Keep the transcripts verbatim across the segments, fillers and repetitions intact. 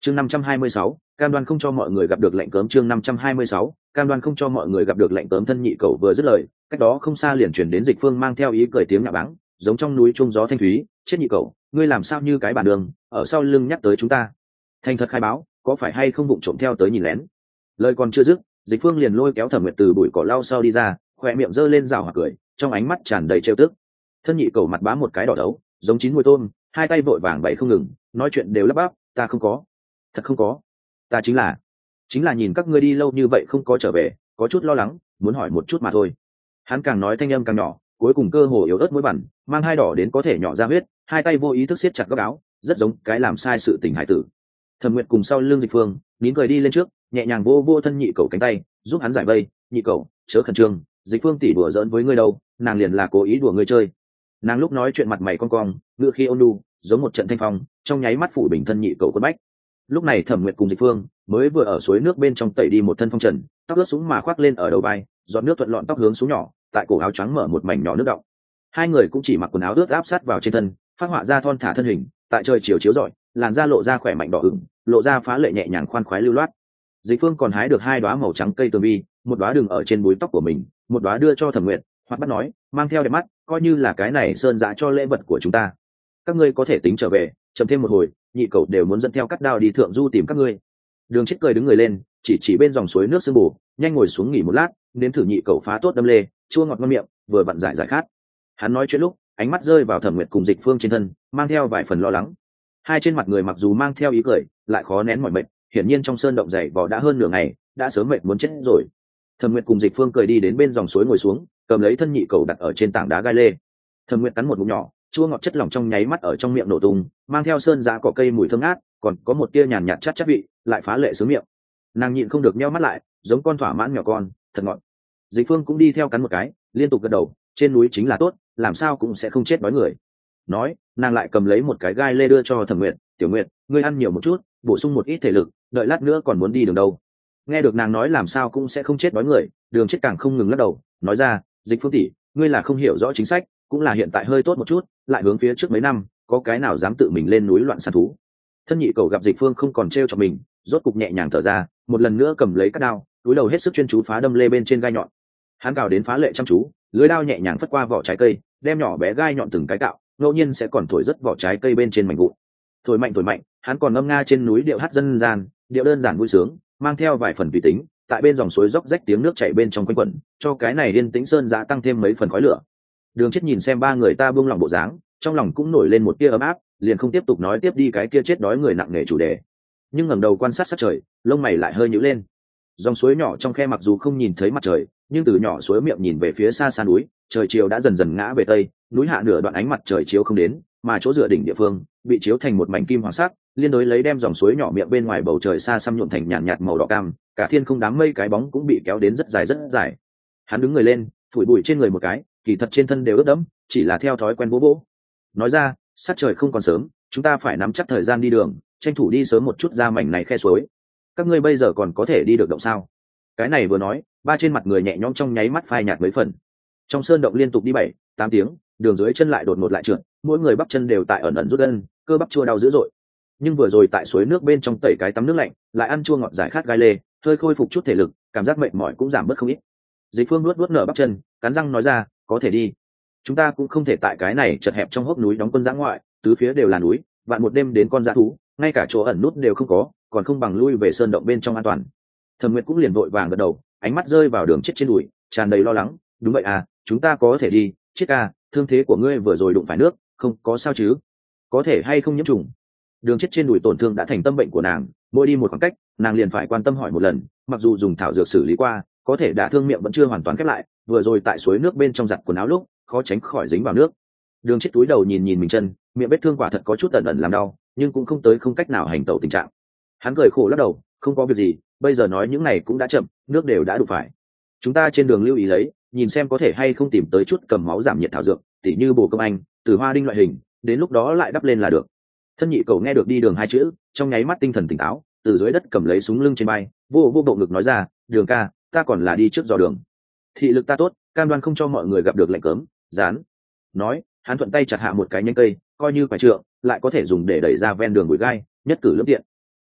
chương năm trăm hai mươi sáu, cam đoan không cho mọi người gặp được lệnh cấm. Chương năm trăm hai mươi sáu, cam đoan không cho mọi người gặp được lệnh cấm. Thân nhị cầu vừa dứt lời, cách đó không xa liền chuyển đến Dịch Phương mang theo ý cười tiếng nhạo báng, giống trong núi trung gió thanh thúy. Chết nhị cầu, ngươi làm sao như cái bản đường ở sau lưng nhắc tới chúng ta? Thành thật khai báo, có phải hay không vụng trộm theo tới nhìn lén? Lời còn chưa dứt, Dịch Phương liền lôi kéo Thẩm Nguyệt từ bụi cỏ lau sau đi ra, khoe miệng giơ lên rào hoặc cười, trong ánh mắt tràn đầy trêu tức. Thân nhị cầu mặt bám một cái đỏ đấu, giống chín mùi tôm, hai tay vội vàng bậy không ngừng, nói chuyện đều lắp bắp, ta không có, thật không có, ta chính là chính là nhìn các ngươi đi lâu như vậy không có trở về, có chút lo lắng, muốn hỏi một chút mà thôi. Hắn càng nói thanh âm càng nhỏ, cuối cùng cơ hồ yếu ớt mũi bẩn, mang hai đỏ đến có thể nhỏ ra huyết, hai tay vô ý thức siết chặt góc áo, rất giống cái làm sai sự tình hải tử. Thẩm Nguyệt cùng sau lưng Dịch Phương, nín cười đi lên trước, nhẹ nhàng vô vô thân nhị cầu cánh tay, giúp hắn giải vây. Nhị cầu, chớ khẩn trương, Dịch Phương tỉ đùa giỡn với ngươi đâu, nàng liền là cố ý đùa ngươi chơi. Nàng lúc nói chuyện mặt mày cong cong, ngựa khi ôn nhu, giống một trận thanh phong, trong nháy mắt phủ bình thân nhị cầu quân bách. Lúc này Thẩm Nguyệt cùng Dịch Phương mới vừa ở suối nước bên trong tẩy đi một thân phong trần, tóc ướt sũng mà khoác lên ở đầu vai, giọt nước thuận lọn tóc hướng xuống nhỏ, tại cổ áo trắng mở một mảnh nhỏ nước đọng. Hai người cũng chỉ mặc quần áo ướt áp sát vào trên thân, phát họa ra thon thả thân hình, tại trời chiều chiếu rọi, làn da lộ ra khỏe mạnh đỏ ửng, lộ ra phá lệ nhẹ nhàng khoan khoái lưu loát. Dịch Phương còn hái được hai đóa màu trắng cây tường vi, một đóa đường ở trên búi tóc của mình, một đóa đưa cho Thẩm Nguyệt, hoặc bắt nói, mang theo đẹp mắt, coi như là cái này sơn dã cho lễ vật của chúng ta. Các ngươi có thể tính trở về, chậm thêm một hồi, nhị cầu đều muốn dẫn theo cắt đao đi thượng du tìm các ngươi. Đường Chết cười đứng người lên, chỉ chỉ bên dòng suối nước sương bù, nhanh ngồi xuống nghỉ một lát, nếm thử nhị cầu phá tốt đâm lê, chua ngọt ngon miệng, vừa vặn giải giải khát. Hắn nói chuyện lúc, ánh mắt rơi vào Thẩm Nguyệt cùng Dịch Phương trên thân, mang theo vài phần lo lắng. Hai trên mặt người mặc dù mang theo ý cười, lại khó nén mỏi mệt, hiển nhiên trong sơn động dày vò đã hơn nửa ngày, đã sớm mệt muốn chết rồi. Thẩm Nguyệt cùng Dịch Phương cười đi đến bên dòng suối ngồi xuống, cầm lấy thân nhị cầu đặt ở trên tảng đá gai lê. Thẩm Nguyệt cắn một ngụm nhỏ, chua ngọt chất lỏng trong nháy mắt ở trong miệng nổ tung, mang theo sơn dã cỏ cây mùi thơm ngát, còn có một tia nhàn nhạt chát chát vị, lại phá lệ sướng miệng. Nàng nhịn không được nheo mắt lại, giống con thỏa mãn mèo con, thật ngọt. Dịch Phương cũng đi theo cắn một cái, liên tục gật đầu, trên núi chính là tốt, làm sao cũng sẽ không chết đói người. Nói, nàng lại cầm lấy một cái gai lê đưa cho Thẩm Nguyệt, "Tiểu Nguyệt, ngươi ăn nhiều một chút, bổ sung một ít thể lực, đợi lát nữa còn muốn đi đường đâu." Nghe được nàng nói làm sao cũng sẽ không chết đói người, Đường Chết càng không ngừng lắc đầu, nói ra, "Dịch Phương tỷ, ngươi là không hiểu rõ chính sách, cũng là hiện tại hơi tốt một chút, lại hướng phía trước mấy năm, có cái nào dám tự mình lên núi loạn săn thú." Thân nhị cầu gặp Dịch Phương không còn trêu chọc mình, rốt cục nhẹ nhàng thở ra, một lần nữa cầm lấy cắt đao, túi đầu hết sức chuyên chú phá đâm lê bên trên gai nhọn. Hắn cào đến phá lệ chăm chú, lưỡi đao nhẹ nhàng phất qua vỏ trái cây, đem nhỏ bé gai nhọn từng cái cạo, ngẫu nhiên sẽ còn thổi rất vỏ trái cây bên trên mảnh vụn. Thổi mạnh thổi mạnh, hắn còn ngâm nga trên núi điệu hát dân gian, điệu đơn giản vui sướng, mang theo vài phần tùy tính, tại bên dòng suối róc rách tiếng nước chảy bên trong quanh quẩn, cho cái này yên tĩnh sơn dã tăng thêm mấy phần khói lửa. Đường Chết nhìn xem ba người ta buông lòng bộ dáng, trong lòng cũng nổi lên một tia ấm áp, liền không tiếp tục nói tiếp đi cái kia chết đói người nặng nề chủ đề. Nhưng ngẩng đầu quan sát sát trời, lông mày lại hơi nhíu lên. Dòng suối nhỏ trong khe mặc dù không nhìn thấy mặt trời, nhưng từ nhỏ suối miệng nhìn về phía xa xa núi, trời chiều đã dần dần ngã về tây, núi hạ nửa đoạn ánh mặt trời chiếu không đến, mà chỗ dựa đỉnh địa phương bị chiếu thành một mảnh kim hoàng sắc, liên đối lấy đem dòng suối nhỏ miệng bên ngoài bầu trời xa xăm nhuộm thành nhàn nhạt, nhạt màu đỏ cam, cả thiên không đám mây cái bóng cũng bị kéo đến rất dài rất dài. Hắn đứng người lên, phủi bụi trên người một cái, kỳ thật trên thân đều ướt đẫm, chỉ là theo thói quen bố bố. Nói ra, sát trời không còn sớm, chúng ta phải nắm chắc thời gian đi đường, tranh thủ đi sớm một chút ra mảnh này khe suối. Các ngươi bây giờ còn có thể đi được động sao? Cái này vừa nói, ba trên mặt người nhẹ nhõm trong nháy mắt phai nhạt mấy phần. Trong sơn động liên tục đi bảy, tám tiếng, đường dưới chân lại đột ngột lại trượt, mỗi người bắp chân đều tại ẩn ẩn rút gân, cơ bắp chua đau dữ dội. Nhưng vừa rồi tại suối nước bên trong tẩy cái tắm nước lạnh, lại ăn chua ngọt giải khát gai lê, hơi khôi phục chút thể lực, cảm giác mệt mỏi cũng giảm bớt không ít. Dịch Phương nuốt nuốt nở bắp chân, cắn răng nói ra, có thể đi. Chúng ta cũng không thể tại cái này chật hẹp trong hốc núi đóng quân giã ngoại, tứ phía đều là núi, vạn một đêm đến con dã thú, ngay cả chỗ ẩn nút đều không có, còn không bằng lui về sơn động bên trong an toàn. Thẩm Nguyệt cũng liền vội vàng gật đầu, ánh mắt rơi vào Đường Chết trên đùi, tràn đầy lo lắng, đúng vậy à, chúng ta có thể đi. Chết ca, thương thế của ngươi vừa rồi đụng phải nước, không có sao chứ? Có thể hay không nhiễm trùng? Đường Chết trên đùi tổn thương đã thành tâm bệnh của nàng, mỗi đi một khoảng cách, nàng liền phải quan tâm hỏi một lần, mặc dù dùng thảo dược xử lý qua, có thể đả thương miệng vẫn chưa hoàn toàn khép lại, vừa rồi tại suối nước bên trong giặt quần áo lúc, khó tránh khỏi dính vào nước. Đường Chết túi đầu nhìn nhìn mình chân, miệng vết thương quả thật có chút ẩn ẩn làm đau, nhưng cũng không tới không cách nào hành tẩu tình trạng. Hắn cười khổ lắc đầu, không có việc gì, bây giờ nói những này cũng đã chậm, nước đều đã đủ phải. Chúng ta trên đường lưu ý lấy, nhìn xem có thể hay không tìm tới chút cầm máu giảm nhiệt thảo dược, tỉ như bồ công anh, từ hoa đinh loại hình, đến lúc đó lại đắp lên là được. Thân nhị cầu nghe được đi đường hai chữ, trong nháy mắt tinh thần tỉnh táo, từ dưới đất cầm lấy súng lưng trên bay, vô vô bộ ngực nói ra, Đường ca, ta còn là đi trước dò đường. Thị lực ta tốt, cam đoan không cho mọi người gặp được lệnh cấm. Dán. Nói, hắn thuận tay chặt hạ một cái nhánh cây, coi như quả trượng, lại có thể dùng để đẩy ra ven đường bụi gai, nhất cử lưỡng tiện.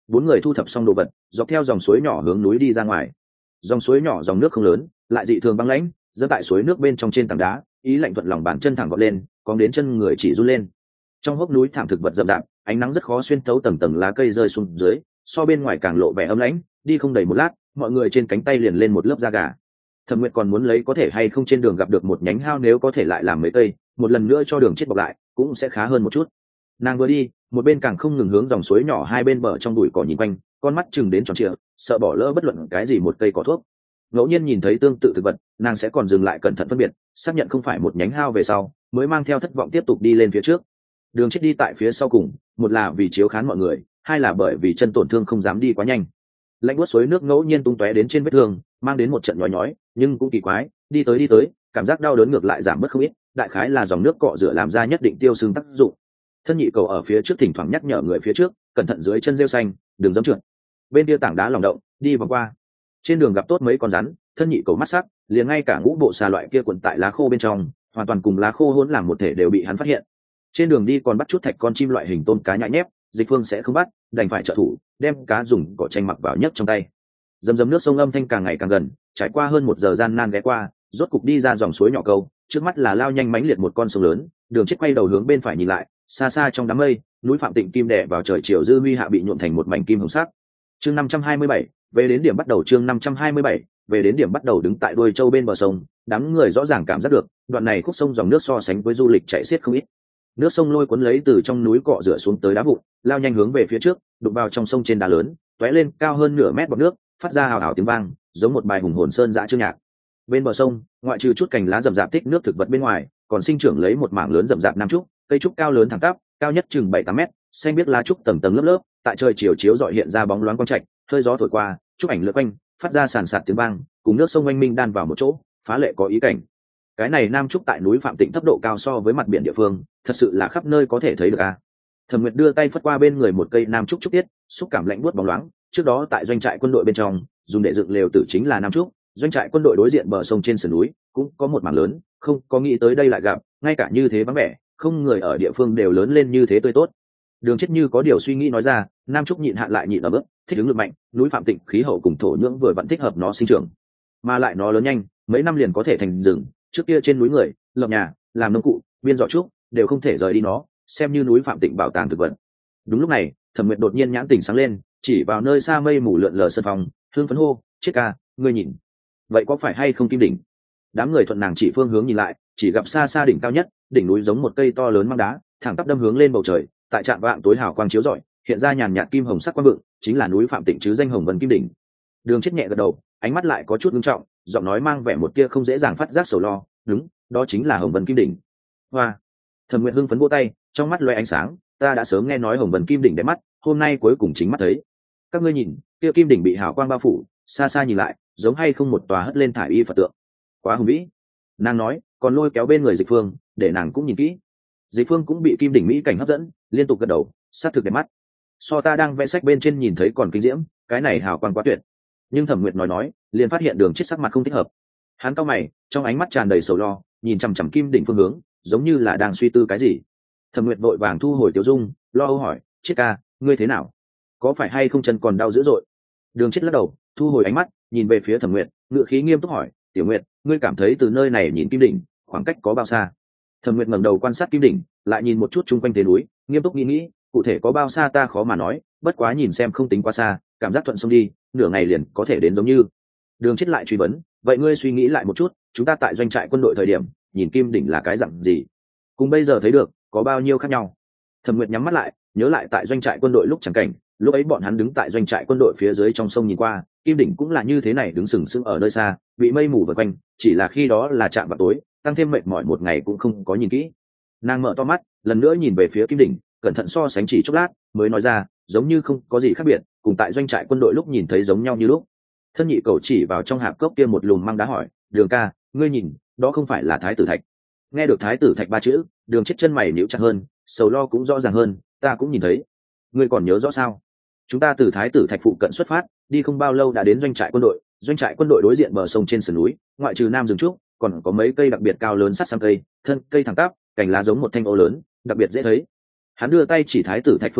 bốn người thu thập xong đồ vật dọc theo dòng suối nhỏ hướng núi đi ra ngoài. Dòng suối nhỏ dòng nước không lớn, lại dị thường băng lãnh, dẫm tại suối nước bên trong trên tảng đá, ý lạnh thuận lòng bàn chân thẳng vọt lên, cong đến chân người chỉ run lên. Trong hốc núi thảm thực vật rậm rạp, ánh nắng rất khó xuyên thấu tầng tầng lá cây rơi xuống dưới, so bên ngoài càng lộ vẻ âm lãnh. Đi không đầy một lát, mọi người trên cánh tay liền lên một lớp da gà. Thẩm Nguyệt còn muốn lấy có thể hay không trên đường gặp được một nhánh hao, nếu có thể lại làm mấy cây, một lần nữa cho đường chết bọc lại, cũng sẽ khá hơn một chút. Nàng vừa đi, một bên càng không ngừng hướng dòng suối nhỏ hai bên bờ trong bụi cỏ nhìn quanh, con mắt chừng đến tròn trịa, sợ bỏ lỡ bất luận cái gì một cây cỏ thuốc. Ngẫu nhiên nhìn thấy tương tự thực vật, nàng sẽ còn dừng lại cẩn thận phân biệt, xác nhận không phải một nhánh hao về sau, mới mang theo thất vọng tiếp tục đi lên phía trước. Đường chết đi tại phía sau cùng, một là vì chiếu khán mọi người, hai là bởi vì chân tổn thương không dám đi quá nhanh. Lạnh buốt suối nước ngẫu nhiên tung tóe đến trên vết thương, mang đến một trận nhói nhói, nhưng cũng kỳ quái, đi tới đi tới, cảm giác đau đớn ngược lại giảm bớt không ít, đại khái là dòng nước cọ rửa làm ra nhất định tiêu xương tác dụng. Thân nhị cầu ở phía trước thỉnh thoảng nhắc nhở người phía trước, cẩn thận dưới chân rêu xanh, đừng giẫm trượt. Bên kia tảng đá lỏng động, đi vòng qua. Trên đường gặp tốt mấy con rắn, thân nhị cầu mắt sắc, liền ngay cả ngũ bộ xà loại kia quần tại lá khô bên trong, hoàn toàn cùng lá khô hỗn làm một thể đều bị hắn phát hiện. Trên đường đi còn bắt chút thạch con chim loại hình tôm cá nhại nhép, Dịch Phương sẽ không bắt, đành phải trợ thủ, đem cá dùng cỏ tranh mặc vào nhấc trong tay. Dầm dầm nước sông âm thanh càng ngày càng gần, trải qua hơn một giờ gian nan ghé qua, rốt cục đi ra dòng suối nhỏ câu, trước mắt là lao nhanh mãnh liệt một con sông lớn. Đường chết quay đầu hướng bên phải nhìn lại, xa xa trong đám mây, núi Phạm Tịnh kim đè vào trời chiều dư huy hạ bị nhuộm thành một mảnh kim hồng sắc. Chương năm trăm hai mươi bảy, về đến điểm bắt đầu. Chương năm trăm hai mươi bảy, về đến điểm bắt đầu. Đứng tại đuôi châu bên bờ sông, đám người rõ ràng cảm giác được, đoạn này khúc sông dòng nước so sánh với du lịch chạy xiết không ít. Nước sông lôi cuốn lấy từ trong núi cọ rửa xuống tới đá vụn, lao nhanh hướng về phía trước, đụng vào trong sông trên đá lớn, tóe lên cao hơn nửa mét bọt nước, phát ra hào hào tiếng vang, giống một bài hùng hồn sơn dã chương nhạc. Bên bờ sông, ngoại trừ chút cành lá rậm rạp tích nước thực vật bên ngoài, còn sinh trưởng lấy một mảng lớn rậm rạp nam trúc, cây trúc cao lớn thẳng tắp, cao nhất chừng bảy tám mét, xanh biếc lá trúc tầng tầng lớp lớp, tại trời chiều chiếu rọi hiện ra bóng loáng quang trạch, hơi gió thổi qua, trúc ảnh lượn quanh, phát ra sàn sạt tiếng vang, cùng nước sông oanh minh đan vào một chỗ, phá lệ có ý cảnh. Cái này nam trúc tại núi Phạm Tịnh thấp độ cao so với mặt biển địa phương, thật sự là khắp nơi có thể thấy được a. Thẩm Nguyệt đưa tay phất qua bên người một cây nam trúc trúc tiết, xúc cảm lạnh buốt bóng loáng. Trước đó tại doanh trại quân đội bên trong, dùng để dựng lều tử chính là nam trúc. Doanh trại quân đội đối diện bờ sông trên sườn núi cũng có một mảng lớn, không có nghĩ tới đây lại gặp, ngay cả như thế vắng vẻ, không người ở địa phương đều lớn lên như thế tươi tốt. Đường Chết như có điều suy nghĩ nói ra, nam trúc nhịn hạn lại nhịn ở bước, thích ứng lực mạnh, núi Phạm Tịnh khí hậu cùng thổ nhưỡng vừa vẫn thích hợp nó sinh trưởng, mà lại nó lớn nhanh, mấy năm liền có thể thành rừng. Trước kia trên núi người lập nhà, làm nông cụ, biên giỏ trúc đều không thể rời đi nó, xem như núi Phạm Tịnh bảo tàng thực vật. Đúng lúc này, Thẩm Nguyệt đột nhiên nhãn tỉnh sáng lên, chỉ vào nơi xa mây mù lượn lờ sân phòng, hương phấn hô, "Chết ca, ngươi nhìn, vậy có phải hay không kim đỉnh?" Đám người thuận nàng chỉ phương hướng nhìn lại, chỉ gặp xa xa đỉnh cao nhất, đỉnh núi giống một cây to lớn mang đá, thẳng tắp đâm hướng lên bầu trời, tại trạm vạng tối hào quang chiếu rọi, hiện ra nhàn nhạt kim hồng sắc quang vượng, chính là núi Phạm Tịnh chứ danh Hồng Vân Kim Đỉnh. Đường Chết nhẹ gật đầu, ánh mắt lại có chút nghiêm trọng, giọng nói mang vẻ một tia không dễ dàng phát giác sầu lo, "Đúng, đó chính là Hồng Vân Kim Đỉnh." Hoa. Thẩm Nguyệt hưng phấn vỗ tay, trong mắt loe ánh sáng, "Ta đã sớm nghe nói Hồng Vân Kim Đỉnh đẹp mắt, hôm nay cuối cùng chính mắt thấy. Các ngươi nhìn, kia kim đỉnh bị hào quang bao phủ, xa xa nhìn lại, giống hay không một tòa hất lên thải y Phật tượng, quá hùng vĩ." Nàng nói, còn lôi kéo bên người Dịch Phương, để nàng cũng nhìn kỹ. Dịch Phương cũng bị kim đỉnh mỹ cảnh hấp dẫn, liên tục gật đầu, sát thực đẹp mắt. So ta đang vẽ sách bên trên nhìn thấy còn kinh diễm, cái này hào quang quá tuyệt. Nhưng Thẩm Nguyệt nói nói, liền phát hiện Đường Chết sắc mặt không thích hợp. Hắn cau mày, trong ánh mắt tràn đầy sầu lo, nhìn chằm chằm kim đỉnh phương hướng, giống như là đang suy tư cái gì. Thẩm Nguyệt vội vàng thu hồi tiểu dung, lo âu hỏi, "Chết ca, ngươi thế nào? Có phải hay không chân còn đau dữ dội?" Đường Chết lắc đầu, thu hồi ánh mắt, nhìn về phía Thẩm Nguyệt, ngựa khí nghiêm túc hỏi, "Tiểu Nguyệt, ngươi cảm thấy từ nơi này nhìn kim đỉnh, khoảng cách có bao xa?" Thẩm Nguyệt ngẩng đầu quan sát kim đỉnh, lại nhìn một chút chung quanh thế núi, nghiêm túc nghĩ nghĩ, "Cụ thể có bao xa ta khó mà nói, bất quá nhìn xem không tính quá xa, cảm giác thuận sông đi, nửa ngày liền có thể đến giống như." Đường Chết lại truy vấn, "Vậy ngươi suy nghĩ lại một chút, chúng ta tại doanh trại quân đội thời điểm, nhìn kim đỉnh là cái dạng gì? Cùng bây giờ thấy được, có bao nhiêu khác nhau?" Thẩm Nguyệt nhắm mắt lại, nhớ lại tại doanh trại quân đội lúc chẳng cảnh, lúc ấy bọn hắn đứng tại doanh trại quân đội phía dưới trong sông nhìn qua, kim đỉnh cũng là như thế này, đứng sừng sững ở nơi xa, bị mây mù vây quanh, chỉ là khi đó là chạm vào tối, tăng thêm mệt mỏi một ngày cũng không có nhìn kỹ. Nàng mở to mắt, lần nữa nhìn về phía kim đỉnh, cẩn thận so sánh chỉ chốc lát, mới nói ra, giống như không có gì khác biệt, cùng tại doanh trại quân đội lúc nhìn thấy giống nhau như lúc. Thân nhị cầu chỉ vào trong hạp cốc kia một lùm mang đá hỏi, "Đường ca, ngươi nhìn, đó không phải là Thái tử thạch?" Nghe được Thái tử thạch ba chữ, Đường Chết chân mày nhíu chặt hơn, sầu lo cũng rõ ràng hơn, "Ta cũng nhìn thấy." "Ngươi còn nhớ rõ sao? Chúng ta từ Thái tử thạch phụ cận xuất phát, đi không bao lâu đã đến doanh trại quân đội. Doanh trại quân đội đối diện bờ sông trên sườn núi, ngoại trừ nam rừng trúc, còn có mấy cây đặc biệt cao lớn sát sang cây, thân cây thẳng tắp, cành lá giống một thanh ô lớn, đặc biệt dễ thấy." Hắn đưa tay chỉ Thái tử thạch phương hướng,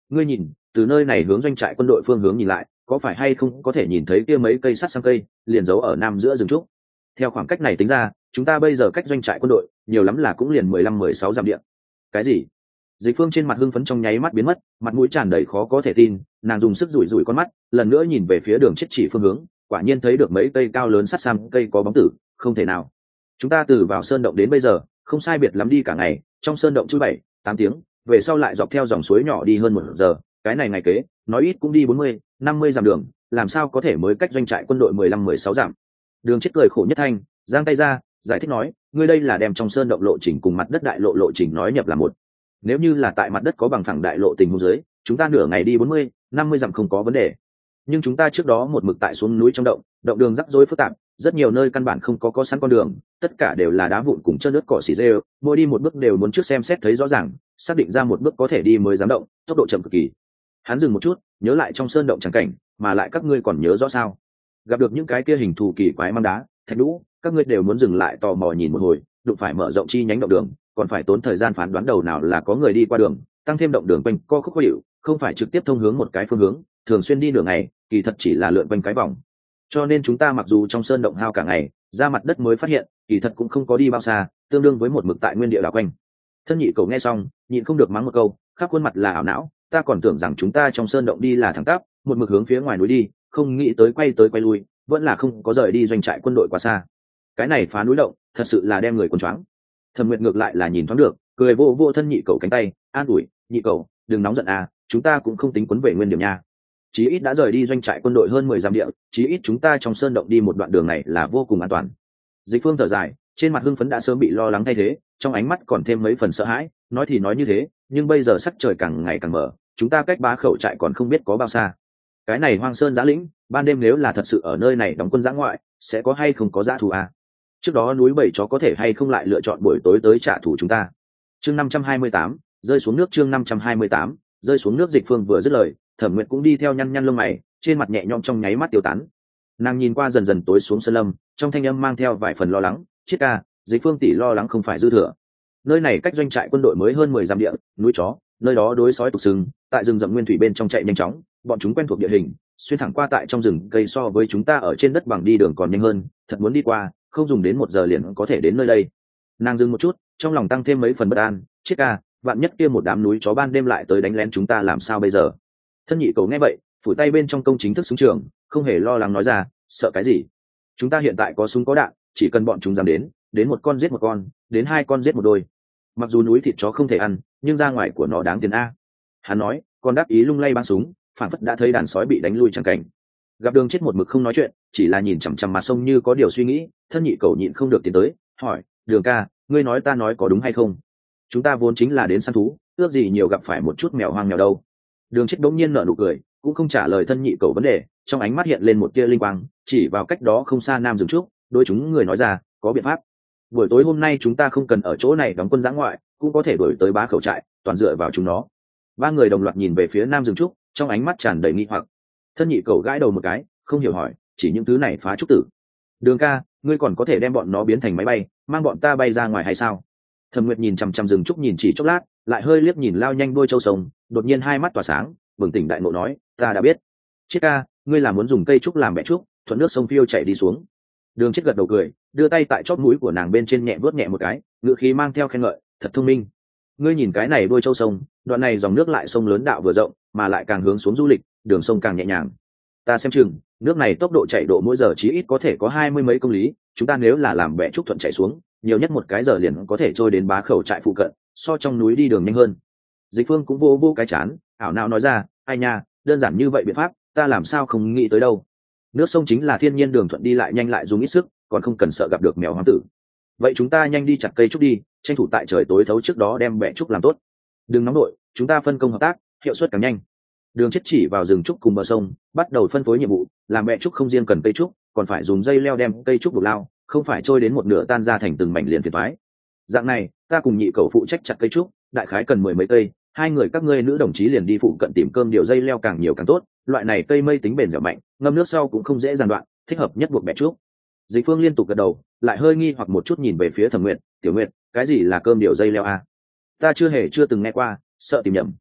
ngươi nhìn từ nơi này hướng doanh trại quân đội phương hướng nhìn lại, có phải hay không có thể nhìn thấy kia mấy cây sắt sang cây liền giấu ở nam giữa rừng trúc. Theo khoảng cách này tính ra, chúng ta bây giờ cách doanh trại quân đội nhiều lắm là cũng liền mười lăm mười sáu dặm địa. Cái gì? Dịch Phương trên mặt hưng phấn trong nháy mắt biến mất, mặt mũi tràn đầy khó có thể tin, nàng dùng sức rủi rủi con mắt, lần nữa nhìn về phía đường chết chỉ phương hướng, quả nhiên thấy được mấy cây cao lớn sắt sam cây có bóng tử. Không thể nào. Chúng ta từ vào sơn động đến bây giờ, không sai biệt lắm đi cả ngày, trong sơn động chui bảy, tám tiếng, về sau lại dọc theo dòng suối nhỏ đi hơn một giờ, cái này ngày kế, nói ít cũng đi bốn mươi, năm mươi dặm đường, làm sao có thể mới cách doanh trại quân đội mười lăm mười sáu dặm. Đường chết cười khổ nhất thanh, giang tay ra, giải thích nói, ngươi đây là đem trong sơn động lộ trình cùng mặt đất đại lộ lộ trình nói nhập là một. Nếu như là tại mặt đất có bằng phẳng đại lộ tình huống dưới, chúng ta nửa ngày đi bốn mươi, năm mươi dặm không có vấn đề. Nhưng chúng ta trước đó một mực tại xuống núi trong động, động đường rắc rối phức tạp, rất nhiều nơi căn bản không có có sẵn con đường, tất cả đều là đá vụn cùng chân nước cỏ xỉ rêu, mỗi đi một bước đều muốn trước xem xét thấy rõ ràng, xác định ra một bước có thể đi mới dám động, tốc độ chậm cực kỳ. Hắn dừng một chút, nhớ lại trong sơn động chẳng cảnh, mà lại các ngươi còn nhớ rõ sao? Gặp được những cái kia hình thù kỳ quái mang đá, thạch lũ, các ngươi đều muốn dừng lại tò mò nhìn một hồi, đụng phải mở rộng chi nhánh động đường, còn phải tốn thời gian phán đoán đầu nào là có người đi qua đường, tăng thêm động đường quanh co khúc khó hiểu, không phải trực tiếp thông hướng một cái phương hướng, thường xuyên đi nửa ngày, kỳ thật chỉ là lượn quanh cái vòng. Cho nên chúng ta mặc dù trong sơn động hao cả ngày, ra mặt đất mới phát hiện, kỳ thật cũng không có đi bao xa, tương đương với một mực tại nguyên địa đảo quanh. Thân nhị cầu nghe xong, nhịn không được mắng một câu, khắp khuôn mặt là ảo não, ta còn tưởng rằng chúng ta trong sơn động đi là thẳng tắp, một mực hướng phía ngoài núi đi, không nghĩ tới quay tới quay lui, vẫn là không có rời đi doanh trại quân đội quá xa. Cái này phá núi động, thật sự là đem người quần choáng. Thẩm Nguyệt ngược lại là nhìn thoáng được, cười vô vô thân nhị cầu cánh tay, an ủi, nhị cầu, đừng nóng giận à, chúng ta cũng không tính quấn về nguyên điểm nha. Chí ít đã rời đi doanh trại quân đội hơn mười dặm địa, chí ít chúng ta trong sơn động đi một đoạn đường này là vô cùng an toàn. Dịch Phương thở dài, trên mặt hưng phấn đã sớm bị lo lắng thay thế, trong ánh mắt còn thêm mấy phần sợ hãi, nói thì nói như thế, nhưng bây giờ sắc trời càng ngày càng mở, chúng ta cách Bá Khẩu trại còn không biết có bao xa. Cái này hoang sơn giã lĩnh, ban đêm nếu là thật sự ở nơi này đóng quân giã ngoại, sẽ có hay không có dã thú à? Trước đó núi bảy chó có thể hay không lại lựa chọn buổi tối tới trả thù chúng ta. Chương năm trăm hai mươi tám, rơi xuống nước. Chương năm trăm hai mươi tám, rơi xuống nước. Dịch Phương vừa dứt lời, Thẩm Nguyệt cũng đi theo nhăn nhăn lông mày, trên mặt nhẹ nhõm trong nháy mắt tiêu tán. Nàng nhìn qua dần dần tối xuống sơn lâm, trong thanh âm mang theo vài phần lo lắng, "Chiết ca, Dịch Phương tỷ lo lắng không phải dư thừa. Nơi này cách doanh trại quân đội mới hơn mười dặm địa, núi chó, nơi đó đối sói tục sừng, tại rừng rậm nguyên thủy bên trong chạy nhanh chóng, bọn chúng quen thuộc địa hình, xuyên thẳng qua tại trong rừng cây so với chúng ta ở trên đất bằng đi đường còn nhanh hơn, thật muốn đi qua, không dùng đến một giờ liền có thể đến nơi đây." Nàng dừng một chút, trong lòng tăng thêm mấy phần bất an, "Chiết ca, vạn nhất kia một đám núi chó ban đêm lại tới đánh lén chúng ta làm sao bây giờ?" Thân nhị cầu nghe vậy, phủi tay bên trong công chính thức súng trường, không hề lo lắng nói ra, "Sợ cái gì? Chúng ta hiện tại có súng có đạn, chỉ cần bọn chúng dám đến, đến một con giết một con, đến hai con giết một đôi. Mặc dù núi thịt chó không thể ăn, nhưng ra ngoài của nó đáng tiền a." Hắn nói, còn đáp ý lung lay bắn súng, phản phất đã thấy đàn sói bị đánh lui chẳng cảnh. Gặp Đường Chết một mực không nói chuyện, chỉ là nhìn chằm chằm mặt sông như có điều suy nghĩ, thân nhị cầu nhịn không được tiến tới, hỏi, "Đường ca, ngươi nói ta nói có đúng hay không? Chúng ta vốn chính là đến săn thú, ước gì nhiều gặp phải một chút mèo hoang mèo đâu." Đường Chết đống nhiên nở nụ cười, cũng không trả lời thân nhị cầu vấn đề, trong ánh mắt hiện lên một tia linh quang, chỉ vào cách đó không xa nam rừng trúc, đối chúng người nói ra, "Có biện pháp. Buổi tối hôm nay chúng ta không cần ở chỗ này đóng quân giã ngoại, cũng có thể đuổi tới Bá Khẩu trại, toàn dựa vào chúng nó." Ba người đồng loạt nhìn về phía nam rừng trúc, trong ánh mắt tràn đầy nghi hoặc. Thân nhị cầu gãi đầu một cái, không hiểu hỏi, "Chỉ những thứ này phá trúc tử? Đường ca, ngươi còn có thể đem bọn nó biến thành máy bay, mang bọn ta bay ra ngoài hay sao?" Thẩm Nguyệt nhìn chằm chằm rừng trúc nhìn chỉ chốc lát, lại hơi liếc nhìn lao nhanh đuôi châu sông, đột nhiên hai mắt tỏa sáng, bừng tỉnh đại ngộ nói, "Ta đã biết. Chiết ca, ngươi là muốn dùng cây trúc làm bẹ trúc, thuận nước sông phiêu chảy đi xuống." Đường Chết gật đầu cười, đưa tay tại chóp mũi của nàng bên trên nhẹ vuốt nhẹ một cái, ngữ khí mang theo khen ngợi, "Thật thông minh. Ngươi nhìn cái này đuôi châu sông, đoạn này dòng nước lại sông lớn đạo vừa rộng, mà lại càng hướng xuống du lịch, đường sông càng nhẹ nhàng. Ta xem chừng, nước này tốc độ chạy độ mỗi giờ chí ít có thể có hai mươi mấy công lý, chúng ta nếu là làm bẹ trúc thuận chạy xuống, nhiều nhất một cái giờ liền có thể trôi đến Bá Khẩu trại phụ cận, so trong núi đi đường nhanh hơn." Dịch Phương cũng vô vô cái chán, ảo não nói ra, "Ai nha, đơn giản như vậy biện pháp, ta làm sao không nghĩ tới đâu. Nước sông chính là thiên nhiên đường thuận đi lại nhanh lại dùng ít sức, còn không cần sợ gặp được mèo hoang tử. Vậy chúng ta nhanh đi chặt cây trúc đi, tranh thủ tại trời tối thấu trước đó đem bẹ trúc làm tốt. Đừng nóng đội, chúng ta phân công hợp tác, hiệu suất càng nhanh." Đường Chết chỉ vào rừng trúc cùng bờ sông, bắt đầu phân phối nhiệm vụ, làm bẹ trúc không riêng cần cây trúc, còn phải dùng dây leo đem cây trúc buộc lao, không phải trôi đến một nửa tan ra thành từng mảnh liền phiền toái. Dạng này, ta cùng nhị cậu phụ trách chặt cây trúc, đại khái cần mười mấy cây, hai người các ngươi nữ đồng chí liền đi phụ cận tìm cơm điều dây leo càng nhiều càng tốt, loại này cây mây tính bền dẻo mạnh, ngâm nước sau cũng không dễ giàn đoạn, thích hợp nhất buộc bẹ trúc. Dịch Phương liên tục gật đầu, lại hơi nghi hoặc một chút nhìn về phía Thẩm Nguyệt, "Tiểu Nguyệt, cái gì là cơm điều dây leo a? Ta chưa hề chưa từng nghe qua, sợ tìm nhầm."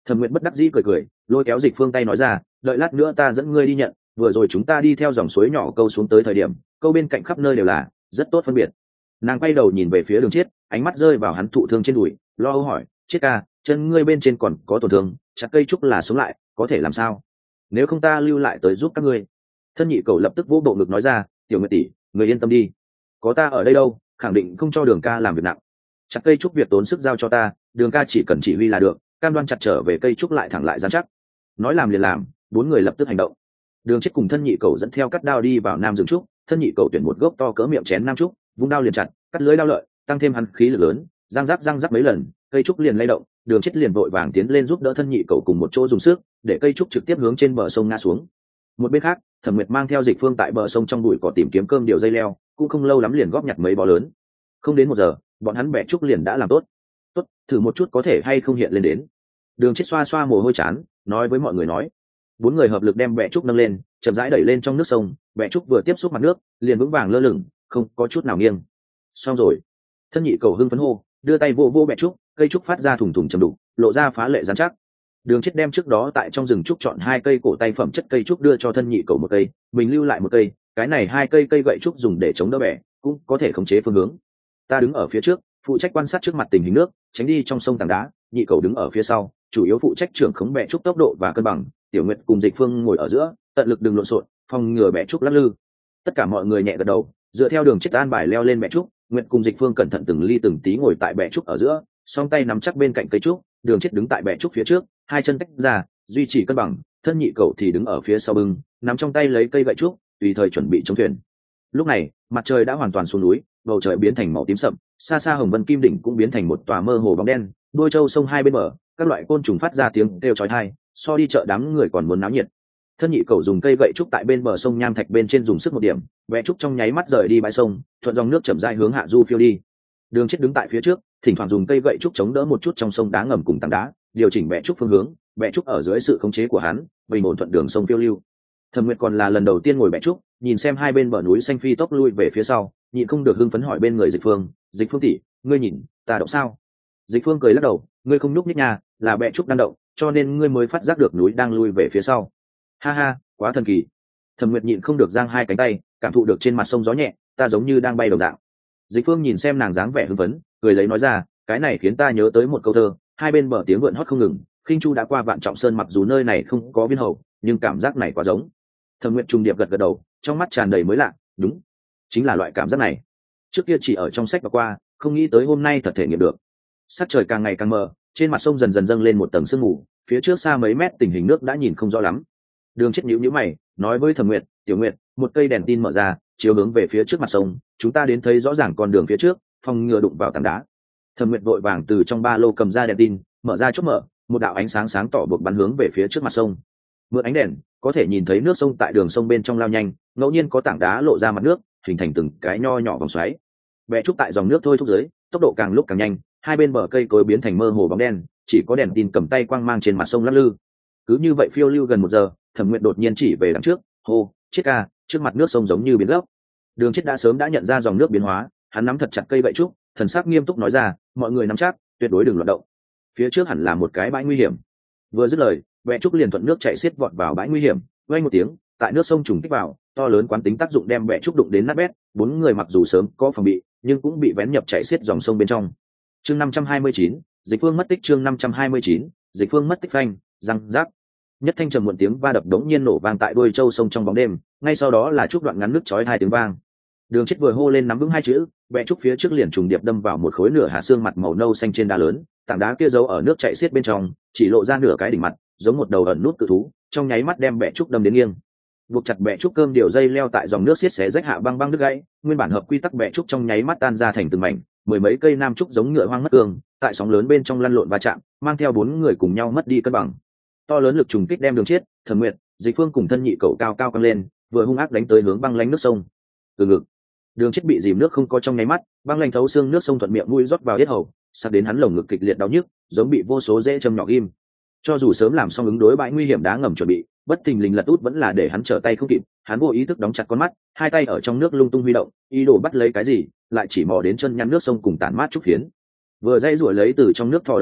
Thẩm Nguyệt bất đắc dĩ cười cười, lôi kéo Dịch Phương tay nói ra, đợi lát nữa ta dẫn ngươi đi nhận, vừa rồi chúng ta đi theo dòng suối nhỏ câu xuống tới thời điểm, câu bên cạnh khắp nơi đều là, rất tốt phân biệt. Nàng quay đầu nhìn về phía Đường Chiết, ánh mắt rơi vào hắn thụ thương trên đùi, lo âu hỏi, Chiết ca, chân ngươi bên trên còn có tổn thương, chặt cây trúc là sống lại, có thể làm sao? Nếu không ta lưu lại tới giúp các ngươi. Thân nhị cầu lập tức vỗ bộ ngực nói ra, tiểu Nguyệt tỷ, người yên tâm đi, có ta ở đây đâu, khẳng định không cho Đường ca làm việc nặng. Chặt cây trúc việc tốn sức giao cho ta, Đường ca chỉ cần chỉ huy là được, cam đoan chặt trở về cây trúc lại thẳng lại dán chắc. Nói làm liền làm, bốn người lập tức hành động. Đường Chiết cùng thân nhị cầu dẫn theo cắt đao đi vào nam rừng trúc, thân nhị cầu tuyển một gốc to cỡ miệng chén nam trúc, vung đao liền chặt, cắt lưới đao lợi, tăng thêm hắn khí lực lớn, răng rắc răng rắc mấy lần, cây trúc liền lay động. Đường Chiết liền vội vàng tiến lên giúp đỡ thân nhị cầu cùng một chỗ dùng sức, để cây trúc trực tiếp hướng trên bờ sông ngã xuống. Một bên khác, Thẩm Nguyệt mang theo Dịch Phương tại bờ sông trong bụi cỏ tìm kiếm cơm điều dây leo, cũng không lâu lắm liền góp nhặt mấy bó lớn. Không đến một giờ, bọn hắn bẻ trúc liền đã làm tốt. Tốt, thử một chút có thể hay không hiện lên đến. Đường Chiết xoa xoa mồ hôi chán, nói với mọi người nói. Bốn người hợp lực đem bẹ trúc nâng lên, chậm rãi đẩy lên trong nước sông. Bẹ trúc vừa tiếp xúc mặt nước, liền vững vàng lơ lửng, không có chút nào nghiêng. Xong rồi. Thân nhị cầu hưng phấn hô, đưa tay vô vô bẹ trúc, cây trúc phát ra thủng thủng trầm đục, lộ ra phá lệ rắn chắc. Đường Chiết đem trước đó tại trong rừng trúc chọn hai cây cổ tay phẩm chất cây trúc đưa cho thân nhị cầu một cây, mình lưu lại một cây. Cái này hai cây cây gậy trúc dùng để chống đỡ bẹ, cũng có thể khống chế phương hướng. Ta đứng ở phía trước, phụ trách quan sát trước mặt tình hình nước, tránh đi trong sông tảng đá. Nhị cầu đứng ở phía sau, chủ yếu phụ trách trưởng khống bẹ trúc tốc độ và cân bằng. Tiểu Nguyệt cùng Dịch Phương ngồi ở giữa, tận lực đừng lộn xộn, phòng ngừa bẹ trúc lắc lư. Tất cả mọi người nhẹ gật đầu, dựa theo Đường Chiết an bài leo lên bẹ trúc. Nguyệt cùng Dịch Phương cẩn thận từng ly từng tí ngồi tại bẹ trúc ở giữa, song tay nắm chắc bên cạnh cây trúc. Đường Chiết đứng tại bẹ trúc phía trước, hai chân tách ra, duy trì cân bằng. Thân nhị cầu thì đứng ở phía sau bưng, nắm trong tay lấy cây gậy trúc, tùy thời chuẩn bị chống thuyền. Lúc này, mặt trời đã hoàn toàn xuống núi, bầu trời biến thành màu tím sậm, xa xa Hồng Vân Kim đỉnh cũng biến thành một tòa mơ hồ bóng đen. Đôi châu sông hai bên bờ, các loại côn trùng phát ra tiếng kêu chói tai, so đi chợ đám người còn muốn náo nhiệt. Thân nhị cầu dùng cây gậy trúc tại bên bờ sông nham thạch bên trên dùng sức một điểm, vẽ trúc trong nháy mắt rời đi bãi sông, thuận dòng nước chậm rãi hướng hạ du phiêu đi. Đường Chiết đứng tại phía trước, thỉnh thoảng dùng cây gậy trúc chống đỡ một chút trong sông đá ngầm cùng tảng đá, điều chỉnh vẽ trúc phương hướng, vẽ trúc ở dưới sự khống chế của hắn, bình ổn thuận đường sông phiêu lưu. Thẩm Nguyệt còn là lần đầu tiên ngồi vẽ trúc, nhìn xem hai bên bờ núi xanh phi tốc lui về phía sau, nhịn không được hưng phấn hỏi bên người Dịch Phương, Dịch Phương tỷ, ngươi nhìn, ta động sao? Dịch Phương cười lắc đầu, ngươi không nhúc nhích nha, là bẹ trúc đang động, cho nên ngươi mới phát giác được núi đang lui về phía sau. Ha ha, quá thần kỳ. Thẩm Nguyệt nhịn không được giang hai cánh tay, cảm thụ được trên mặt sông gió nhẹ, ta giống như đang bay đồng dạng. Dịch Phương nhìn xem nàng dáng vẻ hưng phấn, cười lấy nói ra, cái này khiến ta nhớ tới một câu thơ, hai bên bờ tiếng vượn hót không ngừng, khinh chu đã qua vạn trọng sơn, mặc dù nơi này không có viên hầu, nhưng cảm giác này quá giống. Thẩm Nguyệt trùng điệp gật gật đầu, trong mắt tràn đầy mới lạ, đúng, chính là loại cảm giác này. Trước kia chỉ ở trong sách và qua, không nghĩ tới hôm nay thật thể nghiệm được. Sắc trời càng ngày càng mờ, trên mặt sông dần dần dâng lên một tầng sương mù, phía trước xa mấy mét tình hình nước đã nhìn không rõ lắm. Đường Chiết nhíu nhíu mày, nói với Thẩm Nguyệt, Tiểu Nguyệt, một cây đèn tin mở ra, chiếu hướng về phía trước mặt sông, chúng ta đến thấy rõ ràng con đường phía trước, phòng ngừa đụng vào tảng đá. Thẩm Nguyệt vội vàng từ trong ba lô cầm ra đèn tin, mở ra chốt mở, một đạo ánh sáng sáng tỏ buộc bắn hướng về phía trước mặt sông. Mượn ánh đèn, có thể nhìn thấy nước sông tại đường sông bên trong lao nhanh, ngẫu nhiên có tảng đá lộ ra mặt nước, hình thành từng cái nho nhỏ vòng xoáy. Bẹ trúc tại dòng nước thôi thúc dưới, tốc độ càng lúc càng nhanh, hai bên bờ cây cối biến thành mơ hồ bóng đen, chỉ có đèn tin cầm tay quang mang trên mặt sông lắc lư. Cứ như vậy phiêu lưu gần một giờ, Thẩm Nguyệt đột nhiên chỉ về đằng trước, hô, Chiết ca, trước mặt nước sông giống như biến gấp. Đường Chiết đã sớm đã nhận ra dòng nước biến hóa, hắn nắm thật chặt cây gậy trúc, thần sắc nghiêm túc nói ra, mọi người nắm chắc, tuyệt đối đừng loạn động. Phía trước hẳn là một cái bãi nguy hiểm. Vừa dứt lời, bẹ trúc liền thuận nước chạy xiết vọt vào bãi nguy hiểm, vang một tiếng, tại nước sông trùng kích vào, to lớn quán tính tác dụng đem bẹ trúc đụng đến nát bét, bốn người mặc dù sớm có phòng bị, nhưng cũng bị vén nhập chạy xiết dòng sông bên trong. Chương năm trăm hai mươi chín, Dịch Phương mất tích. Chương năm trăm hai mươi chín, Dịch Phương mất tích. Phanh, răng rác. Nhất thanh trầm muộn tiếng va đập đống nhiên nổ vang tại đuôi châu sông trong bóng đêm, ngay sau đó là chút đoạn ngắn nước chói hai tiếng vang. Đường Chiết vừa hô lên nắm vững hai chữ, bẹ trúc phía trước liền trùng điệp đâm vào một khối nửa hạ xương mặt màu nâu xanh trên đá lớn, tảng đá kia giấu ở nước chảy xiết bên trong, chỉ lộ ra nửa cái đỉnh mặt, giống một đầu ẩn nút cự thú, trong nháy mắt đem bẹ trúc đâm đến nghiêng. Buộc chặt bẹ trúc cơm điều dây leo tại dòng nước xiết xé rách hạ băng băng đứt gãy, nguyên bản hợp quy tắc bẹ trúc trong nháy mắt tan ra thành từng mảnh, mười mấy cây nam trúc giống ngựa hoang mất cương, tại sóng lớn bên trong lăn lộn va chạm, mang theo bốn người cùng nhau mất đi cân bằng. To lớn lực trùng kích đem Đường Chiết, Thẩm Nguyệt, Dịch Phương cùng thân nhị cậu cao cao căng lên, vừa hung ác đánh tới hướng băng lánh nước sông. Từ ngực, Đường Chiết bị dìm nước không có trong nháy mắt, băng lánh thấu xương nước sông thuận miệng mũi rót vào yết hầu, sắp đến hắn lồng ngực kịch liệt đau nhức, giống bị vô số rễ châm nhỏ ghim. Cho dù sớm làm xong ứng đối bãi nguy hiểm đá ngầm chuẩn bị, bất thình lình lật út vẫn là để hắn trở tay không kịp, hắn vô ý thức đóng chặt con mắt, hai tay ở trong nước lung tung huy động, ý đồ bắt lấy cái gì, lại chỉ mò đến chân nhăn nước sông cùng tản mát trúc phiến. Vừa dây ruổi lấy từ trong nước thò đầu ra,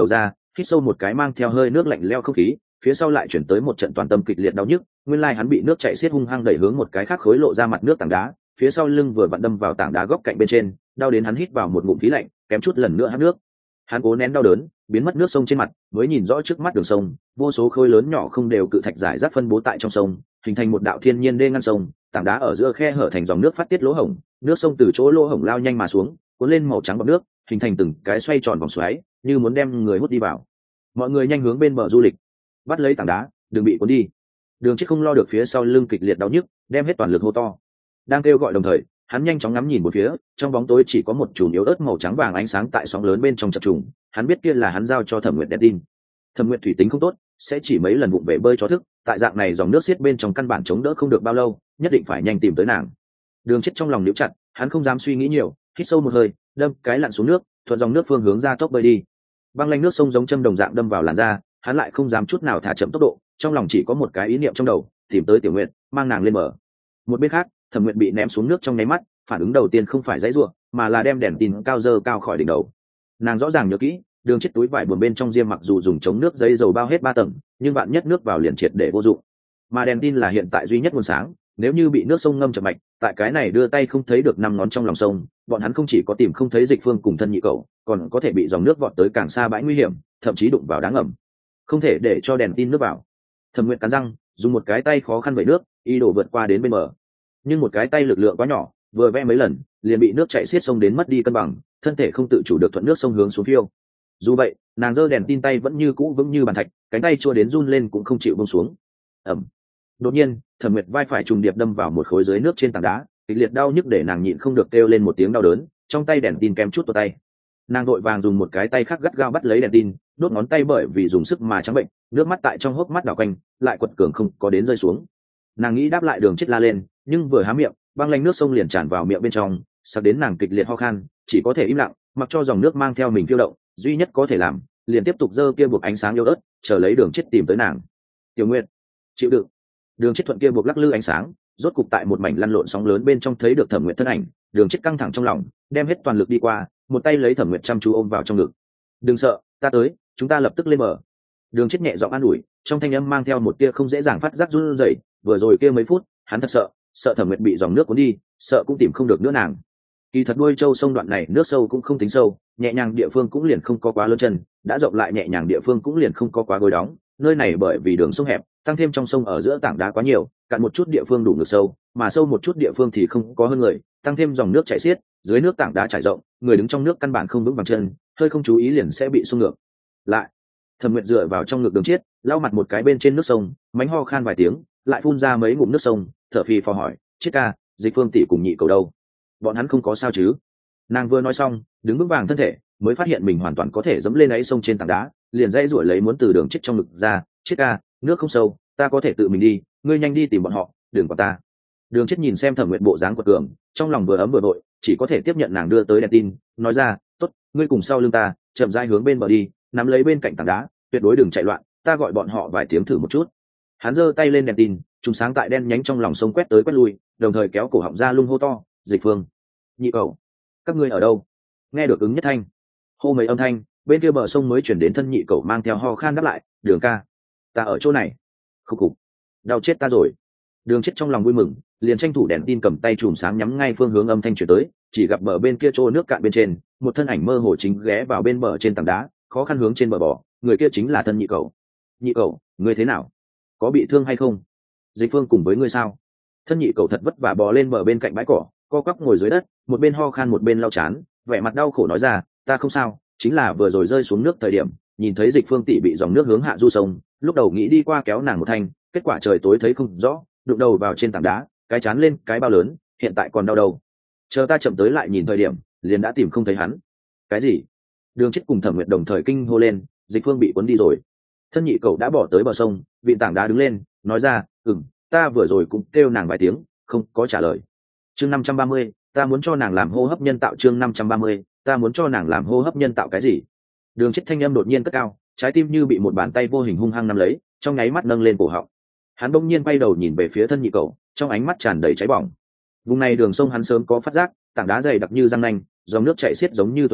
hít sâu một cái mang theo hơi nước lạnh leo không khí, phía sau lại chuyển tới một trận toàn tâm kịch liệt đau nhức. Nguyên lai hắn bị nước chảy xiết hung hăng đẩy hướng một cái khác khối lộ ra mặt nước tảng đá, phía sau lưng vừa vặn đâm vào tảng đá góc cạnh bên trên, đau đến hắn hít vào một ngụm khí lạnh, kém chút lần nữa hắt nước. Hắn cố nén đau đớn, biến mất nước sông trên mặt, mới nhìn rõ trước mắt đường sông, vô số khối lớn nhỏ không đều cự thạch rải rác phân bố tại trong sông, hình thành một đạo thiên nhiên đê ngăn sông. Tảng đá ở giữa khe hở thành dòng nước phát tiết lỗ hổng, nước sông từ chỗ lỗ hổng lao nhanh mà xuống, cuốn lên màu trắng bọt nước, hình thành từng cái xoay tròn vòng xoáy, như muốn đem người hút đi vào. Mọi người nhanh hướng bên bờ du lịch, bắt lấy tảng đá, đừng bị cuốn đi. Đường Chết không lo được phía sau lưng kịch liệt đau nhức, đem hết toàn lực hô to. Đang kêu gọi đồng thời, hắn nhanh chóng ngắm nhìn một phía, trong bóng tối chỉ có một chùm yếu ớt màu trắng vàng ánh sáng tại sóng lớn bên trong chập trùng. Hắn biết kia là hắn giao cho Thẩm Nguyệt đèn tin. Thẩm Nguyệt thủy tính không tốt, sẽ chỉ mấy lần vụng về bơi cho thức, tại dạng này dòng nước xiết bên trong căn bản chống đỡ không được bao lâu, nhất định phải nhanh tìm tới nàng. Đường Chết trong lòng níu chặt, hắn không dám suy nghĩ nhiều, hít sâu một hơi, đâm cái lặn xuống nước, thuận dòng nước phương hướng ra tốc bơi đi. Băng lanh nước sông giống châm đồng dạng đâm vào làn da, hắn lại không dám chút nào thả chậm tốc độ, trong lòng chỉ có một cái ý niệm trong đầu, tìm tới Tiểu Nguyệt, mang nàng lên bờ. Một bên khác, Thẩm Nguyệt bị ném xuống nước trong nháy mắt, phản ứng đầu tiên không phải giãy giụa, mà là đem đèn tin cao dơ cao khỏi đỉnh đầu. Nàng rõ ràng nhớ kỹ, đường Chết túi vải buồn bên trong diêm mặc dù dùng chống nước giấy dầu bao hết ba tầng, nhưng bạn nhất nước vào liền triệt để vô dụng. Mà đèn tin là hiện tại duy nhất nguồn sáng, nếu như bị nước sông ngâm chậm mạch, tại cái này đưa tay không thấy được năm ngón trong lòng sông, bọn hắn không chỉ có tìm không thấy Dịch Phương cùng thân nhị cậu, còn có thể bị dòng nước vọt tới càng xa bãi nguy hiểm, thậm chí đụng vào đá ngầm. Không thể để cho đèn tin nước vào. Thẩm Nguyệt cắn răng, dùng một cái tay khó khăn vẩy nước, ý đồ vượt qua đến bên bờ. Nhưng một cái tay lực lượng quá nhỏ, vừa vẽ mấy lần, liền bị nước chảy xiết sông đến mất đi cân bằng, thân thể không tự chủ được thuận nước sông hướng xuống phiêu. Dù vậy, nàng giơ đèn tin tay vẫn như cũ vững như bàn thạch, cánh tay chua đến run lên cũng không chịu buông xuống. Ầm. Đột nhiên, Thẩm Nguyệt vai phải trùng điệp đâm vào một khối dưới nước trên tảng đá, kịch liệt đau nhức để nàng nhịn không được kêu lên một tiếng đau đớn, trong tay đèn tin kém chút tuột tay. Nàng vội vàng dùng một cái tay khác gắt gao bắt lấy đèn tin, đốt ngón tay bởi vì dùng sức mà trắng bệnh, nước mắt tại trong hốc mắt đảo quanh, lại quật cường không có đến rơi xuống. Nàng nghĩ đáp lại Đường Chết la lên, nhưng vừa há miệng, băng lanh nước sông liền tràn vào miệng bên trong, sặc đến nàng kịch liệt ho khan, chỉ có thể im lặng, mặc cho dòng nước mang theo mình phiêu động, duy nhất có thể làm, liền tiếp tục giơ kia buộc ánh sáng yếu ớt, chờ lấy Đường Chết tìm tới nàng. Tiểu Nguyệt, chịu đựng. Đường Chết thuận kia buộc lắc lư ánh sáng, rốt cục tại một mảnh lăn lộn sóng lớn bên trong thấy được Thẩm Nguyệt thân ảnh. Đường Chết căng thẳng trong lòng, đem hết toàn lực đi qua, một tay lấy Thẩm Nguyệt chăm chú ôm vào trong ngực. Đừng sợ, ta tới, chúng ta lập tức lên bờ. Đường Chết nhẹ giọng an ủi, trong thanh âm mang theo một tia không dễ dàng phát giác run rẩy. Vừa rồi kia mấy phút, hắn thật sợ, sợ Thẩm Nguyệt bị dòng nước cuốn đi, sợ cũng tìm không được nữa nàng. Kỳ thật đuôi châu sông đoạn này nước sâu cũng không tính sâu, nhẹ nhàng địa phương cũng liền không có quá lớn chân, đã rộng lại nhẹ nhàng địa phương cũng liền không có quá gối đóng. Nơi này bởi vì đường sông hẹp, tăng thêm trong sông ở giữa tảng đá quá nhiều, cạn một chút địa phương đủ ngược sâu, mà sâu một chút địa phương thì không có hơn người, tăng thêm dòng nước chảy xiết, dưới nước tảng đá trải rộng, người đứng trong nước căn bản không vững vàng chân, hơi không chú ý liền sẽ bị xung ngược. Lại, Thẩm Nguyệt dựa vào trong ngực Đường Chết, lau mặt một cái bên trên nước sông, mánh ho khan vài tiếng, lại phun ra mấy ngụm nước sông, thở phì phò hỏi, Chết ca, Dịch Phương tỷ cùng nhị cầu đâu? Bọn hắn không có sao chứ? Nàng vừa nói xong, đứng vững vàng thân thể, mới phát hiện mình hoàn toàn có thể dẫm lên ấy sông trên tảng đá, liền dãy ruổi lấy muốn từ Đường Chết trong ngực ra. Chết ca, nước không sâu, ta có thể tự mình đi, ngươi nhanh đi tìm bọn họ, đừng quản ta. Đường Chết nhìn xem Thẩm Nguyệt bộ dáng quật cường, trong lòng vừa ấm vừa vội, chỉ có thể tiếp nhận nàng đưa tới đèn tin, nói ra, tốt, ngươi cùng sau lưng ta, chậm rãi hướng bên bờ đi, nắm lấy bên cạnh tảng đá, tuyệt đối đừng chạy loạn, ta gọi bọn họ vài tiếng thử một chút. Hắn giơ tay lên đèn tin, trùng sáng tại đen nhánh trong lòng sông quét tới quét lui, đồng thời kéo cổ họng ra lung hô to, Dịch Phương, nhị cầu, các ngươi ở đâu? Nghe được ứng nhất thanh, hô mấy âm thanh, bên kia bờ sông mới chuyển đến thân nhị cầu mang theo ho khan đáp lại, Đường ca, ta ở chỗ này. Khúc khục, đau chết ta rồi. Đường Chết trong lòng vui mừng, liền tranh thủ đèn tin cầm tay chùm sáng nhắm ngay phương hướng âm thanh chuyển tới, chỉ gặp bờ bên kia chỗ nước cạn bên trên, một thân ảnh mơ hồ chính ghé vào bên bờ trên tảng đá, khó khăn hướng trên bờ bò, người kia chính là thân nhị cầu. Nhị cầu, ngươi thế nào? Có bị thương hay không? Dịch Phương cùng với ngươi sao? Thân nhị cầu thật vất vả bò lên bờ bên cạnh bãi cỏ, co quắp ngồi dưới đất, một bên ho khan một bên lau chán, vẻ mặt đau khổ nói ra, ta không sao, chính là vừa rồi rơi xuống nước thời điểm, nhìn thấy Dịch Phương tỷ bị dòng nước hướng hạ du sông, lúc đầu nghĩ đi qua kéo nàng một thanh, kết quả trời tối thấy không rõ, đụng đầu vào trên tảng đá, cái chán lên cái bao lớn, hiện tại còn đau đầu. Chờ ta chậm tới lại nhìn thời điểm, liền đã tìm không thấy hắn. Cái gì? Đường Chết cùng Thẩm Nguyệt đồng thời kinh hô lên, Dịch Phương bị cuốn đi rồi. Thân nhị cậu đã bỏ tới bờ sông, vị tảng đá đứng lên, nói ra, ừm, ta vừa rồi cũng kêu nàng vài tiếng, không có trả lời. Chương năm trăm ba mươi, ta muốn cho nàng làm hô hấp nhân tạo. Chương năm trăm ba mươi, ta muốn cho nàng làm hô hấp nhân tạo cái gì? Đường Chết thanh âm đột nhiên cất cao, trái tim như bị một bàn tay vô hình hung hăng nắm lấy, trong nháy mắt nâng lên cổ họng. Hắn bỗng nhiên quay đầu nhìn về phía thân nhị cậu, trong ánh mắt tràn đầy cháy bỏng. Vùng này đường sông hắn sớm có phát giác, tảng đá dày đặc như răng nanh, dòng nước chảy xiết giống như tuấn mã,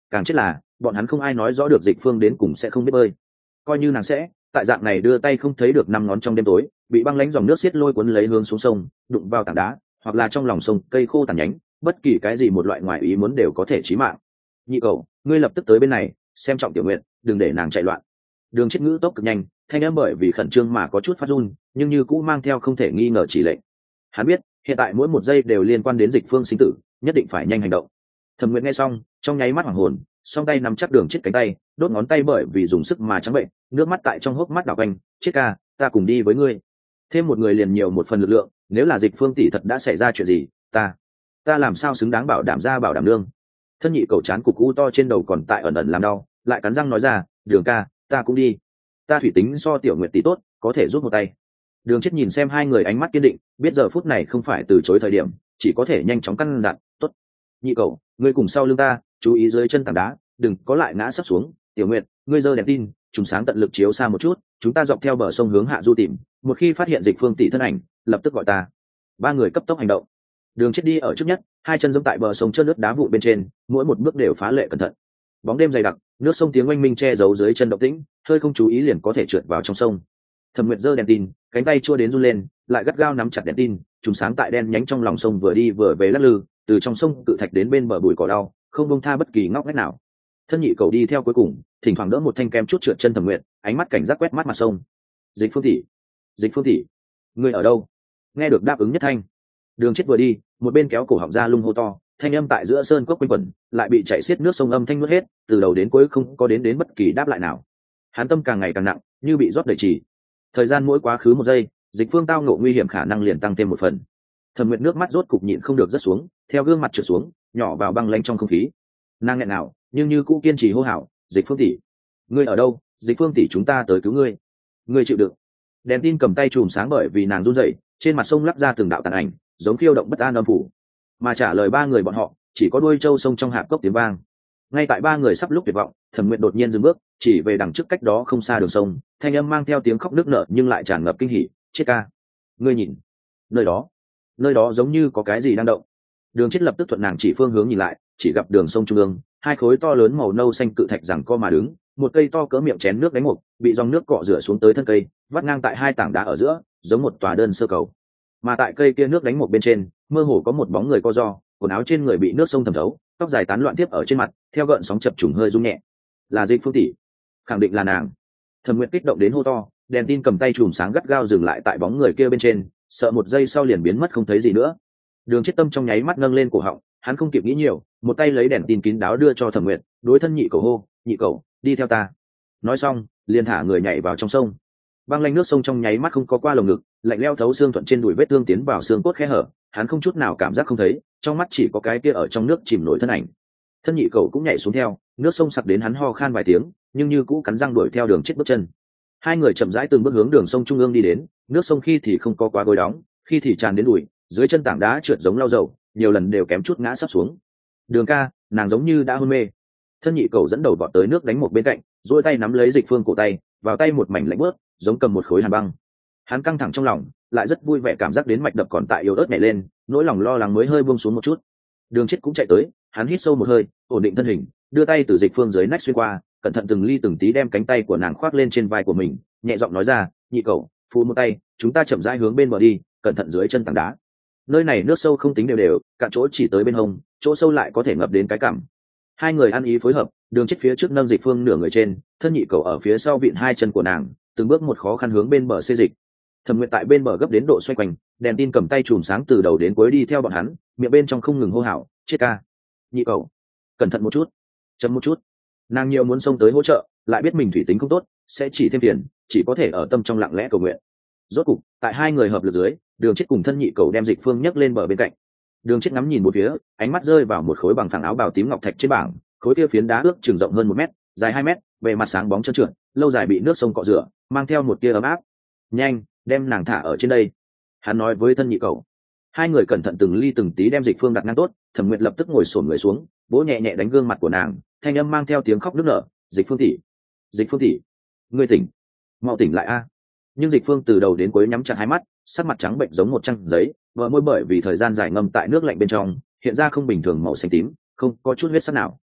càng chết là bọn hắn không ai nói rõ được Dịch Phương đến cùng sẽ không biết bơi. Coi như nàng sẽ, tại dạng này đưa tay không thấy được năm ngón trong đêm tối, bị băng lãnh dòng nước xiết lôi cuốn lấy hướng xuống sông, đụng vào tảng đá, hoặc là trong lòng sông cây khô tàn nhánh, bất kỳ cái gì một loại ngoại ý muốn đều có thể chí mạng. Nhị cầu, ngươi lập tức tới bên này, xem trọng Tiểu Nguyệt, đừng để nàng chạy loạn. Đường Chết ngữ tốc cực nhanh, thanh âm bởi vì khẩn trương mà có chút phát run, nhưng như cũ mang theo không thể nghi ngờ chỉ lệnh. Hắn biết, hiện tại mỗi một giây đều liên quan đến Dịch Phương sinh tử, nhất định phải nhanh hành động. Thẩm Nguyệt nghe xong, trong nháy mắt hoảng hồn, song tay nắm chắc Đường Chết cánh tay, đốt ngón tay bởi vì dùng sức mà trắng bệnh, nước mắt tại trong hốc mắt đảo quanh. Chết ca, ta cùng đi với ngươi. Thêm một người liền nhiều một phần lực lượng, nếu là Dịch Phương tỷ thật đã xảy ra chuyện gì, ta, ta làm sao xứng đáng bảo đảm ra bảo đảm lương. Thân nhị cầu chán cục u to trên đầu còn tại ẩn ẩn làm đau, lại cắn răng nói ra, Đường ca, ta cũng đi. Ta thủy tính so Tiểu Nguyệt tỷ tốt, có thể giúp một tay. Đường Chết nhìn xem hai người ánh mắt kiên định, biết giờ phút này không phải từ chối thời điểm, chỉ có thể nhanh chóng căn dặn, tốt. Nhị cầu, ngươi cùng sau lưng ta, chú ý dưới chân tảng đá, đừng có lại ngã sấp xuống. Tiểu Nguyệt, ngươi giơ đèn tin, trùng sáng tận lực chiếu xa một chút, chúng ta dọc theo bờ sông hướng hạ du tìm, một khi phát hiện Dịch Phương tỷ thân ảnh, lập tức gọi ta. Ba người cấp tốc hành động. Đường Chết đi ở trước nhất, hai chân giẫm tại bờ sông trơn nước đá vụn bên trên, mỗi một bước đều phá lệ cẩn thận. Bóng đêm dày đặc, nước sông tiếng oanh minh che giấu dưới chân động tĩnh, hơi không chú ý liền có thể trượt vào trong sông. Thẩm Nguyệt giơ đèn tin, cánh tay chua đến run lên, lại gắt gao nắm chặt đèn tin, trùng sáng tại đen nhánh trong lòng sông vừa đi vừa về lắc lư, từ trong sông cự thạch đến bên bờ bụi cỏ đau, không buông tha bất kỳ ngóc ngách nào. Thân nhị cầu đi theo cuối cùng, thỉnh thoảng đỡ một thanh kem chút trượt chân Thẩm Nguyệt, ánh mắt cảnh giác quét mắt mặt sông. Dịch Phương tỷ, Dịch Phương tỷ, ngươi ở đâu? Nghe được đáp ứng nhất thanh. Đường Chết vừa đi, một bên kéo cổ họng ra lung hô to, thanh âm tại giữa sơn cốc quanh quẩn, lại bị chảy xiết nước sông âm thanh nuốt hết, từ đầu đến cuối không có đến đến bất kỳ đáp lại nào. Hắn tâm càng ngày càng nặng, như bị rót đầy trì. Thời gian mỗi quá khứ một giây, Dịch Phương tao ngộ nguy hiểm khả năng liền tăng thêm một phần. Thẩm Nguyệt nước mắt rốt cục nhịn không được rớt xuống, theo gương mặt trượt xuống, nhỏ vào băng lanh trong không khí. Nàng nghẹn nào, nhưng như cũ kiên trì hô hào, Dịch Phương tỷ, ngươi ở đâu? Dịch Phương tỷ, chúng ta tới cứu ngươi. Ngươi chịu đựng. Đèn tin cầm tay chùm sáng bởi vì nàng run rẩy, trên mặt sông lắc ra từng đạo tàn ảnh, giống khiêu động bất an âm phủ. Mà trả lời ba người bọn họ, chỉ có đuôi trâu sông trong hạp cốc tiếng vang. Ngay tại ba người sắp lúc tuyệt vọng, Thẩm Nguyệt đột nhiên dừng bước, chỉ về đằng trước cách đó không xa đường sông, thanh âm mang theo tiếng khóc nức nở nhưng lại tràn ngập kinh hỉ, Chết ca, ngươi nhìn, nơi đó, nơi đó giống như có cái gì đang động. Đường Chết lập tức thuận nàng chỉ phương hướng nhìn lại, chỉ gặp đường sông trung ương, hai khối to lớn màu nâu xanh cự thạch giằng co mà đứng, một cây to cỡ miệng chén nước đánh mục, bị dòng nước cọ rửa xuống tới thân cây, vắt ngang tại hai tảng đá ở giữa, giống một tòa đơn sơ cầu. Mà tại cây kia nước đánh mục bên trên, mơ hồ có một bóng người co ro, quần áo trên người bị nước sông thấm thấu, tóc dài tán loạn tiếp ở trên mặt, theo gợn sóng chập trùng hơi rung nhẹ. Là Dịch Phương tỷ, khẳng định là nàng. Thẩm Nguyệt kích động đến hô to, đèn tin cầm tay chùm sáng gắt gao dừng lại tại bóng người kia bên trên, sợ một giây sau liền biến mất không thấy gì nữa. Đường Chết tâm trong nháy mắt nâng lên cổ họng, hắn không kịp nghĩ nhiều, một tay lấy đèn tin kín đáo đưa cho Thẩm Nguyệt, đối thân nhị cầu hô, nhị cầu, đi theo ta. Nói xong, liền thả người nhảy vào trong sông. Băng lanh nước sông trong nháy mắt không có qua lồng ngực, lạnh leo thấu xương thuận trên đùi vết thương tiến vào xương cốt khe hở, hắn không chút nào cảm giác không thấy, trong mắt chỉ có cái kia ở trong nước chìm nổi thân ảnh. Thân nhị cầu cũng nhảy xuống theo, nước sông sặc đến hắn ho khan vài tiếng, nhưng như cũ cắn răng đuổi theo Đường Chết bước chân. Hai người chậm rãi từng bước hướng đường sông trung ương đi đến, nước sông khi thì không có quá gối đóng, khi thì tràn đến đùi, dưới chân tảng đá trượt giống lau dầu, nhiều lần đều kém chút ngã sắp xuống. Đường ca, nàng giống như đã hôn mê. Thân nhị cầu dẫn đầu vọt tới nước đánh một bên cạnh, duỗi tay nắm lấy Dịch Phương cổ tay, vào tay một mảnh lạnh bớt, giống cầm một khối hàn băng. Hắn căng thẳng trong lòng, lại rất vui vẻ, cảm giác đến mạch đập còn tại yếu ớt nhảy lên, nỗi lòng lo lắng mới hơi buông xuống một chút. Đường Chết cũng chạy tới, hắn hít sâu một hơi, ổn định thân hình, đưa tay từ Dịch Phương dưới nách xuyên qua, cẩn thận từng ly từng tí đem cánh tay của nàng khoác lên trên vai của mình, nhẹ giọng nói ra, nhị cầu, phụ một tay, chúng ta chậm rãi hướng bên bờ đi, cẩn thận dưới chân tảng đá. Nơi này nước sâu không tính đều đều, cạn chỗ chỉ tới bên hông, chỗ sâu lại có thể ngập đến cái cằm. Hai người ăn ý phối hợp, Đường Chết phía trước nâng Dịch Phương nửa người trên, thân nhị cầu ở phía sau vịn hai chân của nàng, từng bước một khó khăn hướng bên bờ xê dịch. Thẩm Nguyệt tại bên bờ gấp đến độ xoay quanh, đèn tin cầm tay chùm sáng từ đầu đến cuối đi theo bọn hắn, miệng bên trong không ngừng hô hào, Chết ca, nhị cầu, cẩn thận một chút, chấm một chút. Nàng nhiều muốn xông tới hỗ trợ, lại biết mình thủy tính không tốt, sẽ chỉ thêm phiền, chỉ có thể ở tâm trong lặng lẽ cầu nguyện. Rốt cục, tại hai người hợp lực dưới, Đường Chết cùng thân nhị cầu đem Dịch Phương nhấc lên bờ bên cạnh. Đường Chết ngắm nhìn một phía, ánh mắt rơi vào một khối bằng phẳng áo bào tím ngọc thạch trên bảng, khối kia phiến đá ước chừng rộng hơn một mét, dài hai mét, bề mặt sáng bóng trơn trượt, lâu dài bị nước sông cọ rửa, mang theo một tia ấm áp. Nhanh, đem nàng thả ở trên đây. Hắn nói với thân nhị cầu. Hai người cẩn thận từng ly từng tí đem Dịch Phương đặt ngang tốt, Thẩm Nguyệt lập tức ngồi xổm người xuống, vỗ nhẹ nhẹ đánh gương mặt của nàng, thanh âm mang theo tiếng khóc nức nở, Dịch Phương tỷ, Dịch Phương tỷ, ngươi tỉnh, mau tỉnh lại a. Nhưng Dịch Phương từ đầu đến cuối nhắm chặt hai mắt, sắc mặt trắng bệnh giống một trang giấy, bờ môi bởi vì thời gian dài ngâm tại nước lạnh bên trong, hiện ra không bình thường màu xanh tím, không có chút huyết sắc nào.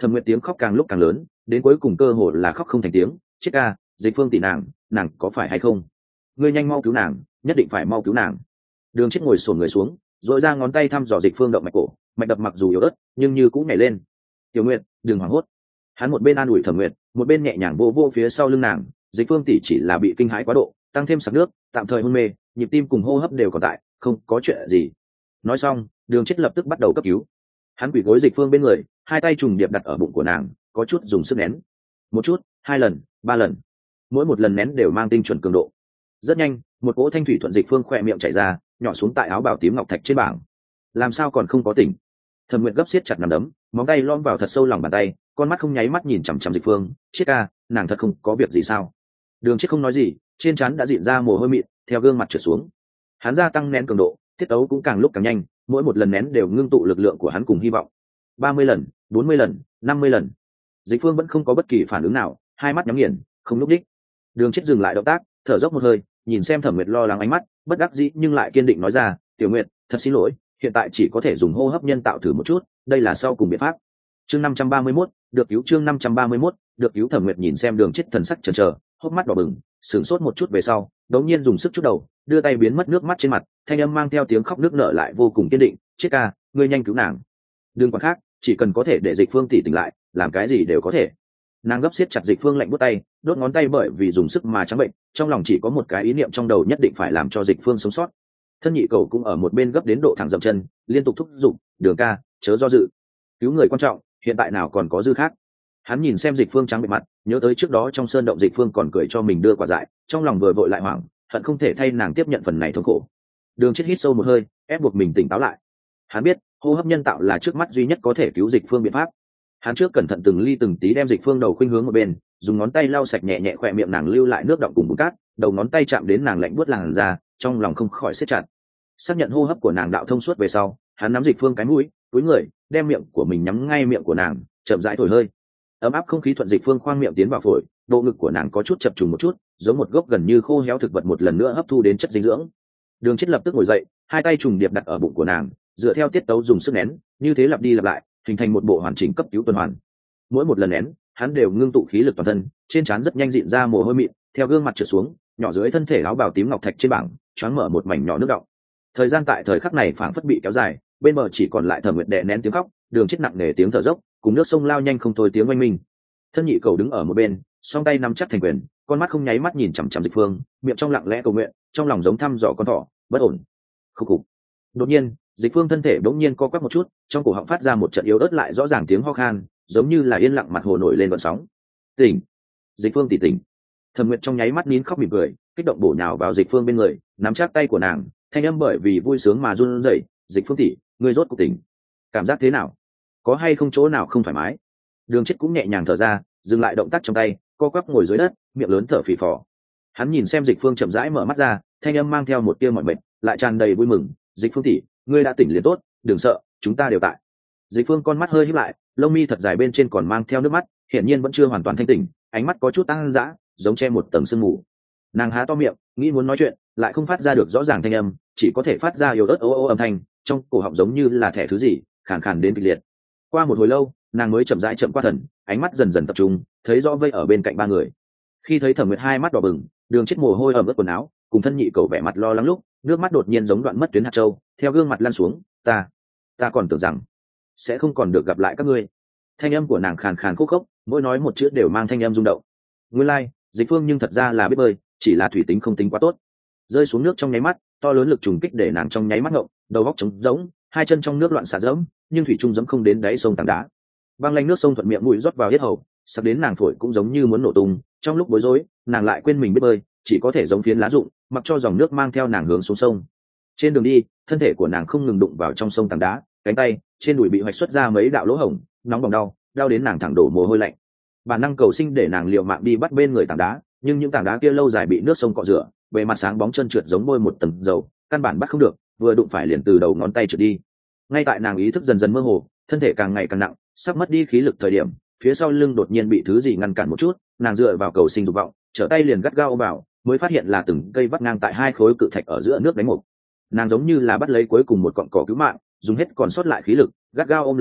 Thẩm Nguyệt tiếng khóc càng lúc càng lớn, đến cuối cùng cơ hồ là khóc không thành tiếng. Chết ca, Dịch Phương tỷ nàng, nàng có phải hay không? Ngươi nhanh mau cứu nàng, nhất định phải mau cứu nàng. Đường Chết ngồi xổm người xuống, rồi ra ngón tay thăm dò Dịch Phương động mạch cổ, mạch đập mặc dù yếu ớt, nhưng như cũng nhảy lên. Tiểu Nguyệt, đừng hoảng hốt. Hắn một bên an ủi Thẩm Nguyệt, một bên nhẹ nhàng vô vô phía sau lưng nàng. Dịch Phương tỷ chỉ là bị kinh hãi quá độ, tăng thêm sặc nước, tạm thời hôn mê, nhịp tim cùng hô hấp đều còn tại, không có chuyện gì. Nói xong, Đường Chết lập tức bắt đầu cấp cứu. Hắn quỳ gối Dịch Phương bên người, hai tay trùng điệp đặt ở bụng của nàng, có chút dùng sức nén. Một chút, hai lần, ba lần, mỗi một lần nén đều mang tinh chuẩn cường độ. Rất nhanh, một cỗ thanh thủy thuận Dịch Phương khỏe miệng chảy ra, nhỏ xuống tại áo bào tím ngọc thạch trên bảng. Làm sao còn không có tỉnh? Thẩm Nguyệt gấp siết chặt nắm đấm, móng tay lom vào thật sâu lòng bàn tay, con mắt không nháy mắt nhìn chằm chằm Dịch Phương. Chiết ca, nàng thật không có việc gì sao? Đường Chiết không nói gì, trên trán đã dịn ra mồ hôi mịn, theo gương mặt trượt xuống. Hắn gia tăng nén cường độ, tiết tấu cũng càng lúc càng nhanh, mỗi một lần nén đều ngưng tụ lực lượng của hắn cùng hy vọng. Ba mươi lần, bốn mươi lần, năm mươi lần. Dịch Phương vẫn không có bất kỳ phản ứng nào, hai mắt nhắm nghiền, không lúc đích. Đường Chiết dừng lại động tác, thở dốc một hơi, nhìn xem Thẩm Nguyệt lo lắng ánh mắt, bất đắc dĩ nhưng lại kiên định nói ra, "Tiểu Nguyệt, thật xin lỗi, hiện tại chỉ có thể dùng hô hấp nhân tạo thử một chút, đây là sau cùng biện pháp." Chương năm trăm ba mươi mốt, được cứu. Chương năm trăm ba mươi mốt, được cứu. Thẩm Nguyệt nhìn xem Đường Chiết thần sắc chần chờ, hốc mắt đỏ bừng, sửng sốt một chút về sau, đột nhiên dùng sức chút đầu, đưa tay biến mất nước mắt trên mặt, thanh âm mang theo tiếng khóc nức nở lại vô cùng kiên định, "Chiết ca, ngươi nhanh cứu nàng. Đừng quản khác, chỉ cần có thể để Dịch Phương tỷ tỉnh lại, làm cái gì đều có thể." Nàng gấp siết chặt Dịch Phương lạnh buốt tay, đốt ngón tay bởi vì dùng sức mà trắng bệnh, trong lòng chỉ có một cái ý niệm trong đầu, nhất định phải làm cho Dịch Phương sống sót. Thân nhị cầu cũng ở một bên gấp đến độ thẳng dậm chân, liên tục thúc giục, "Đường ca, chớ do dự, cứu người quan trọng, hiện tại nào còn có dư khác." Hắn nhìn xem Dịch Phương trắng bệnh mặt, nhớ tới trước đó trong sơn động Dịch Phương còn cười cho mình đưa quả dại, trong lòng vừa vội lại hoảng, hận không thể thay nàng tiếp nhận phần này thống khổ. Đường Chết hít sâu một hơi, ép buộc mình tỉnh táo lại. Hắn biết, hô hấp nhân tạo là trước mắt duy nhất có thể cứu Dịch Phương biện pháp. Hắn trước cẩn thận từng ly từng tí đem Dịch Phương đầu khuynh hướng một bên, dùng ngón tay lau sạch nhẹ nhẹ khỏe miệng nàng lưu lại nước đọng cùng bùn cát, đầu ngón tay chạm đến nàng lạnh buốt làn da, trong lòng không khỏi siết chặt. Xác nhận hô hấp của nàng đạo thông suốt về sau, hắn nắm Dịch Phương cái mũi, cúi người, đem miệng của mình nhắm ngay miệng của nàng, chậm rãi thổi hơi. Ấm áp không khí thuận Dịch Phương khoang miệng tiến vào phổi, độ ngực của nàng có chút chập trùng một chút, giống một gốc gần như khô héo thực vật một lần nữa hấp thu đến chất dinh dưỡng. Đường Chết lập tức ngồi dậy, hai tay trùng điệp đặt ở bụng của nàng, dựa theo tiết tấu dùng sức nén, như thế lặp đi lặp lại, hình thành một bộ hoàn chỉnh cấp cứu tuần hoàn. Mỗi một lần nén, hắn đều ngưng tụ khí lực toàn thân, trên trán rất nhanh dịn ra mồ hôi mịn, theo gương mặt trượt xuống, nhỏ dưới thân thể áo bào tím ngọc thạch trên bảng, choáng mở một mảnh nhỏ nước đọng. Thời gian tại thời khắc này phảng phất bị kéo dài, bên bờ chỉ còn lại Thẩm Nguyệt đè nén tiếng khóc, Đường Chết nặng nề tiếng thở dốc, cùng nước sông lao nhanh không thôi tiếng oanh minh. Thân nhị cầu đứng ở một bên, song tay nắm chắc thành quyền, con mắt không nháy mắt nhìn chằm chằm Dịch Phương, miệng trong lặng lẽ cầu nguyện, trong lòng giống thăm dò con thỏ, bất ổn. Khúc khục. Đột nhiên, Dịch Phương thân thể bỗng nhiên co quắp một chút, trong cổ họng phát ra một trận yếu ớt lại rõ ràng tiếng ho khan, giống như là yên lặng mặt hồ nổi lên gợn sóng. "Tỉnh, Dịch Phương tỷ tỉnh." Thẩm Nguyệt trong nháy mắt nín khóc mỉm cười, kích động bổ nhào vào Dịch Phương bên người, nắm chắc tay của nàng, thanh âm bởi vì vui sướng mà run rẩy, "Dịch Phương tỷ, ngươi rốt cuộc tỉnh. Cảm giác thế nào? Có hay không chỗ nào không thoải mái?" Đường Chết cũng nhẹ nhàng thở ra, dừng lại động tác trong tay, co quắp ngồi dưới đất, miệng lớn thở phì phò. Hắn nhìn xem Dịch Phương chậm rãi mở mắt ra, thanh âm mang theo một tia mỏi mệt, lại tràn đầy vui mừng, "Dịch Phương tỷ, ngươi đã tỉnh liền tốt, đừng sợ, chúng ta đều tại." Dịch Phương con mắt hơi híp lại, lông mi thật dài bên trên còn mang theo nước mắt, hiển nhiên vẫn chưa hoàn toàn thanh tỉnh, ánh mắt có chút tăng dã, giống che một tầng sương mù. Nàng há to miệng, nghĩ muốn nói chuyện, lại không phát ra được rõ ràng thanh âm, chỉ có thể phát ra yếu ớt ô ô âm thanh, trong cổ họng giống như là thẻ thứ gì, khàn khàn đến kịch liệt. Qua một hồi lâu, nàng mới chậm rãi chậm qua thần, ánh mắt dần dần tập trung, thấy rõ vây ở bên cạnh ba người. Khi thấy Thẩm Nguyệt hai mắt đỏ bừng, Đường Chết mồ hôi ẩm ướt quần áo, cùng thân nhị cầu vẻ mặt lo lắng lúc, nước mắt đột nhiên giống đoạn mất tuyến hạt châu, theo gương mặt lăn xuống, "Ta, ta còn tưởng rằng sẽ không còn được gặp lại các ngươi." Thanh âm của nàng khàn khàn khô khốc, mỗi nói một chữ đều mang thanh âm rung động. Nguyên lai, like, Dịch Phương nhưng thật ra là biết bơi, chỉ là thủy tính không tính quá tốt. Rơi xuống nước trong nháy mắt, to lớn lực trùng kích để nàng trong nháy mắt ngộng, đầu óc trống rỗng, hai chân trong nước loạn xả dẫm, nhưng thủy trung dẫm không đến đáy sông tảng đá. Băng lanh nước sông thuận miệng mũi rót vào yết hầu, sặc đến nàng phổi cũng giống như muốn nổ tung. Trong lúc bối rối, nàng lại quên mình biết bơi, chỉ có thể giống phiến lá rụng, mặc cho dòng nước mang theo nàng hướng xuống sông. Trên đường đi, thân thể của nàng không ngừng đụng vào trong sông tảng đá, cánh tay, trên đùi bị hoạch xuất ra mấy đạo lỗ hổng, nóng bỏng đau, đau đến nàng thẳng đổ mồ hôi lạnh. Bản năng cầu sinh để nàng liều mạng đi bắt bên người tảng đá, nhưng những tảng đá kia lâu dài bị nước sông cọ rửa, bề mặt sáng bóng chân trượt giống bôi một tầng dầu, căn bản bắt không được, vừa đụng phải liền từ đầu ngón tay trượt đi. Ngay tại nàng ý thức dần dần mơ hồ, thân thể càng ngày càng nặng, sắp mất đi khí lực thời điểm, phía sau lưng đột nhiên bị thứ gì ngăn cản một chút, nàng dựa vào cầu sinh dục vọng, trở tay liền gắt gao ôm vào, mới phát hiện là từng cây vắt ngang tại hai khối cự thạch ở giữa nước đánh mục. Nàng giống như là bắt lấy cuối cùng một cọng cỏ cứu mạng, dùng hết còn sót lại khí lực, gắt gao ôm lấy gỗ,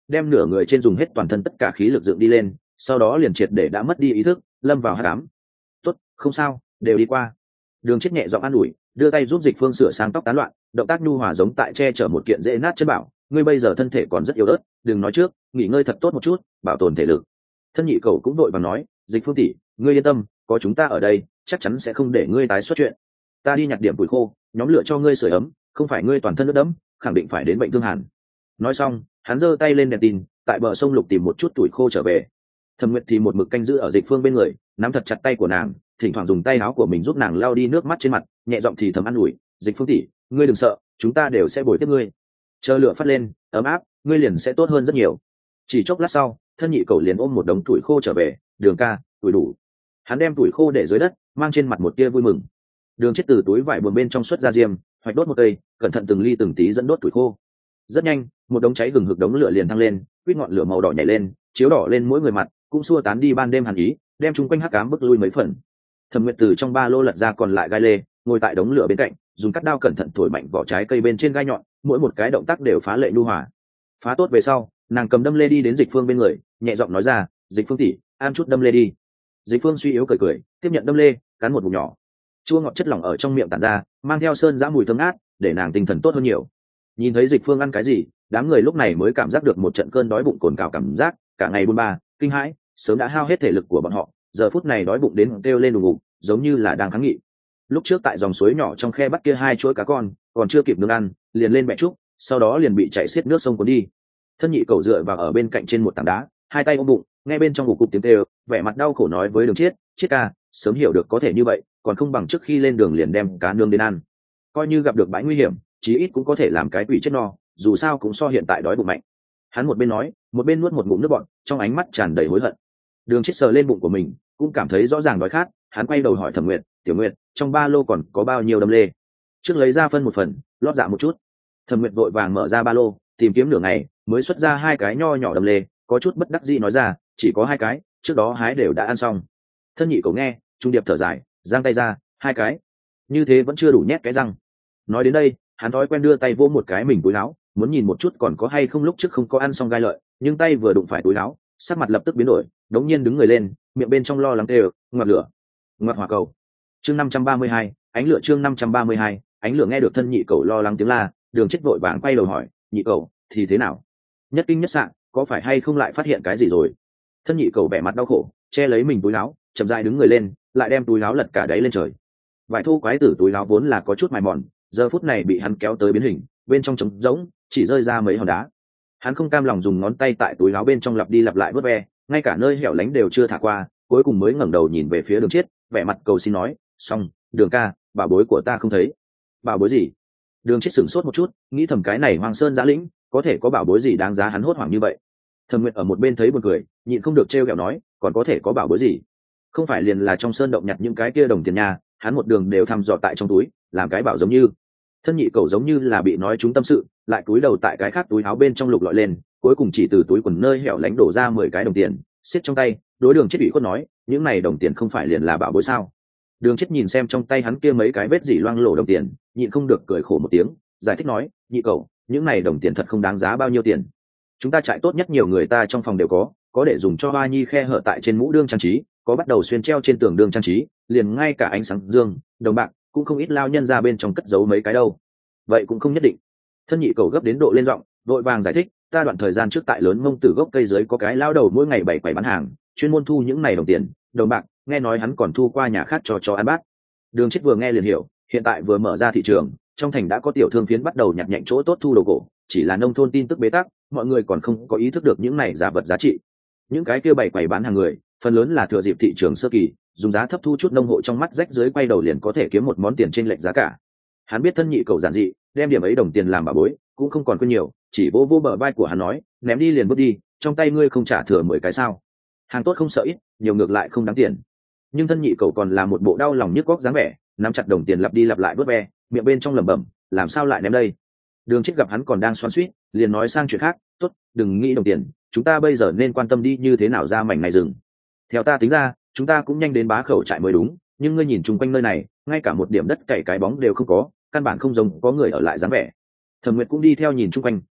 đem nửa người trên dùng hết toàn thân tất cả khí lực dựng đi lên, sau đó liền triệt để đã mất đi ý thức, lâm vào hắc ám. Tốt, không sao, đều đi qua. Đường Chết nhẹ giọng an ủi, đưa tay giúp Dịch Phương sửa sang tóc tán loạn, động tác nhu hòa giống tại che chở một kiện dễ nát chân bảo. Ngươi bây giờ thân thể còn rất yếu ớt, đừng nói trước, nghỉ ngơi thật tốt một chút, bảo tồn thể lực. Thân nhị cầu cũng đội và nói, Dịch Phương tỷ, ngươi yên tâm, có chúng ta ở đây, chắc chắn sẽ không để ngươi tái xuất chuyện. Ta đi nhặt điểm củi khô, nhóm lửa cho ngươi sưởi ấm, không phải ngươi toàn thân ướt đẫm, khẳng định phải đến bệnh thương hàn. Nói xong, hắn giơ tay lên đèn tin, tại bờ sông lục tìm một chút tuổi khô trở về. Thẩm Nguyệt thì một mực canh giữ ở Dịch Phương bên người, nắm thật chặt tay của nàng, thỉnh thoảng dùng tay áo của mình giúp nàng lau đi nước mắt trên mặt, nhẹ giọng thì thầm an ủi, Dịch Phương tỷ, ngươi đừng sợ, chúng ta đều sẽ bồi tiếp ngươi. Chờ lửa phát lên, ấm áp, ngươi liền sẽ tốt hơn rất nhiều. Chỉ chốc lát sau, thân nhị cầu liền ôm một đống tuổi khô trở về, Đường ca, tuổi đủ. Hắn đem tuổi khô để dưới đất, mang trên mặt một tia vui mừng. Đường Chết từ túi vải buồn bên trong xuất ra diêm, hoạch đốt một cây, cẩn thận từng ly từng tí dẫn đốt tuổi khô. Rất nhanh, một đống cháy gừng hực đống lửa liền thăng lên, quýt ngọn lửa màu đỏ nhảy lên, chiếu đỏ lên mỗi người mặt, cũng xua tán đi ban đêm hàn ý, đem chung quanh hắc ám bức lui mấy phần. Thẩm Nguyệt từ trong ba lô lật ra còn lại gai lê, ngồi tại đống lửa bên cạnh, dùng cắt đao cẩn thận thổi mạnh vỏ trái cây bên trên gai nhọn, mỗi một cái động tác đều phá lệ nhu hòa. Phá tốt về sau, nàng cầm đâm lê đi đến Dịch Phương bên người, nhẹ giọng nói ra, Dịch Phương tỷ, ăn chút đâm lê đi. Dịch Phương suy yếu cười cười, tiếp nhận đâm lê, cắn một ngụm nhỏ. Chua ngọt chất lỏng ở trong miệng tản ra, mang theo sơn dã mùi thơm ngát, để nàng tinh thần tốt hơn nhiều. Nhìn thấy Dịch Phương ăn cái gì, đám người lúc này mới cảm giác được một trận cơn đói bụng cồn cào cảm giác, cả ngày buôn ba, kinh hãi, sớm đã hao hết thể lực của bọn họ, giờ phút này đói bụng đến kêu lên đùng ục, giống như là đang kháng nghị. Lúc trước tại dòng suối nhỏ trong khe bắt kia hai chuỗi cá con, còn chưa kịp nướng ăn, liền lên bẹ trúc, sau đó liền bị chảy xiết nước sông cuốn đi. Thân nhị cầu dựa vào ở bên cạnh trên một tảng đá, hai tay ôm bụng, nghe bên trong ngục cục tiếng kêu, vẻ mặt đau khổ nói với Đường Chiết, Chiết ca, sớm hiểu được có thể như vậy, còn không bằng trước khi lên đường liền đem cá nương đến ăn. Coi như gặp được bãi nguy hiểm, chí ít cũng có thể làm cái quỷ chết no, dù sao cũng so hiện tại đói bụng mạnh. Hắn một bên nói, một bên nuốt một ngụm nước bọt, trong ánh mắt tràn đầy hối hận. Đường Chiết sờ lên bụng của mình, cũng cảm thấy rõ ràng đói khát, hắn quay đầu hỏi Thẩm Nguyệt, Tiểu Nguyệt, trong ba lô còn có bao nhiêu đâm lê? Trước lấy ra phân một phần, lót dạ một chút. Thẩm Nguyệt vội vàng mở ra ba lô, tìm kiếm nửa ngày, mới xuất ra hai cái nho nhỏ đâm lê, có chút bất đắc dĩ nói ra, chỉ có hai cái, trước đó hái đều đã ăn xong. Thân nhị cậu nghe, trung điệp thở dài, giang tay ra, hai cái, như thế vẫn chưa đủ nhét cái răng. Nói đến đây, hắn thói quen đưa tay vỗ một cái mình túi áo, muốn nhìn một chút còn có hay không lúc trước không có ăn xong gai lợi, nhưng tay vừa đụng phải túi áo, sắc mặt lập tức biến đổi, đống nhiên đứng người lên, miệng bên trong lo lắng kêu, ngoặt lửa, ngoặt hỏa cầu. Chương năm trăm ba mươi hai, ánh lửa chương năm trăm ba mươi hai, ánh lửa nghe được thân nhị cậu lo lắng tiếng la, Đường Chết vội vàng quay đầu hỏi, nhị cậu, thì thế nào? Nhất kinh nhất sạng, có phải hay không lại phát hiện cái gì rồi? Thân nhị cậu vẻ mặt đau khổ, che lấy mình túi áo, chậm rãi đứng người lên, lại đem túi áo lật cả đáy lên trời. Vải thô quái tử túi áo vốn là có chút mài mòn, giờ phút này bị hắn kéo tới biến hình, bên trong trống rỗng, chỉ rơi ra mấy hòn đá. Hắn không cam lòng dùng ngón tay tại túi áo bên trong lặp đi lặp lại vớt ve, ngay cả nơi hẻo lánh đều chưa thả qua, cuối cùng mới ngẩng đầu nhìn về phía Đường Chiết, vẻ mặt cầu xin nói, "Xong, Đường ca, bảo bối của ta không thấy." "Bảo bối gì?" Đường Chiết sửng sốt một chút, nghĩ thầm cái này Hoàng Sơn giã lĩnh, có thể có bảo bối gì đáng giá hắn hốt hoảng như vậy. Thẩm Nguyệt ở một bên thấy buồn cười, nhịn không được trêu ghẹo nói, còn có thể có bảo bối gì? Không phải liền là trong sơn động nhặt những cái kia đồng tiền nhà, hắn một đường đều thăm dò tại trong túi, làm cái bảo giống như. Thân nhị cầu giống như là bị nói trúng tâm sự, lại cúi đầu tại cái khác túi áo bên trong lục lọi lên, cuối cùng chỉ từ túi quần nơi hẻo lánh đổ ra mười cái đồng tiền, xiết trong tay, đối Đường Chết ủy khuất nói, những này đồng tiền không phải liền là bảo bối sao? Đường Chết nhìn xem trong tay hắn kia mấy cái vết dỉ loang lổ đồng tiền, nhịn không được cười khổ một tiếng, giải thích nói, nhị cầu, những này đồng tiền thật không đáng giá bao nhiêu tiền. Chúng ta chạy tốt nhất nhiều người ta trong phòng đều có, có để dùng cho hoa nhi khe hở tại trên mũ đương trang trí, có bắt đầu xuyên treo trên tường đương trang trí, liền ngay cả ánh sáng dương, đồng bạc cũng không ít lao nhân ra bên trong cất giấu mấy cái đâu. Vậy cũng không nhất định. Thân nhị cầu gấp đến độ lên giọng, vội vàng giải thích, ta đoạn thời gian trước tại lớn mông tử gốc cây dưới có cái lao đầu mỗi ngày bảy quầy bán hàng, chuyên môn thu những này đồng tiền, đồng bạc, nghe nói hắn còn thu qua nhà khác cho cho ăn bát. Đường Chết vừa nghe liền hiểu, hiện tại vừa mở ra thị trường, trong thành đã có tiểu thương phiến bắt đầu nhặt nhạnh chỗ tốt thu đồ cổ, chỉ là nông thôn tin tức bế tắc, mọi người còn không có ý thức được những này giả vật giá trị. Những cái kia bảy quầy bán hàng người, phần lớn là thừa dịp thị trường sơ kỳ, dùng giá thấp thu chút nông hộ trong mắt rách dưới quay đầu liền có thể kiếm một món tiền trên lệch giá cả. Hắn biết thân nhị cầu giản dị, đem điểm ấy đồng tiền làm bà bối, cũng không còn quên nhiều, chỉ vô vô bờ vai của hắn nói, ném đi liền vứt đi, trong tay ngươi không trả thừa mười cái sao? Hàng tốt không sợ ít, nhiều ngược lại không đáng tiền. Nhưng thân nhị cầu còn là một bộ đau lòng nhức góc dáng vẻ, nắm chặt đồng tiền lặp đi lặp lại vớt ve, miệng bên trong lẩm bẩm, làm sao lại ném đây? Đường Chết gặp hắn còn đang xoắn xuýt, liền nói sang chuyện khác, tốt, đừng nghĩ đồng tiền, chúng ta bây giờ nên quan tâm đi như thế nào ra mảnh này rừng. Theo ta tính ra, chúng ta cũng nhanh đến bá khẩu trại mới đúng, nhưng ngươi nhìn chung quanh nơi này, ngay cả một điểm đất cày cái bóng đều không có, căn bản không giống có người ở lại dáng vẻ. Thẩm Nguyệt cũng đi theo nhìn chung quanh,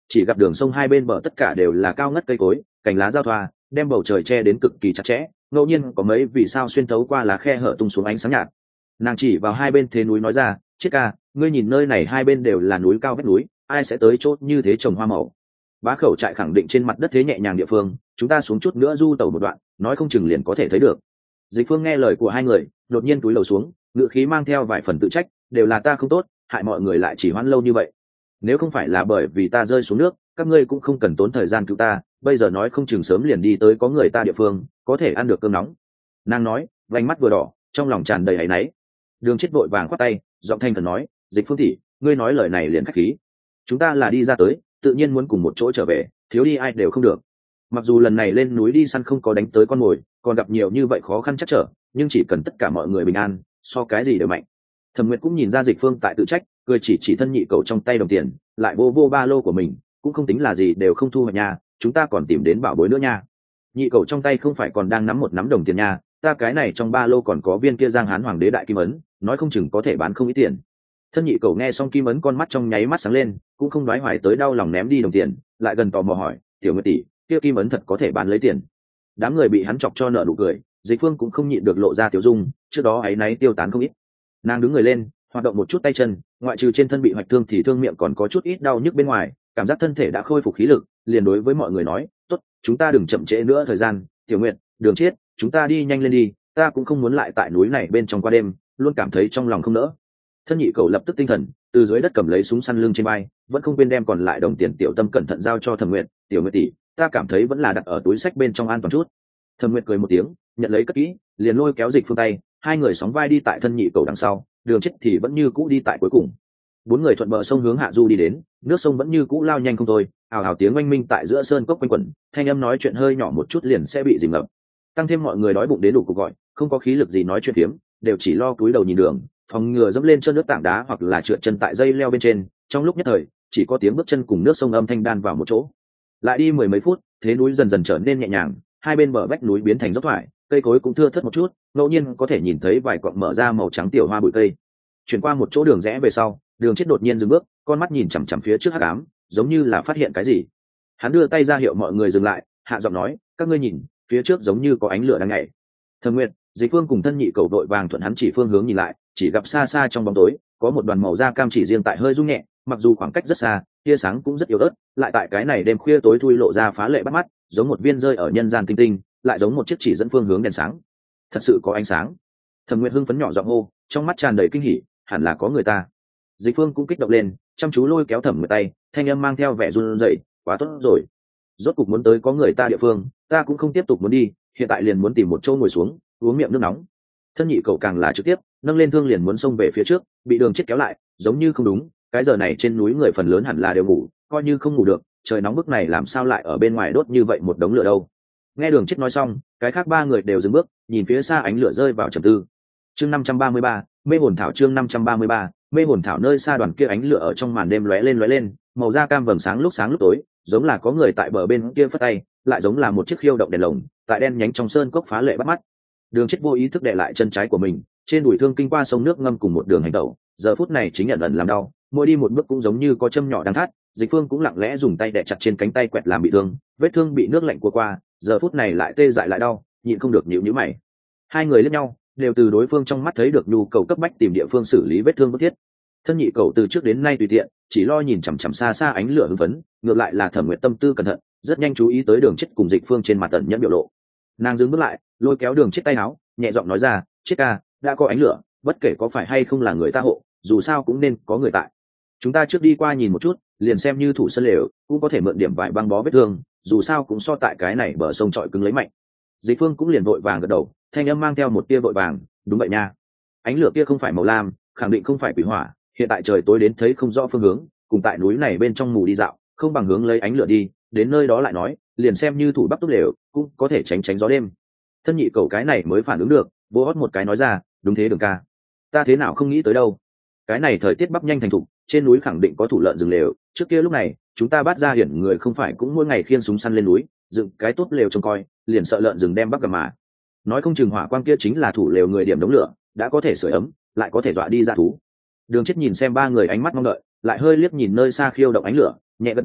chỉ gặp đường sông hai bên bờ tất cả đều là cao ngất cây cối, cành lá giao thoa, đem bầu trời che đến cực kỳ chặt chẽ, ngẫu nhiên có mấy vì sao xuyên thấu qua lá khe hở tung xuống ánh sáng nhạt. Nàng chỉ vào hai bên thế núi nói ra, chiết ca, ngươi nhìn nơi này hai bên đều là núi cao vách núi, ai sẽ tới chốt như thế trồng hoa màu. Bá khẩu trại khẳng định trên mặt đất thế nhẹ nhàng địa phương, chúng ta xuống chút nữa du tàu một đoạn, nói không chừng liền có thể thấy được. Dịch Phương nghe lời của hai người, đột nhiên túi lầu xuống, ngữ khí mang theo vài phần tự trách, đều là ta không tốt, hại mọi người lại chỉ hoãn lâu như vậy. Nếu không phải là bởi vì ta rơi xuống nước, các ngươi cũng không cần tốn thời gian cứu ta, bây giờ nói không chừng sớm liền đi tới có người ta địa phương, có thể ăn được cơm nóng. Nàng nói, vành mắt vừa đỏ, trong lòng tràn đầy áy náy. Đường Chết vội vàng khoát tay, giọng thanh thần nói, Dịch Phương tỷ, ngươi nói lời này liền khách khí. Chúng ta là đi ra tới, tự nhiên muốn cùng một chỗ trở về, thiếu đi ai đều không được. Mặc dù lần này lên núi đi săn không có đánh tới con mồi, còn gặp nhiều như vậy khó khăn chắc trở, nhưng chỉ cần tất cả mọi người bình an, so cái gì đều mạnh. Thẩm Nguyệt cũng nhìn ra Dịch Phương tại tự trách, cười chỉ chỉ thân nhị cầu trong tay đồng tiền, lại vô vô ba lô của mình, cũng không tính là gì đều không thu hoạch nha, chúng ta còn tìm đến bảo bối nữa nha. Nhị cầu trong tay không phải còn đang nắm một nắm đồng tiền nha, ta cái này trong ba lô còn có viên kia Giang Hán Hoàng đế đại kim ấn, nói không chừng có thể bán không ít tiền. Thân nhị cầu nghe xong kim ấn con mắt trong nháy mắt sáng lên, cũng không đoái hoài tới đau lòng ném đi đồng tiền, lại gần tò mò hỏi, tiểu Nguyệt tỷ, kia kim ấn thật có thể bán lấy tiền? Đám người bị hắn chọc cho nợ nụ cười, Dịch Phương cũng không nhịn được lộ ra tiểu dung, trước đó ấy náy tiêu tán không ít. Nàng đứng người lên, hoạt động một chút tay chân, ngoại trừ trên thân bị hoạch thương thì thương miệng còn có chút ít đau nhức bên ngoài, cảm giác thân thể đã khôi phục khí lực, liền đối với mọi người nói, tốt, chúng ta đừng chậm trễ nữa thời gian, Tiểu Nguyệt, Đường Chiết, chúng ta đi nhanh lên đi, ta cũng không muốn lại tại núi này bên trong qua đêm, luôn cảm thấy trong lòng không nỡ. Thân nhị cầu lập tức tinh thần, từ dưới đất cầm lấy súng săn lưng trên vai, vẫn không quên đem còn lại đồng tiền tiểu tâm cẩn thận giao cho Thẩm Nguyệt, Tiểu Nguyệt tỷ, ta cảm thấy vẫn là đặt ở túi sách bên trong an toàn chút. Thẩm Nguyệt cười một tiếng, nhận lấy cất kỹ, liền lôi kéo Dịch Phương tay, hai người sóng vai đi tại thân nhị cầu đằng sau, Đường Chết thì vẫn như cũ đi tại cuối cùng. Bốn người thuận bờ sông hướng hạ du đi đến, nước sông vẫn như cũ lao nhanh không thôi, ào ào tiếng oanh minh tại giữa sơn cốc quanh quẩn, thanh âm nói chuyện hơi nhỏ một chút liền sẽ bị dìm ngập. Tăng thêm mọi người đói bụng đến đủ cuộc gọi, không có khí lực gì nói chuyện phiếm, đều chỉ lo cúi đầu nhìn đường, phòng ngừa dẫm lên chân nước tảng đá hoặc là trượt chân tại dây leo bên trên. Trong lúc nhất thời, chỉ có tiếng bước chân cùng nước sông âm thanh đan vào một chỗ. Lại đi mười mấy phút, thế núi dần dần trở nên nhẹ nhàng, hai bên bờ vách núi biến thành dốc thoải, cây cối cũng thưa thớt một chút, ngẫu nhiên có thể nhìn thấy vài cọng mở ra màu trắng tiểu hoa bụi cây. Chuyển qua một chỗ đường rẽ về sau, Đường Chết đột nhiên dừng bước, con mắt nhìn chằm chằm phía trước hắc ám, giống như là phát hiện cái gì. Hắn đưa tay ra hiệu mọi người dừng lại, hạ giọng nói, các ngươi nhìn, phía trước giống như có ánh lửa đang nhảy. Thẩm Nguyệt, Dịch Phương cùng thân nhị cầu đội vàng thuận hắn chỉ phương hướng nhìn lại, chỉ gặp xa xa trong bóng tối có một đoàn màu da cam chỉ riêng tại hơi rung nhẹ, mặc dù khoảng cách rất xa, tia sáng cũng rất yếu ớt, lại tại cái này đêm khuya tối thui lộ ra phá lệ bắt mắt, giống một viên rơi ở nhân gian tinh tinh, lại giống một chiếc chỉ dẫn phương hướng đèn sáng. Thật sự có ánh sáng. Thẩm Nguyệt hưng phấn nhỏ giọng hô, trong mắt tràn đầy kinh hỉ, hẳn là có người ta. Dịch Phương cũng kích động lên, chăm chú lôi kéo Thẩm Nguyệt tay, thanh âm mang theo vẻ run rẩy, quá tốt rồi, rốt cục muốn tới có người ta địa phương, ta cũng không tiếp tục muốn đi, hiện tại liền muốn tìm một chỗ ngồi xuống, uống miệng nước nóng. Thân nhị cậu càng là trực tiếp nâng lên thương liền muốn xông về phía trước, bị Đường Chết kéo lại, giống như không đúng, cái giờ này trên núi người phần lớn hẳn là đều ngủ, coi như không ngủ được, trời nóng bức này làm sao lại ở bên ngoài đốt như vậy một đống lửa đâu. Nghe Đường Chết nói xong, cái khác ba người đều dừng bước, nhìn phía xa ánh lửa rơi vào trầm tư. Chương năm trăm ba mươi ba, mê hồn thảo. Chương năm trăm ba mươi ba, mê hồn thảo. Nơi xa đoàn kia ánh lửa ở trong màn đêm lóe lên lóe lên, màu da cam vầng sáng lúc sáng lúc tối, giống là có người tại bờ bên kia phất tay, lại giống là một chiếc khiêu động đèn lồng tại đen nhánh trong sơn cốc phá lệ bắt mắt. Đường Chết vô ý thức đè lại chân trái của mình, trên đùi thương kinh qua sông nước ngâm cùng một đường hành tẩu, giờ phút này chính nhận ẩn làm đau, mỗi đi một bước cũng giống như có châm nhỏ đang thắt. Dịch Phương cũng lặng lẽ dùng tay đè chặt trên cánh tay quẹt làm bị thương, vết thương bị nước lạnh cua qua, giờ phút này lại tê dại lại đau, nhịn không được nhíu nhíu mày. Hai người liếc nhau, đều từ đối phương trong mắt thấy được nhu cầu cấp bách tìm địa phương xử lý vết thương bức thiết. Thân nhị cầu từ trước đến nay tùy tiện, chỉ lo nhìn chằm chằm xa xa ánh lửa hưng phấn, ngược lại là Thẩm Nguyệt tâm tư cẩn thận, rất nhanh chú ý tới Đường Chết cùng Dịch Phương trên mặt tận nhẫn biểu lộ. Nàng dừng bước lại, lôi kéo Đường Chết tay áo, nhẹ giọng nói ra, Chết ca, đã có ánh lửa, bất kể có phải hay không là người ta hộ, dù sao cũng nên có người tại. Chúng ta trước đi qua nhìn một chút, liền xem như thủ sân lều, cũng có thể mượn điểm vải băng bó vết thương, dù sao cũng so tại cái này bờ sông trọi cứng lấy mạnh. Dịch Phương cũng liền vội vàng gật đầu, thanh âm mang theo một tia vội vàng, đúng vậy nha. Ánh lửa kia không phải màu lam, khẳng định không phải quỷ hỏa, hiện tại trời tối đến thấy không rõ phương hướng, cùng tại núi này bên trong mù đi dạo, không bằng hướng lấy ánh lửa đi, đến nơi đó lại nói, liền xem như thủ bắc túc lều, cũng có thể tránh tránh gió đêm. Thân nhị cầu cái này mới phản ứng được, vô hót một cái nói ra, đúng thế Đường ca, ta thế nào không nghĩ tới đâu. Cái này thời tiết bắp nhanh thành thục, trên núi khẳng định có thủ lợn rừng lều, trước kia lúc này chúng ta bắt ra hiển người không phải cũng mỗi ngày khiêng súng săn lên núi, dựng cái tốt lều trông coi, liền sợ lợn rừng đem bắt gặp mà. Nói không chừng hỏa quang kia chính là thủ lều người điểm đống lửa, đã có thể sưởi ấm, lại có thể dọa đi dã thú. Đường Chết nhìn xem ba người ánh mắt mong đợi, lại hơi liếc nhìn nơi xa khiêu động ánh lửa, nhẹ gật đầu,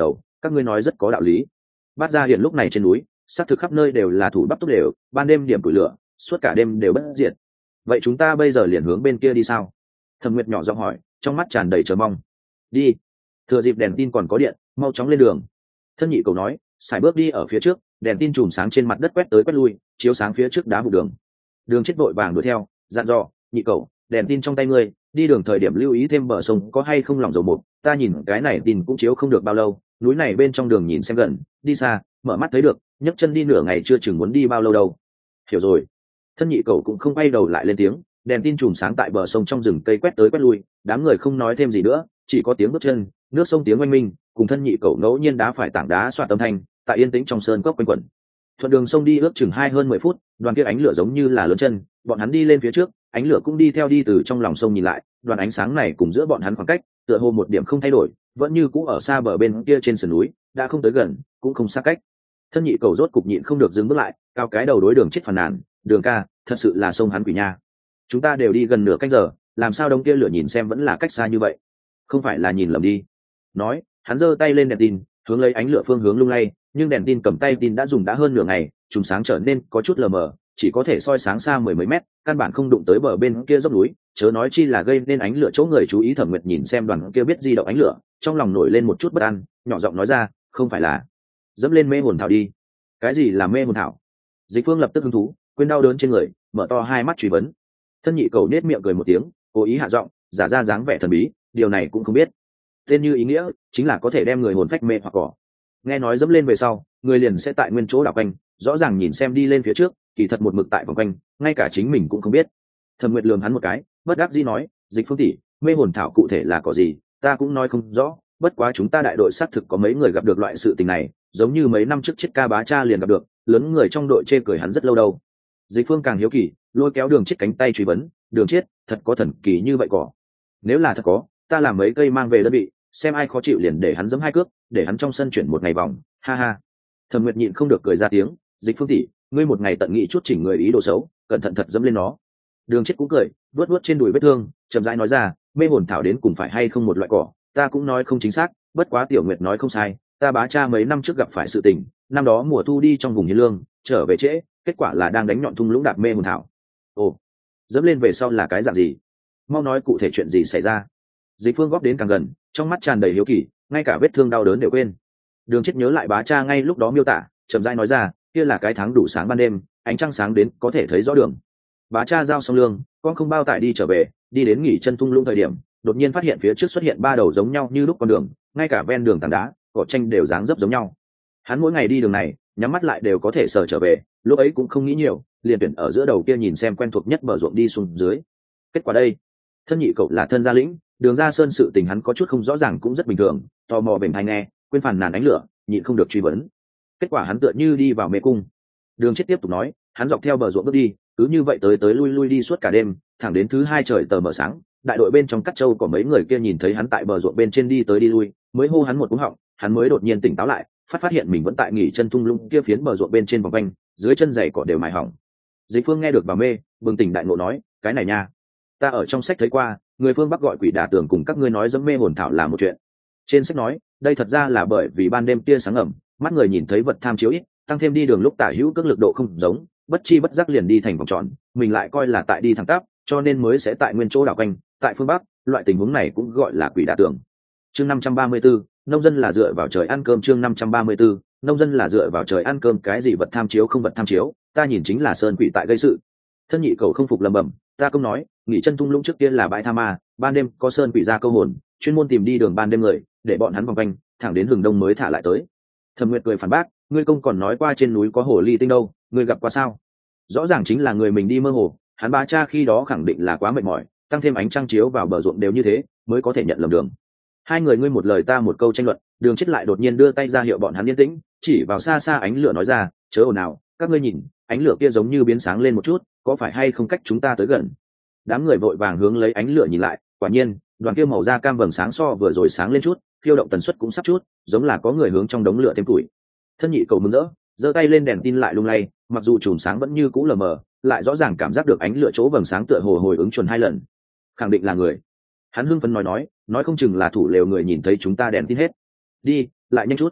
các ngươi nói rất có đạo lý. Bát Gia Hiển lúc này trên núi xác thực khắp nơi đều là thủ bắp túc đều, ban đêm điểm củi lửa suốt cả đêm đều bất diệt. Vậy chúng ta bây giờ liền hướng bên kia đi sao? Thẩm Nguyệt nhỏ giọng hỏi, trong mắt tràn đầy chờ mong. Đi, thừa dịp đèn tin còn có điện, mau chóng lên đường. Thân nhị cầu nói, sải bước đi ở phía trước, đèn tin chùm sáng trên mặt đất quét tới quét lui, chiếu sáng phía trước đá vụ đường. Đường chết vội vàng đuổi theo, dặn dò, nhị cầu, đèn tin trong tay ngươi, đi đường thời điểm lưu ý thêm bờ sông có hay không lỏng dầu một, ta nhìn cái này tin cũng chiếu không được bao lâu, núi này bên trong đường nhìn xem gần, đi xa, mở mắt thấy được, nhấc chân đi nửa ngày chưa chừng muốn đi bao lâu đâu. Hiểu rồi. Thân nhị cầu cũng không quay đầu lại lên tiếng, đèn tin chùm sáng tại bờ sông trong rừng cây quét tới quét lui, đám người không nói thêm gì nữa, chỉ có tiếng bước chân, nước sông tiếng oanh minh, cùng thân nhị cầu ngẫu nhiên đá phải tảng đá xoạt âm thanh, tại yên tĩnh trong sơn cốc quanh quẩn. Thuận đường sông đi ước chừng hai hơn mười phút, đoàn kia ánh lửa giống như là lớn chân, bọn hắn đi lên phía trước, ánh lửa cũng đi theo đi từ trong lòng sông nhìn lại, đoàn ánh sáng này cùng giữa bọn hắn khoảng cách, tựa hồ một điểm không thay đổi, vẫn như cũ ở xa bờ bên kia trên sườn núi, đã không tới gần, cũng không xa cách. Thân nhị cầu rốt cục nhịn không được dừng bước lại, cao cái đầu đối đường chết phàn nàn, đường ca, thật sự là sông hắn quỷ nha. Chúng ta đều đi gần nửa canh giờ, làm sao đống kia lửa nhìn xem vẫn là cách xa như vậy? Không phải là nhìn lầm đi. Nói, hắn giơ tay lên đèn tin, hướng lấy ánh lửa phương hướng lung lay, nhưng đèn tin cầm tay tin đã dùng đã hơn nửa ngày, chùm sáng trở nên có chút lờ mờ, chỉ có thể soi sáng xa mười mấy mét, căn bản không đụng tới bờ bên kia dốc núi, chớ nói chi là gây nên ánh lửa chỗ người chú ý. Thẩm Nguyệt nhìn xem đoàn kia biết di động ánh lửa, trong lòng nổi lên một chút bất an, nhỏ giọng nói ra, không phải là dẫm lên mê hồn thảo đi? Cái gì là mê hồn thảo? Dịch Phương lập tức hứng thú, quên đau đớn trên người, mở to hai mắt truy vấn. Thân nhị cầu nết miệng cười một tiếng, cố ý hạ giọng, giả ra dáng vẻ thần bí, điều này cũng không biết. Tên như ý nghĩa, chính là có thể đem người hồn phách mê hoặc cỏ. Nghe nói dẫm lên về sau, người liền sẽ tại nguyên chỗ đảo quanh, rõ ràng nhìn xem đi lên phía trước, kỳ thật một mực tại vòng quanh, ngay cả chính mình cũng không biết. Thẩm Nguyệt lườm hắn một cái, bất đắc dĩ nói, Dịch Phương tỷ, mê hồn thảo cụ thể là có gì, ta cũng nói không rõ, bất quá chúng ta đại đội xác thực có mấy người gặp được loại sự tình này, giống như mấy năm trước chết ca bá cha liền gặp được, lớn người trong đội chê cười hắn rất lâu đâu. Dịch Phương càng hiếu kỳ, lôi kéo đường chết cánh tay truy vấn, đường chết, thật có thần kỳ như vậy cỏ? Nếu là thật có, ta làm mấy cây mang về đơn vị, xem ai khó chịu liền để hắn giẫm hai cước, để hắn trong sân chuyển một ngày vòng, ha ha. Thẩm Nguyệt nhịn không được cười ra tiếng, Dịch Phương tỷ, ngươi một ngày tận nghị chút chỉnh người ý đồ xấu, cẩn thận thật dẫm lên nó. Đường chết cũng cười, vuốt vuốt trên đùi vết thương, chậm rãi nói ra, mê hồn thảo đến cùng phải hay không một loại cỏ, ta cũng nói không chính xác, bất quá Tiểu Nguyệt nói không sai, ta bá cha mấy năm trước gặp phải sự tình, năm đó mùa thu đi trong vùng hiên lương, trở về trễ, kết quả là đang đánh nhọn thung lũng đạp mê hồn thảo. Ồ, dẫm lên về sau là cái dạng gì? Mau nói cụ thể chuyện gì xảy ra. Dịch Phương góp đến càng gần, trong mắt tràn đầy hiếu kỳ, ngay cả vết thương đau đớn đều quên. Đường chết nhớ lại bá cha ngay lúc đó miêu tả, chậm rãi nói ra, kia là cái tháng đủ sáng ban đêm, ánh trăng sáng đến có thể thấy rõ đường. Bá cha giao xong lương, con không bao tải đi trở về, đi đến nghỉ chân thung lũng thời điểm, đột nhiên phát hiện phía trước xuất hiện ba đầu giống nhau như lúc con đường, ngay cả ven đường tảng đá, cỏ tranh đều dáng dấp giống nhau. Hắn mỗi ngày đi đường này, nhắm mắt lại đều có thể sờ trở về, lúc ấy cũng không nghĩ nhiều, liền tuyển ở giữa đầu kia nhìn xem quen thuộc nhất bờ ruộng đi xuống dưới. Kết quả đây, thân nhị cậu là thân gia lĩnh, đường ra sơn sự tình hắn có chút không rõ ràng cũng rất bình thường, tò mò bềnh hay nghe, quên phản nàn ánh lửa, nhịn không được truy vấn. Kết quả hắn tựa như đi vào mê cung. Đường chết tiếp tục nói, hắn dọc theo bờ ruộng bước đi, cứ như vậy tới tới lui lui đi suốt cả đêm, thẳng đến thứ hai trời tờ mờ sáng, đại đội bên trong cắt trâu có mấy người kia nhìn thấy hắn tại bờ ruộng bên trên đi tới đi lui, mới hô hắn một cú họng, hắn mới đột nhiên tỉnh táo lại, phát phát hiện mình vẫn tại nghỉ chân thung lũng kia phiến bờ ruộng bên trên vòng quanh, dưới chân giày cỏ đều mài hỏng. Dịch Phương nghe được bà mê, bừng tỉnh đại ngộ nói, cái này nha, ta ở trong sách thấy qua, người phương Bắc gọi quỷ đả tường cùng các ngươi nói dẫm mê hồn thảo là một chuyện. Trên sách nói, đây thật ra là bởi vì ban đêm tia sáng ẩm, mắt người nhìn thấy vật tham chiếu ít, tăng thêm đi đường lúc tả hữu cước lực độ không giống, bất chi bất giác liền đi thành vòng tròn, mình lại coi là tại đi thẳng tắp, cho nên mới sẽ tại nguyên chỗ đảo quanh. Tại phương Bắc, loại tình huống này cũng gọi là quỷ đả tường. Chương năm trăm ba mươi tư, nông dân là dựa vào trời ăn cơm. Chương năm trăm ba mươi tư, nông dân là dựa vào trời ăn cơm. Cái gì vật tham chiếu không vật tham chiếu, ta nhìn chính là sơn quỷ tại gây sự. Thân nhị cầu không phục lầm bầm, ta không nói, nghỉ chân thung lũng trước kia là bãi tha ma, ban đêm có sơn quỷ ra câu hồn, chuyên môn tìm đi đường ban đêm người, để bọn hắn vòng quanh, thẳng đến hừng đông mới thả lại tới. Thẩm Nguyệt cười phản bác, ngươi công còn nói qua trên núi có hồ ly tinh đâu, ngươi gặp qua sao? Rõ ràng chính là người mình đi mơ hồ, hắn bá cha khi đó khẳng định là quá mệt mỏi, tăng thêm ánh trăng chiếu vào bờ ruộng đều như thế, mới có thể nhận lầm đường. Hai người ngươi một lời ta một câu tranh luận, đường chết lại đột nhiên đưa tay ra hiệu bọn hắn yên tĩnh, chỉ vào xa xa ánh lửa nói ra, chớ ồn ào, các ngươi nhìn, ánh lửa kia giống như biến sáng lên một chút, có phải hay không cách chúng ta tới gần? Đám người vội vàng hướng lấy ánh lửa nhìn lại, quả nhiên, đoàn kia màu da cam vầng sáng so vừa rồi sáng lên chút, khiêu động tần suất cũng sắp chút, giống là có người hướng trong đống lửa thêm tuổi. Thân nhị cầu mừng rỡ, giơ tay lên đèn tin lại lung lay, mặc dù chùm sáng vẫn như cũ lờ mờ, lại rõ ràng cảm giác được ánh lửa chỗ vầng sáng tựa hồ hồi ứng chuẩn hai lần. Khẳng định là người. Hắn hưng phấn nói nói, nói không chừng là thủ lều người nhìn thấy chúng ta đèn tin hết. Đi, lại nhanh chút.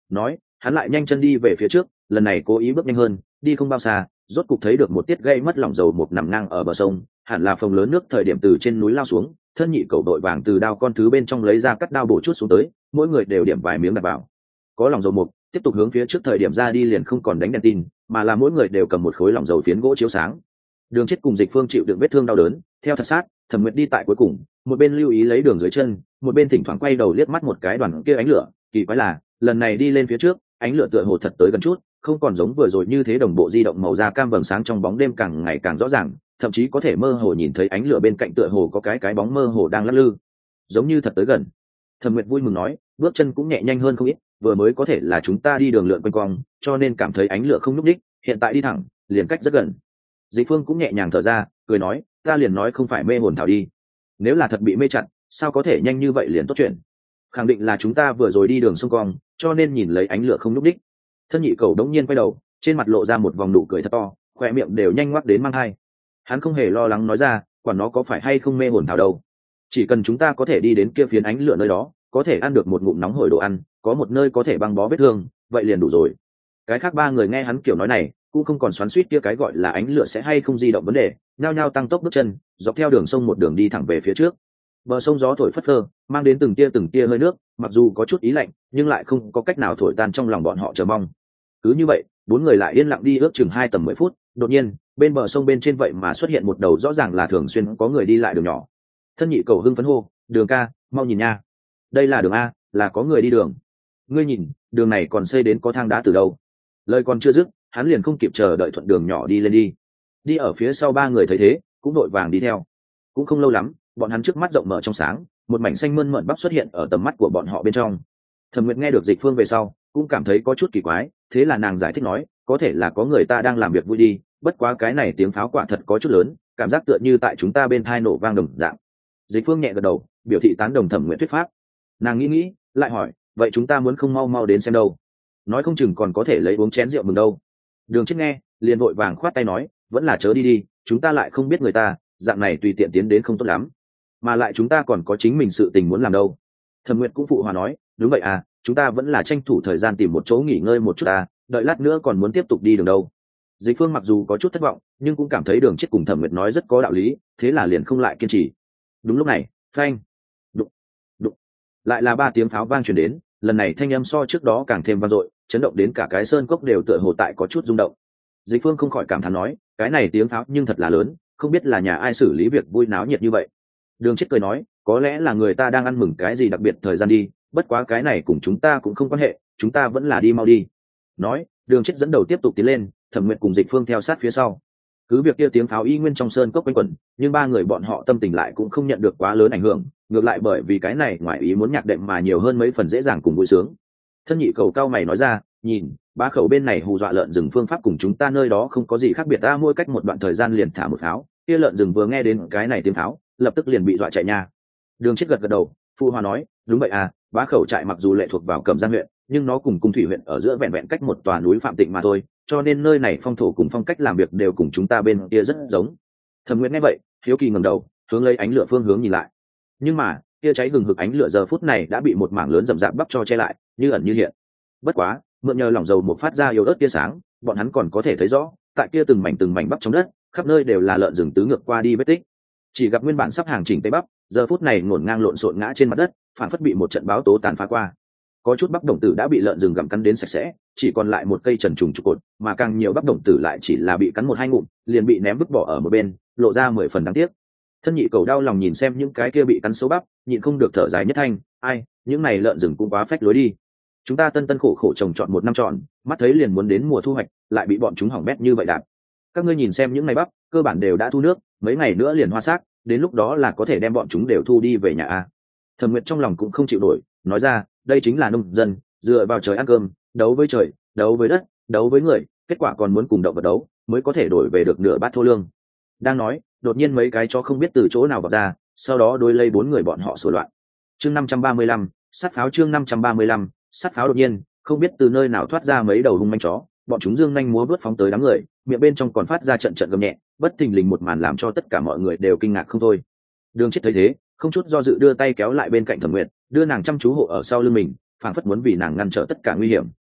nói hắn lại nhanh chân đi về phía trước, lần này cố ý bước nhanh hơn, đi không bao xa rốt cục thấy được một tiết gây mất lỏng dầu một nằm ngang ở bờ sông, hẳn là phồng lớn nước thời điểm từ trên núi lao xuống. Thân nhị cầu đội vàng từ đao con thứ bên trong lấy ra cắt đao bổ chút xuống tới, mỗi người đều điểm vài miếng đặt vào. Có lỏng dầu mục tiếp tục hướng phía trước thời điểm ra đi liền không còn đánh đèn tin, mà là mỗi người đều cầm một khối lỏng dầu phiến gỗ chiếu sáng. Đường Chết cùng Dịch Phương chịu đựng vết thương đau đớn, theo thật sát, Thẩm Nguyệt đi tại cuối cùng, một bên lưu ý lấy đường dưới chân, một bên thỉnh thoảng quay đầu liếc mắt một cái đoàn kia ánh lửa. Kỳ quái là, lần này đi lên phía trước, ánh lửa tựa hồ thật tới gần chút, không còn giống vừa rồi như thế đồng bộ di động màu da cam vầng sáng trong bóng đêm càng ngày càng rõ ràng, thậm chí có thể mơ hồ nhìn thấy ánh lửa bên cạnh tựa hồ có cái cái bóng mơ hồ đang lắc lư, giống như thật tới gần. Thẩm Nguyệt vui mừng nói, bước chân cũng nhẹ nhanh hơn không ít, vừa mới có thể là chúng ta đi đường lượn quanh quanh, cho nên cảm thấy ánh lửa không nhúc nhích, hiện tại đi thẳng, liền cách rất gần. Dịch Phương cũng nhẹ nhàng thở ra, cười nói, ta liền nói không phải mê hồn thảo đi, nếu là thật bị mê chặt, sao có thể nhanh như vậy liền tốt chuyện. Khẳng định là chúng ta vừa rồi đi đường xung quanh, cho nên nhìn lấy ánh lửa không nhúc nhích. Thân nhị cầu đống nhiên quay đầu, trên mặt lộ ra một vòng nụ cười thật to, khóe miệng đều nhanh ngoắc đến mang hai. Hắn không hề lo lắng nói ra, quản nó có phải hay không mê hồn thảo đâu, chỉ cần chúng ta có thể đi đến kia phiến ánh lửa nơi đó, có thể ăn được một ngụm nóng hổi đồ ăn, có một nơi có thể băng bó vết thương, vậy liền đủ rồi. Cái khác ba người nghe hắn kiểu nói này, cũng không còn xoắn xuýt kia cái gọi là ánh lửa sẽ hay không di động vấn đề, nhao nhao tăng tốc bước chân, dọc theo đường sông một đường đi thẳng về phía trước. Bờ sông gió thổi phất phơ, mang đến từng tia từng tia hơi nước, mặc dù có chút ý lạnh, nhưng lại không có cách nào thổi tan trong lòng bọn họ chờ mong. Cứ như vậy, bốn người lại yên lặng đi ước chừng hai tầm mười phút, đột nhiên, bên bờ sông bên trên vậy mà xuất hiện một đầu rõ ràng là thường xuyên có người đi lại đường nhỏ. Thân nhị cầu hưng phấn hô, "Đường ca, mau nhìn nha. Đây là đường a, là có người đi đường. Ngươi nhìn, đường này còn xây đến có thang đá từ đâu." Lời còn chưa dứt, hắn liền không kịp chờ đợi thuận đường nhỏ đi lên đi. Đi ở phía sau ba người thấy thế, cũng đội vàng đi theo. Cũng không lâu lắm, bọn hắn trước mắt rộng mở trong sáng, một mảnh xanh mơn mởn bắp xuất hiện ở tầm mắt của bọn họ bên trong. Thẩm Nguyệt nghe được Dịch Phương về sau, cũng cảm thấy có chút kỳ quái, thế là nàng giải thích nói, có thể là có người ta đang làm việc vui đi, bất quá cái này tiếng pháo quả thật có chút lớn, cảm giác tựa như tại chúng ta bên thai nổ vang đồng dạng. Dịch Phương nhẹ gật đầu, biểu thị tán đồng Thẩm Nguyệt thuyết pháp. Nàng nghĩ nghĩ, lại hỏi, vậy chúng ta muốn không mau mau đến xem đâu, nói không chừng còn có thể lấy uống chén rượu mừng đâu. Đường Chết nghe, liền vội vàng khoát tay nói, vẫn là chớ đi đi, chúng ta lại không biết người ta, dạng này tùy tiện tiến đến không tốt lắm, mà lại chúng ta còn có chính mình sự tình muốn làm đâu. Thẩm Nguyệt cũng phụ hòa nói, đúng vậy à, chúng ta vẫn là tranh thủ thời gian tìm một chỗ nghỉ ngơi một chút à, đợi lát nữa còn muốn tiếp tục đi đường đâu. Dịch Phương mặc dù có chút thất vọng, nhưng cũng cảm thấy Đường Chết cùng Thẩm Nguyệt nói rất có đạo lý, thế là liền không lại kiên trì. Đúng lúc này, phanh, đụng, đụng, lại là ba tiếng pháo vang truyền đến, lần này thanh âm so trước đó càng thêm vang dội, chấn động đến cả cái sơn cốc đều tựa hồ tại có chút rung động. Dịch Phương không khỏi cảm thán nói, cái này tiếng pháo nhưng thật là lớn, không biết là nhà ai xử lý việc vui náo nhiệt như vậy. Đường Chết cười nói, có lẽ là người ta đang ăn mừng cái gì đặc biệt thời gian đi, bất quá cái này cùng chúng ta cũng không quan hệ, chúng ta vẫn là đi mau đi. Nói, Đường Chết dẫn đầu tiếp tục tiến lên, Thẩm Nguyệt cùng Dịch Phương theo sát phía sau. Cứ việc kia tiếng pháo y nguyên trong sơn cốc quanh quẩn, nhưng ba người bọn họ tâm tình lại cũng không nhận được quá lớn ảnh hưởng, ngược lại bởi vì cái này ngoài ý muốn nhạc đệm mà nhiều hơn mấy phần dễ dàng cùng vui sướng. Thân nhị cầu cao mày nói ra, nhìn, bá khẩu bên này hù dọa lợn rừng phương pháp cùng chúng ta nơi đó không có gì khác biệt, ta mỗi cách một đoạn thời gian liền thả một pháo, kia lợn rừng vừa nghe đến cái này tiếng pháo, lập tức liền bị dọa chạy nha. Đường Chết gật gật đầu, phụ hòa nói, đúng vậy à, bá khẩu trại mặc dù lệ thuộc vào Cẩm Giang huyện, nhưng nó cùng Cung Thủy huyện ở giữa vẹn vẹn cách một tòa núi Phạm Tịnh mà thôi, cho nên nơi này phong thổ cùng phong cách làm việc đều cùng chúng ta bên kia rất giống. Thẩm Nguyệt nghe vậy, hiếu kỳ ngẩng đầu, hướng lấy ánh lửa phương hướng nhìn lại. Nhưng mà, kia cháy gừng hực ánh lửa giờ phút này đã bị một mảng lớn rậm rạp bắp cho che lại, như ẩn như hiện. Bất quá, mượn nhờ lỏng dầu một phát ra yếu ớt tia sáng, bọn hắn còn có thể thấy rõ, tại kia từng mảnh từng mảnh bắp trong đất, khắp nơi đều là lợn rừng tứ ngược qua đi vết tích. Chỉ gặp nguyên bản sắp hàng chỉnh tây bắp, giờ phút này ngổn ngang lộn xộn ngã trên mặt đất, phản phất bị một trận báo tố tàn phá qua. Có chút bắp đồng tử đã bị lợn rừng gặm cắn đến sạch sẽ, chỉ còn lại một cây trần trùng trụ cột, mà càng nhiều bắp đồng tử lại chỉ là bị cắn một hai ngụm, liền bị ném vứt bỏ ở một bên, lộ ra mười phần đáng tiếc. Thân nhị cầu đau lòng nhìn xem những cái kia bị cắn xấu bắp, nhịn không được thở dài nhất thanh, ai, những này lợn rừng cũng quá phách lối đi. Chúng ta tân tân khổ khổ trồng trọt một năm tròn, mắt thấy liền muốn đến mùa thu hoạch, lại bị bọn chúng hỏng bét như vậy đạp. Các ngươi nhìn xem những này bắp, cơ bản đều đã thu nước, mấy ngày nữa liền hoa xác, đến lúc đó là có thể đem bọn chúng đều thu đi về nhà a. Thẩm Nguyệt trong lòng cũng không chịu nổi, nói ra, đây chính là nông dân, dựa vào trời ăn cơm, đấu với trời, đấu với đất, đấu với người, kết quả còn muốn cùng động vật đấu, mới có thể đổi về được nửa bát thô lương. Đang nói, đột nhiên mấy cái chó không biết từ chỗ nào vào ra, sau đó đôi lây bốn người bọn họ sửa loạn. Chương năm trăm ba mươi lăm, sát pháo chương năm trăm ba mươi lăm, sát pháo đột nhiên, không biết từ nơi nào thoát ra mấy đầu hung manh chó, bọn chúng dương nhanh múa vớt phóng tới đám người, miệng bên trong còn phát ra trận trận gầm nhẹ, bất thình lình một màn làm cho tất cả mọi người đều kinh ngạc không thôi. Đường Chết thấy thế, không chút do dự đưa tay kéo lại bên cạnh Thẩm Nguyệt, đưa nàng chăm chú hộ ở sau lưng mình, phảng phất muốn vì nàng ngăn trở tất cả nguy hiểm,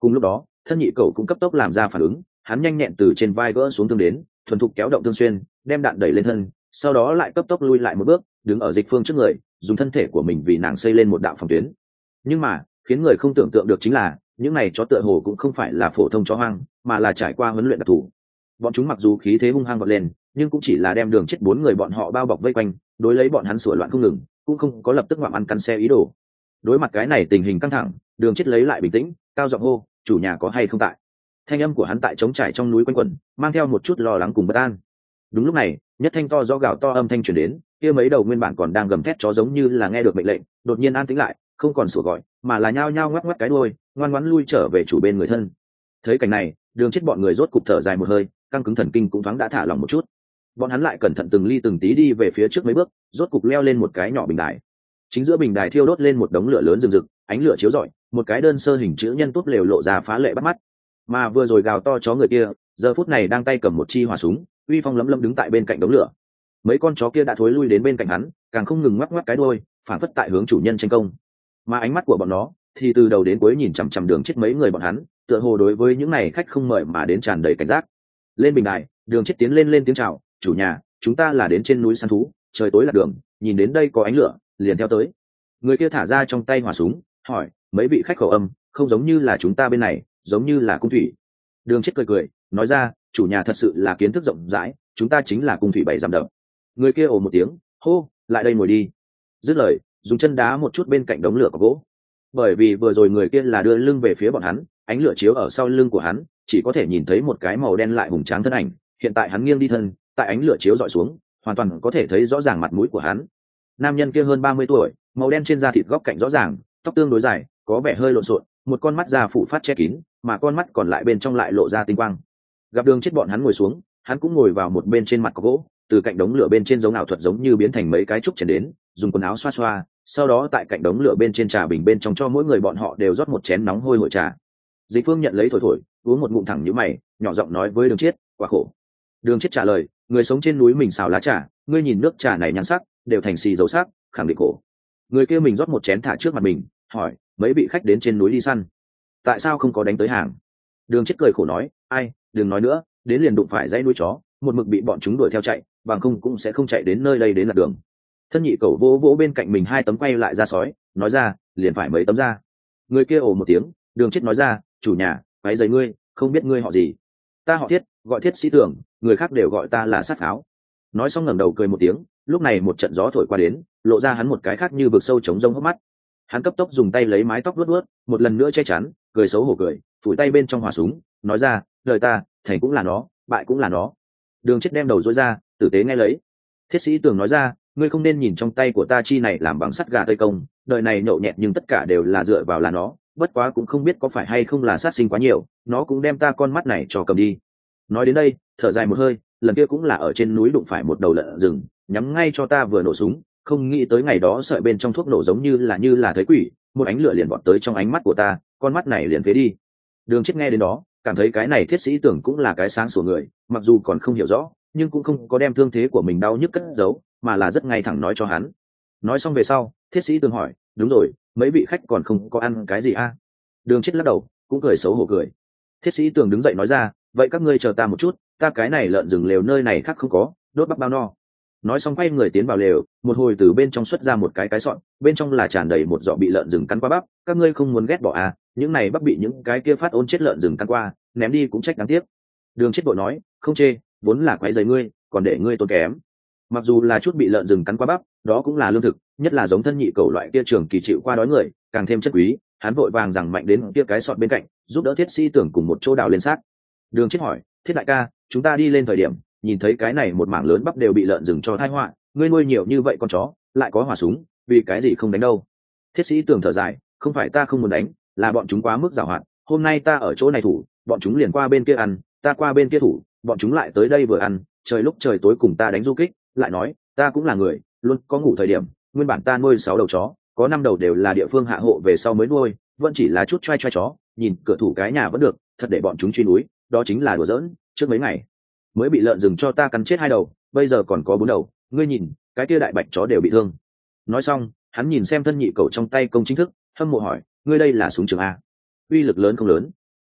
Cùng lúc đó thân nhị cầu cũng cấp tốc làm ra phản ứng, hắn nhanh nhẹn từ trên vai gỡ xuống thương đến, thuần thục kéo động thương xuyên, đem đạn đẩy lên thân, sau đó lại cấp tốc lui lại một bước, đứng ở Dịch Phương trước người, dùng thân thể của mình vì nàng xây lên một đạo phòng tuyến. Nhưng mà khiến người không tưởng tượng được chính là những này chó tựa hồ cũng không phải là phổ thông chó hoang, mà là trải qua huấn luyện đặc thù. Bọn chúng mặc dù khí thế hung hăng vọt lên, nhưng cũng chỉ là đem Đường Chết bốn người bọn họ bao bọc vây quanh, đối lấy bọn hắn sủa loạn không ngừng, cũng không có lập tức ngoạm ăn cắn xe ý đồ. Đối mặt cái này tình hình căng thẳng, Đường Chết lấy lại bình tĩnh, cao giọng hô, chủ nhà có hay không tại? Thanh âm của hắn tại trống trải trong núi quanh quẩn, mang theo một chút lo lắng cùng bất an. Đúng lúc này, nhất thanh to do gào to âm thanh truyền đến, kia mấy đầu nguyên bản còn đang gầm thét chó giống như là nghe được mệnh lệnh, đột nhiên an tĩnh lại, không còn sủa gọi, mà là nhao nhao ngoắc ngoắc cái đuôi, ngoan ngoãn lui trở về chủ bên người thân. Thấy cảnh này, Đường Chết bọn người rốt cục thở dài một hơi, căng cứng thần kinh cũng thoáng đã thả lỏng một chút. Bọn hắn lại cẩn thận từng ly từng tí đi về phía trước mấy bước, rốt cục leo lên một cái nhỏ bình đài. Chính giữa bình đài thiêu đốt lên một đống lửa lớn rừng rực, ánh lửa chiếu rọi, một cái đơn sơ hình chữ nhân tốt lều lộ ra phá lệ bắt mắt. Mà vừa rồi gào to chó người kia, giờ phút này đang tay cầm một chi hỏa súng, uy phong lấm lấm đứng tại bên cạnh đống lửa. Mấy con chó kia đã thối lui đến bên cạnh hắn, càng không ngừng ngoắc ngoắc cái đuôi, phản phất tại hướng chủ nhân tranh công. Mà ánh mắt của bọn nó thì từ đầu đến cuối nhìn chằm chằm Đường Chết mấy người bọn hắn, tựa hồ đối với những này khách không mời mà đến tràn đầy cảnh giác. Lên bình đài, Đường Chết tiến lên lên tiếng chào, chủ nhà, chúng ta là đến trên núi săn thú, trời tối là đường, nhìn đến đây có ánh lửa, liền theo tới. Người kia thả ra trong tay hỏa súng, hỏi, mấy vị khách khẩu âm, không giống như là chúng ta bên này, giống như là cung thủy. Đường Chết cười cười, nói ra, chủ nhà thật sự là kiến thức rộng rãi, chúng ta chính là cung thủy bảy dặm đập. Người kia ồ một tiếng, hô, lại đây ngồi đi. Dứt lời, dùng chân đá một chút bên cạnh đống lửa có gỗ. Bởi vì vừa rồi người kia là đưa lưng về phía bọn hắn, ánh lửa chiếu ở sau lưng của hắn, chỉ có thể nhìn thấy một cái màu đen lại hùng tráng thân ảnh. Hiện tại hắn nghiêng đi thân, tại ánh lửa chiếu dọi xuống, hoàn toàn có thể thấy rõ ràng mặt mũi của hắn. Nam nhân kia hơn ba mươi tuổi, màu đen trên da thịt góc cạnh rõ ràng, tóc tương đối dài, có vẻ hơi lộn xộn, một con mắt da phủ phát che kín, mà con mắt còn lại bên trong lại lộ ra tinh quang. Gặp Đường Chết bọn hắn ngồi xuống, hắn cũng ngồi vào một bên trên mặt có gỗ, từ cạnh đống lửa bên trên giống ảo thuật giống như biến thành mấy cái trúc chén đến, dùng quần áo xoa xoa, sau đó tại cạnh đống lửa bên trên trà bình bên trong cho mỗi người bọn họ đều rót một chén nóng hôi hổi trà. Dịch Phương nhận lấy thổi thổi, uống một ngụm thẳng nhíu mày, nhỏ giọng nói với Đường Chết, quá khổ. Đường Chết trả lời, người sống trên núi mình xào lá trà, ngươi nhìn nước trà này nhan sắc, đều thành xì dầu sắc, khẳng định khổ. Người kia mình rót một chén thả trước mặt mình, hỏi, mấy vị khách đến trên núi đi săn, tại sao không có đánh tới hàng? Đường Chết cười khổ nói, ai, đừng nói nữa, đến liền đụng phải dãy núi chó, một mực bị bọn chúng đuổi theo chạy, bằng không cũng sẽ không chạy đến nơi đây đến là đường. Thân nhị cầu vỗ vỗ bên cạnh mình hai tấm quay lại ra sói, nói ra, liền phải mấy tấm ra. Người kia ồ một tiếng, Đường Chết nói ra, chủ nhà, váy giày ngươi, không biết ngươi họ gì? Ta họ Thiết, gọi Thiết Sĩ Tưởng, người khác đều gọi ta là sát pháo. Nói xong ngẩng đầu cười một tiếng, lúc này một trận gió thổi qua đến, lộ ra hắn một cái khác như vực sâu trống rông hốc mắt. Hắn cấp tốc dùng tay lấy mái tóc vuốt vuốt, một lần nữa che chắn, cười xấu hổ cười, phủi tay bên trong hỏa súng, nói ra, đời ta, thành cũng là nó, bại cũng là nó. Đường Chết đem đầu dối ra, tử tế nghe lấy. Thiết Sĩ Tưởng nói ra, ngươi không nên nhìn trong tay của ta chi này làm bằng sắt gà tây công, đời này nhậu nhẹt nhưng tất cả đều là dựa vào là nó, bất quá cũng không biết có phải hay không là sát sinh quá nhiều, nó cũng đem ta con mắt này cho cầm đi. Nói đến đây, thở dài một hơi, lần kia cũng là ở trên núi đụng phải một đầu lợn rừng, nhắm ngay cho ta vừa nổ súng, không nghĩ tới ngày đó sợi bên trong thuốc nổ giống như là như là thấy quỷ, một ánh lửa liền vọt tới trong ánh mắt của ta, con mắt này liền phế đi. Đường Chết nghe đến đó, cảm thấy cái này Thiết Sĩ Tưởng cũng là cái sáng sủa người, mặc dù còn không hiểu rõ, nhưng cũng không có đem thương thế của mình đau nhức cất giấu, mà là rất ngay thẳng nói cho hắn. Nói xong về sau, Thiết Sĩ Tưởng hỏi, đúng rồi, mấy vị khách còn không có ăn cái gì a? À? Đường Chết lắc đầu, cũng cười xấu hổ cười. Thiết Sĩ Tưởng đứng dậy nói ra, vậy các ngươi chờ ta một chút, ta cái này lợn rừng lều nơi này khác không có, đốt bắp bao no. Nói xong quay người tiến vào lều, một hồi từ bên trong xuất ra một cái cái sọn, bên trong là tràn đầy một giỏ bị lợn rừng cắn qua bắp, các ngươi không muốn ghét bỏ à, những này bắp bị những cái kia phát ôn chết lợn rừng cắn qua, ném đi cũng trách đáng tiếc. Đường Chết bội nói, không chê, vốn là quấy rầy ngươi, còn để ngươi tốn kém. Mặc dù là chút bị lợn rừng cắn qua bắp, đó cũng là lương thực, nhất là giống thân nhị cầu loại kia trường kỳ chịu qua đói người, càng thêm chất quý. Hắn vội vàng rằng mạnh đến kia cái sọt bên cạnh, giúp đỡ Thiết Sĩ Tưởng cùng một chỗ đào lên xác. Đường Chết hỏi, Thiết đại ca, chúng ta đi lên thời điểm, nhìn thấy cái này một mảng lớn bắp đều bị lợn rừng cho tai họa, ngươi nuôi nhiều như vậy con chó, lại có hỏa súng, vì cái gì không đánh đâu? Thiết Sĩ Tưởng thở dài, không phải ta không muốn đánh, là bọn chúng quá mức giàu hạn. Hôm nay ta ở chỗ này thủ, bọn chúng liền qua bên kia ăn, ta qua bên kia thủ, bọn chúng lại tới đây vừa ăn, trời lúc trời tối cùng ta đánh du kích. Lại nói, ta cũng là người, luôn có ngủ thời điểm. Nguyên bản ta nuôi sáu đầu chó, có năm đầu đều là địa phương hạ hộ về sau mới nuôi, vẫn chỉ là chút choai choai chó, nhìn cửa thủ cái nhà vẫn được, thật để bọn chúng truy núi, đó chính là đùa giỡn. Trước mấy ngày mới bị lợn rừng cho ta cắn chết hai đầu, bây giờ còn có bốn đầu, ngươi nhìn, cái kia đại bạch chó đều bị thương. Nói xong, hắn nhìn xem thân nhị cầu trong tay công chính thức, hâm mộ hỏi, ngươi đây là súng trường a? Uy lực lớn không lớn?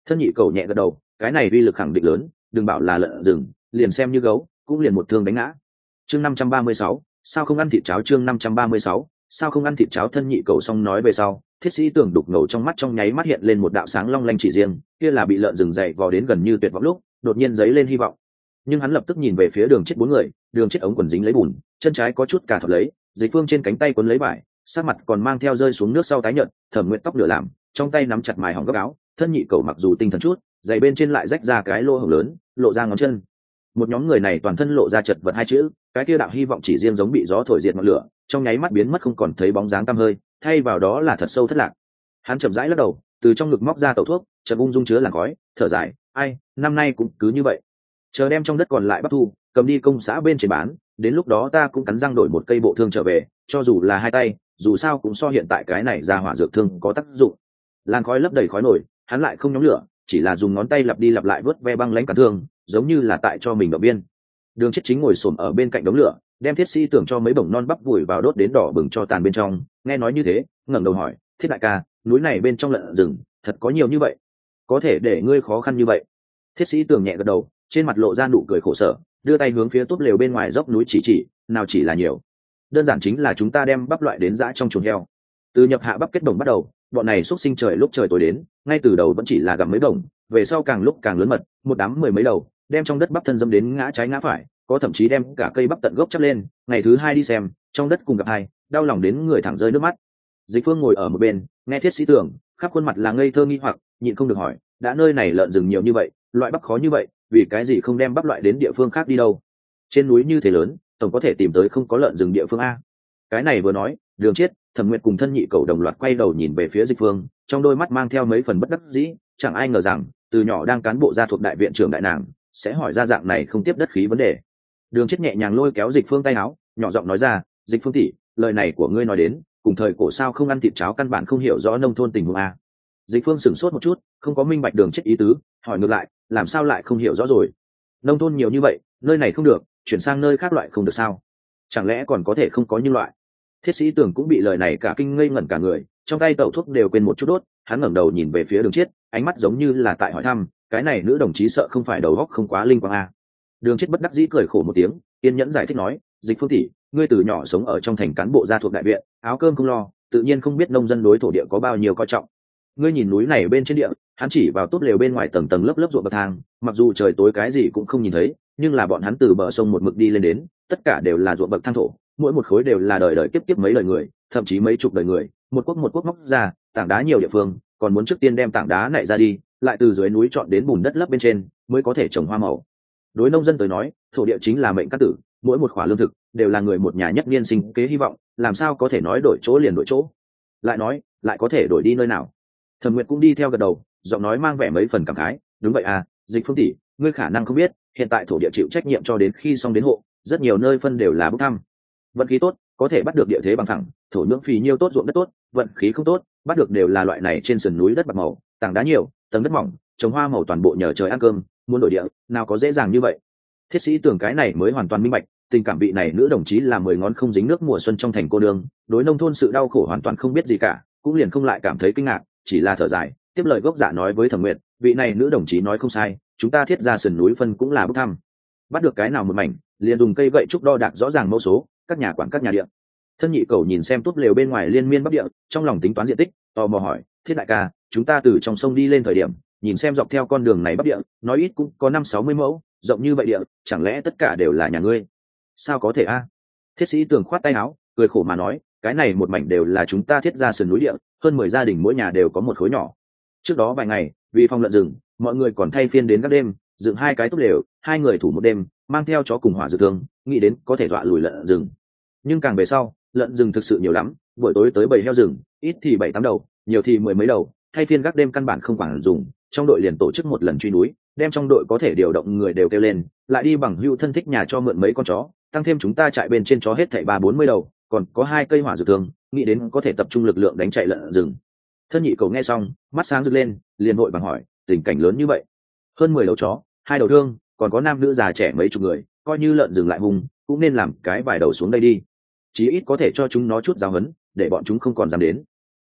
Thân nhị cầu nhẹ gật đầu, cái này uy lực khẳng định lớn, đừng bảo là lợn rừng, liền xem như gấu cũng liền một thương đánh ngã. Chương năm trăm ba mươi sáu, sao không ăn thịt cháo? Chương năm trăm ba mươi sáu, sao không ăn thịt cháo? Thân nhị cầu xong nói về sau, thiết sĩ tưởng đục ngầu trong mắt trong nháy mắt hiện lên một đạo sáng long lanh chỉ riêng, kia là bị lợn rừng dày vò đến gần như tuyệt vọng lúc đột nhiên giấy lên hy vọng. Nhưng hắn lập tức nhìn về phía đường chết bốn người, đường chết ống quần dính lấy bùn, chân trái có chút cả thọt lấy, Dịch Phương trên cánh tay quấn lấy vải, sát mặt còn mang theo rơi xuống nước sau tái nhợt, Thẩm Nguyệt tóc lửa làm, trong tay nắm chặt mài hỏng góc áo. Thân nhị cầu mặc dù tinh thần chút, giày bên trên lại rách ra cái lỗ hổng lớn, lộ ra ngón chân. Một nhóm người này toàn thân lộ ra chật vật hai chữ, cái kia đạo hy vọng chỉ riêng giống bị gió thổi diệt ngọn lửa, trong nháy mắt biến mất không còn thấy bóng dáng tăm hơi, thay vào đó là thật sâu thất lạc. Hắn chậm rãi lắc đầu, từ trong ngực móc ra tẩu thuốc, chậm ung dung chứa làn khói, thở dài, ai, năm nay cũng cứ như vậy. Chờ đem trong đất còn lại bắt thu, cầm đi công xã bên trên bán, đến lúc đó ta cũng cắn răng đổi một cây bộ thương trở về, cho dù là hai tay, dù sao cũng so hiện tại cái này ra hỏa dược thương có tác dụng. Làn khói lấp đầy khói nổi, hắn lại không nhóm lửa, chỉ là dùng ngón tay lặp đi lặp lại vớt ve băng lãnh cản thương, giống như là tại cho mình động viên. Đường Chết chính ngồi xổm ở bên cạnh đống lửa, đem thiết sĩ tưởng cho mấy bổng non bắp vùi vào đốt đến đỏ bừng cho tàn bên trong. Nghe nói như thế, ngẩng đầu hỏi, thiết đại ca, núi này bên trong lợn rừng thật có nhiều như vậy, có thể để ngươi khó khăn như vậy? Thiết sĩ tưởng nhẹ gật đầu, trên mặt lộ ra nụ cười khổ sở, đưa tay hướng phía túp lều bên ngoài dốc núi chỉ chỉ, nào chỉ là nhiều, đơn giản chính là chúng ta đem bắp loại đến dã trong chuồng heo. Từ nhập hạ bắp kết đồng bắt đầu, bọn này xúc sinh trời lúc trời tối đến, ngay từ đầu vẫn chỉ là gặm mấy đồng, về sau càng lúc càng lớn mật, một đám mười mấy đầu, đem trong đất bắp thân dâm đến ngã trái ngã phải, có thậm chí đem cả cây bắp tận gốc chắp lên. Ngày thứ hai đi xem, trong đất cùng gặp hai, đau lòng đến người thẳng rơi nước mắt. Dịch Phương ngồi ở một bên, nghe thiết sĩ tưởng, khắp khuôn mặt là ngây thơ nghi hoặc, nhịn không được hỏi, đã nơi này lợn rừng nhiều như vậy, loại bắp khó như vậy, vì cái gì không đem bắp loại đến địa phương khác đi đâu? Trên núi như thế lớn, tổng có thể tìm tới không có lợn rừng địa phương a. Cái này vừa nói, Đường Chết, Thẩm Nguyệt cùng thân nhị cầu đồng loạt quay đầu nhìn về phía Dịch Phương, trong đôi mắt mang theo mấy phần bất đắc dĩ, chẳng ai ngờ rằng từ nhỏ đang cán bộ gia thuộc đại viện trưởng đại nàng sẽ hỏi ra dạng này không tiếp đất khí vấn đề. Đường Chết nhẹ nhàng lôi kéo Dịch Phương tay áo, nhỏ giọng nói ra, Dịch Phương tỷ, lời này của ngươi nói đến, cùng thời cổ sao không ăn thịt cháo căn bản không hiểu rõ nông thôn tình huống a. Dịch Phương sửng sốt một chút, không có minh bạch Đường Chết ý tứ, hỏi ngược lại, làm sao lại không hiểu rõ rồi? Nông thôn nhiều như vậy, nơi này không được, chuyển sang nơi khác loại không được sao? Chẳng lẽ còn có thể không có những loại? Thiết sĩ tưởng cũng bị lời này cả kinh ngây ngẩn cả người, trong tay tẩu thuốc đều quên một chút đốt, hắn ngẩng đầu nhìn về phía Đường Chết, ánh mắt giống như là tại hỏi thăm, cái này nữ đồng chí sợ không phải đầu óc không quá linh quang a. Đường Chết bất đắc dĩ cười khổ một tiếng, kiên nhẫn giải thích nói, Dịch Phương tỷ, ngươi từ nhỏ sống ở trong thành cán bộ gia thuộc đại viện, áo cơm không lo, tự nhiên không biết nông dân đối thổ địa có bao nhiêu coi trọng. Ngươi nhìn núi này bên trên địa, hắn chỉ vào tốt lều bên ngoài tầng tầng lớp lớp ruộng bậc thang, mặc dù trời tối cái gì cũng không nhìn thấy, nhưng là bọn hắn từ bờ sông một mực đi lên đến, tất cả đều là ruộng bậc thang thổ, mỗi một khối đều là đời đời kiếp kiếp mấy đời người, thậm chí mấy chục đời người, một quốc một quốc móc ra, tảng đá nhiều địa phương, còn muốn trước tiên đem tảng đá nảy ra đi, lại từ dưới núi chọn đến bùn đất lấp bên trên, mới có thể trồng hoa màu. Đối nông dân tới nói, thổ địa chính là mệnh căn tử, mỗi một khỏa lương thực đều là người một nhà nhất niên sinh kế hy vọng, làm sao có thể nói đổi chỗ liền đổi chỗ? Lại nói, lại có thể đổi đi nơi nào? Thẩm Nguyệt cũng đi theo gật đầu, giọng nói mang vẻ mấy phần cảm khái, đúng vậy à, Dịch Phương tỷ, ngươi khả năng không biết, hiện tại thổ địa chịu trách nhiệm cho đến khi xong đến hộ, rất nhiều nơi phân đều là bốc thăm. Vận khí tốt, có thể bắt được địa thế bằng phẳng, thổ nhưỡng phì nhiêu tốt ruộng đất tốt, vận khí không tốt, bắt được đều là loại này trên sườn núi đất bạc màu, tảng đá nhiều, tầng đất mỏng, trồng hoa màu toàn bộ nhờ trời ăn cơm, muốn đổi địa, nào có dễ dàng như vậy. Thiết sĩ tưởng cái này mới hoàn toàn minh bạch, tình cảm vị này nữ đồng chí là mười ngón không dính nước mùa xuân trong thành cô đường, đối nông thôn sự đau khổ hoàn toàn không biết gì cả, cũng liền không lại cảm thấy kinh ngạc, chỉ là thở dài, tiếp lời gốc dạ nói với Thẩm Nguyệt, vị này nữ đồng chí nói không sai, chúng ta thiết ra sườn núi phân cũng là bốc thăm, bắt được cái nào một mảnh, liền dùng cây gậy trúc đo đạc rõ ràng mẫu số, các nhà quản các nhà địa. Thân nhị cầu nhìn xem túp lều bên ngoài liên miên bắc địa, trong lòng tính toán diện tích, tò mò hỏi, thiết đại ca, chúng ta từ trong sông đi lên thời điểm, nhìn xem dọc theo con đường này bắc địa, nói ít cũng có năm sáu mươi mẫu, rộng như vậy địa, chẳng lẽ tất cả đều là nhà ngươi? Sao có thể a? Thiết sĩ tường khoát tay áo, cười khổ mà nói, cái này một mảnh đều là chúng ta thiết ra sườn núi địa, hơn mười gia đình mỗi nhà đều có một khối nhỏ. Trước đó vài ngày, vì phòng lợn rừng, mọi người còn thay phiên đến các đêm, dựng hai cái túp lều, hai người thủ một đêm, mang theo chó cùng hỏa dược thương, nghĩ đến có thể dọa lùi lợn rừng. Nhưng càng về sau, lợn rừng thực sự nhiều lắm, buổi tối tới bầy heo rừng, ít thì bảy tám đầu, nhiều thì mười mấy đầu, thay phiên gác đêm căn bản không quản dùng, trong đội liền tổ chức một lần truy núi, đem trong đội có thể điều động người đều kêu lên, lại đi bằng hưu thân thích nhà cho mượn mấy con chó, tăng thêm chúng ta chạy bên trên chó hết thảy ba bốn mươi đầu, còn có hai cây hỏa dược thương, nghĩ đến có thể tập trung lực lượng đánh chạy lợn rừng. Thân nhị cầu nghe xong, mắt sáng rực lên, liền vội bằng hỏi, tình cảnh lớn như vậy, hơn mười đầu chó, hai đầu thương, còn có nam nữ già trẻ mấy chục người, coi như lợn rừng lại hung, cũng nên làm cái vài đầu xuống đây đi, chí ít có thể cho chúng nó chút giáo huấn, để bọn chúng không còn dám đến.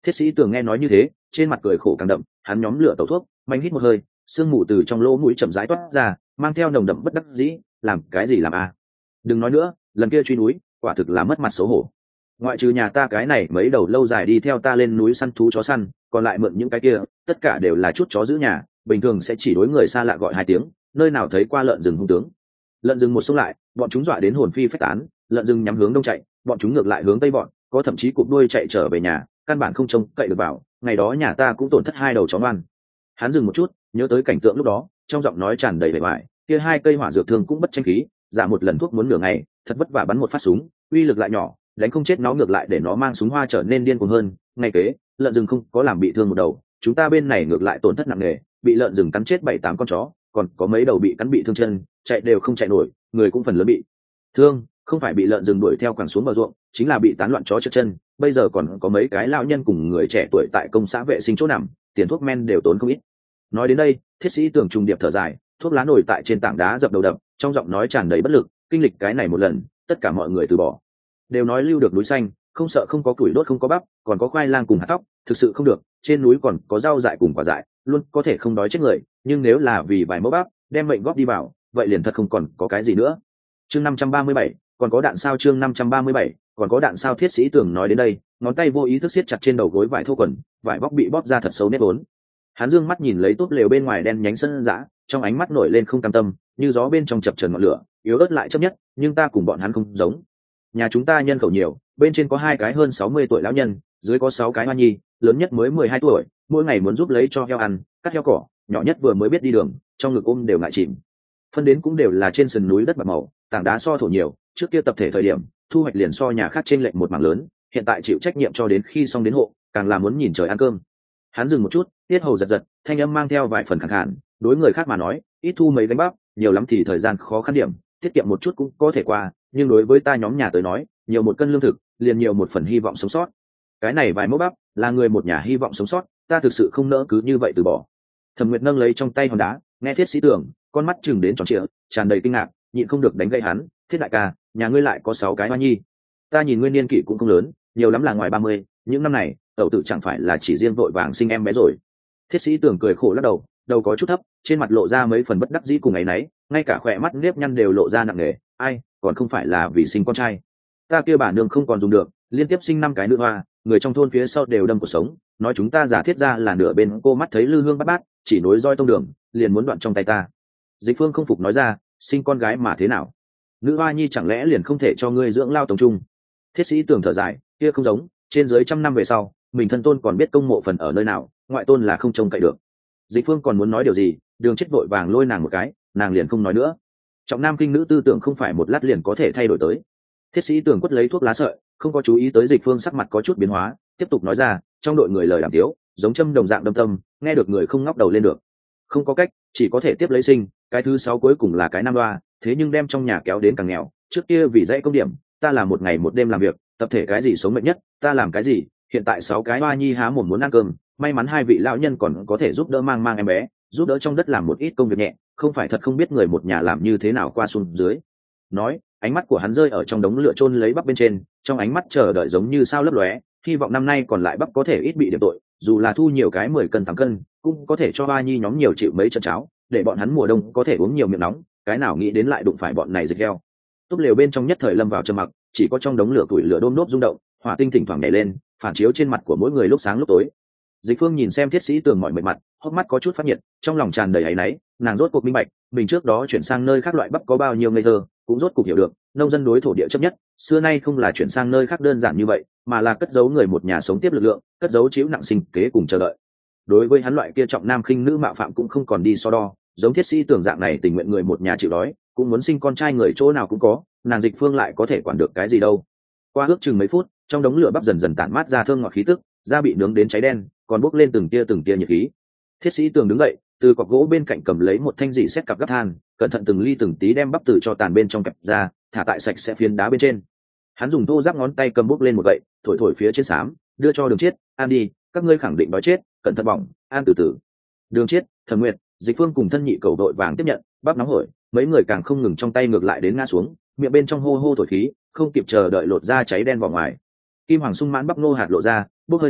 Thiết sĩ tường nghe nói như thế, trên mặt cười khổ càng đậm, hắn nhóm lửa tẩu thuốc, mạnh hít một hơi, sương mù từ trong lỗ mũi chậm rãi toát ra, mang theo nồng đậm bất đắc dĩ. Làm cái gì làm a? Đừng nói nữa, lần kia truy núi quả thực là mất mặt xấu hổ. Ngoại trừ nhà ta cái này mấy đầu lâu dài đi theo ta lên núi săn thú chó săn, còn lại mượn những cái kia, tất cả đều là chút chó giữ nhà, bình thường sẽ chỉ đối người xa lạ gọi hai tiếng, nơi nào thấy qua lợn rừng hung tướng. Lợn rừng một xông lại, bọn chúng dọa đến hồn phi phách tán, lợn rừng nhắm hướng đông chạy, bọn chúng ngược lại hướng tây bọn, có thậm chí cụp đuôi chạy trở về nhà, căn bản không trông cậy được vào. Ngày đó nhà ta cũng tổn thất hai đầu chó ngoan. Hắn dừng một chút, nhớ tới cảnh tượng lúc đó, trong giọng nói tràn đầy vẻ vải, kia hai cây hỏa dược thương cũng bất tranh khí, giả một lần thuốc muốn nửa ngày, thật vất vả bắn một phát súng, uy lực lại nhỏ, đánh không chết nó ngược lại để nó mang súng hoa trở nên điên cuồng hơn. Ngay kế, lợn rừng không có làm bị thương một đầu, chúng ta bên này ngược lại tổn thất nặng nề, bị lợn rừng cắn chết bảy tám con chó, còn có mấy đầu bị cắn bị thương chân, chạy đều không chạy nổi, người cũng phần lớn bị thương, không phải bị lợn rừng đuổi theo quẳng xuống bờ ruộng, chính là bị tán loạn chó trượt chân. Bây giờ còn có mấy cái lão nhân cùng người trẻ tuổi tại công xã vệ sinh chỗ nằm, tiền thuốc men đều tốn không ít. Nói đến đây, thiết sĩ tưởng trùng điệp thở dài, thuốc lá nổi tại trên tảng đá dập đầu đập, trong giọng nói tràn đầy bất lực. Kinh lịch cái này một lần, tất cả mọi người từ bỏ, đều nói lưu được núi xanh, không sợ không có củi đốt không có bắp, còn có khoai lang cùng hạt tóc. Thực sự không được, trên núi còn có rau dại cùng quả dại, luôn có thể không đói chết người. Nhưng nếu là vì vài mẫu bắp đem mệnh góp đi vào, vậy liền thật không còn có cái gì nữa. Chương năm trăm ba mươi bảy, còn có đạn sao? Chương năm trăm ba mươi bảy, còn có đạn sao? Thiết sĩ tưởng nói đến đây, ngón tay vô ý thức siết chặt trên đầu gối vải thô quần, vải vóc bị bóp ra thật xấu nếp vốn. Hắn dương mắt nhìn lấy túp lều bên ngoài đen nhánh sân dã, trong ánh mắt nổi lên không cam tâm, như gió bên trong chập chờn ngọn lửa, yếu ớt lại chấp nhất. Nhưng ta cùng bọn hắn không giống, nhà chúng ta nhân khẩu nhiều, bên trên có hai cái hơn sáu mươi tuổi lão nhân, dưới có sáu cái hoa nhi, lớn nhất mới mười hai tuổi, mỗi ngày muốn giúp lấy cho heo ăn, cắt heo cỏ, nhỏ nhất vừa mới biết đi đường, trong ngực ôm đều ngại chìm. Phân đến cũng đều là trên sườn núi đất bạc màu, tảng đá so thổ nhiều, trước kia tập thể thời điểm thu hoạch liền so nhà khác trên lệnh một mảng lớn, hiện tại chịu trách nhiệm cho đến khi xong đến hộ, càng là muốn nhìn trời ăn cơm. Hắn dừng một chút, tiết hầu giật giật, thanh âm mang theo vài phần khẳng khàn. Đối người khác mà nói, ít thu mấy gánh bắp, nhiều lắm thì thời gian khó khăn điểm, tiết kiệm một chút cũng có thể qua, nhưng đối với ta nhóm nhà tới nói, nhiều một cân lương thực liền nhiều một phần hy vọng sống sót. Cái này vài mẫu bắp là người một nhà hy vọng sống sót, ta thực sự không nỡ cứ như vậy từ bỏ. Thẩm Nguyệt nâng lấy trong tay hòn đá, nghe thiết sĩ tưởng, con mắt chừng đến tròn trịa, tràn đầy kinh ngạc, nhịn không được đánh gậy hắn. Thiết đại ca, nhà ngươi lại có sáu cái hoa nhi, ta nhìn ngươi niên kỷ cũng không lớn, nhiều lắm là ngoài ba mươi, những năm này tẩu tử chẳng phải là chỉ riêng vội vàng sinh em bé rồi. Thiết sĩ tưởng cười khổ lắc đầu, đầu có chút thấp, trên mặt lộ ra mấy phần bất đắc dĩ cùng ấy nấy, ngay cả khỏe mắt nếp nhăn đều lộ ra nặng nề. Ai, còn không phải là vì sinh con trai, ta kia bà nương không còn dùng được, liên tiếp sinh năm cái nữ hoa, người trong thôn phía sau đều đâm cuộc sống, nói chúng ta giả thiết ra là nửa bên cô mắt thấy lư hương bắt bát, chỉ nối roi tông đường, liền muốn đoạn trong tay ta. Dịch Phương không phục nói ra, sinh con gái mà thế nào, nữ hoa nhi chẳng lẽ liền không thể cho ngươi dưỡng lao tổng trung? Thiết sĩ tưởng thở dài, kia không giống, trên dưới trăm năm về sau, mình thân tôn còn biết công mộ phần ở nơi nào, ngoại tôn là không trông cậy được. Dịch Phương còn muốn nói điều gì, Đường Chết vội vàng lôi nàng một cái, nàng liền không nói nữa. Trọng nam kinh nữ tư tưởng không phải một lát liền có thể thay đổi tới. Thiết sĩ tưởng quất lấy thuốc lá sợi, không có chú ý tới Dịch Phương sắc mặt có chút biến hóa, tiếp tục nói ra, trong đội người lời đàm tiếu, giống châm đồng dạng đâm tâm, nghe được người không ngóc đầu lên được. Không có cách, chỉ có thể tiếp lấy sinh, cái thứ sáu cuối cùng là cái nam đoa, thế nhưng đem trong nhà kéo đến càng nghèo. Trước kia vì dãy công điểm, ta làm một ngày một đêm làm việc, tập thể cái gì sống mệnh nhất, ta làm cái gì, hiện tại sáu cái hoa nhi há mồm muốn ăn cơm, may mắn hai vị lão nhân còn có thể giúp đỡ mang mang em bé, giúp đỡ trong đất làm một ít công việc nhẹ, không phải thật không biết người một nhà làm như thế nào qua xuống dưới. Nói, ánh mắt của hắn rơi ở trong đống lửa chôn lấy bắp bên trên, trong ánh mắt chờ đợi giống như sao lấp lóe, hy vọng năm nay còn lại bắp có thể ít bị điểm tội, dù là thu nhiều cái mười cân tám cân, cũng có thể cho hoa nhi nhóm nhiều chịu mấy trận cháo, để bọn hắn mùa đông có thể uống nhiều miệng nóng. Cái nào nghĩ đến lại đụng phải bọn này dịch heo. Túp lều bên trong nhất thời lâm vào trầm mặc, chỉ có trong đống lửa tuổi lửa đôm nốt rung động, hỏa tinh thỉnh thoảng nhảy lên, phản chiếu trên mặt của mỗi người lúc sáng lúc tối. Dịch Phương nhìn xem thiết sĩ tường mọi mệt mặt, hốc mắt có chút phát nhiệt, trong lòng tràn đầy áy náy. Nàng rốt cuộc minh bạch, mình trước đó chuyển sang nơi khác loại bắp có bao nhiêu ngây thơ, cũng rốt cuộc hiểu được, nông dân đối thổ địa chấp nhất, xưa nay không là chuyển sang nơi khác đơn giản như vậy, mà là cất giấu người một nhà sống tiếp lực lượng, cất giấu chịu nặng sinh kế cùng chờ đợi. Đối với hắn loại kia trọng nam khinh nữ mạo phạm cũng không còn đi so đo, giống thiết sĩ tưởng dạng này tình nguyện người một nhà chịu đói, cũng muốn sinh con trai người chỗ nào cũng có, nàng Dịch Phương lại có thể quản được cái gì đâu. Qua ước chừng mấy phút, trong đống lửa bắp dần dần tản mát ra thơm ngọt khí tức, da bị nướng đến cháy đen, còn bốc lên từng tia từng tia nhiệt khí. Thiết sĩ tường đứng dậy, từ cọc gỗ bên cạnh cầm lấy một thanh dị xét cặp gấp than, cẩn thận từng ly từng tí đem bắp từ cho tàn bên trong kẹp ra, thả tại sạch sẽ phiến đá bên trên. Hắn dùng thô giáp ngón tay cầm bốc lên một gậy, thổi thổi phía trên xám, đưa cho Đường Chiết, ăn đi, các ngươi khẳng định đói chết, cẩn thận bỏng, ăn từ từ. Đường Chiết, Thẩm Nguyệt, Dịch Phương cùng thân nhị cầu đội vàng tiếp nhận, bắp nóng hổi, mấy người càng không ngừng trong tay ngược lại đến ngã xuống, miệng bên trong hô hô thổi khí, không kịp chờ đợi lột ra cháy đen vào ngoài. Kim hoàng sung mãn bắp nô hạt lộ ra, bốc hơi nóng,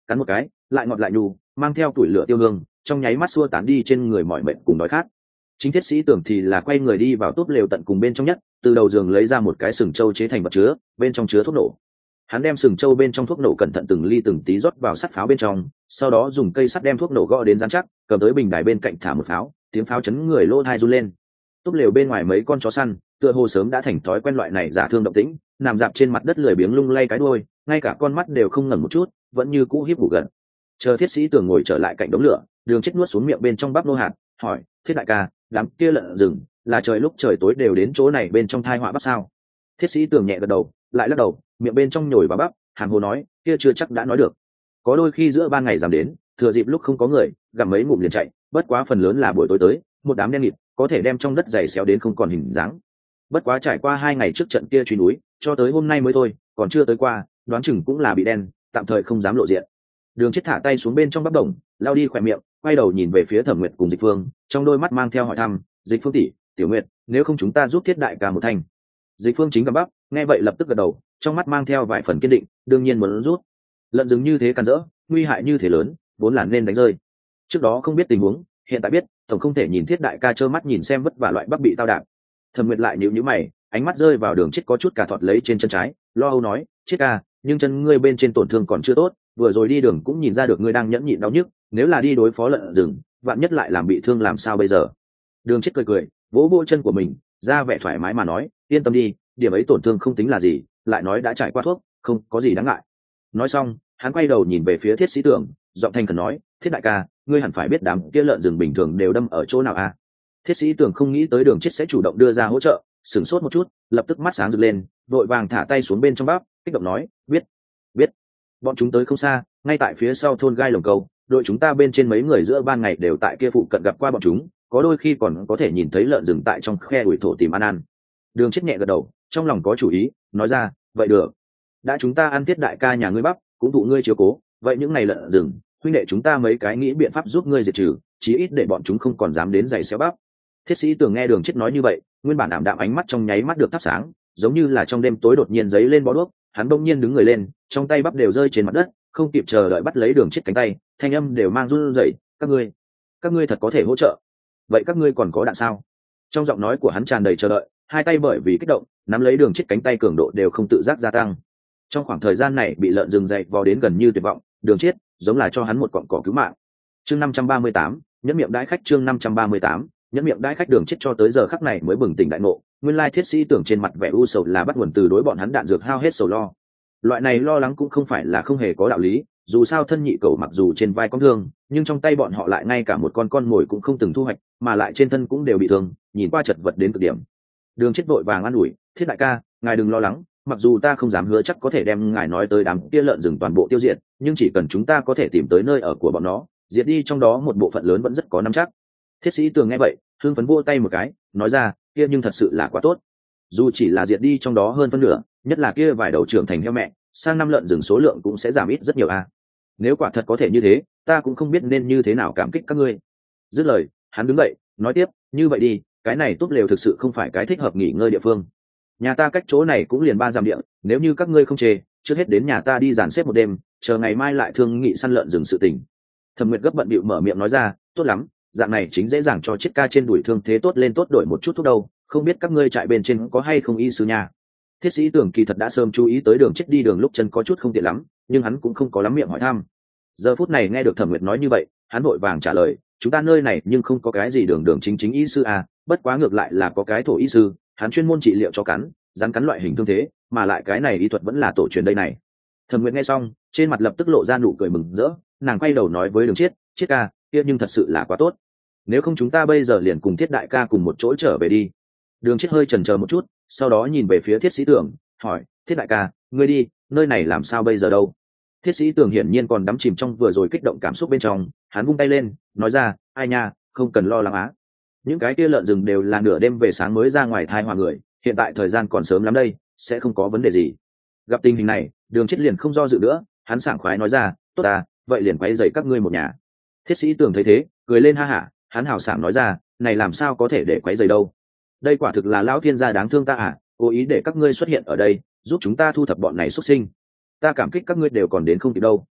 cắn một cái lại ngọt lại nhu, mang theo tuổi lửa tiêu hương, trong nháy mắt xua tán đi trên người mọi mệnh cùng đói khát. Chính thiết sĩ tưởng thì là quay người đi vào túp lều tận cùng bên trong nhất, từ đầu giường lấy ra một cái sừng trâu chế thành vật chứa, bên trong chứa thuốc nổ. Hắn đem sừng trâu bên trong thuốc nổ cẩn thận từng ly từng tí rót vào sắt pháo bên trong, sau đó dùng cây sắt đem thuốc nổ gõ đến dán chắc, cầm tới bình đài bên cạnh thả một pháo, tiếng pháo chấn người lỗ tai run lên. Túp lều bên ngoài mấy con chó săn, tựa hồ sớm đã thành thói quen loại này giả thương động tĩnh, nằm dạp trên mặt đất lười biếng lung lay cái đuôi, ngay cả con mắt đều không ngẩng một chút, vẫn như cũ híp ngủ gần. Chờ thiết sĩ tưởng ngồi trở lại cạnh đống lửa, đường chết nuốt xuống miệng bên trong bắp nô hạt, hỏi: thiết đại ca, đám kia lợn rừng là trời lúc trời tối đều đến chỗ này bên trong thai họa bắp sao? Thiết sĩ tưởng nhẹ gật đầu, lại lắc đầu, miệng bên trong nhồi vào bắp, hàm hồ nói: kia chưa chắc đã nói được, có đôi khi giữa ban ngày giảm đến, thừa dịp lúc không có người, gặm mấy ngụm liền chạy, bất quá phần lớn là buổi tối tới, một đám đen nghịt, có thể đem trong đất dày xéo đến không còn hình dáng. Bất quá trải qua hai ngày trước trận kia truy núi, cho tới hôm nay mới thôi, còn chưa tới qua, đoán chừng cũng là bị đen, tạm thời không dám lộ diện. Đường chết thả tay xuống bên trong bắp đồng, lao đi khỏe miệng, quay đầu nhìn về phía Thẩm Nguyệt cùng Dịch Phương, trong đôi mắt mang theo hỏi thăm: Dịch Phương tỷ, Tiểu Nguyệt, nếu không chúng ta giúp Thiết đại ca một thành? Dịch Phương chính cầm bắp, nghe vậy lập tức gật đầu, trong mắt mang theo vài phần kiên định, đương nhiên muốn rút. Lợn rừng như thế càn rỡ, nguy hại như thế lớn, vốn là nên đánh rơi. Trước đó không biết tình huống, hiện tại biết, tổng không thể nhìn Thiết đại ca trơ mắt nhìn xem vất vả loại bắp bị tao đạp. Thẩm Nguyệt lại nhíu nhíu mày, ánh mắt rơi vào Đường Chết có chút cả thọt lấy trên chân trái, lo âu nói: Chết ca, nhưng chân ngươi bên trên tổn thương còn chưa tốt, vừa rồi đi đường cũng nhìn ra được ngươi đang nhẫn nhịn đau nhức, nếu là đi đối phó lợn rừng, vạn nhất lại làm bị thương làm sao bây giờ? Đường Chết cười cười, vỗ vỗ chân của mình, ra vẻ thoải mái mà nói: yên tâm đi, điểm ấy tổn thương không tính là gì, lại nói đã trải qua thuốc, không có gì đáng ngại. Nói xong, hắn quay đầu nhìn về phía Thiết sĩ tưởng, giọng thanh khẩn nói: Thiết đại ca, ngươi hẳn phải biết đám kia lợn rừng bình thường đều đâm ở chỗ nào à? Thiết sĩ tưởng không nghĩ tới Đường Chết sẽ chủ động đưa ra hỗ trợ, sửng sốt một chút, lập tức mắt sáng rực lên, vội vàng thả tay xuống bên trong bắp, kích động nói: biết, biết. Bọn chúng tới không xa, ngay tại phía sau thôn gai lồng câu, đội chúng ta bên trên mấy người giữa ban ngày đều tại kia phụ cận gặp qua bọn chúng, có đôi khi còn có thể nhìn thấy lợn rừng tại trong khe ủi thổ tìm ăn ăn. Đường Chết nhẹ gật đầu, trong lòng có chủ ý, nói ra: vậy được, đã chúng ta ăn Thiết đại ca nhà ngươi bắp, cũng thụ ngươi chiếu cố, vậy những ngày lợn rừng, huynh đệ chúng ta mấy cái nghĩ biện pháp giúp ngươi diệt trừ, chí ít để bọn chúng không còn dám đến giày xéo bắp. Thiết sĩ tưởng nghe Đường Chết nói như vậy, nguyên bản ảm đạm ánh mắt trong nháy mắt được thắp sáng, giống như là trong đêm tối đột nhiên giấy lên bó đuốc, hắn bỗng nhiên đứng người lên, trong tay bắp đều rơi trên mặt đất, không kịp chờ đợi bắt lấy Đường Chết cánh tay, thanh âm đều mang run rẩy: các ngươi, các ngươi thật có thể hỗ trợ? Vậy các ngươi còn có đạn sao? Trong giọng nói của hắn tràn đầy chờ đợi, hai tay bởi vì kích động, nắm lấy Đường Chết cánh tay cường độ đều không tự giác gia tăng. Trong khoảng thời gian này bị lợn rừng dày vò đến gần như tuyệt vọng, Đường Chết giống là cho hắn một cọng cỏ cứu mạng. Chương năm trăm ba mươi tám, nhẫn miệng đãi khách. Chương năm trăm ba mươi tám, nhẫn miệng đãi khách. Đường Chết cho tới giờ khắc này mới bừng tỉnh đại ngộ, nguyên lai thiết sĩ tưởng trên mặt vẻ u sầu là bắt nguồn từ đối bọn hắn đạn dược hao hết sầu lo. Loại này lo lắng cũng không phải là không hề có đạo lý, dù sao thân nhị cầu mặc dù trên vai có thương, nhưng trong tay bọn họ lại ngay cả một con con mồi cũng không từng thu hoạch, mà lại trên thân cũng đều bị thương, nhìn qua chật vật đến cực điểm. Đường Chết vội vàng an ủi: Thiết đại ca, ngài đừng lo lắng, mặc dù ta không dám hứa chắc có thể đem ngài nói tới đám kia lợn rừng toàn bộ tiêu diệt, nhưng chỉ cần chúng ta có thể tìm tới nơi ở của bọn nó, diệt đi trong đó một bộ phận lớn vẫn rất có nắm chắc. Thiết sĩ tường nghe vậy, hưng phấn vỗ tay một cái, nói ra: kia nhưng thật sự là quá tốt. Dù chỉ là diệt đi trong đó hơn phân nửa, nhất là kia vài đầu trưởng thành heo mẹ, sang năm lợn rừng số lượng cũng sẽ giảm ít rất nhiều a. À. Nếu quả thật có thể như thế, ta cũng không biết nên như thế nào cảm kích các ngươi. Dứt lời, hắn đứng dậy, nói tiếp: như vậy đi, cái này túp lều thực sự không phải cái thích hợp nghỉ ngơi địa phương. Nhà ta cách chỗ này cũng liền ba dặm địa, nếu như các ngươi không chê, trước hết đến nhà ta đi dàn xếp một đêm, chờ ngày mai lại thương nghị săn lợn rừng sự tình. Thẩm Nguyệt gấp bận bịu mở miệng nói ra: tốt lắm, dạng này chính dễ dàng cho chiếc ca trên đùi thương thế tốt lên tốt đổi một chút thuốc đâu, không biết các ngươi trại bên trên có hay không y sư nhà. Thiết sĩ tưởng kỳ thật đã sớm chú ý tới Đường Chết đi đường lúc chân có chút không tiện lắm, nhưng hắn cũng không có lắm miệng hỏi thăm. Giờ phút này nghe được Thẩm Nguyệt nói như vậy, hắn vội vàng trả lời: chúng ta nơi này nhưng không có cái gì đường đường chính chính y sư à, bất quá ngược lại là có cái thổ y sư, hắn chuyên môn trị liệu cho cắn, rắn cắn loại hình thương thế, mà lại cái này y thuật vẫn là tổ truyền đây này. Thẩm Nguyệt nghe xong, trên mặt lập tức lộ ra nụ cười mừng rỡ, nàng quay đầu nói với Đường Chết: Chết ca, kia nhưng thật sự là quá tốt. Nếu không chúng ta bây giờ liền cùng Thiết đại ca cùng một chỗ trở về đi. Đường Chết hơi chần chờ một chút, sau đó nhìn về phía Thiết sĩ tưởng, hỏi: Thiết đại ca, ngươi đi, nơi này làm sao bây giờ đâu? Thiết sĩ tưởng hiển nhiên còn đắm chìm trong vừa rồi kích động cảm xúc bên trong, hắn vung tay lên, nói ra: ai nha, không cần lo lắng á. Những cái kia lợn rừng đều là nửa đêm về sáng mới ra ngoài thai hòa người, hiện tại thời gian còn sớm lắm đây, sẽ không có vấn đề gì. Gặp tình hình này, Đường Chết liền không do dự nữa, hắn sảng khoái nói ra: tốt à, vậy liền quay dậy các ngươi một nhà. Thiết sĩ tưởng thấy thế, cười lên ha hả, hắn hào sảng nói ra: này làm sao có thể để quấy rầy đâu, đây quả thực là lão thiên gia đáng thương ta à, cố ý để các ngươi xuất hiện ở đây, giúp chúng ta thu thập bọn này xuất sinh, ta cảm kích các ngươi đều còn đến không kịp đâu.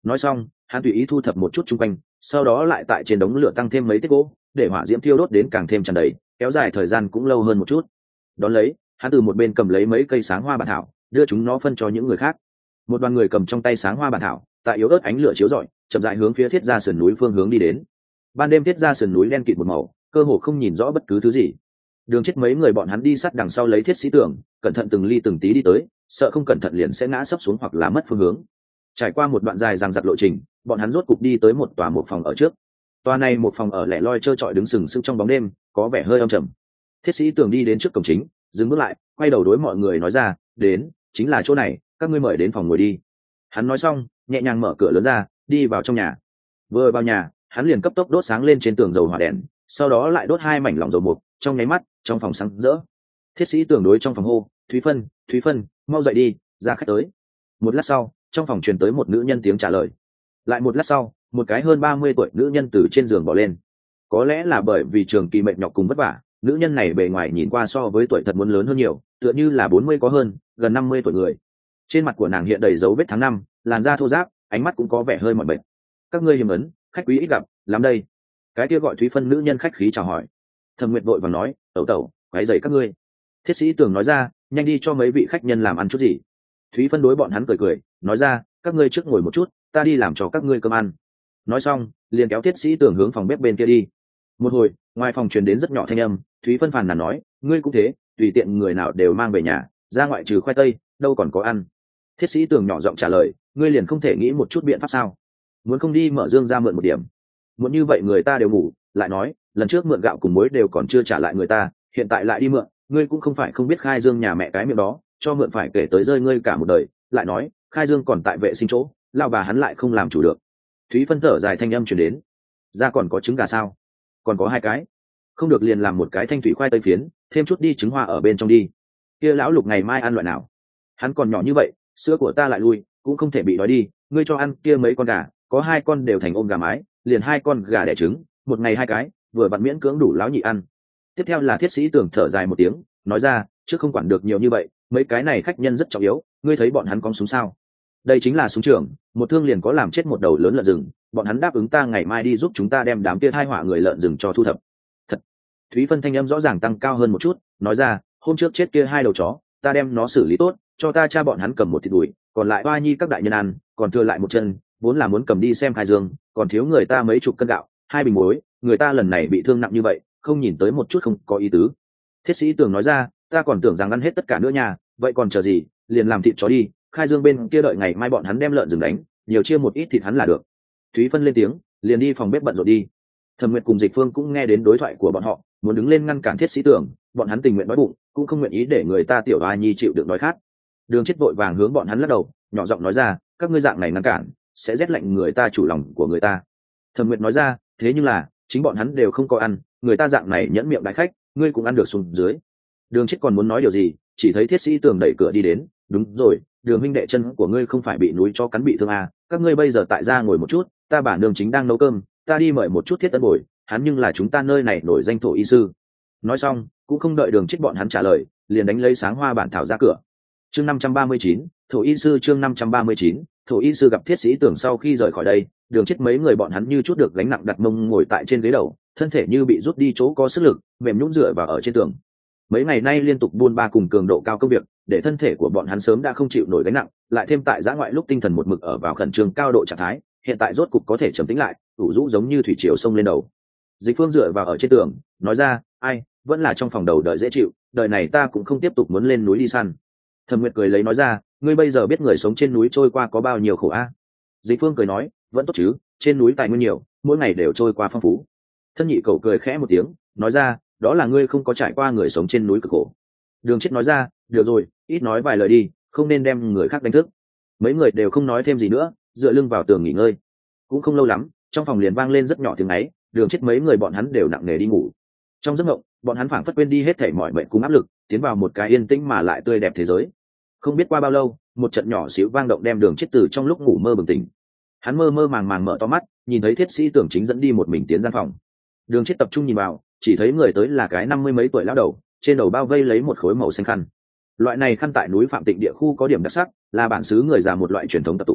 nói xong hắn tùy ý thu thập một chút chung quanh, sau đó lại tại trên đống lửa tăng thêm mấy tiết gỗ để hỏa diễm thiêu đốt đến càng thêm tràn đầy, kéo dài thời gian cũng lâu hơn một chút. Đón lấy hắn từ một bên cầm lấy mấy cây sáng hoa bản thảo đưa chúng nó phân cho những người khác. Một đoàn người cầm trong tay sáng hoa bản thảo tại yếu ớt ánh lửa chiếu rọi chậm rãi hướng phía thiết gia sườn núi phương hướng đi đến. Ban đêm thiết gia sườn núi đen kịt một màu, cơ hồ không nhìn rõ bất cứ thứ gì. Đường chết mấy người bọn hắn đi sát đằng sau lấy thiết sĩ tưởng, cẩn thận từng ly từng tí đi tới, sợ không cẩn thận liền sẽ ngã sấp xuống hoặc là mất phương hướng. Trải qua một đoạn dài dằng dặc lộ trình, bọn hắn rốt cục đi tới một tòa một phòng ở trước. Tòa này một phòng ở lẻ loi trơ trọi đứng sừng sững trong bóng đêm, có vẻ hơi âm trầm. Thiết sĩ tưởng đi đến trước cổng chính, dừng bước lại, quay đầu đối mọi người nói ra, đến, chính là chỗ này, các ngươi mời đến phòng ngồi đi. Hắn nói xong, nhẹ nhàng mở cửa lớn ra, đi vào trong nhà. Vừa vào nhà, hắn liền cấp tốc đốt sáng lên trên tường dầu hỏa đèn, sau đó lại đốt hai mảnh lỏng dầu mục, trong nháy mắt, trong phòng sáng rỡ. Thiết sĩ tưởng đối trong phòng hô, Thúy Phân, Thúy Phân, mau dậy đi, ra khách tới. Một lát sau, trong phòng truyền tới một nữ nhân tiếng trả lời. Lại một lát sau, một cái hơn ba mươi tuổi nữ nhân từ trên giường bỏ lên. Có lẽ là bởi vì trường kỳ mệt nhọc cùng vất vả, nữ nhân này bề ngoài nhìn qua so với tuổi thật muốn lớn hơn nhiều, tựa như là bốn mươi có hơn, gần năm mươi tuổi người. Trên mặt của nàng hiện đầy dấu vết tháng năm, làn da thô ráp, ánh mắt cũng có vẻ hơi mỏi mệt. Các ngươi hiếm ấn, khách quý ít gặp, lắm đây. Cái kia gọi Thúy Phân nữ nhân khách khí chào hỏi. Thẩm Nguyệt vội vàng nói, tẩu tẩu, quấy rầy các ngươi. Thiết sĩ tưởng nói ra, nhanh đi cho mấy vị khách nhân làm ăn chút gì. Thúy Phân đối bọn hắn cười cười, nói ra, các ngươi trước ngồi một chút, ta đi làm cho các ngươi cơm ăn. Nói xong, liền kéo thiết sĩ tưởng hướng phòng bếp bên kia đi. Một hồi, ngoài phòng truyền đến rất nhỏ thanh âm, Thúy Phân phàn nàn nói, ngươi cũng thế, tùy tiện người nào đều mang về nhà, ra ngoại trừ khoai tây, đâu còn có ăn. Thiết sĩ tưởng nhỏ giọng trả lời, ngươi liền không thể nghĩ một chút biện pháp sao? Muốn không đi mở dương ra mượn một điểm. Muốn như vậy người ta đều ngủ, lại nói, lần trước mượn gạo cùng muối đều còn chưa trả lại người ta, hiện tại lại đi mượn, ngươi cũng không phải không biết khai dương nhà mẹ cái miệng đó, cho mượn phải kể tới rơi ngươi cả một đời, lại nói, khai dương còn tại vệ sinh chỗ, lao bà hắn lại không làm chủ được. Thúy Phân thở dài thanh âm truyền đến, ra còn có trứng gà sao? Còn có hai cái, không được liền làm một cái thanh thủy khoai tây phiến, thêm chút đi trứng hoa ở bên trong đi. Kia lão Lục ngày mai ăn loại nào? Hắn còn nhỏ như vậy, sữa của ta lại lui, cũng không thể bị đói đi, ngươi cho ăn kia mấy con gà, có hai con đều thành ôm gà mái, liền hai con gà đẻ trứng, một ngày hai cái, vừa vặn miễn cưỡng đủ lão nhị ăn. Tiếp theo là thiết sĩ tưởng thở dài một tiếng, nói ra, trước không quản được nhiều như vậy, mấy cái này khách nhân rất trọng yếu, ngươi thấy bọn hắn có súng sao? Đây chính là súng trường, một thương liền có làm chết một đầu lớn lợn rừng, bọn hắn đáp ứng ta ngày mai đi giúp chúng ta đem đám kia thai họa người lợn rừng cho thu thập. Thật. Thúy Phân thanh âm rõ ràng tăng cao hơn một chút, nói ra, hôm trước chết kia hai đầu chó, ta đem nó xử lý tốt, cho ta cha bọn hắn cầm một thịt đùi, còn lại oa nhi các đại nhân ăn, còn thừa lại một chân, vốn là muốn cầm đi xem khai dương, còn thiếu người ta mấy chục cân gạo, hai bình muối, người ta lần này bị thương nặng như vậy, không nhìn tới một chút không có ý tứ. Thiết sĩ tưởng nói ra, ta còn tưởng rằng ăn hết tất cả nữa nha, vậy còn chờ gì, liền làm thịt chó đi, khai dương bên kia đợi ngày mai bọn hắn đem lợn rừng đánh, nhiều chia một ít thịt hắn là được. Thúy Phân lên tiếng, liền đi phòng bếp bận rộn đi. Thẩm Nguyệt cùng Dịch Phương cũng nghe đến đối thoại của bọn họ, muốn đứng lên ngăn cản thiết sĩ tưởng, bọn hắn tình nguyện đói bụng, cũng không nguyện ý để người ta tiểu oa nhi chịu đựng đói khát. Đường Chết vội vàng hướng bọn hắn lắc đầu, nhỏ giọng nói ra, các ngươi dạng này ngăn cản, sẽ rét lạnh người ta chủ lòng của người ta. Thẩm Nguyệt nói ra, thế nhưng là, chính bọn hắn đều không có ăn, người ta dạng này nhẫn miệng đại khách, ngươi cũng ăn được xuống dưới. Đường Chết còn muốn nói điều gì, chỉ thấy thiết sĩ tưởng đẩy cửa đi đến, đúng rồi, Đường huynh đệ chân của ngươi không phải bị núi cho cắn bị thương à, các ngươi bây giờ tại gia ngồi một chút, ta bản đường chính đang nấu cơm, ta đi mời một chút thiết tân bồi, hắn nhưng là chúng ta nơi này nổi danh thổ y sư. Nói xong, cũng không đợi Đường Chết bọn hắn trả lời, liền đánh lấy sáng hoa bản thảo ra cửa. Chương năm trăm ba mươi chín, thổ y sư chương năm trăm ba mươi chín, thổ y sư gặp thiết sĩ tưởng sau khi rời khỏi đây, Đường Chết mấy người bọn hắn như chút được gánh nặng đặt mông ngồi tại trên ghế đầu, thân thể như bị rút đi chỗ có sức lực, mềm nhũn dựa vào ở trên tường. Mấy ngày nay liên tục buôn ba cùng cường độ cao công việc, để thân thể của bọn hắn sớm đã không chịu nổi gánh nặng, lại thêm tại giã ngoại lúc tinh thần một mực ở vào khẩn trương cao độ trạng thái, hiện tại rốt cục có thể trầm tĩnh lại, ủ rũ giống như thủy triều sông lên đầu. Dịch Phương dựa vào ở trên tường, nói ra, ai, vẫn là trong phòng đầu đợi dễ chịu, đời này ta cũng không tiếp tục muốn lên núi đi săn. Thẩm Nguyệt cười lấy nói ra, ngươi bây giờ biết người sống trên núi trôi qua có bao nhiêu khổ a? Dịch Phương cười nói, vẫn tốt chứ, trên núi tài nguyên nhiều, mỗi ngày đều trôi qua phong phú. Thân nhị cậu cười khẽ một tiếng, nói ra, đó là ngươi không có trải qua người sống trên núi cực khổ. Đường Chết nói ra, được rồi, ít nói vài lời đi, không nên đem người khác đánh thức. Mấy người đều không nói thêm gì nữa, dựa lưng vào tường nghỉ ngơi. Cũng không lâu lắm, trong phòng liền vang lên rất nhỏ tiếng ấy, Đường Chết mấy người bọn hắn đều nặng nề đi ngủ. Trong giấc mộng, bọn hắn phảng phất quên đi hết thảy mọi mệnh cùng áp lực, tiến vào một cái yên tĩnh mà lại tươi đẹp thế giới. Không biết qua bao lâu, một trận nhỏ xíu vang động đem Đường Chết từ trong lúc ngủ mơ bừng tỉnh. Hắn mơ mơ màng màng mở to mắt, nhìn thấy thiết sĩ tưởng chính dẫn đi một mình tiến gian phòng. Đường Chết tập trung nhìn vào, chỉ thấy người tới là cái năm mươi mấy tuổi lão đầu, trên đầu bao vây lấy một khối màu xanh khăn. Loại này khăn tại núi Phạm Tịnh địa khu có điểm đặc sắc, là bản xứ người già một loại truyền thống tập tụ.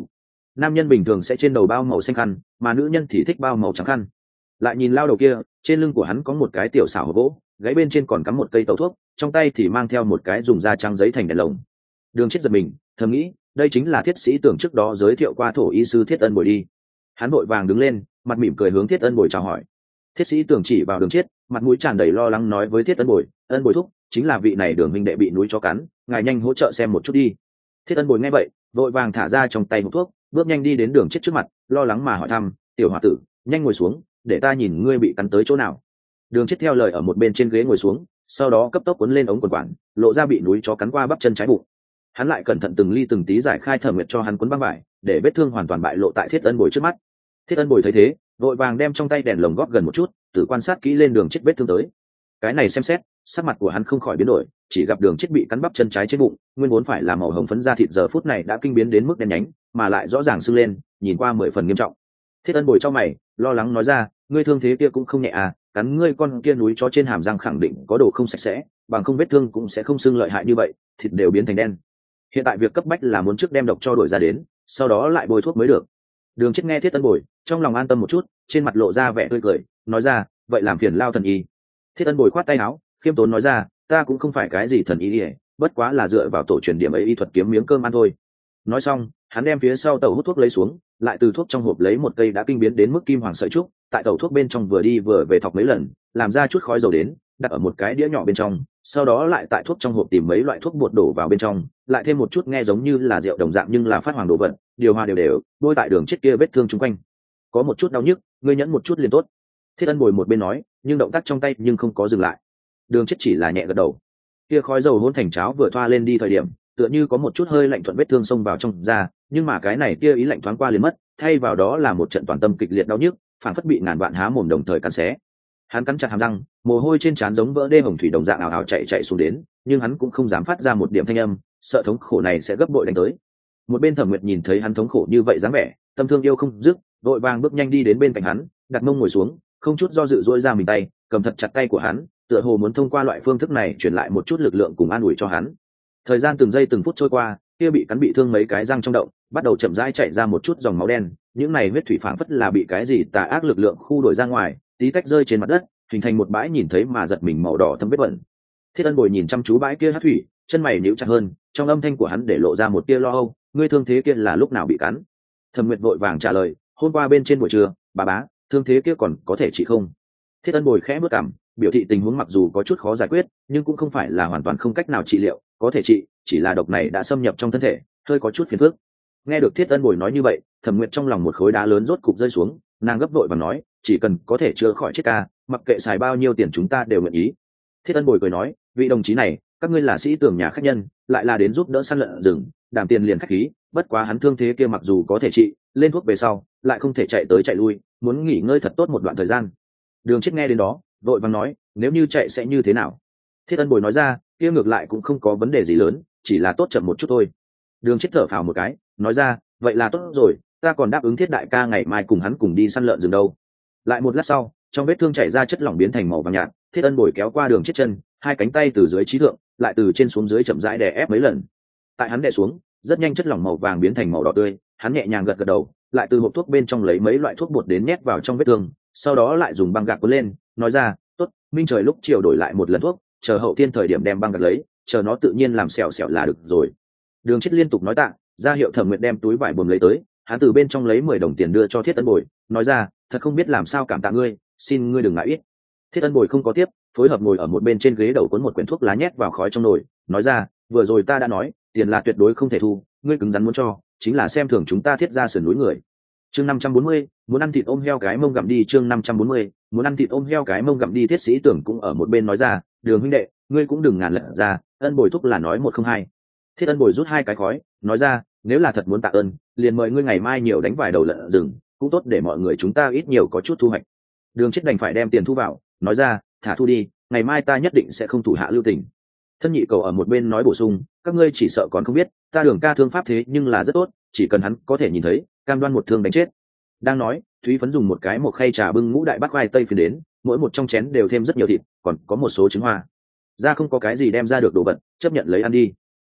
nam nhân bình thường sẽ trên đầu bao màu xanh khăn, mà nữ nhân thì thích bao màu trắng khăn. Lại nhìn lao đầu kia, trên lưng của hắn có một cái tiểu xảo hộp gỗ, gáy bên trên còn cắm một cây tẩu thuốc, trong tay thì mang theo một cái dùng da trắng giấy thành đèn lồng. Đường Chết giật mình, thầm nghĩ, đây chính là Thiết Sĩ Tưởng trước đó giới thiệu qua thổ y sư Thiết Ân Bồi đi. Hắn vội vàng đứng lên, mặt mỉm cười hướng Thiết Ân Bồi chào hỏi. Thiết Sĩ Tưởng chỉ vào Đường Chết, mặt mũi tràn đầy lo lắng nói với Thiết Ân Bồi, Ân Bồi thúc, chính là vị này Đường huynh đệ bị núi chó cắn, ngài nhanh hỗ trợ xem một chút đi. Thiết Ân Bồi nghe vậy, vội vàng thả ra trong tay hộp thuốc, bước nhanh đi đến Đường Chết trước mặt, lo lắng mà hỏi thăm, tiểu hòa tử, nhanh ngồi xuống, để ta nhìn ngươi bị cắn tới chỗ nào. Đường Chết theo lời ở một bên trên ghế ngồi xuống, sau đó cấp tốc cuốn lên ống quần quản, lộ ra bị núi chó cắn qua bắp chân trái bụng. Hắn lại cẩn thận từng ly từng tí giải khai Thẩm Nguyệt cho hắn cuốn băng vải, để vết thương hoàn toàn bại lộ tại Thiết Ân Bồi trước mắt. Thiết Ân Bồi thấy thế, vội vàng đem trong tay đèn lồng góp gần một chút, tự quan sát kỹ lên Đường Chết vết thương tới. Cái này xem xét, sắc mặt của hắn không khỏi biến đổi, chỉ gặp Đường Chết bị cắn bắp chân trái trên bụng, nguyên vốn phải là màu hồng phấn da thịt giờ phút này đã kinh biến đến mức đen nhánh, mà lại rõ ràng sưng lên, nhìn qua mười phần nghiêm trọng. Thiết Ân Bồi cho mày, lo lắng nói ra, ngươi thương thế kia cũng không nhẹ à, cắn ngươi con kia núi chó trên hàm răng khẳng định có đồ không sạch sẽ, bằng không vết thương cũng sẽ không sưng lợi hại như vậy, thịt đều biến thành đen. Hiện tại việc cấp bách là muốn trước đem độc cho đuổi ra đến, sau đó lại bôi thuốc mới được. Đường Chết nghe Thiết Ân Bồi, trong lòng an tâm một chút, trên mặt lộ ra vẻ tươi cười, nói ra, vậy làm phiền lao thần y. Thiết Ân Bồi khoát tay áo, khiêm tốn nói ra, ta cũng không phải cái gì thần y, bất quá là dựa vào tổ truyền điểm ấy y thuật kiếm miếng cơm ăn thôi. Nói xong, hắn đem phía sau tàu hút thuốc lấy xuống, lại từ thuốc trong hộp lấy một cây đã kinh biến đến mức kim hoàng sợi trúc, tại tàu thuốc bên trong vừa đi vừa về thọc mấy lần, làm ra chút khói dầu đến, đặt ở một cái đĩa nhỏ bên trong, sau đó lại tại thuốc trong hộp tìm mấy loại thuốc bột đổ vào bên trong, lại thêm một chút nghe giống như là rượu đồng dạng nhưng là phát hoàng đồ vật, điều hòa đều đều, bôi tại Đường Chết kia vết thương chung quanh. Có một chút đau nhức, ngươi nhẫn một chút liền tốt. Thiết Ân Bồi một bên nói, nhưng động tác trong tay nhưng không có dừng lại. Đường Chết chỉ là nhẹ gật đầu. Kia khói dầu hỗn thành cháo vừa thoa lên đi thời điểm, tựa như có một chút hơi lạnh thuận vết thương xông vào trong da, nhưng mà cái này kia ý lạnh thoáng qua liền mất, thay vào đó là một trận toàn tâm kịch liệt đau nhức, phản phất bị ngàn vạn há mồm đồng thời cắn xé. Hắn cắn chặt hàm răng, mồ hôi trên trán giống vỡ đê hồng thủy đồng dạng ảo ảo chạy chạy xuống đến, nhưng hắn cũng không dám phát ra một điểm thanh âm, sợ thống khổ này sẽ gấp bội đánh tới. Một bên Thẩm Nguyệt nhìn thấy hắn thống khổ như vậy dáng vẻ, tâm thương yêu không dứt, vội vàng bước nhanh đi đến bên cạnh hắn, đặt mông ngồi xuống, không chút do dự duỗi ra mình tay, cầm thật chặt tay của hắn, tựa hồ muốn thông qua loại phương thức này truyền lại một chút lực lượng cùng an ủi cho hắn. Thời gian từng giây từng phút trôi qua, kia bị cắn bị thương mấy cái răng trong động, bắt đầu chậm rãi chảy ra một chút dòng máu đen, những này huyết thủy phảng phất là bị cái gì tà ác lực lượng khu đổi ra ngoài, tí tách rơi trên mặt đất, hình thành một bãi nhìn thấy mà giật mình màu đỏ thâm vết bẩn. Thiết Ân Bồi nhìn chăm chú bãi kia hát thủy, chân mày nhíu chặt hơn, trong âm thanh của hắn để lộ ra một tia lo âu, ngươi thương thế kia là lúc nào bị cắn? Thẩm Nguyệt vội vàng trả lời, hôm qua bên trên buổi trưa, bà bá, thương thế kia còn có thể trị không? Thiết Ân Bồi khẽ bước cằm, biểu thị tình huống mặc dù có chút khó giải quyết, nhưng cũng không phải là hoàn toàn không cách nào trị liệu, có thể trị, chỉ là độc này đã xâm nhập trong thân thể, hơi có chút phiền phức. Nghe được Thiết Ân Bồi nói như vậy, Thẩm Nguyệt trong lòng một khối đá lớn rốt cục rơi xuống, nàng gấp vội và nói, chỉ cần có thể chữa khỏi chết ca, mặc kệ xài bao nhiêu tiền chúng ta đều nguyện ý. Thiết Ân Bồi cười nói, vị đồng chí này, các ngươi là sĩ tưởng nhà khách nhân, lại là đến giúp đỡ săn lợn rừng, đảm tiền liền khách khí, bất quá hắn thương thế kia mặc dù có thể trị, lên thuốc về sau, lại không thể chạy tới chạy lui, muốn nghỉ ngơi thật tốt một đoạn thời gian. Đường Chết nghe đến đó, vội vàng nói, nếu như chạy sẽ như thế nào? Thiết Ân Bồi nói ra, kia ngược lại cũng không có vấn đề gì lớn, chỉ là tốt chậm một chút thôi. Đường Chết thở phào một cái, nói ra, vậy là tốt rồi, ta còn đáp ứng Thiết đại ca ngày mai cùng hắn cùng đi săn lợn rừng đâu. Lại một lát sau, trong vết thương chảy ra chất lỏng biến thành màu vàng nhạt, Thiết Ân Bồi kéo qua Đường Chết chân, hai cánh tay từ dưới trí thượng, lại từ trên xuống dưới chậm rãi đè ép mấy lần. Tại hắn đè xuống, rất nhanh chất lỏng màu vàng biến thành màu đỏ tươi, hắn nhẹ nhàng gật gật đầu, lại từ hộp thuốc bên trong lấy mấy loại thuốc bột đến nhét vào trong vết thương, sau đó lại dùng băng gạc cuốn lên, nói ra, tốt, minh trời lúc chiều đổi lại một lần thuốc, chờ hậu thiên thời điểm đem băng gạc lấy, chờ nó tự nhiên làm xèo xèo là được rồi. Đường Chết liên tục nói tạ, ra hiệu Thẩm Nguyệt đem túi vải buồm lấy tới, hắn từ bên trong lấy mười đồng tiền đưa cho Thiết Ân Bồi, nói ra, thật không biết làm sao cảm tạ ngươi, xin ngươi đừng ngại ít. Thiết Ân Bồi không có tiếp, phối hợp ngồi ở một bên trên ghế đầu cuốn một quyển thuốc lá nhét vào khói trong nồi, nói ra, vừa rồi ta đã nói, tiền là tuyệt đối không thể thu, ngươi cứng rắn muốn cho, chính là xem thường chúng ta Thiết ra sườn núi người. Chương năm trăm bốn mươi, muốn ăn thịt ôm heo cái mông gặm đi. Chương năm trăm bốn mươi, muốn ăn thịt ôm heo cái mông gặm đi. Thiết Sĩ Tưởng cũng ở một bên nói ra, Đường huynh đệ, ngươi cũng đừng ngàn lận ra, Ân Bồi thúc là nói một không hai. Thiết Ân Bồi rút hai cái khói, nói ra, nếu là thật muốn tạ ơn, liền mời ngươi ngày mai nhiều đánh vài đầu lợn rừng, cũng tốt để mọi người chúng ta ít nhiều có chút thu hoạch. Đường Chết đành phải đem tiền thu vào, nói ra, thả thu đi, ngày mai ta nhất định sẽ không thủ hạ lưu tình. Thân nhị cầu ở một bên nói bổ sung, các ngươi chỉ sợ còn không biết, ta Đường ca thương pháp thế nhưng là rất tốt, chỉ cần hắn có thể nhìn thấy, cam đoan một thương đánh chết. Đang nói, Thúy Phấn dùng một cái một khay trà bưng ngũ đại bát khoai tây phiến đến, mỗi một trong chén đều thêm rất nhiều thịt, còn có một số trứng hoa. Ra không có cái gì đem ra được đồ vật, chấp nhận lấy ăn đi.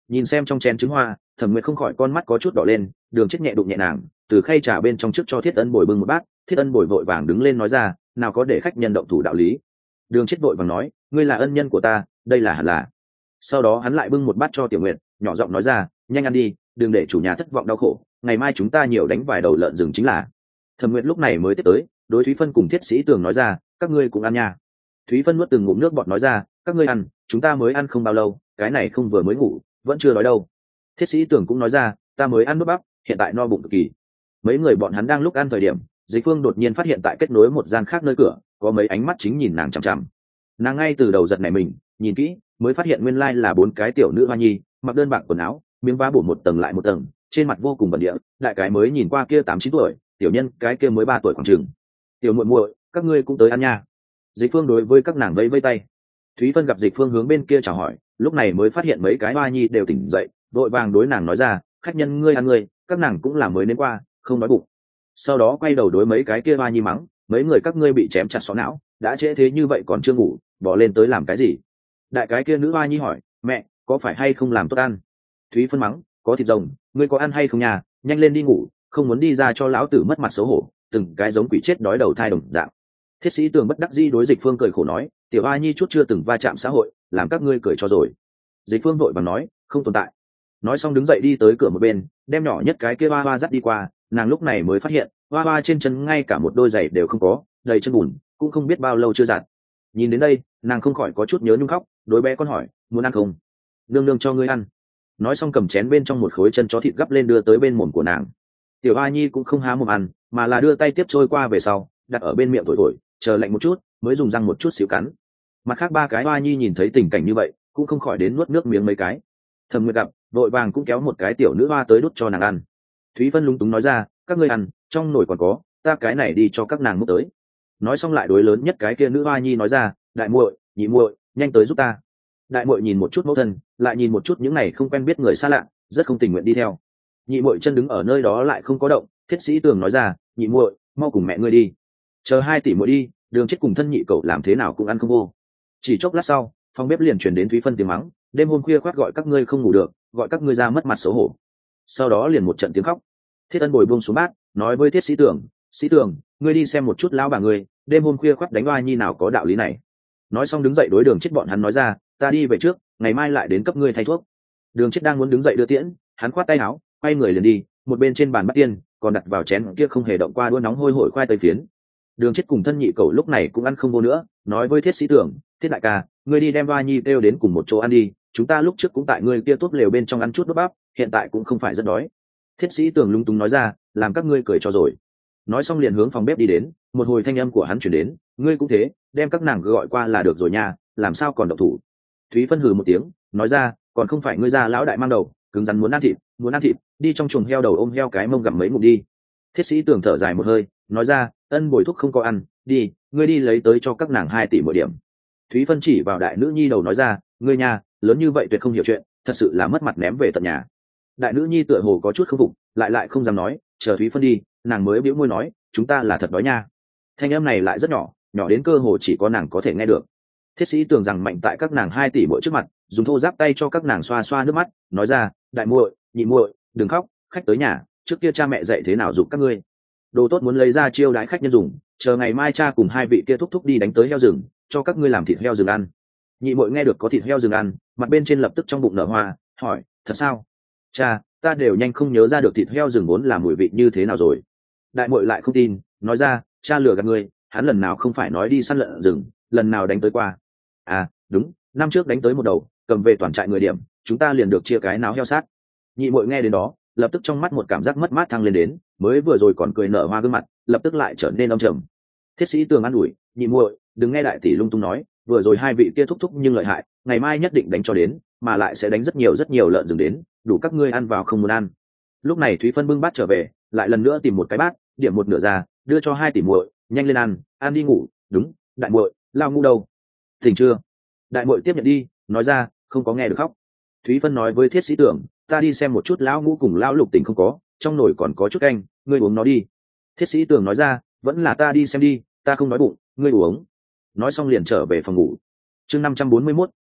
Nhìn xem trong chén trứng hoa, Thẩm Nguyệt không khỏi con mắt có chút đỏ lên. Đường Chết nhẹ đụng nhẹ nàng, từ khay trà bên trong trước cho Thiết Ân Bồi bưng một bát. Thiết Ân Bồi vội vàng đứng lên nói ra, nào có để khách nhân động thủ đạo lý. Đường Chết vội vàng nói, ngươi là ân nhân của ta, đây là hẳn là. Sau đó hắn lại bưng một bát cho Tiểu Nguyệt, nhỏ giọng nói ra, nhanh ăn đi, đừng để chủ nhà thất vọng đau khổ, ngày mai chúng ta nhiều đánh vài đầu lợn rừng chính là. Thẩm Nguyệt lúc này mới tiếp tới, đối Thúy Phân cùng Thiết Sĩ Tường nói ra, các ngươi cũng ăn nha. Thúy Phân nuốt từng ngụm nước bọt nói ra, các ngươi ăn, chúng ta mới ăn không bao lâu, cái này không vừa mới ngủ, vẫn chưa đói đâu. Thiết Sĩ Tường cũng nói ra, ta mới ăn bắp bắp, hiện tại no bụng cực kỳ. Mấy người bọn hắn đang lúc ăn thời điểm, Dịch Phương đột nhiên phát hiện tại kết nối một gian khác nơi cửa, có mấy ánh mắt chính nhìn nàng chằm chằm. Nàng ngay từ đầu giật nảy mình, nhìn kỹ, mới phát hiện nguyên lai là bốn cái tiểu nữ hoa nhi, mặc đơn bạc quần áo, miếng vá bổ một tầng lại một tầng, trên mặt vô cùng bẩn địa, đại cái mới nhìn qua kia tám chín tuổi, tiểu nhân cái kia mới ba tuổi khoảng chừng. Tiểu muội muội, các ngươi cũng tới ăn nha. Dịch Phương đối với các nàng vẫy vẫy tay. Thúy Phân gặp Dịch Phương hướng bên kia chào hỏi, lúc này mới phát hiện mấy cái hoa nhi đều tỉnh dậy, vội vàng đối nàng nói ra, khách nhân ngươi ăn ngươi, các nàng cũng là mới đến qua, không nói bụng. Sau đó quay đầu đối mấy cái kia hoa nhi mắng, mấy người các ngươi bị chém chặt xó não, đã trễ thế như vậy còn chưa ngủ, bỏ lên tới làm cái gì? Đại cái kia nữ hoa nhi hỏi, mẹ, có phải hay không làm tốt ăn? Thúy Phân mắng, có thịt rồng, ngươi có ăn hay không nhà, nhanh lên đi ngủ, không muốn đi ra cho lão tử mất mặt xấu hổ, từng cái giống quỷ chết đói đầu thai đồng dạng. Thiết Sĩ Tường bất đắc dĩ đối Dịch Phương cười khổ nói, tiểu hoa nhi chút chưa từng va chạm xã hội, làm các ngươi cười cho rồi. Dịch Phương vội vàng nói, không tồn tại. Nói xong đứng dậy đi tới cửa một bên, đem nhỏ nhất cái kia hoa hoa dắt đi qua, nàng lúc này mới phát hiện, hoa hoa trên chân ngay cả một đôi giày đều không có, đầy chân bùn, cũng không biết bao lâu chưa giặt. Nhìn đến đây, nàng không khỏi có chút nhớ nhung khóc, đối bé con hỏi, muốn ăn không? Nương nương cho ngươi ăn. Nói xong cầm chén bên trong một khối chân chó thịt gắp lên đưa tới bên mồm của nàng. Tiểu hoa nhi cũng không há mồm ăn, mà là đưa tay tiếp trôi qua về sau, đặt ở bên miệng thổi thổi, chờ lạnh một chút, mới dùng răng một chút xíu cắn. Mặt khác ba cái hoa nhi nhìn thấy tình cảnh như vậy, cũng không khỏi đến nuốt nước miếng mấy cái. Thẩm Nguyệt gặp, vội vàng cũng kéo một cái tiểu nữ hoa tới đút cho nàng ăn. Thúy Phân lúng túng nói ra, các ngươi ăn, trong nồi còn có, ta cái này đi cho các nàng múc tới. Nói xong lại đối lớn nhất cái kia nữ hoa nhi nói ra, đại muội, nhị muội, nhanh tới giúp ta. Đại muội nhìn một chút mẫu thân, lại nhìn một chút những này không quen biết người xa lạ, rất không tình nguyện đi theo. Nhị muội chân đứng ở nơi đó lại không có động. Thiết Sĩ Tường nói ra, nhị muội, mau cùng mẹ ngươi đi, chờ hai tỷ muội đi, Đường Chết cùng thân nhị cậu làm thế nào cũng ăn không vô. Chỉ chốc lát sau, phòng bếp liền truyền đến Thúy Phân tiếng mắng, đêm hôm khuya khoắt gọi các ngươi không ngủ được, gọi các ngươi ra mất mặt xấu hổ. Sau đó liền một trận tiếng khóc. Thiết Ân Bồi buông xuống bát, nói với Thiết Sĩ Tường, Sĩ Tường, ngươi đi xem một chút lão bà ngươi, đêm hôm khuya khoắt đánh oai nhi nào có đạo lý này. Nói xong đứng dậy đối Đường Chết bọn hắn nói ra, ta đi về trước, ngày mai lại đến cấp ngươi thay thuốc. Đường Chết đang muốn đứng dậy đưa tiễn, hắn khoát tay áo, quay người liền đi, một bên trên bàn bát tiên còn đặt vào chén kia không hề động qua đũa nóng hôi hổi khoai tây phiến. Đường Chết cùng thân nhị cậu lúc này cũng ăn không vô nữa, nói với Thiết Sĩ Tường, Thiết đại ca, ngươi đi đem oai nhi kêu đến cùng một chỗ ăn đi, chúng ta lúc trước cũng tại ngươi kia tốt lều bên trong ăn chút bắp bắp, hiện tại cũng không phải rất đói. Thiết Sĩ Tường lung túng nói ra, làm các ngươi cười cho rồi. Nói xong liền hướng phòng bếp đi đến, một hồi thanh âm của hắn chuyển đến, ngươi cũng thế, đem các nàng gọi qua là được rồi nha, làm sao còn động thủ. Thúy Phân hừ một tiếng, nói ra, còn không phải ngươi già lão đại mang đầu, cứng rắn muốn ăn thịt, muốn ăn thịt, đi trong chuồng heo đầu ôm heo cái mông gặm mấy ngụm đi. Thiết Sĩ Tường thở dài một hơi, nói ra, Ân Bồi thuốc không có ăn, đi, ngươi đi lấy tới cho các nàng hai tỷ mỗi điểm. Thúy Phân chỉ vào đại nữ nhi đầu nói ra, ngươi nhà lớn như vậy tuyệt không hiểu chuyện, thật sự là mất mặt ném về tận nhà. Đại nữ nhi tựa hồ có chút không phục, lại lại không dám nói, chờ Thúy Phân đi, nàng mới bĩu môi nói, chúng ta là thật đói nha. Thanh âm này lại rất nhỏ, nhỏ đến cơ hồ chỉ có nàng có thể nghe được. Thiết Sĩ Tường rằng mạnh tại các nàng hai tỷ mỗi trước mặt, dùng thô giáp tay cho các nàng xoa xoa nước mắt, nói ra, đại muội, nhị muội, đừng khóc, khách tới nhà, trước kia cha mẹ dạy thế nào giục các ngươi. Đồ tốt muốn lấy ra chiêu đãi khách nhân dùng, chờ ngày mai cha cùng hai vị kia thúc thúc đi đánh tới heo rừng, cho các ngươi làm thịt heo rừng ăn. Nhị muội nghe được có thịt heo rừng ăn, mặt bên trên lập tức trong bụng nở hoa, hỏi, thật sao? Cha, ta đều nhanh không nhớ ra được thịt heo rừng vốn là mùi vị như thế nào rồi. Đại muội lại không tin, nói ra, cha lừa gạt ngươi, hắn lần nào không phải nói đi săn lợn rừng, lần nào đánh tới qua. À, đúng, năm trước đánh tới một đầu, cầm về toàn trại người điểm, chúng ta liền được chia cái náo heo sát. Nhị muội nghe đến đó, lập tức trong mắt một cảm giác mất mát thăng lên đến, mới vừa rồi còn cười nở hoa gương mặt, lập tức lại trở nên âm trầm. Thiết Sĩ Tường an ủi, nhị muội, đừng nghe đại tỷ lung tung nói, vừa rồi hai vị kia thúc thúc nhưng lợi hại, ngày mai nhất định đánh cho đến, mà lại sẽ đánh rất nhiều rất nhiều lợn rừng đến, đủ các ngươi ăn vào không muốn ăn. Lúc này Thúy Phân bưng bát trở về, lại lần nữa tìm một cái bát, điểm một nửa ra, đưa cho hai tỷ muội, nhanh lên ăn, ăn đi ngủ, đúng, đại muội, lao ngu đâu? Tỉnh chưa? Đại muội tiếp nhận đi, nói ra, không có nghe được khóc. Thúy Phân nói với Thiết Sĩ Tường, ta đi xem một chút lão ngũ cùng lão lục tỉnh không có, trong nồi còn có chút canh, ngươi uống nó đi. Thiết Sĩ Tường nói ra, vẫn là ta đi xem đi, ta không đói bụng, ngươi uống. Nói xong liền trở về phòng ngủ. Chương năm trăm bốn mươi mốt,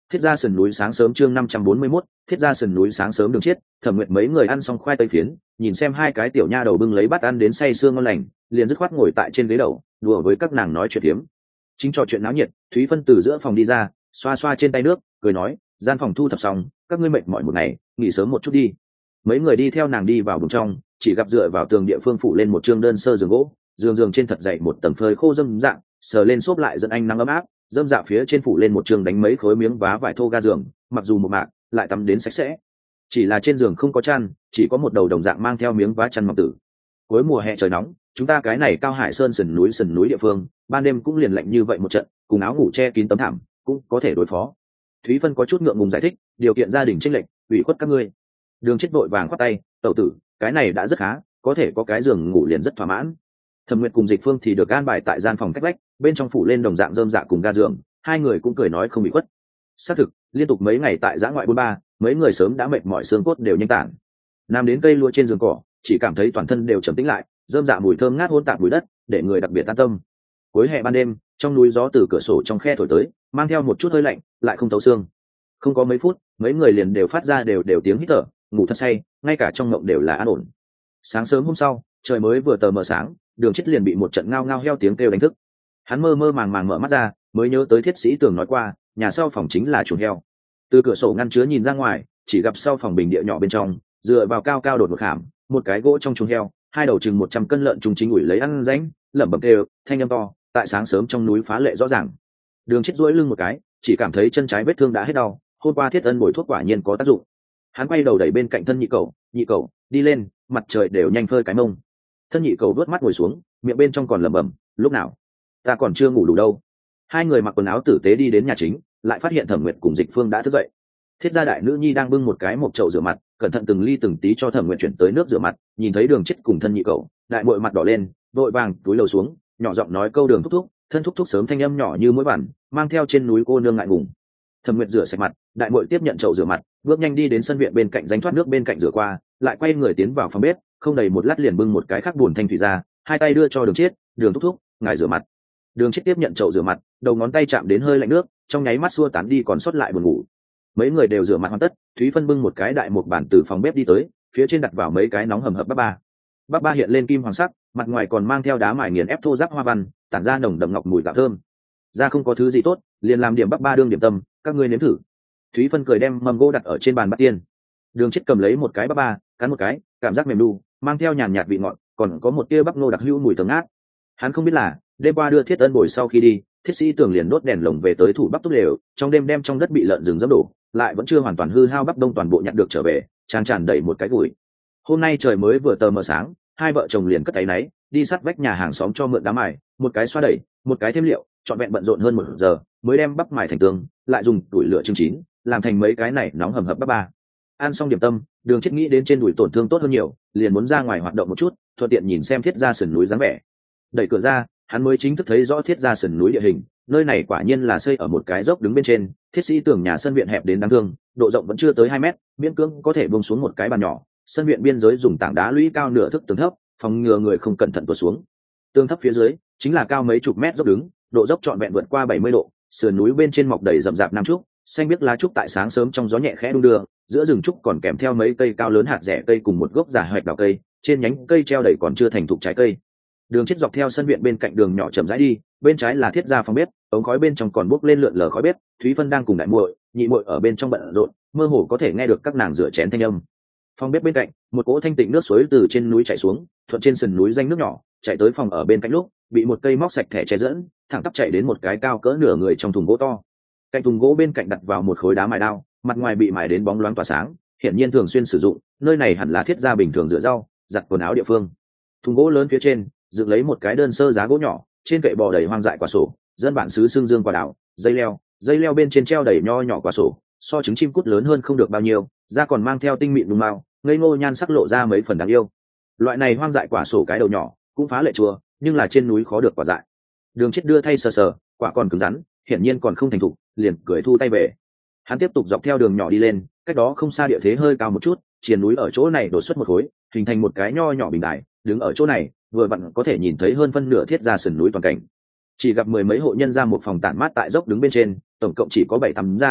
Thiết Gia sườn núi sáng sớm chương năm trăm bốn mươi mốt, Thiết Gia sườn núi sáng sớm đường chiết, Thẩm Nguyệt mấy người ăn xong khoai tây phiến, nhìn xem hai cái tiểu nha đầu bưng lấy bát ăn đến say sưa ngon lành, liền dứt khoát ngồi tại trên ghế đầu, đùa với các nàng nói chuyện tiếm. Chính trò chuyện náo nhiệt, Thúy Phân từ giữa phòng đi ra, xoa xoa trên tay nước, cười nói, gian phòng thu thập xong, các ngươi mệt mỏi một ngày, nghỉ sớm một chút đi. Mấy người đi theo nàng đi vào buồng trong, chỉ gặp dựa vào tường địa phương phủ lên một trương đơn sơ giường gỗ, giường giường trên thật dày một tầng phơi khô dâm dạng, sờ lên xốp lại dẫn anh nắng ấm áp, dâm dạ phía trên phủ lên một trương đánh mấy khối miếng vá vải thô ga giường, mặc dù một mạc, lại tắm đến sạch sẽ. Chỉ là trên giường không có chăn, chỉ có một đầu đồng dạng mang theo miếng vá chăn mỏng tử. Cuối mùa hè trời nóng, chúng ta cái này cao hải sơn sườn núi sườn núi địa phương, ban đêm cũng liền lạnh như vậy một trận, cùng áo ngủ che kín tấm thảm, cũng có thể đối phó. Thúy Phân có chút ngượng ngùng giải thích, điều kiện gia đình chênh lệch, ủy khuất các ngươi. Đường Chết vội vàng khoát tay, tẩu tử, cái này đã rất khá, có thể có cái giường ngủ liền rất thỏa mãn. Thẩm Nguyệt cùng Dịch Phương thì được an bài tại gian phòng cách vách, bên trong phủ lên đồng dạng rơm dạ cùng ga giường, hai người cũng cười nói không bị khuất. Xác thực, liên tục mấy ngày tại giã ngoại bốn ba, mấy người sớm đã mệt mỏi xương cốt đều nhanh tản. Nằm đến cây lúa trên giường cỏ, chỉ cảm thấy toàn thân đều trầm tĩnh lại, rơm dạ mùi thơm ngát hỗn tạp mùi đất, để người đặc biệt an tâm. Cuối hè ban đêm, trong núi gió từ cửa sổ trong khe thổi tới, mang theo một chút hơi lạnh, lại không thấu xương. Không có mấy phút, mấy người liền đều phát ra đều đều tiếng hít thở, ngủ thật say, ngay cả trong mộng đều là an ổn. Sáng sớm hôm sau, trời mới vừa tờ mờ sáng, Đường Chết liền bị một trận ngao ngao heo tiếng kêu đánh thức. Hắn mơ mơ màng màng mở mắt ra, mới nhớ tới Thiết Sĩ Tường nói qua, nhà sau phòng chính là chuồng heo. Từ cửa sổ ngăn chứa nhìn ra ngoài, chỉ gặp sau phòng bình địa nhỏ bên trong, dựa vào cao cao đột một khảm, một cái gỗ trong chuồng heo, hai đầu chừng một trăm cân lợn trùng chính ủi lấy ăn rãnh, lẩm bẩm kêu, thanh âm to, tại sáng sớm trong núi phá lệ rõ ràng. Đường Chết duỗi lưng một cái, chỉ cảm thấy chân trái vết thương đã hết đau, hôm qua Thiết Ân bồi thuốc quả nhiên có tác dụng. Hắn quay đầu đẩy bên cạnh thân nhị cậu, nhị cậu, đi lên, mặt trời đều nhanh phơi cái mông. Thân nhị cậu vớt mắt ngồi xuống, miệng bên trong còn lẩm bẩm, lúc nào? Ta còn chưa ngủ đủ đâu. Hai người mặc quần áo tử tế đi đến nhà chính, lại phát hiện Thẩm Nguyệt cùng Dịch Phương đã thức dậy. Thiết Gia đại nữ nhi đang bưng một cái một chậu rửa mặt, cẩn thận từng ly từng tí cho Thẩm Nguyệt chuyển tới nước rửa mặt, nhìn thấy Đường Chết cùng thân nhị cậu, đại muội mặt đỏ lên, vội vàng túi lầu xuống, nhỏ giọng nói câu Đường thúc thúc, thân thúc thúc sớm thanh âm nhỏ như mũi bản, mang theo trên núi cô nương ngại ngùng. Thẩm Nguyệt rửa sạch mặt, đại muội tiếp nhận chậu rửa mặt, bước nhanh đi đến sân viện bên cạnh danh thoát nước bên cạnh rửa qua, lại quay người tiến vào phòng bếp, không đầy một lát liền bưng một cái khác buồn thanh thủy ra, hai tay đưa cho Đường Chết, Đường thúc thúc, ngài rửa mặt. Đường Chết tiếp nhận chậu rửa mặt, đầu ngón tay chạm đến hơi lạnh nước, trong nháy mắt xua tán đi còn sót lại buồn ngủ. Mấy người đều rửa mặt hoàn tất, Thúy Phân bưng một cái đại một bản từ phòng bếp đi tới, phía trên đặt vào mấy cái nóng hầm hập bắp ba. Bắp ba hiện lên kim hoàng sắc, mặt ngoài còn mang theo đá mài nghiền ép thô ráp hoa văn, tản ra nồng đậm ngọc mùi gạo thơm. Ra không có thứ gì tốt, liền làm điểm bắp ba đương điểm tâm, các ngươi nếm thử. Thúy Phân cười đem mâm gỗ đặt ở trên bàn bát tiên. Đường Chết cầm lấy một cái bắp ba, cắn một cái, cảm giác mềm đu, mang theo nhàn nhạt vị ngọt, còn có một tia bắp nô đặc hữu mùi thơm ngát. Hắn không biết là, đêm qua đưa Thiết Ân bồi sau khi đi, Thiết Sĩ Tường liền đốt đèn lồng về tới thủ bắp tốt đều, trong đêm đem trong đất bị lợn rừng dẫm đổ, lại vẫn chưa hoàn toàn hư hao bắp đông toàn bộ nhặt được trở về, tràn tràn đầy một cái gùi. Hôm nay trời mới vừa tờ mờ sáng, hai vợ chồng liền cất áy náy, đi sát vách nhà hàng xóm cho mượn đá mài, một cái xoa đẩy, một cái thêm liệu, trọn vẹn bận rộn hơn một giờ, mới đem bắp mài thành tương, lại dùng củi lửa chưng chín, làm thành mấy cái này nóng hầm hập bắp ba. Ăn xong điểm tâm, Đường Chết nghĩ đến trên đùi tổn thương tốt hơn nhiều, liền muốn ra ngoài hoạt động một chút, thuận tiện nhìn xem Thiết Gia sườn núi dáng vẻ. Đẩy cửa ra, hắn mới chính thức thấy rõ Thiết Gia sườn núi địa hình, nơi này quả nhiên là xây ở một cái dốc đứng bên trên, Thiết Sĩ Tường nhà sân viện hẹp đến đáng thương, độ rộng vẫn chưa tới hai mét, miễn cưỡng có thể buông xuống một cái bàn nhỏ. Sân viện biên giới dùng tảng đá lũy cao nửa thước tường thấp, phòng ngừa người không cẩn thận tuột xuống. Tường thấp phía dưới chính là cao mấy chục mét dốc đứng, độ dốc trọn vẹn vượt qua bảy mươi độ, sườn núi bên trên mọc đầy rậm rạp nam trúc, xanh biếc lá trúc tại sáng sớm trong gió nhẹ khẽ đung đưa, giữa rừng trúc còn kèm theo mấy cây cao lớn hạt rẻ cây cùng một gốc giả hoạch đào cây, trên nhánh cây treo đầy còn chưa thành thục trái cây. Đường Chết dọc theo sân viện bên cạnh đường nhỏ chậm rãi đi, bên trái là Thiết Gia phòng bếp, ống khói bên trong còn bốc lên lượn lờ khói bếp, Thúy Phân đang cùng đại muội, nhị muội ở bên trong bận rộn, mơ hồ có thể nghe được các nàng rửa chén thanh âm. Phòng bếp bên cạnh, một cỗ thanh tịnh nước suối từ trên núi chảy xuống, thuận trên sườn núi danh nước nhỏ, chạy tới phòng ở bên cạnh lúc, bị một cây móc sạch thẻ che dẫn, thẳng tắp chạy đến một cái cao cỡ nửa người trong thùng gỗ to. Cạnh thùng gỗ bên cạnh đặt vào một khối đá mài đao, mặt ngoài bị mài đến bóng loáng tỏa sáng, hiển nhiên thường xuyên sử dụng, nơi này hẳn là Thiết Gia bình thường rửa rau, giặt quần áo địa phương. Thùng gỗ lớn phía trên, dựng lấy một cái đơn sơ giá gỗ nhỏ, trên kệ bò đầy hoang dại quả sổ, dân bản xứ xương dương quả đào, dây leo, dây leo bên trên treo đầy nho nhỏ quả sổ, so trứng chim cút lớn hơn không được bao nhiêu, da còn mang theo tinh mịn đùng mao, ngây ngô nhan sắc lộ ra mấy phần đáng yêu. Loại này hoang dại quả sổ cái đầu nhỏ, cũng phá lệ chua, nhưng là trên núi khó được quả dại. Đường Chết đưa thay sờ sờ, quả còn cứng rắn, hiển nhiên còn không thành thục, liền cười thu tay về. Hắn tiếp tục dọc theo đường nhỏ đi lên, cách đó không xa địa thế hơi cao một chút, triền núi ở chỗ này đổ xuất một khối, hình thành một cái nho nhỏ bình đài, đứng ở chỗ này, vừa vặn có thể nhìn thấy hơn phân nửa Thiết Gia sườn núi toàn cảnh. Chỉ gặp mười mấy hộ nhân ra một phòng tản mát tại dốc đứng bên trên, tổng cộng chỉ có bảy tấm gian,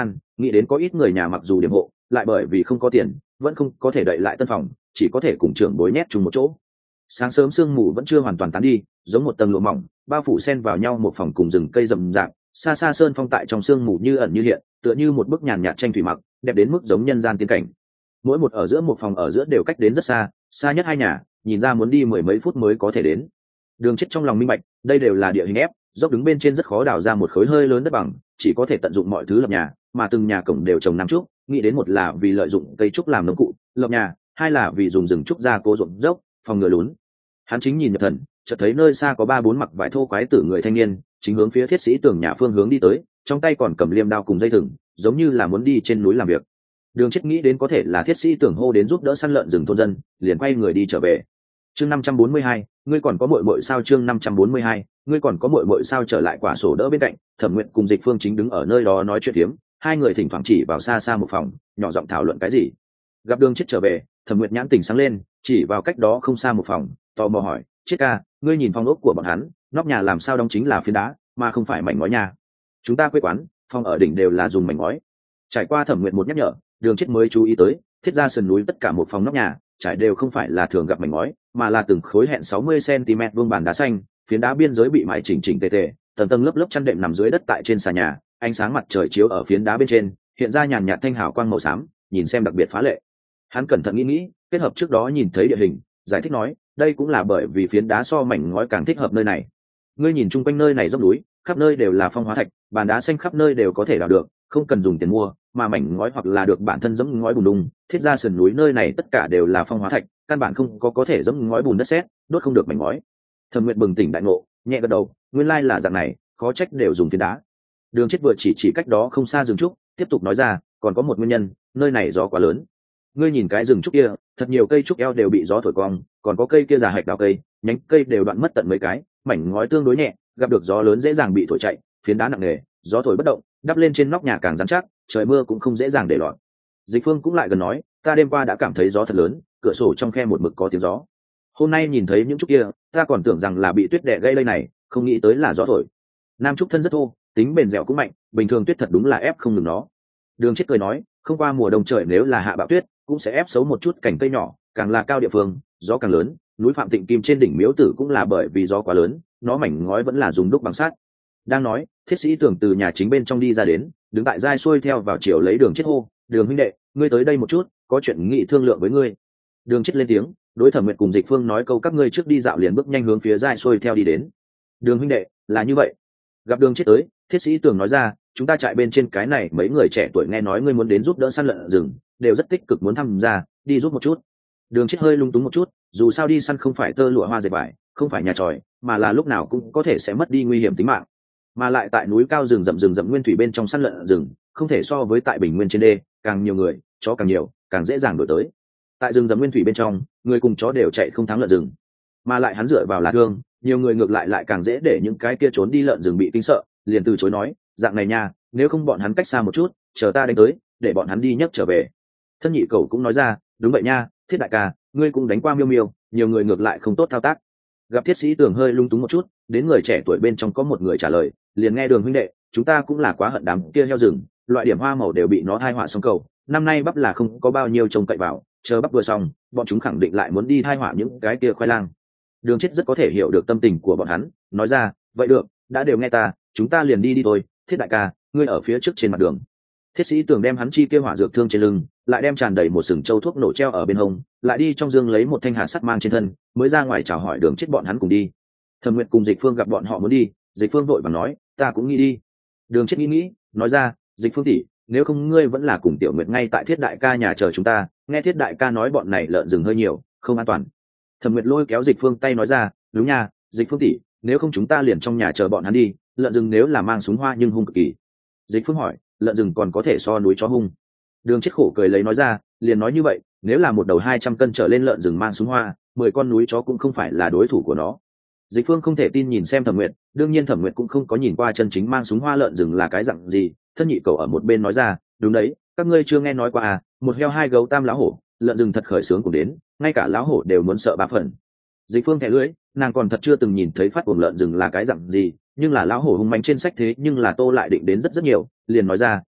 nghĩ đến có ít người nhà mặc dù điểm hộ lại bởi vì không có tiền vẫn không có thể đậy lại tân phòng, chỉ có thể cùng trưởng bối nhét chung một chỗ. Sáng sớm sương mù vẫn chưa hoàn toàn tán đi, giống một tầng lụa mỏng bao phủ xen vào nhau một phòng cùng rừng cây rậm rạp, xa xa sơn phong tại trong sương mù như ẩn như hiện, tựa như một bức nhàn nhạt tranh thủy mặc, đẹp đến mức giống nhân gian tiên cảnh. Mỗi một ở giữa một phòng ở giữa đều cách đến rất xa, xa nhất hai nhà nhìn ra muốn đi mười mấy phút mới có thể đến. Đường Chết trong lòng minh bạch, đây đều là địa hình ép, dốc đứng bên trên rất khó đào ra một khối hơi lớn đất bằng, chỉ có thể tận dụng mọi thứ lập nhà, mà từng nhà cổng đều trồng năm trúc, nghĩ đến một là vì lợi dụng cây trúc làm nông cụ lập nhà, hai là vì dùng rừng trúc ra cố ruộng dốc phòng ngừa lún. Hắn chính nhìn nhập thần, chợt thấy nơi xa có ba bốn mặc vải thô quái tử người thanh niên chính hướng phía thiết sĩ tường nhà phương hướng đi tới, trong tay còn cầm liềm đao cùng dây thừng, giống như là muốn đi trên núi làm việc. Đường Chết nghĩ đến có thể là thiết sĩ tưởng hô đến giúp đỡ săn lợn rừng thôn dân, liền quay người đi trở về. Chương năm trăm bốn mươi hai, ngươi còn có muội muội sao? Chương năm trăm bốn mươi hai, ngươi còn có muội muội sao? Trở lại quả sổ đỡ bên cạnh, Thẩm Nguyệt cùng Dịch Phương chính đứng ở nơi đó nói chuyện phiếm, hai người thỉnh thoảng chỉ vào xa xa một phòng, nhỏ giọng thảo luận cái gì. Gặp Đường Chết trở về, Thẩm Nguyệt nhãn tỉnh sáng lên, chỉ vào cách đó không xa một phòng, tò mò hỏi, "Chết ca, ngươi nhìn phong ốc của bọn hắn, nóc nhà làm sao đóng chính là phiến đá, mà không phải mảnh ngói nhà? Chúng ta quê quán, phòng ở đỉnh đều là dùng mảnh ngói." Trải qua Thẩm Nguyệt một nhắc nhở, Đường Chết mới chú ý tới, thiết ra sườn núi tất cả một phòng nóc nhà trải đều không phải là thường gặp mảnh ngói, mà là từng khối hẹn sáu mươi xăng-ti-mét vuông bàn đá xanh, phiến đá biên giới bị mài chỉnh chỉnh tề tề, tầng tầng lớp lớp chăn đệm nằm dưới đất tại trên xà nhà, ánh sáng mặt trời chiếu ở phiến đá bên trên, hiện ra nhàn nhạt thanh hào quang màu xám, nhìn xem đặc biệt phá lệ. Hắn cẩn thận nghĩ nghĩ, kết hợp trước đó nhìn thấy địa hình, giải thích nói, đây cũng là bởi vì phiến đá so mảnh ngói càng thích hợp nơi này. Ngươi nhìn chung quanh nơi này dốc núi, khắp nơi đều là phong hóa thạch, bàn đá xanh khắp nơi đều có thể đào được, không cần dùng tiền mua, mà mảnh ngói hoặc là được bản thân dẫm ngói bùn đung, thiết ra sườn núi nơi này tất cả đều là phong hóa thạch, căn bản không có có thể dẫm ngói bùn đất sét, đốt không được mảnh ngói. Thẩm Nguyệt bừng tỉnh đại ngộ, nhẹ gật đầu, nguyên lai là dạng này, khó trách đều dùng phiến đá. Đường Chết vừa chỉ chỉ cách đó không xa rừng trúc, tiếp tục nói ra, còn có một nguyên nhân, nơi này gió quá lớn. Ngươi nhìn cái rừng trúc kia, thật nhiều cây trúc eo đều bị gió thổi cong, còn có cây kia già hạch đào cây, nhánh cây đều đoạn mất tận mấy cái, mảnh ngói tương đối nhẹ, gặp được gió lớn dễ dàng bị thổi chạy, phiến đá nặng nề, gió thổi bất động, đắp lên trên nóc nhà càng rắn chắc, trời mưa cũng không dễ dàng để lọt. Dịch Phương cũng lại gần nói, ta đêm qua đã cảm thấy gió thật lớn, cửa sổ trong khe một mực có tiếng gió. Hôm nay nhìn thấy những trúc kia, ta còn tưởng rằng là bị tuyết đè gây lây này, không nghĩ tới là gió thổi. Nam trúc thân rất thô, tính bền dẻo cũng mạnh, bình thường tuyết thật đúng là ép không ngừng nó. Đường Chết cười nói, không qua mùa đông trời nếu là hạ bão tuyết, cũng sẽ ép xấu một chút cành cây nhỏ, càng là cao địa phương, gió càng lớn. Núi Phạm Tịnh Kim trên đỉnh Miếu Tử cũng là bởi vì gió quá lớn, nó mảnh ngói vẫn là dùng đúc bằng sắt. Đang nói, thiết sĩ tưởng từ nhà chính bên trong đi ra đến, đứng tại giai xuôi theo vào chiều lấy Đường Chết hô, Đường huynh đệ, ngươi tới đây một chút, có chuyện nghị thương lượng với ngươi. Đường Chết lên tiếng, đối Thẩm Nguyệt cùng Dịch Phương nói câu các ngươi trước đi dạo, liền bước nhanh hướng phía giai xuôi theo đi đến. Đường huynh đệ, là như vậy. Gặp Đường Chết tới, thiết sĩ tưởng nói ra, chúng ta chạy bên trên cái này mấy người trẻ tuổi nghe nói ngươi muốn đến giúp đỡ săn lợn rừng, đều rất tích cực muốn tham gia, đi giúp một chút. Đường Chết hơi lung túng một chút, dù sao đi săn không phải tơ lụa hoa dệt vải, không phải nhà tròi, mà là lúc nào cũng có thể sẽ mất đi nguy hiểm tính mạng, mà lại tại núi cao rừng rậm rừng rậm nguyên thủy bên trong săn lợn rừng không thể so với tại bình nguyên trên đê, càng nhiều người chó càng nhiều càng dễ dàng đổi tới. Tại rừng rậm nguyên thủy bên trong, người cùng chó đều chạy không thắng lợn rừng, mà lại hắn dựa vào là thương, nhiều người ngược lại lại càng dễ để những cái kia trốn đi lợn rừng bị kinh sợ, liền từ chối nói, dạng này nha, nếu không bọn hắn cách xa một chút, chờ ta đánh tới, để bọn hắn đi nhấc trở về. Thân nhị cầu cũng nói ra, đúng vậy nha, Thiết đại ca, ngươi cũng đánh qua miêu miêu, nhiều người ngược lại không tốt thao tác. Gặp thiết sĩ Tường hơi lung túng một chút, đến người trẻ tuổi bên trong có một người trả lời, liền nghe Đường huynh đệ, chúng ta cũng là quá hận đám kia heo rừng, loại điểm hoa màu đều bị nó thai họa xong cầu, năm nay bắp là không có bao nhiêu trông cậy vào, chờ bắp vừa xong, bọn chúng khẳng định lại muốn đi thai họa những cái kia khoai lang. Đường Chết rất có thể hiểu được tâm tình của bọn hắn, nói ra, vậy được, đã đều nghe ta, chúng ta liền đi đi thôi. Thiết đại ca, ngươi ở phía trước trên mặt đường. Thiết sĩ Tường đem hắn chi kia hỏa dược thương trên lưng, lại đem tràn đầy một sừng châu thuốc nổ treo ở bên hông, lại đi trong dương lấy một thanh hạt sắt mang trên thân, mới ra ngoài chào hỏi Đường Chết bọn hắn cùng đi. Thẩm Nguyệt cùng Dịch Phương gặp bọn họ muốn đi, Dịch Phương vội vàng nói, ta cũng nghĩ đi. Đường Chết nghĩ nghĩ, nói ra, Dịch Phương tỷ, nếu không ngươi vẫn là cùng Tiểu Nguyệt ngay tại Thiết đại ca nhà chờ chúng ta, nghe Thiết đại ca nói bọn này lợn rừng hơi nhiều, không an toàn. Thẩm Nguyệt lôi kéo Dịch Phương tay nói ra, đúng nha, Dịch Phương tỷ, nếu không chúng ta liền trong nhà chờ bọn hắn đi, lợn rừng nếu là mang súng hoa nhưng hung cực kỳ. Dịch Phương hỏi, lợn rừng còn có thể so núi chó hung? Đường Chết khổ cười lấy nói ra, liền nói như vậy, nếu là một đầu hai trăm cân trở lên lợn rừng mang súng hoa, mười con núi chó cũng không phải là đối thủ của nó. Dịch Phương không thể tin nhìn xem Thẩm Nguyệt, đương nhiên Thẩm Nguyệt cũng không có nhìn qua chân chính mang súng hoa lợn rừng là cái dạng gì. Thân nhị cầu ở một bên nói ra, đúng đấy, các ngươi chưa nghe nói qua à, một heo hai gấu tam lão hổ, lợn rừng thật khởi sướng cùng đến, ngay cả lão hổ đều muốn sợ ba phần. Dịch Phương thẻ lưỡi, nàng còn thật chưa từng nhìn thấy phát cuồng lợn rừng là cái dạng gì, nhưng là lão hổ hung mạnh trên sách thế nhưng là Tô lại định đến rất rất nhiều, liền nói ra,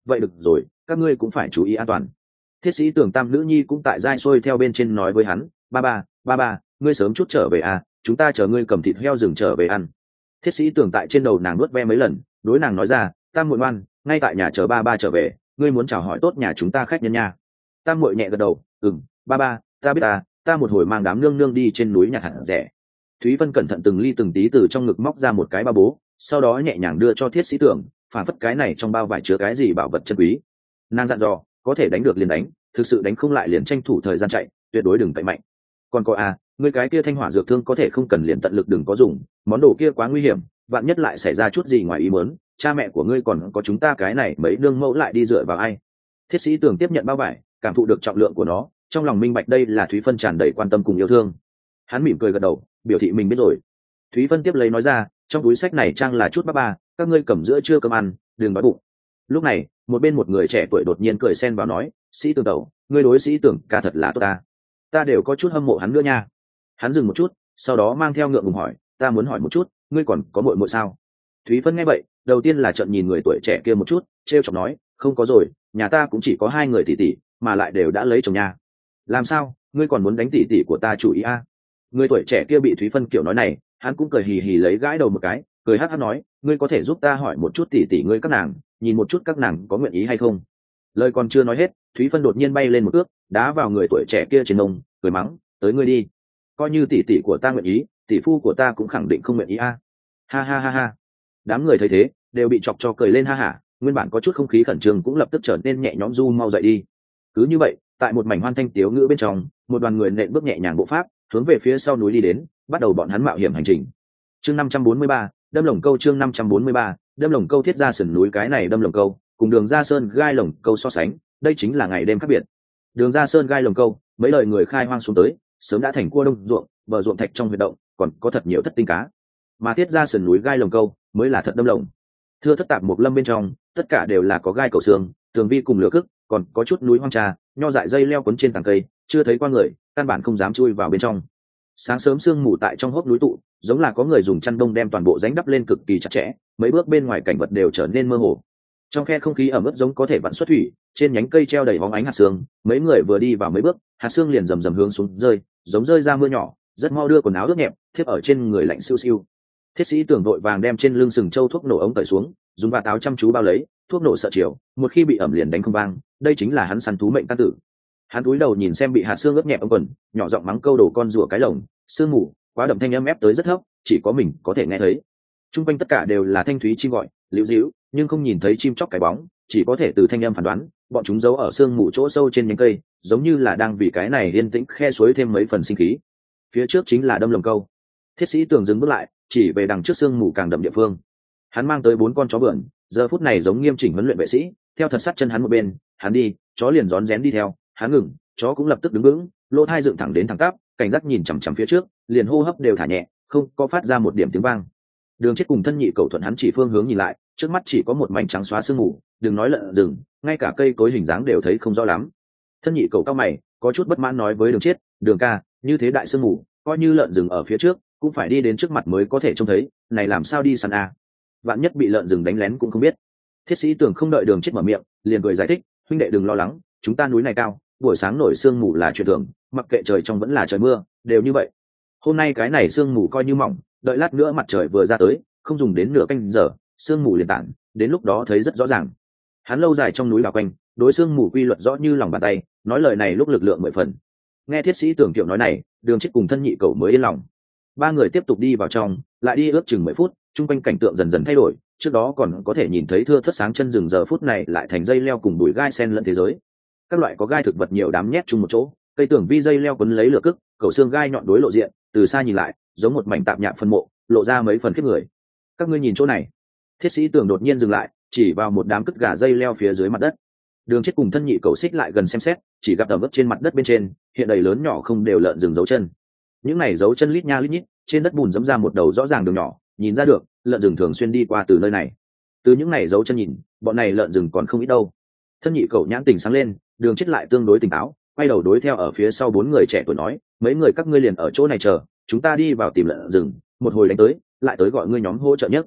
vậy được rồi, các ngươi cũng phải chú ý an toàn. Thiết sĩ Tưởng tam nữ nhi cũng tại dai xuôi theo bên trên nói với hắn, ba ba ba ba ngươi sớm chút trở về à, chúng ta chờ ngươi cầm thịt heo rừng trở về ăn. Thiết sĩ Tưởng tại trên đầu nàng nuốt ve mấy lần, đối nàng nói ra, tam muội ngoan, ngay tại nhà chờ ba ba trở về, ngươi muốn chào hỏi tốt nhà chúng ta khách nhân nha. Tam muội nhẹ gật đầu, ừm, ba ba ta biết ta ta một hồi mang đám nương nương đi trên núi nhặt hạt rẻ. Thúy Vân cẩn thận từng ly từng tí từ trong ngực móc ra một cái ba bố, sau đó nhẹ nhàng đưa cho Thiết sĩ Tưởng, phản phất cái này trong bao vải chứa cái gì bảo vật chân quý. Nàng dặn dò, có thể đánh được liền đánh, thực sự đánh không lại liền tranh thủ thời gian chạy, tuyệt đối đừng cậy mạnh. Còn có à, ngươi cái kia thanh hỏa dược thương có thể không cần liền tận lực đừng có dùng, món đồ kia quá nguy hiểm, vạn nhất lại xảy ra chút gì ngoài ý muốn, cha mẹ của ngươi còn có chúng ta cái này mấy nương mẫu lại đi dựa vào ai. Thiết sĩ Tưởng tiếp nhận bao vải, cảm thụ được trọng lượng của nó, trong lòng minh bạch đây là Thúy Vân tràn đầy quan tâm cùng yêu thương. Hắn mỉm cười gật đầu, biểu thị mình biết rồi. Thúy Vân tiếp lấy nói ra, trong túi sách này trang là chút bắp ba, các ngươi cầm giữa trưa cơm ăn, đừng đói bụng. Lúc này, một bên một người trẻ tuổi đột nhiên cười xen vào nói, sĩ Tưởng tẩu, ngươi đối sĩ Tưởng ca thật là tốt ta, ta đều có chút hâm mộ hắn nữa nha. Hắn dừng một chút, sau đó mang theo ngượng ngùng hỏi, ta muốn hỏi một chút, ngươi còn có muội muội sao? Thúy Vân nghe vậy, đầu tiên là trợn nhìn người tuổi trẻ kia một chút, trêu chọc nói, không có rồi, nhà ta cũng chỉ có hai người tỷ tỷ, mà lại đều đã lấy chồng nha. Làm sao, ngươi còn muốn đánh tỷ tỷ của ta chủ ý a? Người tuổi trẻ kia bị Thúy Vân kiểu nói này, hắn cũng cười hì hì lấy gãi đầu một cái, cười hắc hắc nói, ngươi có thể giúp ta hỏi một chút tỷ tỷ ngươi các nàng, nhìn một chút các nàng có nguyện ý hay không. Lời còn chưa nói hết, Thúy Vân đột nhiên bay lên một ước, đá vào người tuổi trẻ kia trên mông, cười mắng, tới ngươi đi, coi như tỷ tỷ của ta nguyện ý, tỷ phu của ta cũng khẳng định không nguyện ý a. Ha ha ha ha. Đám người thấy thế đều bị chọc cho cười lên ha hả, nguyên bản có chút không khí khẩn trương cũng lập tức trở nên nhẹ nhõm, du mau dậy đi. Cứ như vậy, tại một mảnh hoan thanh tiếu ngữ bên trong, một đoàn người nện bước nhẹ nhàng bộ pháp hướng về phía sau núi đi đến, bắt đầu bọn hắn mạo hiểm hành trình. Chương năm trăm bốn mươi ba, đâm lồng câu. Chương năm trăm bốn mươi ba, đâm lồng câu. Thiết ra sườn núi cái này đâm lồng câu cùng đường ra sơn gai lồng câu so sánh, đây chính là ngày đêm khác biệt. Đường ra sơn gai lồng câu, mấy lời người khai hoang xuống tới, sớm đã thành cua đông ruộng, bờ ruộng thạch trong huyệt động còn có thật nhiều thất tinh cá. Mà thiết ra sườn núi gai lồng câu mới là thật đâm lồng. Thưa thất tạp một lâm bên trong, tất cả đều là có gai cầu xương, tường vi cùng lửa cức, còn có chút núi hoang trà, nho dại dây leo quấn trên tàng cây, chưa thấy qua người, căn bản không dám chui vào bên trong. Sáng sớm sương mù tại trong hốc núi tụ, giống là có người dùng chăn đông đem toàn bộ rãnh đắp lên cực kỳ chặt chẽ, mấy bước bên ngoài cảnh vật đều trở nên mơ hồ. Trong khe không khí ẩm ướt giống có thể vặn xuất thủy, trên nhánh cây treo đầy bóng ánh hạt sương, mấy người vừa đi vào mấy bước, hạt sương liền rầm rầm hướng xuống rơi, giống rơi ra mưa nhỏ, rất mau đưa quần áo ướt nhẹp thiếp ở trên người lạnh siêu siêu. Thiết sĩ Tưởng vội vàng đem trên lưng sừng châu thuốc nổ ống cởi xuống, dùng vạt áo chăm chú bao lấy, thuốc nổ sợ chiều, một khi bị ẩm liền đánh không vang, đây chính là hắn săn thú mệnh căn tử. Hắn cúi đầu nhìn xem bị hạt xương ướt nhẹp ống quần, nhỏ giọng mắng câu đồ con rùa cái lồng, sương mù quá đậm, thanh âm ép tới rất thấp, chỉ có mình có thể nghe thấy. Trung quanh tất cả đều là thanh thúy chim gọi, liễu díu, nhưng không nhìn thấy chim chóc cái bóng, chỉ có thể từ thanh âm phán đoán, bọn chúng giấu ở sương mù chỗ sâu trên nhánh cây, giống như là đang vì cái này yên tĩnh khe suối thêm mấy phần sinh khí. Phía trước chính là đâm lồng câu. Thiết sĩ Tưởng dừng bước lại, chỉ về đằng trước sương mù càng đậm địa phương. Hắn mang tới bốn con chó vườn, giờ phút này giống nghiêm chỉnh huấn luyện vệ sĩ, theo thật sát chân hắn một bên, hắn đi, chó liền rón rén đi theo, hắn ngừng, chó cũng lập tức đứng vững, lỗ thai dựng thẳng đến thẳng tắp, cảnh giác nhìn chằm chằm phía trước, liền hô hấp đều thả nhẹ, không có phát ra một điểm tiếng vang. Đường Chết cùng thân nhị cậu thuận hắn chỉ phương hướng nhìn lại, trước mắt chỉ có một mảnh trắng xóa sương mù, đừng nói lợn rừng, ngay cả cây cối hình dáng đều thấy không rõ lắm. Thân nhị cậu cao mày, có chút bất mãn nói với Đường Chết, Đường ca, như thế đại sương mù, coi như lợn rừng ở phía trước, cũng phải đi đến trước mặt mới có thể trông thấy, này làm sao đi săn a? Vạn nhất bị lợn rừng đánh lén cũng không biết. Thiết sĩ Tưởng không đợi Đường Chết mở miệng, liền cười giải thích, huynh đệ đừng lo lắng, chúng ta núi này cao, buổi sáng nổi sương mù là chuyện thường, mặc kệ trời trong vẫn là trời mưa, đều như vậy. Hôm nay cái này sương mù coi như mỏng, đợi lát nữa mặt trời vừa ra tới, không dùng đến nửa canh giờ, sương mù liền tản, đến lúc đó thấy rất rõ ràng. Hắn lâu dài trong núi đảo quanh, đối sương mù quy luật rõ như lòng bàn tay, nói lời này lúc lực lượng mười phần. Nghe Thiết sĩ Tưởng kiểu nói này, Đường Chết cùng thân nhị cậu mới yên lòng. Ba người tiếp tục đi vào trong, lại đi ước chừng mười phút, chung quanh cảnh tượng dần dần thay đổi, trước đó còn có thể nhìn thấy thưa thớt sáng chân rừng, giờ phút này lại thành dây leo cùng bụi gai sen lẫn thế giới. Các loại có gai thực vật nhiều đám nhét chung một chỗ, cây tường vi dây leo quấn lấy lửa cức, cầu xương gai nhọn đối lộ diện, từ xa nhìn lại giống một mảnh tạp nhạp phân mộ, lộ ra mấy phần khiếp người. Các ngươi nhìn chỗ này. Thiết sĩ Tưởng đột nhiên dừng lại, chỉ vào một đám cất gà dây leo phía dưới mặt đất. Đường Chết cùng thân nhị cầu xích lại gần xem xét, chỉ gặp tầm ướt trên mặt đất bên trên hiện đầy lớn nhỏ không đều lợn rừng dấu chân. Những này dấu chân lít nha lít nhít, trên đất bùn dẫm ra một đầu rõ ràng đường nhỏ, nhìn ra được lợn rừng thường xuyên đi qua từ nơi này. Từ những này dấu chân nhìn, bọn này lợn rừng còn không ít đâu. Thân nhị cầu nhãn tình sáng lên, Đường Chết lại tương đối tỉnh táo, quay đầu đối theo ở phía sau bốn người trẻ tuổi nói, mấy người các ngươi liền ở chỗ này chờ, chúng ta đi vào tìm lợn rừng, một hồi đánh tới lại tới gọi ngươi nhóm hỗ trợ nhất.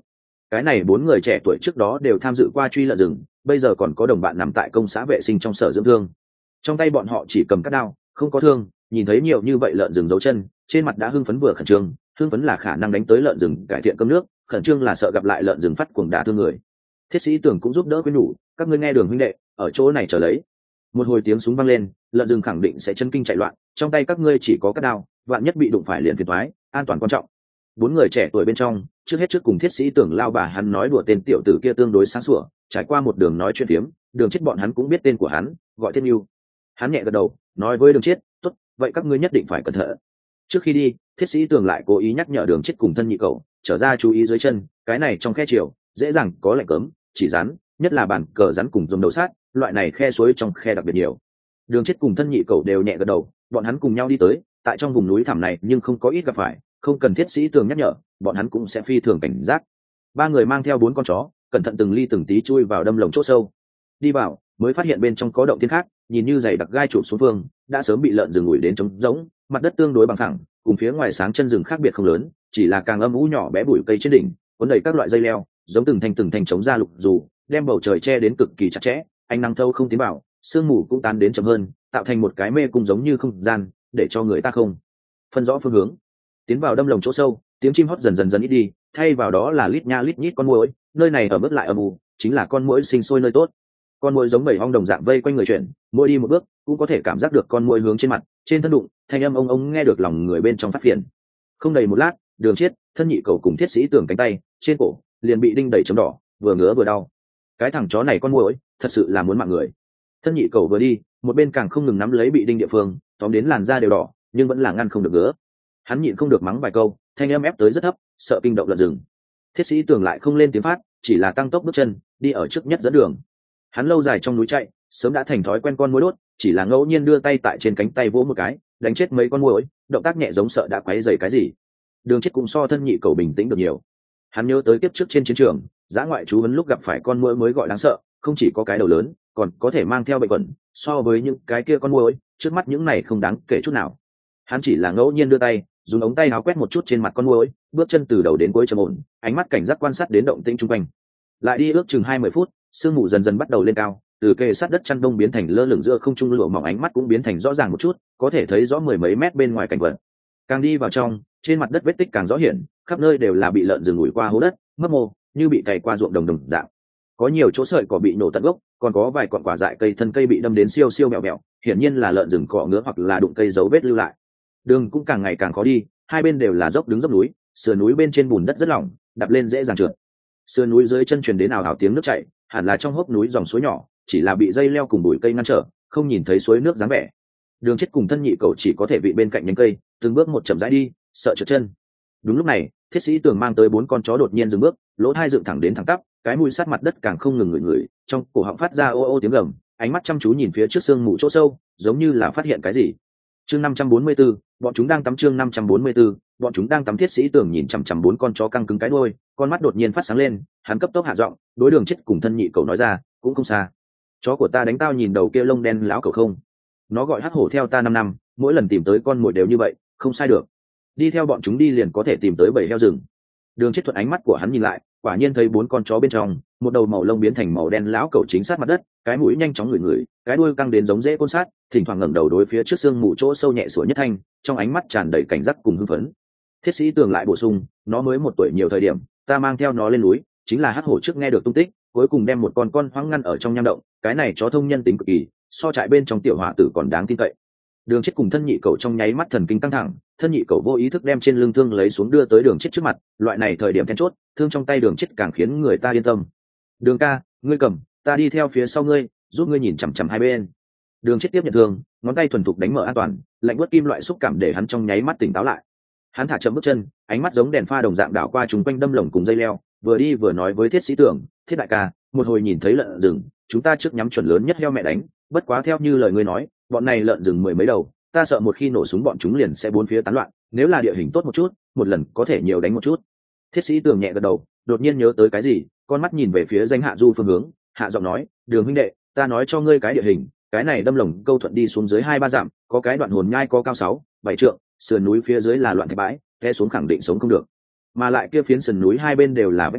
cái này bốn người trẻ tuổi trước đó đều tham dự qua truy lợn rừng, bây giờ còn có đồng bạn nằm tại công xã vệ sinh trong sở dưỡng thương, trong tay bọn họ chỉ cầm cắt đao không có thương, nhìn thấy nhiều như vậy lợn rừng dấu chân, trên mặt đã hưng phấn vừa khẩn trương. Hưng phấn là khả năng đánh tới lợn rừng cải thiện cơm nước, khẩn trương là sợ gặp lại lợn rừng phát cuồng đả thương người. Thiết sĩ tưởng cũng giúp đỡ khuyên nhủ, các ngươi nghe Đường huynh đệ, ở chỗ này chờ lấy. Một hồi tiếng súng vang lên, lợn rừng khẳng định sẽ chân kinh chạy loạn, trong tay các ngươi chỉ có cắt đao, vạn nhất bị đụng phải liền phiền toái, an toàn quan trọng. Bốn người trẻ tuổi bên trong, trước hết trước cùng Thiết sĩ tưởng lao bà hắn nói đùa tên tiểu tử kia tương đối sáng sủa, trải qua một đường nói chuyện phiếm, Đường Chết bọn hắn cũng biết tên của hắn, gọi Thiết Nưu. Hắn nhẹ gật đầu, nói với Đường Chết, tốt, vậy các ngươi nhất định phải cẩn thận. Trước khi đi, Thiết sĩ tưởng lại cố ý nhắc nhở Đường Chết cùng thân nhị cậu trở ra chú ý dưới chân, cái này trong khe chiều dễ dàng có lạnh cấm, chỉ rắn, nhất là bàn cờ rắn cùng dòng đầu sát, loại này khe suối trong khe đặc biệt nhiều. Đường Chết cùng thân nhị cậu đều nhẹ gật đầu, bọn hắn cùng nhau đi tới, tại trong vùng núi thẳm này nhưng không có ít gặp phải, không cần Thiết sĩ tường nhắc nhở, bọn hắn cũng sẽ phi thường cảnh giác. Ba người mang theo bốn con chó, cẩn thận từng ly từng tí chui vào đâm lồng chỗ sâu. Đi vào, mới phát hiện bên trong có động thiên khác, nhìn như dày đặc gai chụp xuống phương, đã sớm bị lợn rừng ủi đến trống rỗng, mặt đất tương đối bằng phẳng, cùng phía ngoài sáng chân rừng khác biệt không lớn, chỉ là càng âm u nhỏ bé bụi cây trên đỉnh, cuốn đầy các loại dây leo, giống từng thanh từng thanh chống ra lục dù, đem bầu trời che đến cực kỳ chặt chẽ, ánh nắng thâu không tiến vào, sương mù cũng tan đến chậm hơn, tạo thành một cái mê cung giống như không gian, để cho người ta không phân rõ phương hướng. Tiến vào đâm lồng chỗ sâu, tiếng chim hót dần dần dần ít đi, thay vào đó là lít nha lít nhít con muỗi, nơi này ở mức lại âm u, chính là con muỗi sinh sôi nơi tốt. Con muỗi giống bầy ong đồng dạng vây quanh người chuyển, mỗi đi một bước cũng có thể cảm giác được con muỗi hướng trên mặt, trên thân đụng, thanh âm ông ông nghe được lòng người bên trong phát phiền. Không đầy một lát, Đường Chết, thân nhị cầu cùng Thiết sĩ tưởng cánh tay, trên cổ liền bị đinh đầy chấm đỏ, vừa ngứa vừa đau. Cái thằng chó này con muỗi, thật sự là muốn mạng người. Thân nhị cầu vừa đi, một bên càng không ngừng nắm lấy bị đinh địa phương, tóm đến làn da đều đỏ, nhưng vẫn là ngăn không được ngứa. Hắn nhịn không được mắng vài câu, thanh âm ép tới rất thấp, sợ kinh động lợn rừng. Thiết sĩ tưởng lại không lên tiếng phát, chỉ là tăng tốc bước chân, đi ở trước nhất dẫn đường. Hắn lâu dài trong núi chạy, sớm đã thành thói quen con muỗi đốt, chỉ là ngẫu nhiên đưa tay tại trên cánh tay vỗ một cái, đánh chết mấy con muỗi, động tác nhẹ giống sợ đã quấy rầy cái gì. Đường Chết cũng so thân nhị cầu bình tĩnh được nhiều. Hắn nhớ tới kiếp trước trên chiến trường, dã ngoại chú huấn lúc gặp phải con muỗi mới gọi đáng sợ, không chỉ có cái đầu lớn, còn có thể mang theo bệnh quẩn, so với những cái kia con muỗi, trước mắt những này không đáng kể chút nào. Hắn chỉ là ngẫu nhiên đưa tay, dùng ống tay áo quét một chút trên mặt con muỗi, bước chân từ đầu đến cuối trầm ổn, ánh mắt cảnh giác quan sát đến động tĩnh xung quanh. Lại đi ước chừng hai mươi phút, sương mù dần dần bắt đầu lên cao, từ kề sát đất chăn đông biến thành lơ lửng giữa không trung lụa mỏng, ánh mắt cũng biến thành rõ ràng một chút, có thể thấy rõ mười mấy mét bên ngoài cảnh vật. Càng đi vào trong, trên mặt đất vết tích càng rõ hiển, khắp nơi đều là bị lợn rừng ủi qua hố đất, mấp mô, như bị cày qua ruộng đồng đồng dạng. Có nhiều chỗ sợi cỏ bị nổ tận gốc, còn có vài cọn quả dại cây thân cây bị đâm đến siêu siêu mèo mèo, hiển nhiên là lợn rừng cọ ngứa hoặc là đụng cây dấu vết lưu lại. Đường cũng càng ngày càng khó đi, hai bên đều là dốc đứng dốc núi, sườn núi bên trên bùn đất rất lỏng, đạp lên dễ dàng trượt. Sườn núi dưới chân truyền đến ào ào tiếng nước chảy, hẳn là trong hốc núi dòng suối nhỏ, chỉ là bị dây leo cùng bụi cây ngăn trở, không nhìn thấy suối nước dáng vẻ. Đường Chết cùng thân nhị cầu chỉ có thể vị bên cạnh nhánh cây, từng bước một chậm rãi đi, sợ trượt chân. Đúng lúc này, Thiết sĩ tưởng mang tới bốn con chó đột nhiên dừng bước, lỗ tai dựng thẳng đến thẳng tắp, cái mũi sát mặt đất càng không ngừng ngửi ngửi, trong cổ họng phát ra ô ô tiếng gầm, ánh mắt chăm chú nhìn phía trước sương mù chỗ sâu, giống như là phát hiện cái gì. Chương năm trăm bốn mươi tư, bọn chúng đang tắm. Chương năm trăm bốn mươi tư, bọn chúng đang tắm. Thiết sĩ tưởng nhìn chằm chằm bốn con chó căng cứng cái đuôi, con mắt đột nhiên phát sáng lên, hắn cấp tốc hạ giọng, đối Đường Chết cùng thân nhị cầu nói ra, cũng không xa. Chó của ta đánh tao nhìn đầu kia lông đen láo cẩu không? Nó gọi hắc hổ theo ta năm năm, mỗi lần tìm tới con mồi đều như vậy, không sai được. Đi theo bọn chúng đi liền có thể tìm tới bầy heo rừng. Đường Chết thuận ánh mắt của hắn nhìn lại, quả nhiên thấy bốn con chó bên trong, một đầu màu lông biến thành màu đen lão cẩu chính sát mặt đất, cái mũi nhanh chóng ngửi ngửi, cái đuôi căng đến giống rễ côn sát, thỉnh thoảng ngẩng đầu đối phía trước xương mù chỗ sâu nhẹ sủa nhất thanh, trong ánh mắt tràn đầy cảnh giác cùng hưng phấn. Thiết sĩ tường lại bổ sung, nó mới một tuổi nhiều thời điểm, ta mang theo nó lên núi, chính là hắc hổ trước nghe được tung tích, cuối cùng đem một con con hoang ngăn ở trong nham động, cái này chó thông nhân tính cực kỳ, so trại bên trong tiểu hỏa tử còn đáng tin cậy. Đường Chết cùng thân nhị cậu trong nháy mắt thần kinh căng thẳng, thân nhị cậu vô ý thức đem trên lưng thương lấy xuống đưa tới Đường Chết trước mặt, loại này thời điểm then chốt, thương trong tay Đường Chết càng khiến người ta yên tâm. Đường ca, ngươi cầm, ta đi theo phía sau ngươi, giúp ngươi nhìn chằm chằm hai bên. Đường Chết tiếp nhận thương, ngón tay thuần thục đánh mở an toàn, lạnh buốt kim loại xúc cảm để hắn trong nháy mắt tỉnh táo lại. Hắn thả chậm bước chân, ánh mắt giống đèn pha đồng dạng đảo qua chúng quanh đâm lồng cùng dây leo, vừa đi vừa nói với Thiết sĩ tưởng, Thiết đại ca, một hồi nhìn thấy lợn rừng, chúng ta trước nhắm chuẩn lớn nhất heo mẹ đánh, bất quá theo như lời ngươi nói, bọn này lợn rừng mười mấy đầu, ta sợ một khi nổ súng bọn chúng liền sẽ bốn phía tán loạn, nếu là địa hình tốt một chút, một lần có thể nhiều đánh một chút. Thiết sĩ tưởng nhẹ gật đầu, đột nhiên nhớ tới cái gì, con mắt nhìn về phía danh hạ du phương hướng, hạ giọng nói, Đường huynh đệ, ta nói cho ngươi cái địa hình, cái này đâm lồng câu thuận đi xuống dưới hai ba dặm, có cái đoạn hồn nhai có cao sáu bảy trượng, sườn núi phía dưới là loạn thạch bãi, té xuống khẳng định sống không được, mà lại kia phiến sườn núi hai bên đều là vách đứng,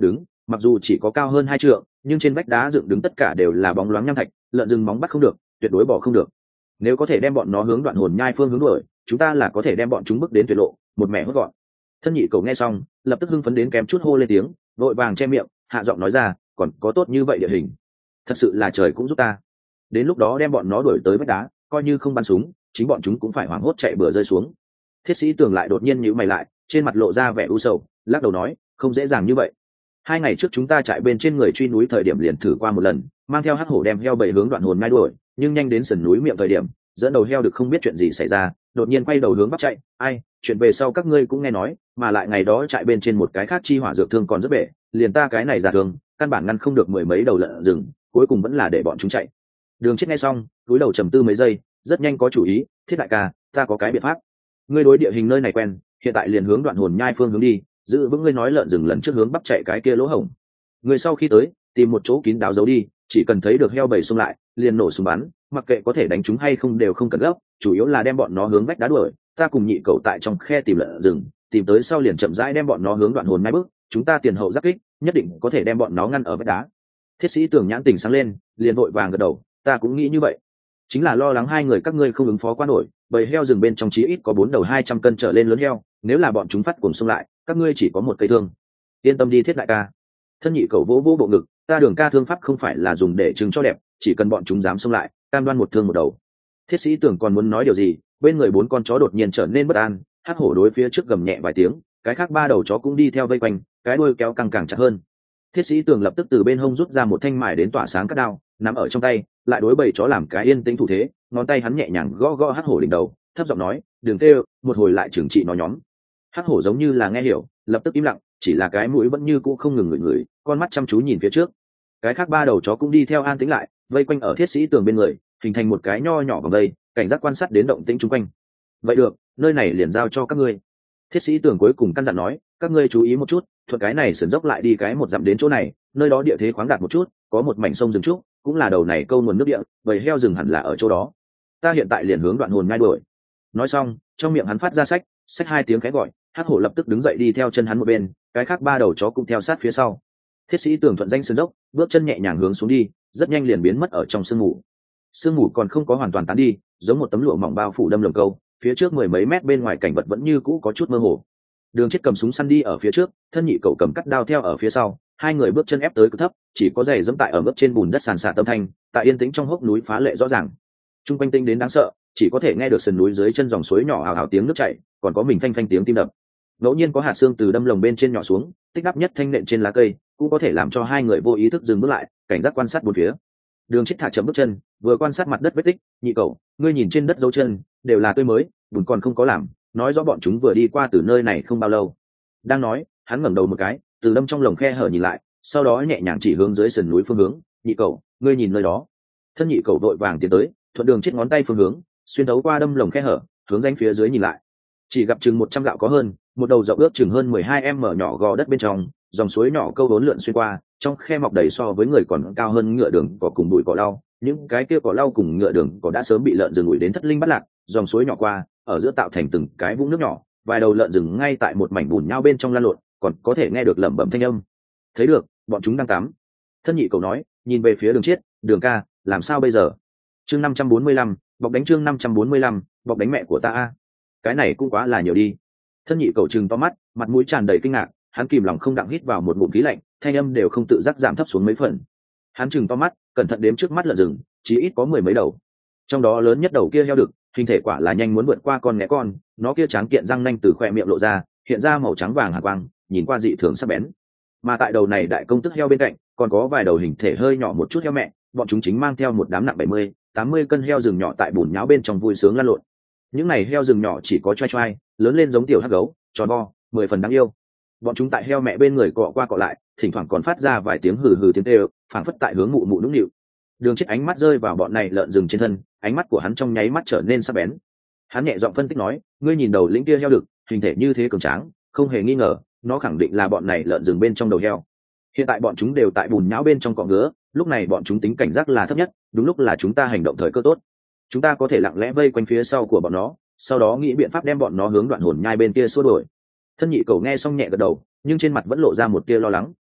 mặc dù chỉ có cao hơn hai trượng, nhưng trên vách đá dựng đứng tất cả đều là bóng loáng nham thạch, lợn rừng móng bắt không được, tuyệt đối bỏ không được. Nếu có thể đem bọn nó hướng đoạn hồn nhai phương hướng đuổi, chúng ta là có thể đem bọn chúng bước đến tuyệt lộ, một mẻ hốt gọn. Thân nhị cầu nghe xong, lập tức hưng phấn đến kém chút hô lên tiếng, vội vàng che miệng, hạ giọng nói ra, còn có tốt như vậy địa hình, thật sự là trời cũng giúp ta. Đến lúc đó đem bọn nó đuổi tới vách đá, coi như không bắn súng, chính bọn chúng cũng phải hoảng hốt chạy bừa rơi xuống. Thiết sĩ Tường lại đột nhiên nhíu mày lại, trên mặt lộ ra vẻ u sầu, lắc đầu nói, không dễ dàng như vậy. Hai ngày trước chúng ta chạy bên trên người truy núi thời điểm liền thử qua một lần, mang theo hắc hổ đem heo bầy hướng đoạn hồn nhai đuổi, nhưng nhanh đến sườn núi miệng thời điểm, dẫn đầu heo được không biết chuyện gì xảy ra, đột nhiên quay đầu hướng bắc chạy. Ai, chuyện về sau các ngươi cũng nghe nói, mà lại ngày đó chạy bên trên một cái khác chi hỏa dược thương còn rất bể, liền ta cái này giả thương, căn bản ngăn không được mười mấy đầu lợn rừng, cuối cùng vẫn là để bọn chúng chạy. Đường Chết nghe xong, cúi đầu trầm tư mấy giây, rất nhanh có chủ ý, Thiết đại ca, ta có cái biện pháp. Ngươi đối địa hình nơi này quen, hiện tại liền hướng đoạn hồn nhai phương hướng đi, giữ vững ngươi nói lợn rừng lần trước hướng bắc chạy cái kia lỗ hổng. Ngươi sau khi tới, tìm một chỗ kín đáo giấu đi, chỉ cần thấy được heo bầy xung lại, liền nổ súng bắn, mặc kệ có thể đánh chúng hay không đều không cần gấp, chủ yếu là đem bọn nó hướng vách đá đuổi, ta cùng nhị cậu tại trong khe tìm lợn rừng, tìm tới sau liền chậm rãi đem bọn nó hướng đoạn hồn nhai bước, chúng ta tiền hậu giáp kích, nhất định có thể đem bọn nó ngăn ở vách đá. Thiết sĩ Tường nhãn tình sáng lên, liền vội vàng gật đầu, ta cũng nghĩ như vậy, chính là lo lắng hai người các ngươi không ứng phó quá nổi, bầy heo rừng bên trong chí ít có bốn đầu hai trăm cân trở lên lớn heo, nếu là bọn chúng phát cuồng xung lại, các ngươi chỉ có một cây thương. Yên tâm đi Thiết đại ca. Thân nhị cậu vỗ vỗ bộ ngực, ta Đường ca thương pháp không phải là dùng để trưng cho đẹp, chỉ cần bọn chúng dám xông lại, cam đoan một thương một đầu. Thiết sĩ Tưởng còn muốn nói điều gì, bên người bốn con chó đột nhiên trở nên bất an, hắc hổ đối phía trước gầm nhẹ vài tiếng, cái khác ba đầu chó cũng đi theo vây quanh, cái đuôi kéo căng càng chặt hơn. Thiết sĩ Tưởng lập tức từ bên hông rút ra một thanh mài đến tỏa sáng cắt đao, nắm ở trong tay, lại đối bầy chó làm cái yên tĩnh thủ thế, ngón tay hắn nhẹ nhàng gõ gõ hắc hổ đỉnh đầu, thấp giọng nói, đừng kêu, một hồi lại trừng trị nó nhóm. Hắc hổ giống như là nghe hiểu, lập tức im lặng, chỉ là cái mũi vẫn như cũ không ngừng ngửi ngửi, con mắt chăm chú nhìn phía trước. Cái khác ba đầu chó cũng đi theo an tĩnh lại, vây quanh ở Thiết sĩ Tường bên người, hình thành một cái nho nhỏ vòng vây, cảnh giác quan sát đến động tĩnh chung quanh. Vậy được, nơi này liền giao cho các ngươi. Thiết sĩ Tường cuối cùng căn dặn nói, các ngươi chú ý một chút, thuận cái này sườn dốc lại đi cái một dặm đến chỗ này, nơi đó địa thế khoáng đạt một chút, có một mảnh sông rừng trúc, cũng là đầu này câu nguồn nước địa, bầy heo rừng hẳn là ở chỗ đó. Ta hiện tại liền hướng đoạn hồn nhai đuổi. Nói xong, trong miệng hắn phát ra sách, sách hai tiếng khẽ gọi, hắc hổ lập tức đứng dậy đi theo chân hắn một bên, cái khác ba đầu chó cũng theo sát phía sau. Thiết sĩ Tường thuận danh sườn dốc, bước chân nhẹ nhàng hướng xuống đi, rất nhanh liền biến mất ở trong sương mù. Sương mù còn không có hoàn toàn tán đi, giống một tấm lụa mỏng bao phủ đâm lồng câu, phía trước mười mấy mét bên ngoài cảnh vật vẫn như cũ có chút mơ hồ. Đường Chết cầm súng săn đi ở phía trước, thân nhị cậu cầm cắt đao theo ở phía sau, hai người bước chân ép tới cực thấp, chỉ có giày giẫm tại ở mức trên bùn đất sàn sạt âm thanh, tại yên tĩnh trong hốc núi phá lệ rõ ràng. Trung quanh tinh đến đáng sợ, chỉ có thể nghe được sườn núi dưới chân dòng suối nhỏ hào hào tiếng nước chảy, còn có mình phanh phanh tiếng tim đập. Ngẫu nhiên có hạt xương từ đâm lồng bên trên nhỏ xuống, tích đắp nhất thanh nện trên lá cây, cũng có thể làm cho hai người vô ý thức dừng bước lại, cảnh giác quan sát bốn phía. Đường Chết thả chậm bước chân, vừa quan sát mặt đất vết tích, nhị cậu, ngươi nhìn trên đất dấu chân, đều là tươi mới, bùn còn không có làm, nói rõ bọn chúng vừa đi qua từ nơi này không bao lâu. Đang nói, hắn ngẩng đầu một cái, từ đâm trong lồng khe hở nhìn lại, sau đó nhẹ nhàng chỉ hướng dưới sườn núi phương hướng, nhị cậu, ngươi nhìn nơi đó. Thân nhị cậu vội vàng tiến tới, thuận Đường Chết ngón tay phương hướng, xuyên đấu qua đâm lồng khe hở, hướng danh phía dưới nhìn lại. Chỉ gặp chừng một trăm gạo có hơn, một đầu rộng ước chừng hơn mười hai m nhỏ gò đất bên trong, dòng suối nhỏ câu đốn lượn xuyên qua, trong khe mọc đầy so với người còn cao hơn ngựa đường cỏ cùng bụi cỏ lau, những cái kia cỏ lau cùng ngựa đường cỏ đã sớm bị lợn rừng ủi đến thất linh bắt lạc, dòng suối nhỏ qua, ở giữa tạo thành từng cái vũng nước nhỏ, vài đầu lợn rừng ngay tại một mảnh bùn nhau bên trong lan lộn, còn có thể nghe được lẩm bẩm thanh âm. Thấy được, bọn chúng đang tắm. Thân nhị cậu nói, nhìn về phía Đường Chết, Đường ca, làm sao bây giờ? Chương năm trăm bốn mươi lăm, bọc đánh chương năm trăm bốn mươi lăm, bọc đánh mẹ của ta a. Cái này cũng quá là nhiều đi. Thân nhị cậu trừng to mắt, mặt mũi tràn đầy kinh ngạc, hắn kìm lòng không đặng hít vào một ngụm khí lạnh, thanh âm đều không tự giác giảm thấp xuống mấy phần. Hắn trừng to mắt, cẩn thận đếm trước mắt lợn rừng, chỉ ít có mười mấy đầu. Trong đó lớn nhất đầu kia heo đực, hình thể quả là nhanh muốn vượt qua con nghé con, nó kia tráng kiện răng nanh từ khóe miệng lộ ra, hiện ra màu trắng vàng hàn quang, nhìn qua dị thường sắc bén. Mà tại đầu này đại công tức heo bên cạnh, còn có vài đầu hình thể hơi nhỏ một chút heo mẹ, bọn chúng chính mang theo một đám nặng bảy mươi, tám mươi cân heo rừng nhỏ tại bùn nháo bên trong vui sướng lăn lộn. Những này heo rừng nhỏ chỉ có choai choai, lớn lên giống tiểu hắc gấu, tròn vo, mười phần đáng yêu. Bọn chúng tại heo mẹ bên người cọ qua cọ lại, thỉnh thoảng còn phát ra vài tiếng hừ hừ tiếng kêu, phảng phất tại hướng mụ mụ nũng nịu. Đường Chết ánh mắt rơi vào bọn này lợn rừng trên thân, ánh mắt của hắn trong nháy mắt trở nên sắc bén. Hắn nhẹ giọng phân tích nói, ngươi nhìn đầu lĩnh kia heo đực, hình thể như thế cường tráng, không hề nghi ngờ, nó khẳng định là bọn này lợn rừng bên trong đầu heo. Hiện tại bọn chúng đều tại bùn nhão bên trong cọ ngứa, lúc này bọn chúng tính cảnh giác là thấp nhất, đúng lúc là chúng ta hành động thời cơ tốt. Chúng ta có thể lặng lẽ vây quanh phía sau của bọn nó, sau đó nghĩ biện pháp đem bọn nó hướng đoạn hồn nhai bên kia xua đuổi. Thân nhị cậu nghe xong nhẹ gật đầu, nhưng trên mặt vẫn lộ ra một tia lo lắng,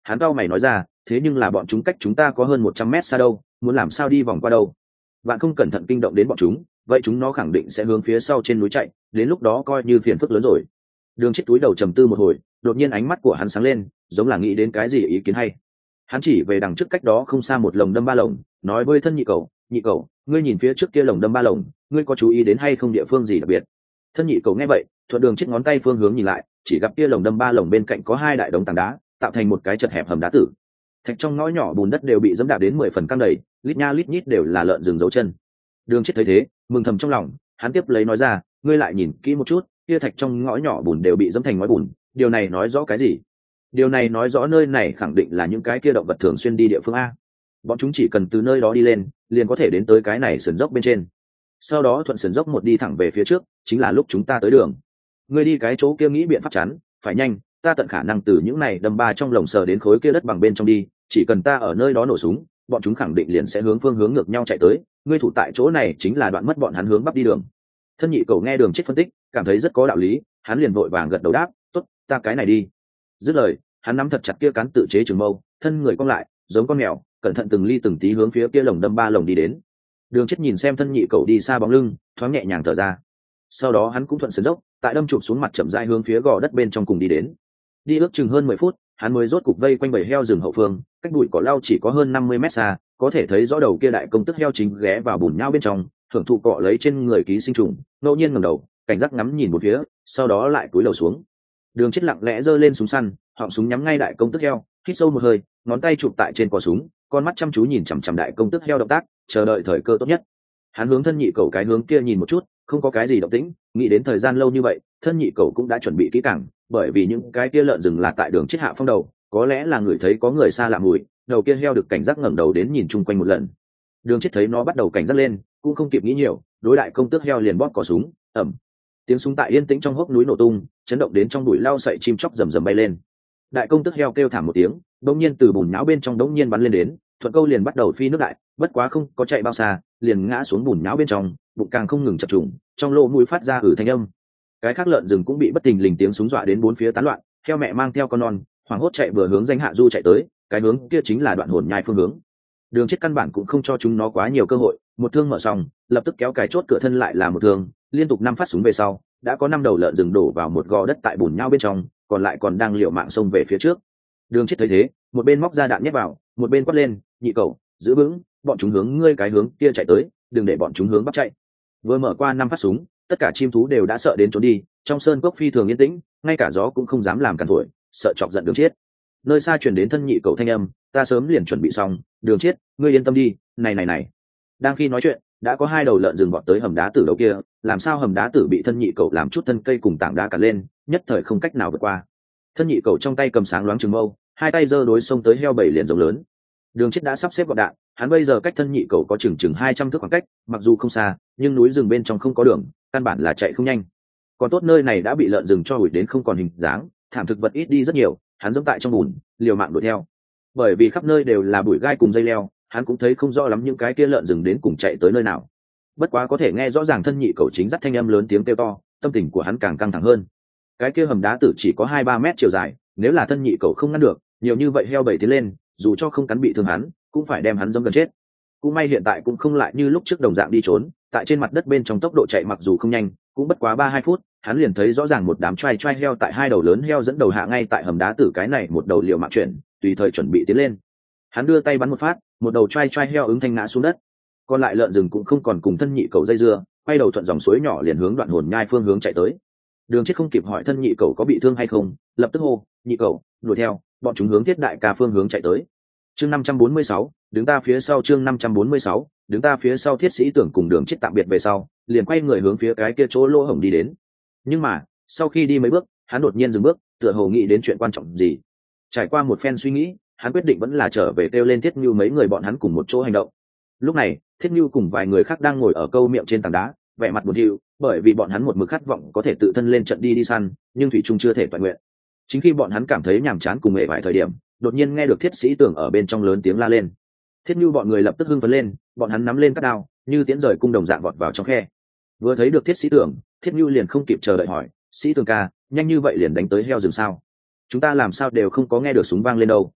Hắn cau mày nói ra, thế nhưng là bọn chúng cách chúng ta có hơn một trăm mét xa đâu, muốn làm sao đi vòng qua đâu? Bạn không cẩn thận kinh động đến bọn chúng, vậy chúng nó khẳng định sẽ hướng phía sau trên núi chạy, đến lúc đó coi như phiền phức lớn rồi. Đường Chết túi đầu trầm tư một hồi, đột nhiên ánh mắt của hắn sáng lên, giống là nghĩ đến cái gì ý kiến hay. Hắn chỉ về đằng trước cách đó không xa một lồng đâm ba lồng, nói với thân nhị cậu, nhị cậu, ngươi nhìn phía trước kia lồng đâm ba lồng, ngươi có chú ý đến hay không địa phương gì đặc biệt? Thân nhị cậu nghe vậy, thuận đường Chết ngón tay phương hướng nhìn lại, chỉ gặp kia lồng đâm ba lồng bên cạnh có hai đại đống tảng đá, tạo thành một cái chật hẹp hầm đá tử. Thạch trong ngõ nhỏ bùn đất đều bị dẫm đạp đến mười phần căng đầy, lít nha lít nhít đều là lợn rừng dấu chân. Đường Chết thấy thế, mừng thầm trong lòng, hắn tiếp lấy nói ra, ngươi lại nhìn kỹ một chút, kia thạch trong ngõ nhỏ bùn đều bị dẫm thành ngói bùn, điều này nói rõ cái gì? Điều này nói rõ nơi này khẳng định là những cái kia động vật thường xuyên đi địa phương a. Bọn chúng chỉ cần từ nơi đó đi lên, liền có thể đến tới cái này sườn dốc bên trên. Sau đó thuận sườn dốc một đi thẳng về phía trước, chính là lúc chúng ta tới đường. Ngươi đi cái chỗ kia nghĩ biện pháp chắn, phải nhanh, ta tận khả năng từ những này đâm ba trong lồng sờ đến khối kia đất bằng bên trong đi, chỉ cần ta ở nơi đó nổ súng, bọn chúng khẳng định liền sẽ hướng phương hướng ngược nhau chạy tới, ngươi thủ tại chỗ này chính là đoạn mất bọn hắn hướng bắc đi đường. Thân nhị cầu nghe Đường Chết phân tích, cảm thấy rất có đạo lý, hắn liền vội vàng gật đầu đáp, tốt, ta cái này đi. Dứt lời, hắn nắm thật chặt kia cán tự chế trường mâu, thân người cong lại, giống con mèo, cẩn thận từng ly từng tí hướng phía kia lồng đâm ba lồng đi đến. Đường Chết nhìn xem thân nhị cầu đi xa bóng lưng, thoáng nhẹ nhàng thở ra. Sau đó hắn cũng thuận sườn dốc, tại đâm chụp xuống mặt chậm rãi hướng phía gò đất bên trong cùng đi đến. Đi ước chừng hơn mười phút, hắn mới rốt cục vây quanh bầy heo rừng hậu phương, cách bụi cỏ lau chỉ có hơn năm mươi mét xa, có thể thấy rõ đầu kia đại công tức heo chính ghé vào bùn nhau bên trong, thưởng thụ cọ lấy trên người ký sinh trùng, ngẫu nhiên ngẩng đầu, cảnh giác ngắm nhìn một phía, sau đó lại cúi đầu xuống. Đường Chết lặng lẽ giơ lên súng săn, họng súng nhắm ngay đại công tức heo, hít sâu một hơi, ngón tay chụp tại trên cò súng, con mắt chăm chú nhìn chằm chằm đại công tức heo động tác, chờ đợi thời cơ tốt nhất. Hắn hướng thân nhị cầu cái hướng kia nhìn một chút, không có cái gì động tĩnh, nghĩ đến thời gian lâu như vậy, thân nhị cầu cũng đã chuẩn bị kỹ càng, bởi vì những cái kia lợn rừng là tại đường Chết hạ phong đầu, có lẽ là người thấy có người xa lạ mùi, đầu kia heo được cảnh giác ngẩng đầu đến nhìn chung quanh một lần. Đường Chết thấy nó bắt đầu cảnh giác lên, cũng không kịp nghĩ nhiều, đối đại công tước heo liền bóp cò súng, ầm. Tiếng súng tại yên tĩnh trong hốc núi nổ tung, chấn động đến trong bụi lau sậy chim chóc rầm rầm bay lên. Đại công tước heo kêu thảm một tiếng, đột nhiên từ bùn nhão bên trong đống nhiên bắn lên đến, thuận câu liền bắt đầu phi nước đại, bất quá không có chạy bao xa, liền ngã xuống bùn nhão bên trong, bụng càng không ngừng chập trùng, trong lỗ mũi phát ra ử thanh âm. Cái khác lợn rừng cũng bị bất tình lình tiếng súng dọa đến bốn phía tán loạn, heo mẹ mang theo con non, hoảng hốt chạy vừa hướng danh hạ du chạy tới, cái hướng kia chính là đoạn hồn nhai phương hướng. Đường Chết căn bản cũng không cho chúng nó quá nhiều cơ hội, một thương mở xong, lập tức kéo cài chốt cửa thân lại là một thương, liên tục năm phát súng về sau, đã có năm đầu lợn rừng đổ vào một gò đất tại bùn nhau bên trong, còn lại còn đang liều mạng xông về phía trước. Đường Chết thấy thế, một bên móc ra đạn nhét vào, một bên quát lên, nhị cậu, giữ vững, bọn chúng hướng ngươi cái hướng kia chạy tới, đừng để bọn chúng hướng bắc chạy. Vừa mở qua năm phát súng, tất cả chim thú đều đã sợ đến trốn đi, trong sơn cốc phi thường yên tĩnh, ngay cả gió cũng không dám làm cản thổi, sợ chọc giận Đường Chết. Nơi xa truyền đến thân nhị cậu thanh âm, ta sớm liền chuẩn bị xong, Đường Chết, ngươi yên tâm đi, này này này. Đang khi nói chuyện, đã có hai đầu lợn rừng vọt tới hầm đá tử đầu kia, làm sao hầm đá tử bị thân nhị cậu làm chút thân cây cùng tảng đá cản lên, nhất thời không cách nào vượt qua. Thân nhị cậu trong tay cầm sáng loáng trường mâu, hai tay giơ đối xông tới heo bảy liền rồng lớn. Đường Chết đã sắp xếp gọn đạn, hắn bây giờ cách thân nhị cậu có chừng chừng hai trăm thước khoảng cách, mặc dù không xa, nhưng núi rừng bên trong không có đường, căn bản là chạy không nhanh. Còn tốt nơi này đã bị lợn rừng cho hủy đến không còn hình dáng, thảm thực vật ít đi rất nhiều, hắn giống tại trong bùn, liều mạng đuổi theo. Bởi vì khắp nơi đều là bụi gai cùng dây leo, hắn cũng thấy không rõ lắm những cái kia lợn rừng đến cùng chạy tới nơi nào. Bất quá có thể nghe rõ ràng thân nhị cậu chính dắt thanh âm lớn tiếng kêu to, tâm tình của hắn càng căng thẳng hơn. Cái kia hầm đá tử chỉ có hai ba mét chiều dài, nếu là thân nhị cậu không ngăn được, nhiều như vậy heo bảy tiến lên, dù cho không cắn bị thương hắn, cũng phải đem hắn dẫm gần chết. Cũng may hiện tại cũng không lại như lúc trước đồng dạng đi trốn, tại trên mặt đất bên trong tốc độ chạy mặc dù không nhanh, cũng bất quá ba hai phút, hắn liền thấy rõ ràng một đám trai trai heo tại hai đầu lớn heo dẫn đầu hạ ngay tại hầm đá tử cái này một đầu liều mạng chuyển, tùy thời chuẩn bị tiến lên. Hắn đưa tay bắn một phát, một đầu trai trai heo ứng thanh ngã xuống đất. Còn lại lợn rừng cũng không còn cùng thân nhị cậu dây dưa, quay đầu thuận dòng suối nhỏ liền hướng đoạn hồn nhai phương hướng chạy tới. Đường Chết không kịp hỏi thân nhị cậu có bị thương hay không, lập tức hô, nhị cậu, đuổi theo, bọn chúng hướng Thiết Đại Ca phương hướng chạy tới. Chương năm trăm bốn mươi sáu, đứng ta phía sau. Chương năm trăm bốn mươi sáu, đứng ta phía sau. Thiết Sĩ Tưởng cùng Đường Chết tạm biệt về sau, liền quay người hướng phía cái kia chỗ lỗ hổng đi đến. Nhưng mà, sau khi đi mấy bước, hắn đột nhiên dừng bước, tựa hồ nghĩ đến chuyện quan trọng gì. Trải qua một phen suy nghĩ, hắn quyết định vẫn là trở về kêu lên Thiết Nưu mấy người bọn hắn cùng một chỗ hành động. Lúc này, Thiết Nưu cùng vài người khác đang ngồi ở câu miệng trên tảng đá, vẻ mặt buồn thiu, bởi vì bọn hắn một mực khát vọng có thể tự thân lên trận đi đi săn, nhưng thủy chung chưa thể toàn nguyện. Chính khi bọn hắn cảm thấy nhàm chán cùng mệt mỏi thời điểm, đột nhiên nghe được Thiết Sĩ Tưởng ở bên trong lớn tiếng la lên. Thiết Nưu bọn người lập tức hưng phấn lên, bọn hắn nắm lên các đao, như tiễn rời cung đồng dạng vọt vào trong khe. Vừa thấy được Thiết Sĩ Tưởng, Thiết Nưu liền không kịp chờ đợi hỏi, Sĩ Tưởng ca, nhanh như vậy liền đánh tới heo rừng sao? Chúng ta làm sao đều không có nghe được súng vang lên đâu?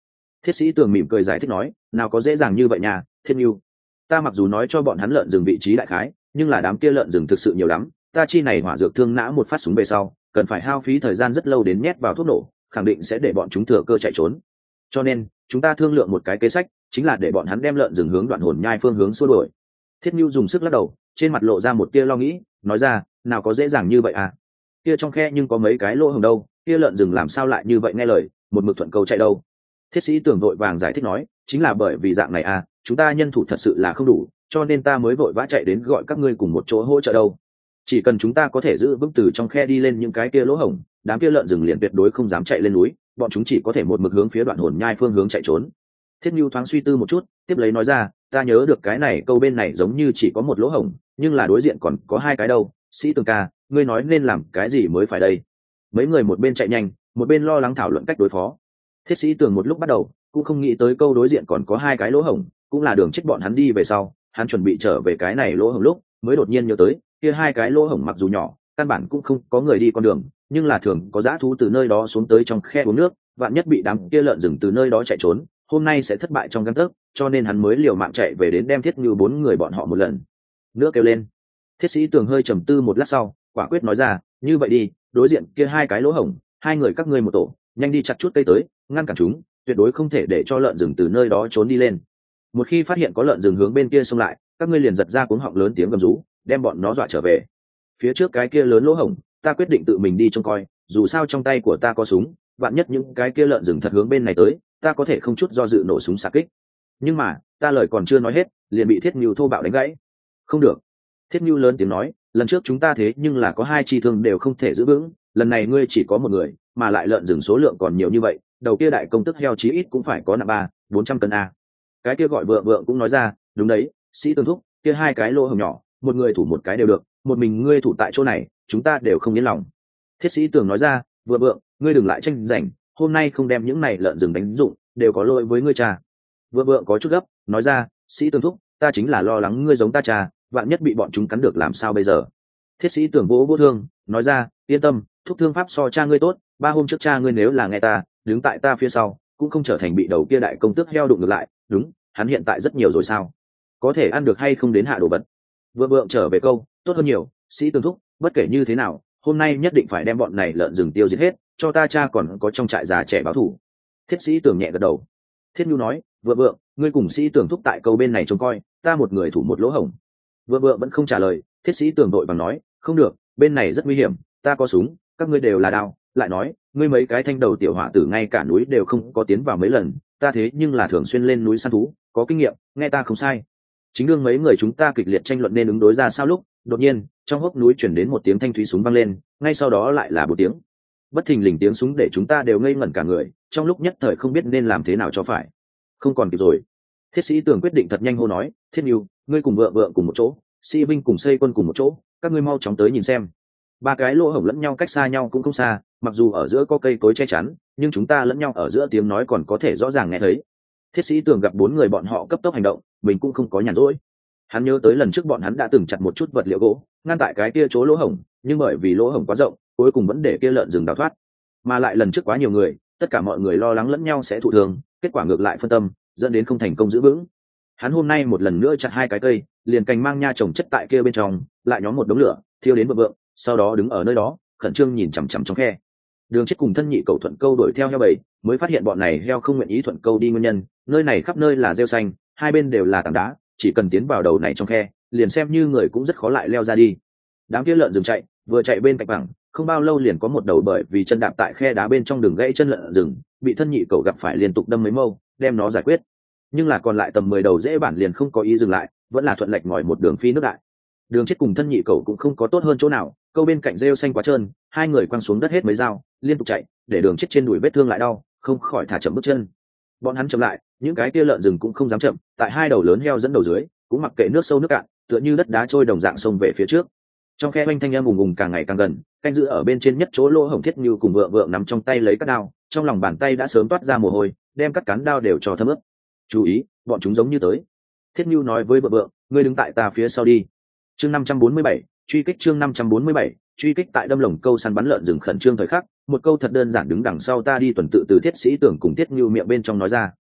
Thiết sĩ tường mỉm cười giải thích nói, nào có dễ dàng như vậy nha, Thiên Nhu. Ta mặc dù nói cho bọn hắn lợn rừng vị trí đại khái, nhưng là đám kia lợn rừng thực sự nhiều lắm, ta chi này hỏa dược thương nã một phát súng về sau, cần phải hao phí thời gian rất lâu đến nhét vào thuốc nổ, khẳng định sẽ để bọn chúng thừa cơ chạy trốn. Cho nên chúng ta thương lượng một cái kế sách, chính là để bọn hắn đem lợn rừng hướng Đoạn Hồn Nhai phương hướng xua đuổi. Thiết Nhu dùng sức lắc đầu, trên mặt lộ ra một tia lo nghĩ, nói ra, nào có dễ dàng như vậy à? Kia trong khe nhưng có mấy cái lỗ hổng đâu, kia lợn rừng làm sao lại như vậy nghe lời, một mực thuận câu chạy đâu. Thiết sĩ tưởng vội vàng giải thích nói, chính là bởi vì dạng này à, chúng ta nhân thủ thật sự là không đủ, cho nên ta mới vội vã chạy đến gọi các ngươi cùng một chỗ hỗ trợ đâu. Chỉ cần chúng ta có thể giữ vững từ trong khe đi lên những cái kia lỗ hổng, đám kia lợn rừng liền tuyệt đối không dám chạy lên núi, bọn chúng chỉ có thể một mực hướng phía Đoạn Hồn Nhai phương hướng chạy trốn. Thiết Nhu thoáng suy tư một chút, tiếp lấy nói ra, ta nhớ được cái này câu bên này giống như chỉ có một lỗ hổng, nhưng là đối diện còn có hai cái đâu. Sĩ Tường ca, ngươi nói nên làm cái gì mới phải đây? Mấy người một bên chạy nhanh, một bên lo lắng thảo luận cách đối phó. Thiết Sĩ Tường một lúc bắt đầu cũng không nghĩ tới câu đối diện còn có hai cái lỗ hổng, cũng là đường chết bọn hắn đi về sau, hắn chuẩn bị trở về cái này lỗ hổng lúc mới đột nhiên nhớ tới, kia hai cái lỗ hổng mặc dù nhỏ, căn bản cũng không có người đi con đường, nhưng là thường có dã thú từ nơi đó xuống tới trong khe uống nước, vạn nhất bị đám kia lợn rừng từ nơi đó chạy trốn, hôm nay sẽ thất bại trong gang tấc, cho nên hắn mới liều mạng chạy về đến đem Thiết Như bốn người bọn họ một lần nữa kêu lên. Thiết Sĩ Tường hơi trầm tư một lát sau, quả quyết nói ra, như vậy đi, đối diện kia hai cái lỗ hổng, hai người các ngươi một tổ, nhanh đi chặt chút cây tới, ngăn cản chúng, tuyệt đối không thể để cho lợn rừng từ nơi đó trốn đi lên. Một khi phát hiện có lợn rừng hướng bên kia xông lại, các ngươi liền giật ra cuống họng lớn tiếng gầm rú, đem bọn nó dọa trở về. Phía trước cái kia lớn lỗ hổng, ta quyết định tự mình đi trông coi, dù sao trong tay của ta có súng, vạn nhất những cái kia lợn rừng thật hướng bên này tới, ta có thể không chút do dự nổ súng xạ kích. Nhưng mà ta lời còn chưa nói hết, liền bị Thiết Nhu thô bạo đánh gãy. Không được. Thiết Nhu lớn tiếng nói, lần trước chúng ta thế nhưng là có hai chi thương đều không thể giữ vững, lần này ngươi chỉ có một người, mà lại lợn rừng số lượng còn nhiều như vậy, đầu kia đại công tức heo chí ít cũng phải có nặng ba bốn trăm cân a. Cái kia gọi vượng vượng cũng nói ra, đúng đấy, Sĩ Tường thúc, kia hai cái lỗ hổng nhỏ, một người thủ một cái đều được, một mình ngươi thủ tại chỗ này, chúng ta đều không yên lòng. Thiết Sĩ Tường nói ra, vượng vượng, ngươi đừng lại tranh giành, hôm nay không đem những này lợn rừng đánh dụng, đều có lỗi với ngươi cha. Vượng vượng có chút gấp, nói ra, Sĩ Tường thúc, ta chính là lo lắng ngươi giống ta cha, vạn nhất bị bọn chúng cắn được làm sao bây giờ. Thiết Sĩ Tường vỗ vỗ thương, nói ra, yên tâm, thúc thương pháp so cha ngươi tốt, ba hôm trước cha ngươi nếu là nghe ta, đứng tại ta phía sau, cũng không trở thành bị đầu kia đại công tước heo đụng ngược lại. Đúng, hắn hiện tại rất nhiều rồi sao, có thể ăn được hay không đến hạ đồ vật. Vượng vượng trở về câu, tốt hơn nhiều, Sĩ Tường thúc, bất kể như thế nào, hôm nay nhất định phải đem bọn này lợn rừng tiêu diệt hết, cho ta cha còn có trong trại già trẻ báo thù. Thiết Sĩ Tường nhẹ gật đầu. Thiết Nhu nói, vượng vượng, ngươi cùng Sĩ Tường thúc tại câu bên này trông coi, ta một người thủ một lỗ hổng. Vượng vượng vẫn không trả lời. Thiết Sĩ Tường đội bằng nói, không được, bên này rất nguy hiểm, ta có súng, các ngươi đều là đao. Lại nói, ngươi mấy cái thanh đầu tiểu hỏa tử ngay cả núi đều không có tiến vào mấy lần, ta thế nhưng là thường xuyên lên núi săn thú, có kinh nghiệm, nghe ta không sai. Chính đương mấy người chúng ta kịch liệt tranh luận nên ứng đối ra sao lúc, đột nhiên trong hốc núi chuyển đến một tiếng thanh thúy súng vang lên, ngay sau đó lại là một tiếng bất thình lình tiếng súng để chúng ta đều ngây ngẩn cả người, trong lúc nhất thời không biết nên làm thế nào cho phải. Không còn kịp rồi. Thiết Sĩ Tường quyết định thật nhanh hô nói, Thiết Nhu, ngươi cùng vượng vượng cùng một chỗ, Sĩ Vinh cùng xây quân cùng một chỗ, các ngươi mau chóng tới nhìn xem. Ba cái lỗ hổng lẫn nhau cách xa nhau cũng không xa, mặc dù ở giữa có cây cối che chắn, nhưng chúng ta lẫn nhau ở giữa tiếng nói còn có thể rõ ràng nghe thấy. Thiết Sĩ Tường gặp bốn người bọn họ cấp tốc hành động, mình cũng không có nhàn rỗi. Hắn nhớ tới lần trước bọn hắn đã từng chặt một chút vật liệu gỗ ngăn tại cái kia chỗ lỗ hổng, nhưng bởi vì lỗ hổng quá rộng, cuối cùng vẫn để kia lợn rừng đào thoát. Mà lại lần trước quá nhiều người, tất cả mọi người lo lắng lẫn nhau sẽ thụ thương, kết quả ngược lại phân tâm, dẫn đến không thành công giữ vững. Hắn hôm nay một lần nữa chặt hai cái cây, liền cành mang nha trồng chất tại kia bên trong, lại nhóm một đống lửa thiêu đến vượng vượng, sau đó đứng ở nơi đó khẩn trương nhìn chằm chằm trong khe. Đường Chết cùng thân nhị cầu thuận câu đuổi theo heo bầy, mới phát hiện bọn này heo không nguyện ý thuận câu đi nguyên nhân, nơi này khắp nơi là rêu xanh, hai bên đều là tảng đá, chỉ cần tiến vào đầu này trong khe, liền xem như người cũng rất khó lại leo ra đi. Đám kia lợn rừng chạy, vừa chạy bên cạnh bằng, không bao lâu liền có một đầu bởi vì chân đạp tại khe đá bên trong đường gãy chân lợn rừng, bị thân nhị cầu gặp phải liên tục đâm mấy mâu, đem nó giải quyết. Nhưng là còn lại tầm mười đầu dễ bản liền không có ý dừng lại, vẫn là thuận lệch ngòi một đường phi nước đại. Đường Chết cùng thân nhị cầu cũng không có tốt hơn chỗ nào, câu bên cạnh rêu xanh quá trơn, hai người quăng xuống đất hết mấy dao, liên tục chạy, để Đường Chết trên đùi vết thương lại đau, không khỏi thả chậm bước chân. Bọn hắn chậm lại, những cái kia lợn rừng cũng không dám chậm, tại hai đầu lớn heo dẫn đầu dưới, cũng mặc kệ nước sâu nước cạn, tựa như đất đá trôi đồng dạng sông về phía trước. Trong khe oanh thanh âm ùng ùng càng ngày càng gần, canh giữ ở bên trên nhất chỗ lỗ hổng Thiết Như cùng vượng vượng nắm trong tay lấy cắt đao, trong lòng bàn tay đã sớm toát ra mồ hôi, đem cắt cán đao đều cho thấm ướt. Chú ý, bọn chúng giống như tới. Thiết Như nói với vượng vượng, ngươi đứng tại ta phía sau đi. Chương năm trăm bốn mươi bảy, truy kích chương năm trăm bốn mươi bảy, truy kích tại đâm lồng câu săn bắn lợn rừng khẩn trương thời khắc, một câu thật đơn giản đứng đằng sau ta đi tuần tự từ Thiết Sĩ Tưởng cùng Thiết Như miệng bên trong nói ra.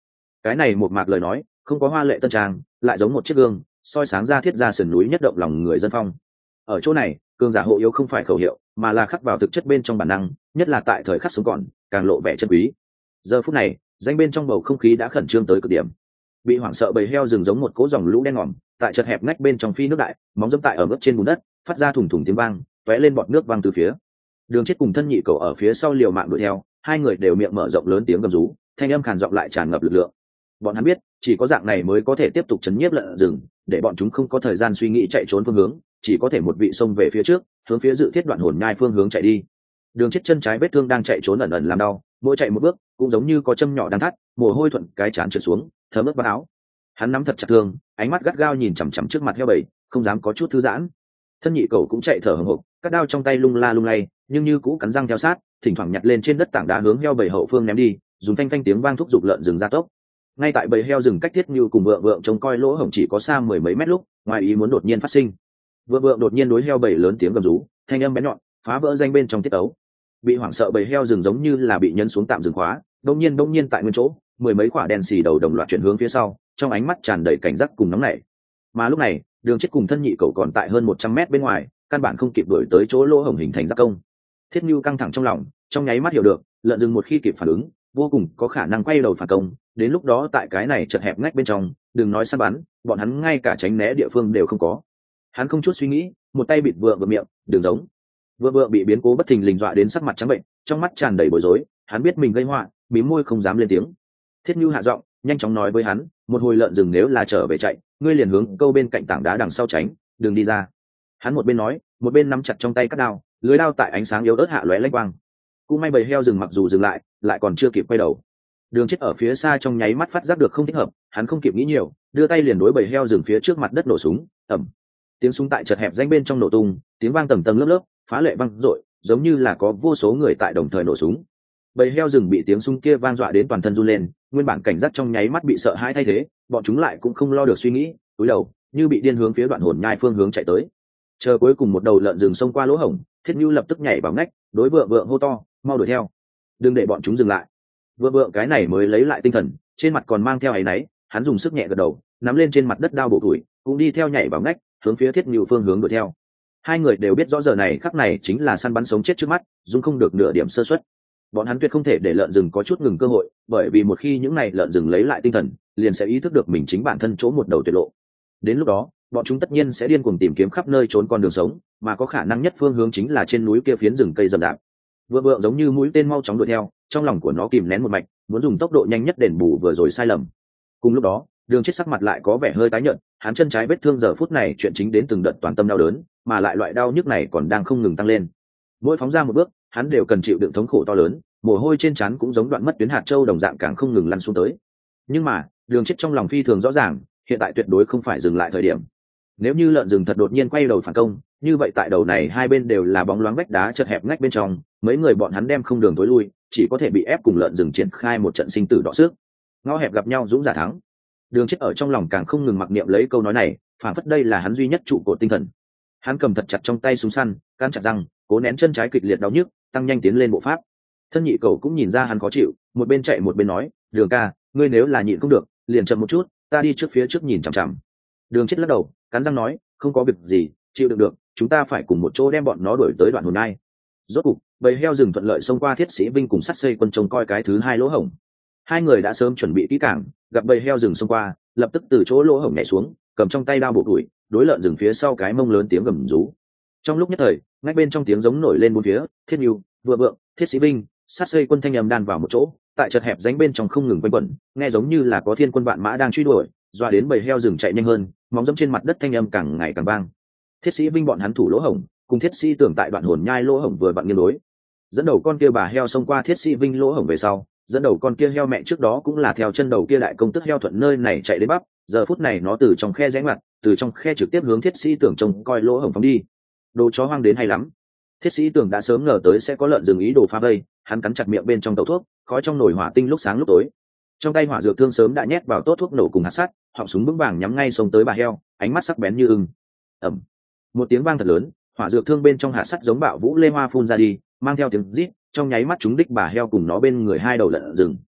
cái này một mạc lời nói không có hoa lệ tân trang, lại giống một chiếc gương soi sáng ra thiết ra sườn núi nhất động lòng người dân phong. Ở chỗ này cường giả hộ yếu không phải khẩu hiệu, mà là khắc vào thực chất bên trong bản năng, nhất là tại thời khắc sống còn càng lộ vẻ chân quý. Giờ phút này danh bên trong bầu không khí đã khẩn trương tới cực điểm. Bị hoảng sợ bầy heo rừng giống một cỗ dòng lũ đen ngòm tại chật hẹp ngách bên trong phi nước đại, móng dẫm tại ở mức trên bùn đất phát ra thủng thủng tiếng vang, tóe lên bọt nước văng từ phía. Đường Chết cùng thân nhị cầu ở phía sau liều mạng đuổi theo, hai người đều miệng mở rộng lớn tiếng gầm rú, thanh âm khàn giọng lại tràn ngập lực lượng. Bọn hắn biết chỉ có dạng này mới có thể tiếp tục chấn nhiếp lợn rừng, để bọn chúng không có thời gian suy nghĩ chạy trốn phương hướng, chỉ có thể một vị xông về phía trước, hướng phía dự thiết đoạn hồn nhai phương hướng chạy đi. Đường Chết chân trái vết thương đang chạy trốn ẩn ẩn làm đau, mỗi chạy một bước cũng giống như có châm nhỏ đang thắt, mồ hôi thuận cái trán trượt xuống, thấm ướt vào áo. Hắn nắm thật chặt thương, ánh mắt gắt gao nhìn chằm chằm trước mặt heo bầy, không dám có chút thư giãn. Thân nhị cầu cũng chạy thở hổn hộc, cắt đao trong tay lung la lung lay, nhưng như cũ cắn răng theo sát, thỉnh thoảng nhặt lên trên đất tảng đá hướng heo bầy hậu phương ném đi, dùng phanh phanh tiếng vang thúc giục lợn rừng ra tốc. Ngay tại bầy heo rừng cách Thiết Như cùng Vượng Vượng trông coi lỗ hổng chỉ có xa mười mấy mét lúc, ngoài ý muốn đột nhiên phát sinh. Vượng Vượng đột nhiên đối heo bầy lớn tiếng gầm rú, thanh âm bén nhọn, phá vỡ danh bên trong tiết tấu. Bị hoảng sợ bầy heo rừng giống như là bị nhấn xuống tạm dừng khóa, đông nhiên đông nhiên tại nguyên chỗ, mười mấy quả đèn xì đầu đồng loạt chuyển hướng phía sau, trong ánh mắt tràn đầy cảnh giác cùng nóng nảy. Mà lúc này Đường Chết cùng thân nhị cậu còn tại hơn một trăm mét bên ngoài, căn bản không kịp đuổi tới chỗ lỗ hổng hình thành giáp công. Thiết Nưu căng thẳng trong lòng, trong nháy mắt hiểu được, lợn rừng một khi kịp phản ứng, vô cùng có khả năng quay đầu phản công, đến lúc đó tại cái này chật hẹp ngách bên trong, đừng nói săn bắn, bọn hắn ngay cả tránh né địa phương đều không có. Hắn không chút suy nghĩ, một tay bịt Vượng Vượng miệng, đường giống. Vượng Vượng bị biến cố bất thình lình dọa đến sắc mặt trắng bệnh, trong mắt tràn đầy bối rối, hắn biết mình gây họa, mím môi không dám lên tiếng. Thiết Nưu hạ giọng, nhanh chóng nói với hắn, một hồi lợn rừng nếu là trở về chạy, ngươi liền hướng câu bên cạnh tảng đá đằng sau tránh, đừng đi ra. Hắn một bên nói, một bên nắm chặt trong tay cắt đao, lưới đao tại ánh sáng yếu ớt hạ lóe lanh quang. Cũng may bầy heo rừng mặc dù dừng lại, lại còn chưa kịp quay đầu. Đường Chết ở phía xa trong nháy mắt phát giác được không thích hợp, hắn không kịp nghĩ nhiều, đưa tay liền đối bầy heo rừng phía trước mặt đất nổ súng, ầm. Tiếng súng tại chật hẹp danh bên trong nổ tung, tiếng vang tầng tầng lớp lớp, phá lệ vang dội, giống như là có vô số người tại đồng thời nổ súng. Bầy heo rừng bị tiếng súng kia vang dọa đến toàn thân run lên, nguyên bản cảnh giác trong nháy mắt bị sợ hãi thay thế, bọn chúng lại cũng không lo được suy nghĩ, cúi đầu, như bị điên hướng phía đoạn hồn nhai phương hướng chạy tới. Chờ cuối cùng một đầu lợn rừng xông qua lỗ hổng, Thiết Nưu lập tức nhảy vào ngách, đối Vượng Vượng hô to, mau đuổi theo, đừng để bọn chúng dừng lại. Vượng Vượng cái này mới lấy lại tinh thần, trên mặt còn mang theo áy náy, hắn dùng sức nhẹ gật đầu, nắm lên trên mặt đất đao bổ tuổi, cũng đi theo nhảy vào ngách, hướng phía Thiết Nưu phương hướng đuổi theo. Hai người đều biết rõ giờ này khắc này chính là săn bắn sống chết trước mắt, dùng không được nửa điểm sơ suất. Bọn hắn tuyệt không thể để lợn rừng có chút ngừng cơ hội, bởi vì một khi những này lợn rừng lấy lại tinh thần, liền sẽ ý thức được mình chính bản thân chỗ một đầu tuyệt lộ. Đến lúc đó, bọn chúng tất nhiên sẽ điên cuồng tìm kiếm khắp nơi trốn con đường sống, mà có khả năng nhất phương hướng chính là trên núi kia phiến rừng cây rậm rạp. Vượng Vượng giống như mũi tên mau chóng đuổi theo, trong lòng của nó kìm nén một mạch, muốn dùng tốc độ nhanh nhất đền bù vừa rồi sai lầm. Cùng lúc đó, Đường Chết sắc mặt lại có vẻ hơi tái nhợt, hắn chân trái vết thương giờ phút này chuyện chính đến từng đợt toàn tâm đau đớn, mà lại loại đau nhức này còn đang không ngừng tăng lên. Mỗi phóng ra một bước, hắn đều cần chịu đựng thống khổ to lớn, mồ hôi trên trán cũng giống đoạn mất tuyến hạt châu đồng dạng càng không ngừng lăn xuống tới. Nhưng mà, Đường Chết trong lòng phi thường rõ ràng, hiện tại tuyệt đối không phải dừng lại thời điểm. Nếu như lợn rừng thật đột nhiên quay đầu phản công, như vậy tại đầu này hai bên đều là bóng loáng vách đá chật hẹp ngách bên trong, mấy người bọn hắn đem không đường tối lui, chỉ có thể bị ép cùng lợn rừng triển khai một trận sinh tử đọ sức. Ngõ hẹp gặp nhau dũng giả thắng. Đường Chết ở trong lòng càng không ngừng mặc niệm lấy câu nói này, phản phất đây là hắn duy nhất trụ cột tinh thần. Hắn cầm thật chặt trong tay súng săn, cắn chặt răng, cố nén chân trái kịch liệt đau nhức, tăng nhanh tiến lên bộ pháp. Thân nhị cầu cũng nhìn ra hắn khó chịu, một bên chạy một bên nói, Đường ca, ngươi nếu là nhịn không được, liền chậm một chút, ta đi trước phía trước nhìn chằm chằm. Đường Chết lắc đầu, cắn răng nói, không có việc gì, chịu đựng được, chúng ta phải cùng một chỗ đem bọn nó đuổi tới đoạn hồn nhai. Rốt cục, bầy heo rừng thuận lợi xông qua Thiết Sĩ Vinh cùng sát xây quân trông coi cái thứ hai lỗ hổng. Hai người đã sớm chuẩn bị kỹ càng, gặp bầy heo rừng xông qua, lập tức từ chỗ lỗ hổng nhảy xuống, cầm trong tay đao bổ đuổi, đối lợn rừng phía sau cái mông lớn tiếng gầm rú. Trong lúc nhất thời, ngay bên trong tiếng giống nổi lên bốn phía, Thiết Nưu, Vượng Vượng, Thiết Sĩ Vinh, sát xây quân thanh âm đan vào một chỗ, tại chật hẹp rãnh bên trong không ngừng quanh quẩn, nghe giống như là có thiên quân vạn mã đang truy đuổi, doa đến bầy heo rừng chạy nhanh hơn, móng dẫm trên mặt đất thanh âm càng ngày càng vang. Thiết Sĩ Vinh bọn hắn thủ lỗ hổng, cùng Thiết Sĩ Tưởng tại đoạn hồn nhai lỗ hổng vừa vặn nghiêng đối. Dẫn đầu con kia bà heo xông qua Thiết Sĩ Vinh lỗ hổng về sau, dẫn đầu con kia heo mẹ trước đó cũng là theo chân đầu kia đại công tức heo thuận nơi này chạy đến bắp, giờ phút này nó từ trong khe rẽ ngoặt, từ trong khe trực tiếp hướng Thiết Sĩ Tưởng trông coi lỗ hổng phóng đi. Đồ chó hoang đến hay lắm. Thiết Sĩ Tưởng đã sớm ngờ tới sẽ có lợn rừng ý đồ phá vây, hắn cắn chặt miệng bên trong tàu thuốc, khói trong nồi hỏa tinh lúc sáng lúc tối. Trong tay hỏa dược thương sớm đã nhét vào tốt thuốc nổ cùng hạt sắt, họng súng vững vàng nhắm ngay xông tới bà heo, ánh mắt sắc bén như ưng. Ầm. Một tiếng vang thật lớn, hỏa dược thương bên trong hạt sắt giống bạo vũ lê hoa phun ra đi, mang theo tiếng rít, trong nháy mắt chúng đích bà heo cùng nó bên người hai đầu lợn rừng.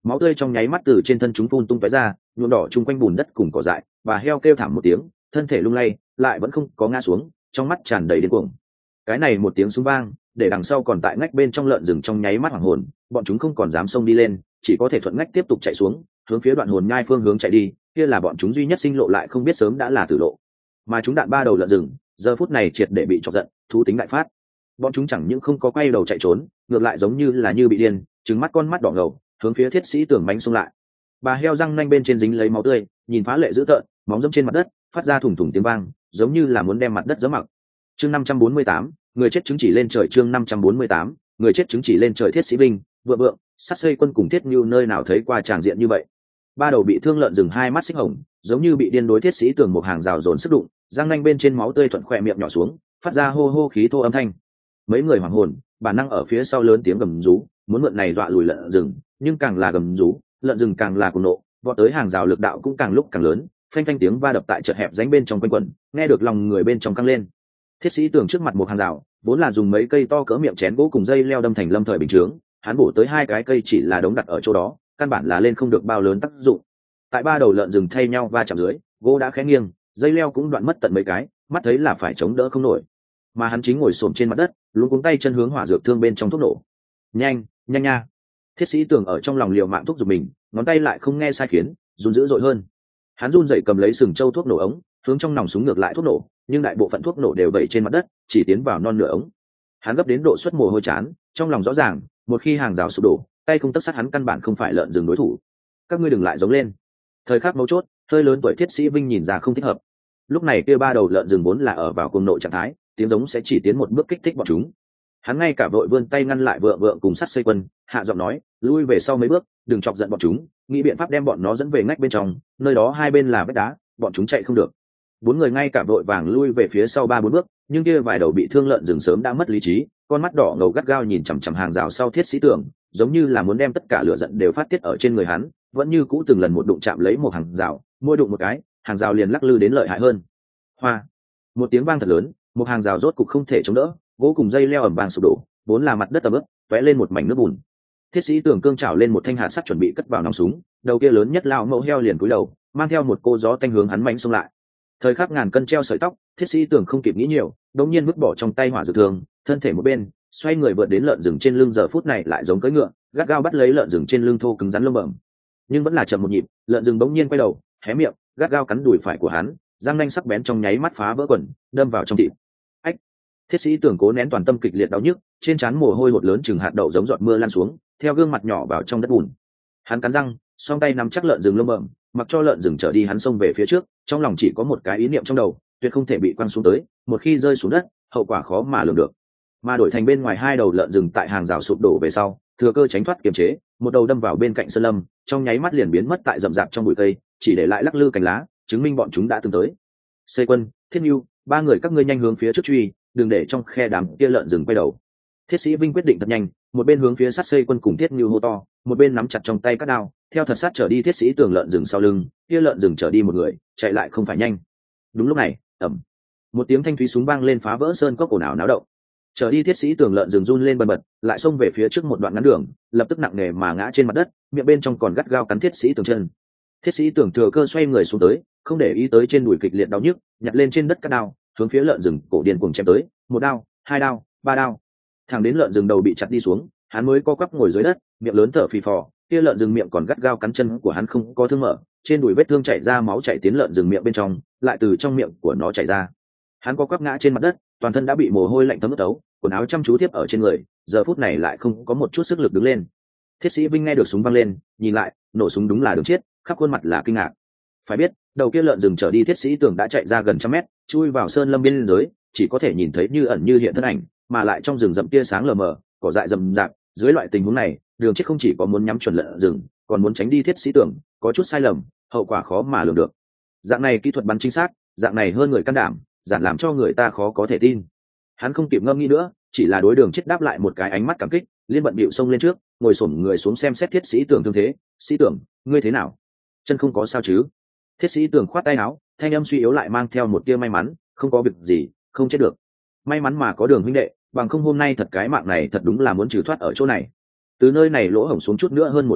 máu tươi trong nháy mắt từ trên thân chúng phun tung tóe ra, nhuộm đỏ chung quanh bùn đất cùng cỏ dại. Bà heo kêu thảm một tiếng, thân thể lung lay, lại vẫn không có ngã xuống, trong mắt tràn đầy điên cuồng. Cái này một tiếng súng vang, để đằng sau còn tại ngách bên trong lợn rừng trong nháy mắt hoảng hồn, bọn chúng không còn dám xông đi lên, chỉ có thể thuận ngách tiếp tục chạy xuống, hướng phía đoạn hồn nhai phương hướng chạy đi. Kia là bọn chúng duy nhất sinh lộ, lại không biết sớm đã là tử lộ. Mà chúng đạn ba đầu lợn rừng, giờ phút này triệt để bị chọc giận, thú tính đại phát. Bọn chúng chẳng những không có quay đầu chạy trốn, ngược lại giống như là như bị điên, trừng mắt con mắt đỏ ngầu, hướng phía thiết sĩ tường bánh xông lại. Bà heo răng nanh bên trên dính lấy máu tươi, nhìn phá lệ dữ tợn, móng dẫm trên mặt đất, phát ra thủng thủng tiếng vang, giống như là muốn đem mặt đất giẫm mặc. Chương năm trăm bốn mươi tám, người chết chứng chỉ lên trời. Chương năm trăm bốn mươi tám, người chết chứng chỉ lên trời. Thiết sĩ binh, vượng vượng, sát xây quân cùng thiết như nơi nào thấy qua tràng diện như vậy. Ba đầu bị thương lợn rừng hai mắt xích hồng, giống như bị điên đối thiết sĩ tường một hàng rào dồn sức đụng, răng nanh bên trên máu tươi thuận khỏe miệng nhỏ xuống, phát ra hô hô khí thô âm thanh. Mấy người hoảng hồn, bản năng ở phía sau lớn tiếng gầm rú, muốn mượn này dọa lùi lợn rừng, nhưng càng là gầm rú, lợn rừng càng là cuồng nộ, vọt tới hàng rào lực đạo cũng càng lúc càng lớn, phanh phanh tiếng va đập tại chợt hẹp rãnh bên trong quanh quẩn, nghe được lòng người bên trong căng lên. Thiết sĩ tường trước mặt một hàng rào, vốn là dùng mấy cây to cỡ miệng chén gỗ cùng dây leo đâm thành lâm thời bình chướng, hắn bổ tới hai cái cây chỉ là đống đặt ở chỗ đó, căn bản là lên không được bao lớn tác dụng. Tại ba đầu lợn rừng thay nhau va chạm dưới, gỗ đã khẽ nghiêng, dây leo cũng đoạn mất tận mấy cái, mắt thấy là phải chống đỡ không nổi. Mà hắn chính ngồi xổm trên mặt đất, luống cuống tay chân hướng hỏa dược thương bên trong thuốc nổ. Nhanh, nhanh nha! Thiết sĩ tường ở trong lòng liều mạng thúc giục mình, ngón tay lại không nghe sai khiến, run dữ dội hơn. Hắn run dậy cầm lấy sừng trâu thuốc nổ ống, hướng trong nòng súng ngược lại thuốc nổ, nhưng đại bộ phận thuốc nổ đều vẩy trên mặt đất, chỉ tiến vào non nửa ống. Hắn gấp đến độ xuất mồ hôi chán, trong lòng rõ ràng, một khi hàng rào sụp đổ, tay không tấc sắt hắn căn bản không phải lợn rừng đối thủ. Các ngươi đừng lại giống lên. Thời khắc mấu chốt, hơi lớn tuổi thiết sĩ Vinh nhìn ra không thích hợp. Lúc này kia ba đầu lợn rừng vốn là ở vào cuồng nộ trạng thái, tiếng giống sẽ chỉ tiến một bước kích thích bọn chúng. Hắn ngay cả vội vươn tay ngăn lại vợ vợ cùng sắt xây quân, hạ giọng nói, lui về sau mấy bước, đừng chọc giận bọn chúng, nghĩ biện pháp đem bọn nó dẫn về ngách bên trong, nơi đó hai bên là vách đá, bọn chúng chạy không được. Bốn người ngay cả vội vàng lui về phía sau ba bốn bước, nhưng kia vài đầu bị thương lợn rừng sớm đã mất lý trí, con mắt đỏ ngầu gắt gao nhìn chằm chằm hàng rào sau thiết sĩ tưởng, giống như là muốn đem tất cả lửa giận đều phát tiết ở trên người hắn, vẫn như cũ từng lần một đụng chạm lấy một hàng rào, mỗi đụng một cái, hàng rào liền lắc lư đến lợi hại hơn. Hoa, một tiếng vang thật lớn, một hàng rào rốt cục không thể chống đỡ, gỗ cùng dây leo ẩm vàng sụp đổ, vốn là mặt đất ẩm ướt, tóe lên một mảnh nước bùn. Thiết sĩ tưởng cương chảo lên một thanh hạt sắt chuẩn bị cất vào nòng súng, đầu kia lớn nhất lao mẫu heo liền cúi đầu, mang theo một cô gió tanh hướng hắn mánh xông lại. Thời khắc ngàn cân treo sợi tóc, thiết sĩ tưởng không kịp nghĩ nhiều, đống nhiên vứt bỏ trong tay hỏa dược thường, thân thể một bên, xoay người vượt đến lợn rừng trên lưng, giờ phút này lại giống cưỡi ngựa, gắt gao bắt lấy lợn rừng trên lưng thô cứng rắn lông bẩm. Nhưng vẫn là chậm một nhịp, lợn rừng bỗng nhiên quay đầu, hé miệng, gắt gao cắn đùi phải của hắn, răng nanh sắc bén trong nháy mắt phá vỡ quần, đâm vào trong thịt. Ách! Thiết sĩ tưởng cố nén toàn tâm kịch liệt đau nhức, trên trán mồ hôi hột lớn chừng hạt đậu giống giọt mưa lan xuống, theo gương mặt nhỏ vào trong đất bùn. Hắn cắn răng, song tay nắm chắc lợn rừng lông bẩm, mặc cho lợn rừng trở đi hắn xông về phía trước, trong lòng chỉ có một cái ý niệm trong đầu, tuyệt không thể bị quăng xuống tới, một khi rơi xuống đất, hậu quả khó mà lường được. Mà đổi thành bên ngoài hai đầu lợn rừng tại hàng rào sụp đổ về sau, thừa cơ tránh thoát kiềm chế, một đầu đâm vào bên cạnh sơn lâm, trong nháy mắt liền biến mất tại rậm rạp trong bụi cây, chỉ để lại lắc lư cành lá, chứng minh bọn chúng đã từng tới. Xây Quân, Thiết Nưu, ba người các ngươi nhanh hướng phía trước truy, đừng để trong khe đám kia lợn rừng quay đầu. Thiết sĩ Vinh quyết định thật nhanh, một bên hướng phía sát Xây Quân cùng Thiết Nưu hô to, một bên nắm chặt trong tay các đao, theo thật sát trở đi thiết sĩ tường lợn rừng sau lưng, kia lợn rừng trở đi một người, chạy lại không phải nhanh. Đúng lúc này, ầm, một tiếng thanh thúy súng vang lên phá vỡ sơn cốc ồn ào náo động. Trở đi thiết sĩ tường lợn rừng run lên bần bật, lại xông về phía trước một đoạn ngắn đường, lập tức nặng nề mà ngã trên mặt đất, miệng bên trong còn gắt gao cắn thiết sĩ tường chân. Thiết sĩ tường thừa cơ xoay người xuống tới, không để ý tới trên đùi kịch liệt đau nhức, nhặt lên trên đất các đao, hướng phía lợn rừng cổ điên cuồng chém tới, một đao, hai đao, ba đao, thẳng đến lợn rừng đầu bị chặt đi xuống, hắn mới co quắp ngồi dưới đất, miệng lớn thở phì phò, kia lợn rừng miệng còn gắt gao cắn chân của hắn không có thương mở, trên đùi vết thương chảy ra máu chảy tiến lợn rừng miệng bên trong, lại từ trong miệng của nó chảy ra. Hắn co quắp ngã trên mặt đất, toàn thân đã bị mồ hôi lạnh thấm ướt ấu, quần áo chăm chú tiếp ở trên người, giờ phút này lại không có một chút sức lực đứng lên. Thiết sĩ Vinh nghe được súng vang lên, nhìn lại, nổ súng đúng là Đường Chiết, khắp khuôn mặt là kinh ngạc. Phải biết, đầu kia lợn rừng trở đi thiết sĩ tưởng đã chạy ra gần trăm mét, chui vào sơn lâm biên giới, chỉ có thể nhìn thấy như ẩn như hiện thân ảnh, mà lại trong rừng rậm tia sáng lờ mờ, cỏ dại rậm rạp, dưới loại tình huống này, Đường Chiết không chỉ có muốn nhắm chuẩn lợn rừng, còn muốn tránh đi thiết sĩ tưởng, có chút sai lầm, hậu quả khó mà lường được. Dạng này kỹ thuật bắn chính xác, dạng này hơn người can đảm, giản làm cho người ta khó có thể tin. Hắn không kịp ngâm nghĩ nữa, chỉ là đối Đường Chiết đáp lại một cái ánh mắt cảm kích, liên bận bịu xông lên trước, ngồi xổm người xuống xem xét thiết sĩ tưởng thương thế. Sĩ tưởng, ngươi thế nào? Chân không có sao chứ? Thiết sĩ tưởng khoát tay áo, thanh âm suy yếu lại mang theo một tia may mắn, không có việc gì, không chết được. May mắn mà có Đường huynh đệ, bằng không hôm nay thật cái mạng này thật đúng là muốn trừ thoát ở chỗ này. Từ nơi này lỗ hổng xuống chút nữa hơn một trăm mét,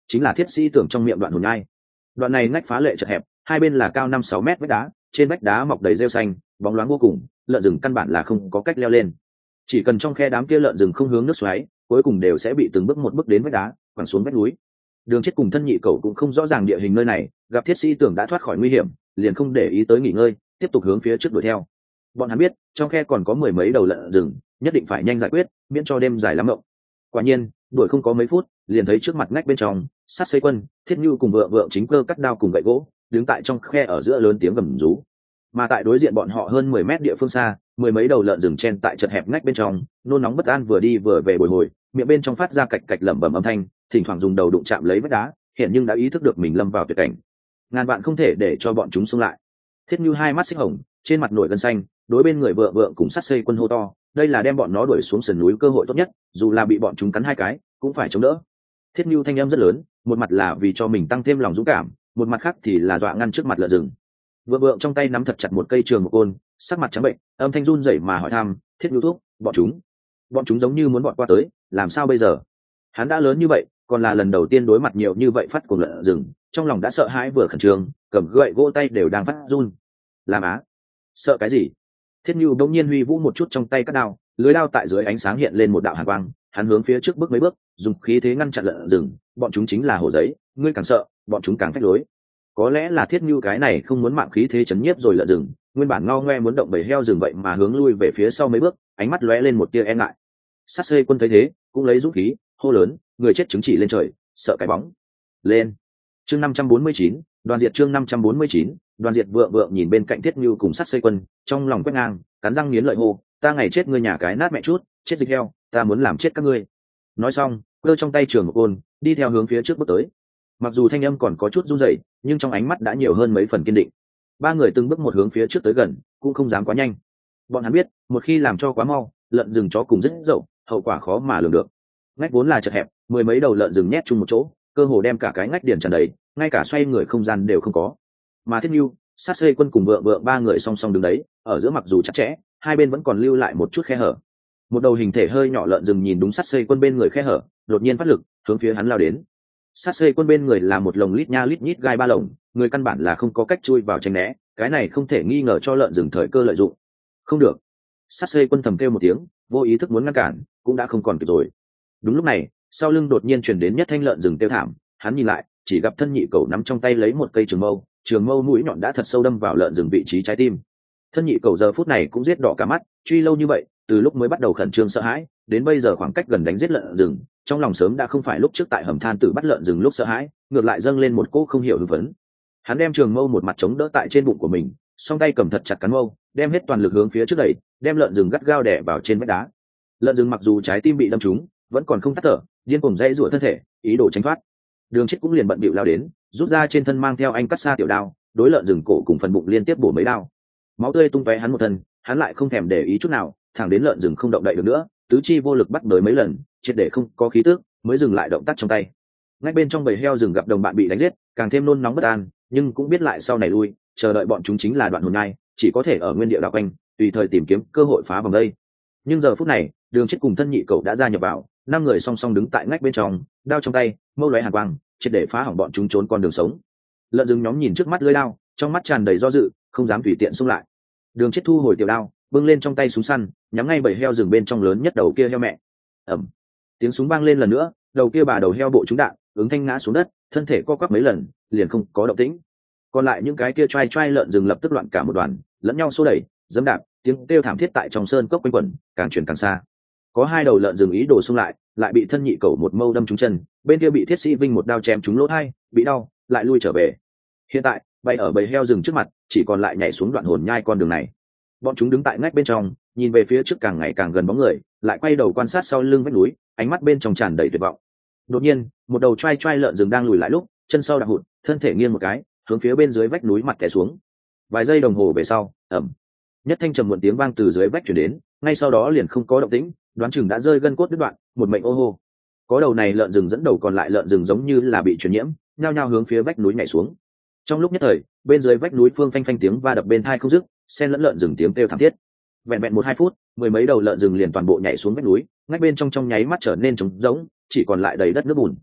chính là thiết sĩ tưởng trong miệng đoạn hồn nhai. Đoạn này ngách phá lệ chật hẹp, hai bên là cao năm sáu mét vách đá, trên vách đá mọc đầy rêu xanh, bóng loáng vô cùng, lợn rừng căn bản là không có cách leo lên. Chỉ cần trong khe đám kia lợn rừng không hướng nước xoáy, cuối cùng đều sẽ bị từng bước một bước đến vách đá, quẳng xuống vách núi. Đường Chết cùng thân nhị cẩu cũng không rõ ràng địa hình nơi này, gặp thiết sĩ tưởng đã thoát khỏi nguy hiểm, liền không để ý tới nghỉ ngơi, tiếp tục hướng phía trước đuổi theo. Bọn hắn biết, trong khe còn có mười mấy đầu lợn rừng, nhất định phải nhanh giải quyết, miễn cho đêm dài lắm mộng. Quả nhiên, đuổi không có mấy phút, liền thấy trước mặt ngách bên trong, Sát Xây Quân, Thiết Nhu cùng vợ vợ chính cơ cắt đao cùng gậy gỗ, đứng tại trong khe ở giữa lớn tiếng gầm rú. Mà tại đối diện bọn họ hơn mười mét địa phương xa, mười mấy đầu lợn rừng chen tại chật hẹp ngách bên trong, nôn nóng bất an vừa đi vừa về bồi hồi, miệng bên trong phát ra cạch cạch lẩm bẩm âm thanh, thỉnh thoảng dùng đầu đụng chạm lấy vách đá, hiện nhưng đã ý thức được mình lâm vào tuyệt cảnh. Ngàn vạn không thể để cho bọn chúng xông lại. Thiết Nhu hai mắt xích hồng, trên mặt nổi gân xanh, đối bên người vợ vợ cùng Sát Xây Quân hô to, đây là đem bọn nó đuổi xuống sườn núi cơ hội tốt nhất, dù là bị bọn chúng cắn hai cái, cũng phải chống đỡ. Thiết Nhu thanh âm rất lớn, một mặt là vì cho mình tăng thêm lòng dũng cảm, một mặt khác thì là dọa ngăn trước mặt lợn rừng. Vợ vợ trong tay nắm thật chặt một cây trường một côn, sắc mặt trắng bệnh, âm thanh run rẩy mà hỏi thăm, Thiết Nhu thúc, bọn chúng, bọn chúng giống như muốn bọn qua tới, làm sao bây giờ? Hắn đã lớn như vậy, còn là lần đầu tiên đối mặt nhiều như vậy phát cuồng lợn rừng, trong lòng đã sợ hãi vừa khẩn trương, cầm gậy gỗ tay đều đang phát run. Làm á? Sợ cái gì? Thiết Nhu đột nhiên huy vũ một chút trong tay cắt đao, lưới đao tại dưới ánh sáng hiện lên một đạo hàn quang, hắn hướng phía trước bước mấy bước, dùng khí thế ngăn chặn lợn rừng, bọn chúng chính là hổ giấy, ngươi càng sợ, bọn chúng càng phách lối. Có lẽ là Thiết Nhu cái này không muốn mạng khí thế chấn nhiếp rồi lợn rừng, nguyên bản ngao ngoe muốn động bầy heo rừng vậy mà hướng lui về phía sau mấy bước, ánh mắt lóe lên một tia e ngại. Sát Xây Quân thấy thế, cũng lấy dũng khí, hô lớn, người chết chứng chỉ lên trời, sợ cái bóng. Lên. Chương năm trăm bốn mươi chín, Đoàn Diệt chương năm trăm bốn mươi chín, Đoàn Diệt vượng vượng nhìn bên cạnh Thiết Nhu cùng Sát Xây Quân, trong lòng quét ngang, cắn răng nghiến lợi hô, ta ngày chết ngươi nhà cái nát mẹ chút, chết dịch heo, ta muốn làm chết các ngươi. Nói xong, cơ trong tay trường một côn, đi theo hướng phía trước bước tới. Mặc dù thanh âm còn có chút run rẩy, nhưng trong ánh mắt đã nhiều hơn mấy phần kiên định. Ba người từng bước một hướng phía trước tới gần, cũng không dám quá nhanh. Bọn hắn biết, một khi làm cho quá mau, lợn rừng chó cùng rất dậu, hậu quả khó mà lường được. Ngách vốn là chật hẹp, mười mấy đầu lợn rừng nhét chung một chỗ, cơ hồ đem cả cái ngách điền tràn đầy, ngay cả xoay người không gian đều không có. Mà Thiết Nhu, Sát Xây Quân cùng vợ vợ ba người song song đứng đấy, ở giữa mặc dù chặt chẽ, hai bên vẫn còn lưu lại một chút khe hở. Một đầu hình thể hơi nhỏ lợn rừng nhìn đúng Sát Xây Quân bên người khe hở, đột nhiên phát lực, hướng phía hắn lao đến. Sát Xây Quân bên người là một lồng lít nha lít nhít gai ba lồng, người căn bản là không có cách chui vào tránh né, cái này không thể nghi ngờ cho lợn rừng thời cơ lợi dụng. Không được. Sát Xây Quân thầm kêu một tiếng, vô ý thức muốn ngăn cản, cũng đã không còn kịp rồi. Đúng lúc này, sau lưng đột nhiên truyền đến nhất thanh lợn rừng tiêu thảm, hắn nhìn lại, chỉ gặp thân nhị cẩu nắm trong tay lấy một cây trường mâu, trường mâu mũi nhọn đã thật sâu đâm vào lợn rừng vị trí trái tim. Thân nhị cẩu giờ phút này cũng giết đỏ cả mắt, truy lâu như vậy, từ lúc mới bắt đầu khẩn trương sợ hãi, đến bây giờ khoảng cách gần đánh giết lợn rừng, trong lòng sớm đã không phải lúc trước tại hầm than tử bắt lợn rừng lúc sợ hãi, ngược lại dâng lên một cỗ không hiểu hưng phấn. Hắn đem trường mâu một mặt chống đỡ tại trên bụng của mình, song tay cầm thật chặt cán mâu, đem hết toàn lực hướng phía trước đẩy, đem lợn rừng gắt gao đè vào trên vách đá. Lợn rừng mặc dù trái tim bị đâm trúng, vẫn còn không tắt thở, điên cuồng dãy rủa thân thể, ý đồ tránh thoát. Đường Chết cũng liền bận bịu lao đến, rút ra trên thân mang theo anh cắt xa tiểu đao, đối lợn rừng cổ cùng phần bụng liên tiếp bổ mấy đao. Máu tươi tung tóe hắn một thân, hắn lại không thèm để ý chút nào, thẳng đến lợn rừng không động đậy được nữa, tứ chi vô lực bắt đới mấy lần, triệt để không có khí tức, mới dừng lại động tác trong tay. Ngay bên trong bầy heo rừng gặp đồng bạn bị đánh giết, càng thêm nôn nóng bất an, nhưng cũng biết lại sau này lui, chờ đợi bọn chúng chính là đoạn hồn nhai, chỉ có thể ở nguyên địa đảo quanh, tùy thời tìm kiếm cơ hội phá vòng đây. Nhưng giờ phút này, Đường Chết cùng thân nhị cậu đã gia nhập vào, năm người song song đứng tại ngách bên trong, đao trong tay, mâu lóe hàn quang, triệt để phá hỏng bọn chúng trốn con đường sống. Lợn rừng nhóm nhìn trước mắt lưỡi đao, trong mắt tràn đầy do dự, không dám tùy tiện xung lại. Đường Chết thu hồi tiểu đao, bưng lên trong tay súng săn, nhắm ngay bầy heo rừng bên trong lớn nhất đầu kia heo mẹ. Ầm, tiếng súng vang lên lần nữa, đầu kia bà đầu heo bộ trúng đạn, ứng thanh ngã xuống đất, thân thể co quắp mấy lần, liền không có động tĩnh. Còn lại những cái kia trai trai lợn rừng lập tức loạn cả một đoàn, lẫn nhau xô đẩy, giẫm đạp, tiếng kêu thảm thiết tại trong sơn cốc quanh quẩn, càng truyền càng xa. Có hai đầu lợn rừng ý đồ xung lại, lại bị thân nhị cẩu một mâu đâm trúng chân, bên kia bị Thiết Sĩ Vinh một đao chém trúng lỗ tai, bị đau, lại lui trở về. Hiện tại, bay ở bầy heo rừng trước mặt, chỉ còn lại nhảy xuống đoạn hồn nhai con đường này. Bọn chúng đứng tại ngách bên trong, nhìn về phía trước càng ngày càng gần bóng người, lại quay đầu quan sát sau lưng vách núi, ánh mắt bên trong tràn đầy tuyệt vọng. Đột nhiên, một đầu trai trai lợn rừng đang lùi lại lúc, chân sau đạp hụt, thân thể nghiêng một cái, hướng phía bên dưới vách núi mặt té xuống. Vài giây đồng hồ về sau, ầm, nhất thanh trầm muộn tiếng vang từ dưới vách truyền đến, ngay sau đó liền không có động tĩnh, đoán chừng đã rơi gân cốt đứt đoạn, một mệnh ô hô. Có đầu này lợn rừng dẫn đầu còn lại lợn rừng giống như là bị truyền nhiễm, nhao nhao hướng phía vách núi nhảy xuống. Trong lúc nhất thời, bên dưới vách núi phương phanh phanh tiếng va đập bên tai không dứt, xen lẫn lợn rừng tiếng kêu thảm thiết. Vẹn vẹn một hai phút, mười mấy đầu lợn rừng liền toàn bộ nhảy xuống vách núi, ngách bên trong trong nháy mắt trở nên trống rỗng, chỉ còn lại đầy đất nước bùn.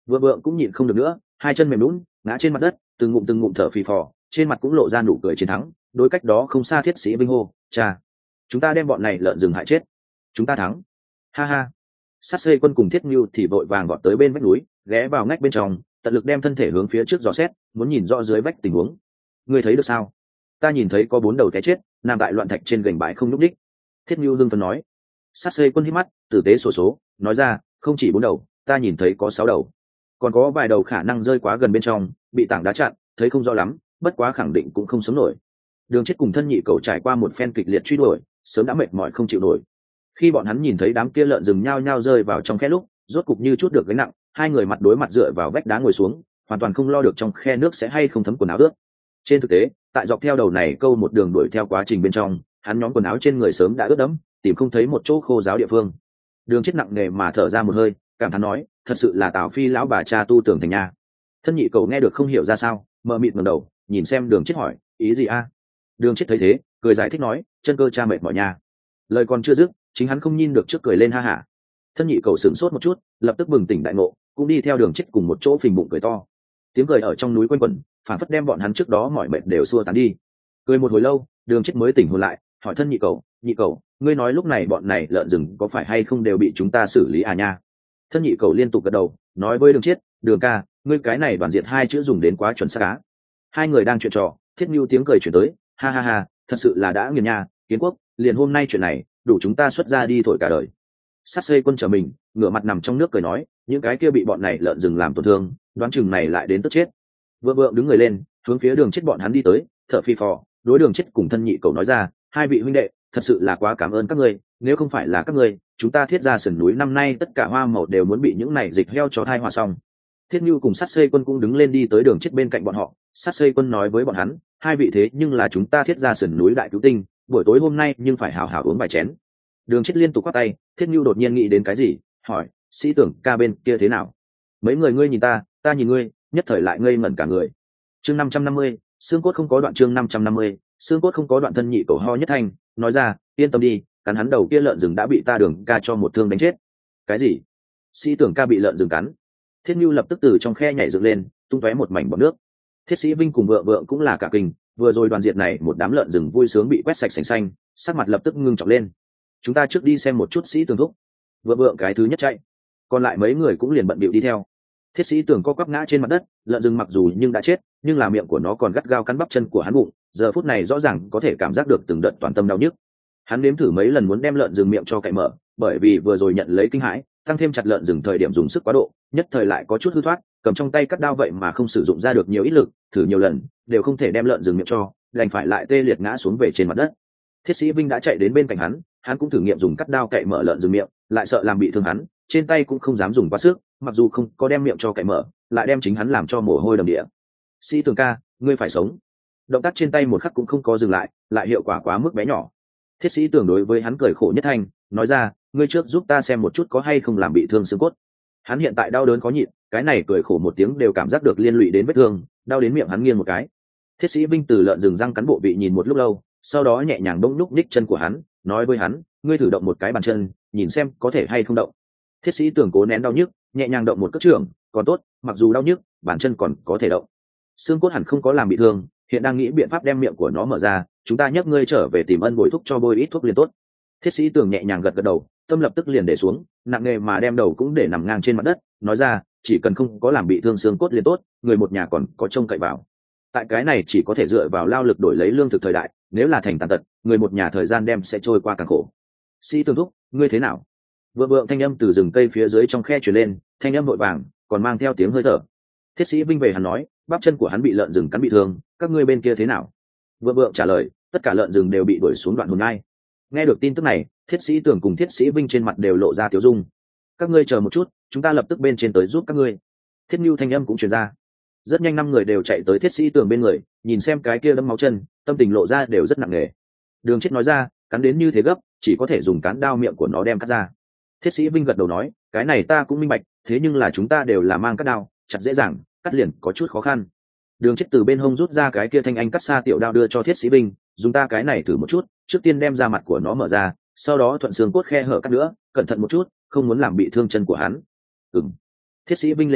Vừa vượng cũng nhịn không được nữa, hai chân mềm lún ngã trên mặt đất, từng ngụm từng ngụm thở phì phò, trên mặt cũng lộ ra nụ cười chiến thắng. Đối cách đó không xa thiết sĩ vinh hô, cha, chúng ta đem bọn này lợn rừng hại chết, chúng ta thắng, ha ha. Sát xê quân cùng thiết ngưu thì vội vàng gọt tới bên vách núi, ghé vào ngách bên trong, tận lực đem thân thể hướng phía trước dò xét, muốn nhìn rõ dưới vách tình huống. Ngươi thấy được sao? Ta nhìn thấy có bốn đầu té chết nằm tại loạn thạch trên gành bãi không nhúc đích. Thiết ngưu hưng phấn nói. Sát xê quân hít mắt tử tế sổ số nói ra, không chỉ bốn đầu, ta nhìn thấy có sáu đầu, còn có vài đầu khả năng rơi quá gần bên trong, bị tảng đá chặn, thấy không rõ lắm, bất quá khẳng định cũng không sống nổi. Đường Chết cùng thân nhị cầu trải qua một phen kịch liệt truy đuổi, sớm đã mệt mỏi không chịu nổi. Khi bọn hắn nhìn thấy đám kia lợn rừng nhao nhao rơi vào trong khe lúc, rốt cục như chút được gánh nặng, hai người mặt đối mặt dựa vào vách đá ngồi xuống, hoàn toàn không lo được trong khe nước sẽ hay không thấm quần áo ướt. Trên thực tế, tại dọc theo đầu này câu một đường đuổi theo quá trình bên trong, hắn nhóm quần áo trên người sớm đã ướt đẫm, tìm không thấy một chỗ khô ráo địa phương. Đường Chết nặng nề mà thở ra một hơi, cảm thán nói, thật sự là Tào Phi lão bà cha tu tưởng thành nha. Thân nhị cầu nghe được không hiểu ra sao, mờ mịt ngẩng đầu, nhìn xem Đường Chết hỏi, ý gì a? Đường Chết thấy thế, cười giải thích nói, chân cơ cha mệt mỏi nha. Lời còn chưa dứt, chính hắn không nhìn được trước cười lên ha hả. Thân nhị cầu sửng sốt một chút, lập tức bừng tỉnh đại ngộ, cũng đi theo Đường Chết cùng một chỗ phình bụng cười to. Tiếng cười ở trong núi quanh quẩn, phản phất đem bọn hắn trước đó mỏi mệt đều xua tán đi. Cười một hồi lâu, Đường Chết mới tỉnh hồn lại, hỏi thân nhị cầu, nhị cầu, ngươi nói lúc này bọn này lợn rừng có phải hay không đều bị chúng ta xử lý à nha? Thân nhị cầu liên tục gật đầu, nói với Đường Chết, Đường ca, ngươi cái này đoàn diệt hai chữ dùng đến quá chuẩn xác á. Hai người đang chuyện trò, Thiết Nưu tiếng cười chuyển tới, ha ha ha, thật sự là đã nghiền nha, Kiến Quốc, liền hôm nay chuyện này, đủ chúng ta xuất ra đi thổi cả đời. Sát xê quân trở mình, ngửa mặt nằm trong nước cười nói, những cái kia bị bọn này lợn rừng làm tổn thương, đoán chừng này lại đến tức chết. Vượng vượng đứng người lên, hướng phía Đường Chết bọn hắn đi tới, thở phì phò, đối Đường Chết cùng thân nhị cầu nói ra, hai vị huynh đệ, thật sự là quá cảm ơn các ngươi, nếu không phải là các ngươi, chúng ta Thiết Gia sườn núi năm nay tất cả hoa màu đều muốn bị những này dịch heo cho thai hòa xong. Thiết Nưu cùng Sát xê quân cũng đứng lên đi tới Đường Chết bên cạnh bọn họ, Sát xê quân nói với bọn hắn, hai vị thế nhưng là chúng ta Thiết Gia sườn núi đại cứu tinh, buổi tối hôm nay nhưng phải hào hào uống vài chén. Đường Chết liên tục quát tay, Thiết Nưu đột nhiên nghĩ đến cái gì, hỏi, sĩ tưởng ca bên kia thế nào? Mấy người ngươi nhìn ta, ta nhìn ngươi, nhất thời lại ngây ngẩn cả người. Chương năm trăm năm mươi, xương cốt không có đoạn. Chương năm trăm năm mươi, xương cốt không có đoạn. Thân nhị cầu ho nhất thanh, nói ra, yên tâm đi, cắn hắn đầu kia lợn rừng đã bị ta Đường ca cho một thương đánh chết. Cái gì? Sĩ tưởng ca bị lợn rừng cắn? Thiết Nưu lập tức từ trong khe nhảy dựng lên, tung tóe một mảnh bọt nước. Thiết Sĩ Vinh cùng vợ vợ cũng là cả kinh, vừa rồi đoàn diệt này một đám lợn rừng vui sướng bị quét sạch sành xanh, sắc mặt lập tức ngưng trọng lên. Chúng ta trước đi xem một chút Sĩ Tường thúc. Vợ vợ cái thứ nhất chạy, còn lại mấy người cũng liền bận bịu đi theo. Thiết Sĩ Tường co quắp ngã trên mặt đất, lợn rừng mặc dù nhưng đã chết, nhưng là miệng của nó còn gắt gao cắn bắp chân của hắn bụng, giờ phút này rõ ràng có thể cảm giác được từng đợt toàn tâm đau nhức. Hắn nếm thử mấy lần muốn đem lợn rừng miệng cho cạy mở, bởi vì vừa rồi nhận lấy kinh hãi, tăng thêm chặt lợn rừng thời điểm dùng sức quá độ, nhất thời lại có chút hư thoát, cầm trong tay cắt đao vậy mà không sử dụng ra được nhiều ít lực, thử nhiều lần đều không thể đem lợn rừng miệng cho, đành phải lại tê liệt ngã xuống về trên mặt đất. Thiết Sĩ Vinh đã chạy đến bên cạnh hắn, hắn cũng thử nghiệm dùng cắt đao cạy mở lợn rừng miệng, lại sợ làm bị thương hắn, trên tay cũng không dám dùng quá sức, mặc dù không có đem miệng cho cạy mở, lại đem chính hắn làm cho mồ hôi đầm địa. Sĩ Tường ca, ngươi phải sống. Động tác trên tay một khắc cũng không có dừng lại, lại hiệu quả quá mức bé nhỏ. Thiết Sĩ Tường đối với hắn cười khổ nhất thanh, nói ra, ngươi trước giúp ta xem một chút có hay không làm bị thương xương cốt. Hắn hiện tại đau đớn khó nhịn, cái này cười khổ một tiếng đều cảm giác được liên lụy đến vết thương, đau đến miệng hắn nghiêng một cái. Thiết Sĩ Vinh từ lợn rừng răng cắn bộ vị nhìn một lúc lâu, sau đó nhẹ nhàng đung nhúc nhích chân của hắn, nói với hắn, ngươi thử động một cái bàn chân, nhìn xem có thể hay không động. Thiết Sĩ Tường cố nén đau nhức, nhẹ nhàng động một cước trưởng, còn tốt, mặc dù đau nhức, bàn chân còn có thể động. Xương cốt hẳn không có làm bị thương, hiện đang nghĩ biện pháp đem miệng của nó mở ra, chúng ta nhấc ngươi trở về tìm ân bồi thuốc cho bôi ít thuốc liền tốt. Thiết Sĩ Tường nhẹ nhàng gật gật đầu, tâm lập tức liền để xuống, nặng nề mà đem đầu cũng để nằm ngang trên mặt đất, nói ra, chỉ cần không có làm bị thương xương cốt liền tốt, người một nhà còn có trông cậy vào. Tại cái này chỉ có thể dựa vào lao lực đổi lấy lương thực thời đại, nếu là thành tàn tật, người một nhà thời gian đem sẽ trôi qua càng khổ. Sĩ Tường thúc, ngươi thế nào? Vượng vượng thanh âm từ rừng cây phía dưới trong khe truyền lên, thanh âm vội vàng, còn mang theo tiếng hơi thở. Thiết Sĩ Vinh về hắn nói, bắp chân của hắn bị lợn rừng cắn bị thương, các ngươi bên kia thế nào? Vượng vượng trả lời, tất cả lợn rừng đều bị đuổi xuống đoạn hồn nai. Nghe được tin tức này, Thiết Sĩ Tường cùng Thiết Sĩ Vinh trên mặt đều lộ ra tiếu dung. Các ngươi chờ một chút, chúng ta lập tức bên trên tới giúp các ngươi. Thiết Nưu thanh âm cũng truyền ra. Rất nhanh năm người đều chạy tới Thiết Sĩ Tường bên người, nhìn xem cái kia đâm máu chân, tâm tình lộ ra đều rất nặng nề. Đường Chết nói ra, cắn đến như thế gấp, chỉ có thể dùng cán đao miệng của nó đem cắt ra. Thiết Sĩ Vinh gật đầu nói, cái này ta cũng minh bạch, thế nhưng là chúng ta đều là mang cắt đao, chặt dễ dàng, cắt liền có chút khó khăn. Đường Chết từ bên hông rút ra cái kia thanh anh cắt xa tiểu đao đưa cho Thiết Sĩ Vinh, dùng ta cái này thử một chút, trước tiên đem ra mặt của nó mở ra, sau đó thuận xương cốt khe hở cắt nữa, cẩn thận một chút, không muốn làm bị thương chân của hắn. Ừm. Thiết Sĩ Vinh lên tiếng,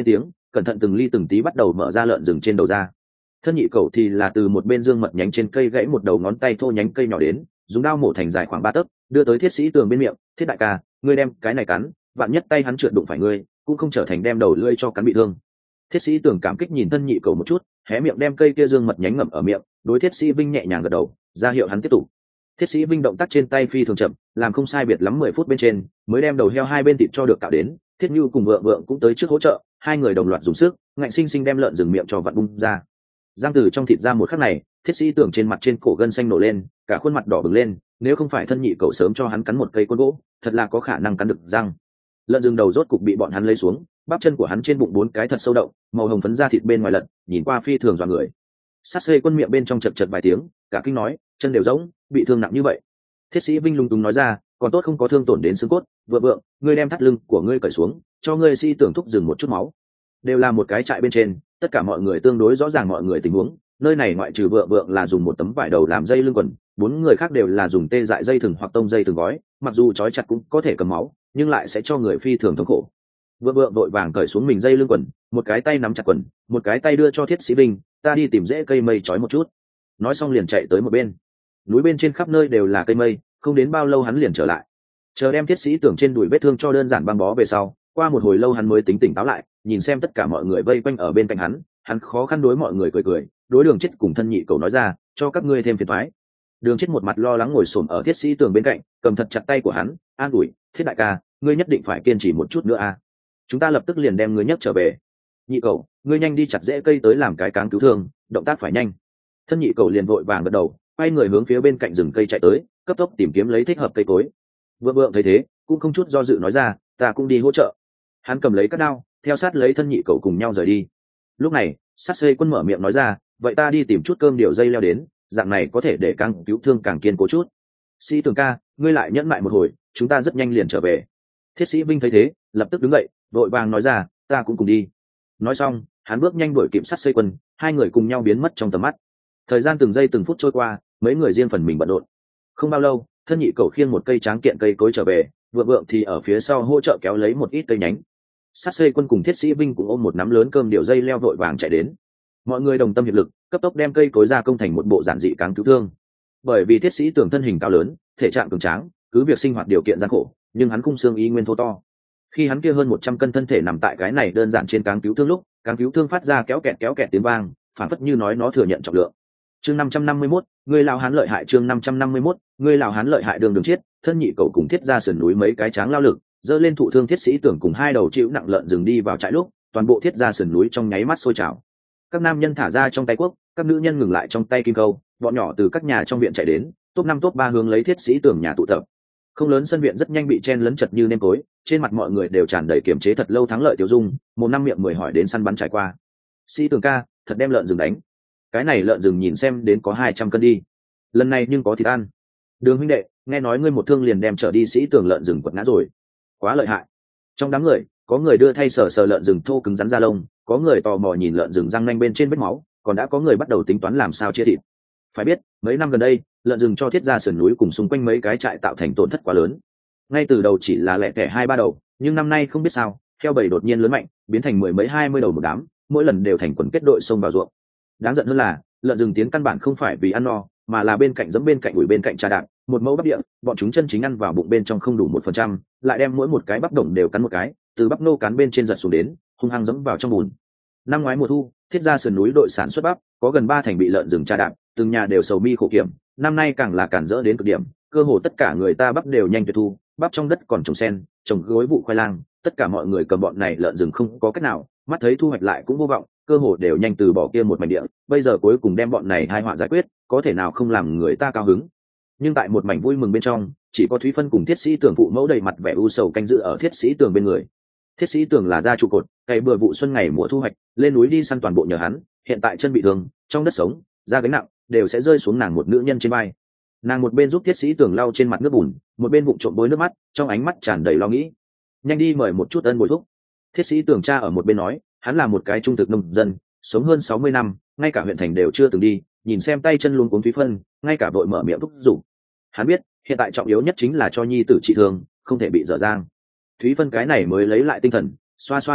cẩn thận từng ly từng tí bắt đầu mở ra lợn rừng trên đầu ra. Thân nhị cẩu thì là từ một bên dương mật nhánh trên cây gãy một đầu ngón tay thô nhánh cây nhỏ đến, dùng đao mổ thành dài khoảng ba tấc, đưa tới Thiết Sĩ Tường bên miệng. Thiết đại ca, ngươi đem cái này cắn, vạn nhất tay hắn trượt đụng phải ngươi, cũng không trở thành đem đầu lưỡi cho cắn bị thương. Thiết Sĩ Tường cảm kích nhìn thân nhị cẩu một chút, hé miệng đem cây kia dương mật nhánh ngậm ở miệng, đối Thiết Sĩ Vinh nhẹ nhàng gật đầu, ra hiệu hắn tiếp tục. Thiết Sĩ Vinh động tác trên tay phi thường chậm, làm không sai biệt lắm mười phút bên trên, mới đem đầu heo hai bên thịt cho được cạo đến. Thiết Nhu cùng Vượng Vượng cũng tới trước hỗ trợ, hai người đồng loạt dùng sức, ngạnh sinh sinh đem lợn rừng miệng cho vặn bung ra. Giang từ trong thịt ra một khắc này, Thiết Sĩ Tường trên mặt trên cổ gân xanh nổ lên, cả khuôn mặt đỏ bừng lên, nếu không phải thân nhị cậu sớm cho hắn cắn một cây côn gỗ, thật là có khả năng cắn được răng. Lợn rừng đầu rốt cục bị bọn hắn lấy xuống, bắp chân của hắn trên bụng bốn cái thật sâu động, màu hồng phấn da thịt bên ngoài lật, nhìn qua phi thường dọa người. Sát Xê Quân miệng bên trong chật chật vài tiếng, cả kinh nói, chân đều rỗng, bị thương nặng như vậy. Thiết Sĩ Vinh lung tung nói ra, còn tốt không có thương tổn đến xương cốt. Vượng Vượng, ngươi đem thắt lưng của ngươi cởi xuống, cho ngươi Si Tưởng thúc dừng một chút máu. Đều là một cái trại bên trên, tất cả mọi người tương đối rõ ràng mọi người tình huống. Nơi này ngoại trừ Vượng Vượng là dùng một tấm vải đầu làm dây lưng quần, bốn người khác đều là dùng tê dại dây thừng hoặc tông dây thừng gói, mặc dù trói chặt cũng có thể cầm máu, nhưng lại sẽ cho người phi thường thống khổ. Vượng Vượng đội vàng cởi xuống mình dây lưng quần, một cái tay nắm chặt quần, một cái tay đưa cho Thiết Sĩ Vinh, ta đi tìm rễ cây mây trói một chút. Nói xong liền chạy tới một bên. Núi bên trên khắp nơi đều là cây mây, không đến bao lâu hắn liền trở lại. Chờ đem Thiết Sĩ Tưởng trên đùi vết thương cho đơn giản băng bó về sau, qua một hồi lâu hắn mới tính tỉnh táo lại, nhìn xem tất cả mọi người vây quanh ở bên cạnh hắn, hắn khó khăn đối mọi người cười cười, đối Đường Chết cùng thân nhị cậu nói ra, cho các ngươi thêm phiền toái. Đường Chết một mặt lo lắng ngồi xổm ở Thiết Sĩ Tường bên cạnh, cầm thật chặt tay của hắn, an ủi, Thiết đại ca, ngươi nhất định phải kiên trì một chút nữa a, chúng ta lập tức liền đem ngươi nhấc trở về. Nhị cậu, ngươi nhanh đi chặt rễ cây tới làm cái cáng cứu thương, động tác phải nhanh. Thân nhị cậu liền vội vàng gật đầu, quay người hướng phía bên cạnh rừng cây chạy tới, cấp tốc tìm kiếm lấy thích hợp cây cối. Vượng Vượng thấy thế, cũng không chút do dự nói ra, ta cũng đi hỗ trợ. Hắn cầm lấy các đao, theo sát lấy thân nhị cậu cùng nhau rời đi. Lúc này, Sát Xê Quân mở miệng nói ra, vậy ta đi tìm chút cơm điều dây leo đến, dạng này có thể để càng cứu thương càng kiên cố chút. Sĩ Tường ca, ngươi lại nhẫn mại một hồi, chúng ta rất nhanh liền trở về. Thiết Sĩ Vinh thấy thế, lập tức đứng dậy, vội vàng nói ra, ta cũng cùng đi. Nói xong, hắn bước nhanh đuổi kịp Sát Xê Quân, hai người cùng nhau biến mất trong tầm mắt. Thời gian từng giây từng phút trôi qua, mấy người riêng phần mình bận rộn. Không bao lâu, thân nhị cậu khiêng một cây tráng kiện cây cối trở về, Vượng Vượng thì ở phía sau hỗ trợ kéo lấy một ít cây nhánh. Sát Xê Quân cùng Thiết Sĩ Vinh cũng ôm một nắm lớn cơm điều dây leo vội vàng chạy đến. Mọi người đồng tâm hiệp lực, cấp tốc đem cây cối ra công thành một bộ giản dị cáng cứu thương. Bởi vì Thiết Sĩ Tường thân hình cao lớn, thể trạng cường tráng, cứ việc sinh hoạt điều kiện gian khổ, nhưng hắn khung xương y nguyên thô to. Khi hắn kia hơn một trăm cân thân thể nằm tại cái này đơn giản trên cáng cứu thương lúc, cáng cứu thương phát ra kéo kẹt kéo kẹt tiếng vang, phản phất như nói nó thừa nhận trọng lượng. Chương năm trăm năm mươi mốt, người lão hán lợi hại. Chương năm trăm năm mươi mốt, người lão hán lợi hại. Đường Đường Chiết, thân nhị cậu cùng Thiết ra sườn núi mấy cái tráng lao lực, dơ lên thụ thương Thiết Sĩ Tưởng cùng hai đầu chịu nặng lợn rừng đi vào trại lúc, toàn bộ Thiết ra sườn núi trong nháy mắt sôi trào. Các nam nhân thả ra trong tay cuốc, các nữ nhân ngừng lại trong tay kim câu, bọn nhỏ từ các nhà trong viện chạy đến, top năm top ba hướng lấy Thiết Sĩ Tưởng nhà tụ tập. Không lớn sân viện rất nhanh bị chen lấn chật như nêm tối, trên mặt mọi người đều tràn đầy kiềm chế thật lâu thắng lợi tiêu dung, một năm miệng mười hỏi đến săn bắn trải qua. Sĩ Tưởng ca, thật đem lợn rừng đánh. Cái này lợn rừng nhìn xem đến có hai trăm cân đi. Lần này nhưng có thịt ăn. Đường huynh đệ, nghe nói ngươi một thương liền đem trở đi Sĩ Tưởng lợn rừng quật ngã rồi. Quá lợi hại. Trong đám người, có người đưa thay sờ sờ lợn rừng thô cứng rắn da lông, có người tò mò nhìn lợn rừng răng nanh bên trên vết máu, còn đã có người bắt đầu tính toán làm sao chia thịt. Phải biết, mấy năm gần đây, lợn rừng cho Thiết ra sườn núi cùng xung quanh mấy cái trại tạo thành tổn thất quá lớn. Ngay từ đầu chỉ là lẻ tẻ hai ba đầu, nhưng năm nay không biết sao, heo bầy đột nhiên lớn mạnh, biến thành mười mấy hai mươi đầu một đám, mỗi lần đều thành quần kết đội xông vào ruộng. Đáng giận hơn là, lợn rừng tiến căn bản không phải vì ăn no, mà là bên cạnh giẫm bên cạnh ủi bên cạnh trà đạp, một mẫu bắp địa, bọn chúng chân chính ăn vào bụng bên trong không đủ một phần trăm, lại đem mỗi một cái bắp đồng đều cắn một cái, từ bắp nô cán bên trên giật xuống đến, hung hăng giẫm vào trong bùn. Năm ngoái mùa thu, Thiết ra sườn núi đội sản xuất bắp, có gần ba thành bị lợn rừng trà đạp, từng nhà đều sầu mi khổ kiểm, năm nay càng là cản rỡ đến cực điểm, cơ hồ tất cả người ta bắp đều nhanh tuyệt thu, bắp trong đất còn trồng sen, trồng gối vụ khoai lang, tất cả mọi người cầm bọn này lợn rừng không có cách nào, mắt thấy thu hoạch lại cũng vô vọng, cơ hồ đều nhanh từ bỏ kia một mảnh địa, bây giờ cuối cùng đem bọn này hai họa giải quyết, có thể nào không làm người ta cao hứng. Nhưng tại một mảnh vui mừng bên trong, chỉ có Thúy Phân cùng Thiết Sĩ Tường phụ mẫu đầy mặt vẻ u sầu canh giữ ở Thiết Sĩ Tường bên người. Thiết Sĩ Tường là gia trụ cột, cày bừa vụ xuân ngày mùa thu hoạch, lên núi đi săn toàn bộ nhờ hắn, hiện tại chân bị thương, trong đất sống, ra gánh nặng đều sẽ rơi xuống nàng một nữ nhân trên vai. Nàng một bên giúp Thiết Sĩ Tường lau trên mặt nước bùn, một bên vụng trộm bôi nước mắt, trong ánh mắt tràn đầy lo nghĩ. Nhanh đi mời một chút ân bồi thúc. Thiết Sĩ Tường cha ở một bên nói, hắn là một cái trung thực nông dân, sống hơn sáu mươi năm, ngay cả huyện thành đều chưa từng đi, nhìn xem tay chân luôn cuống Thúy Phân, ngay cả vội mở miệng thúc giục. Hắn biết, hiện tại trọng yếu nhất chính là cho nhi tử trị thương, không thể bị dở dang. Thúy Phân cái này mới lấy lại tinh thần, xoa xoa nước mắt,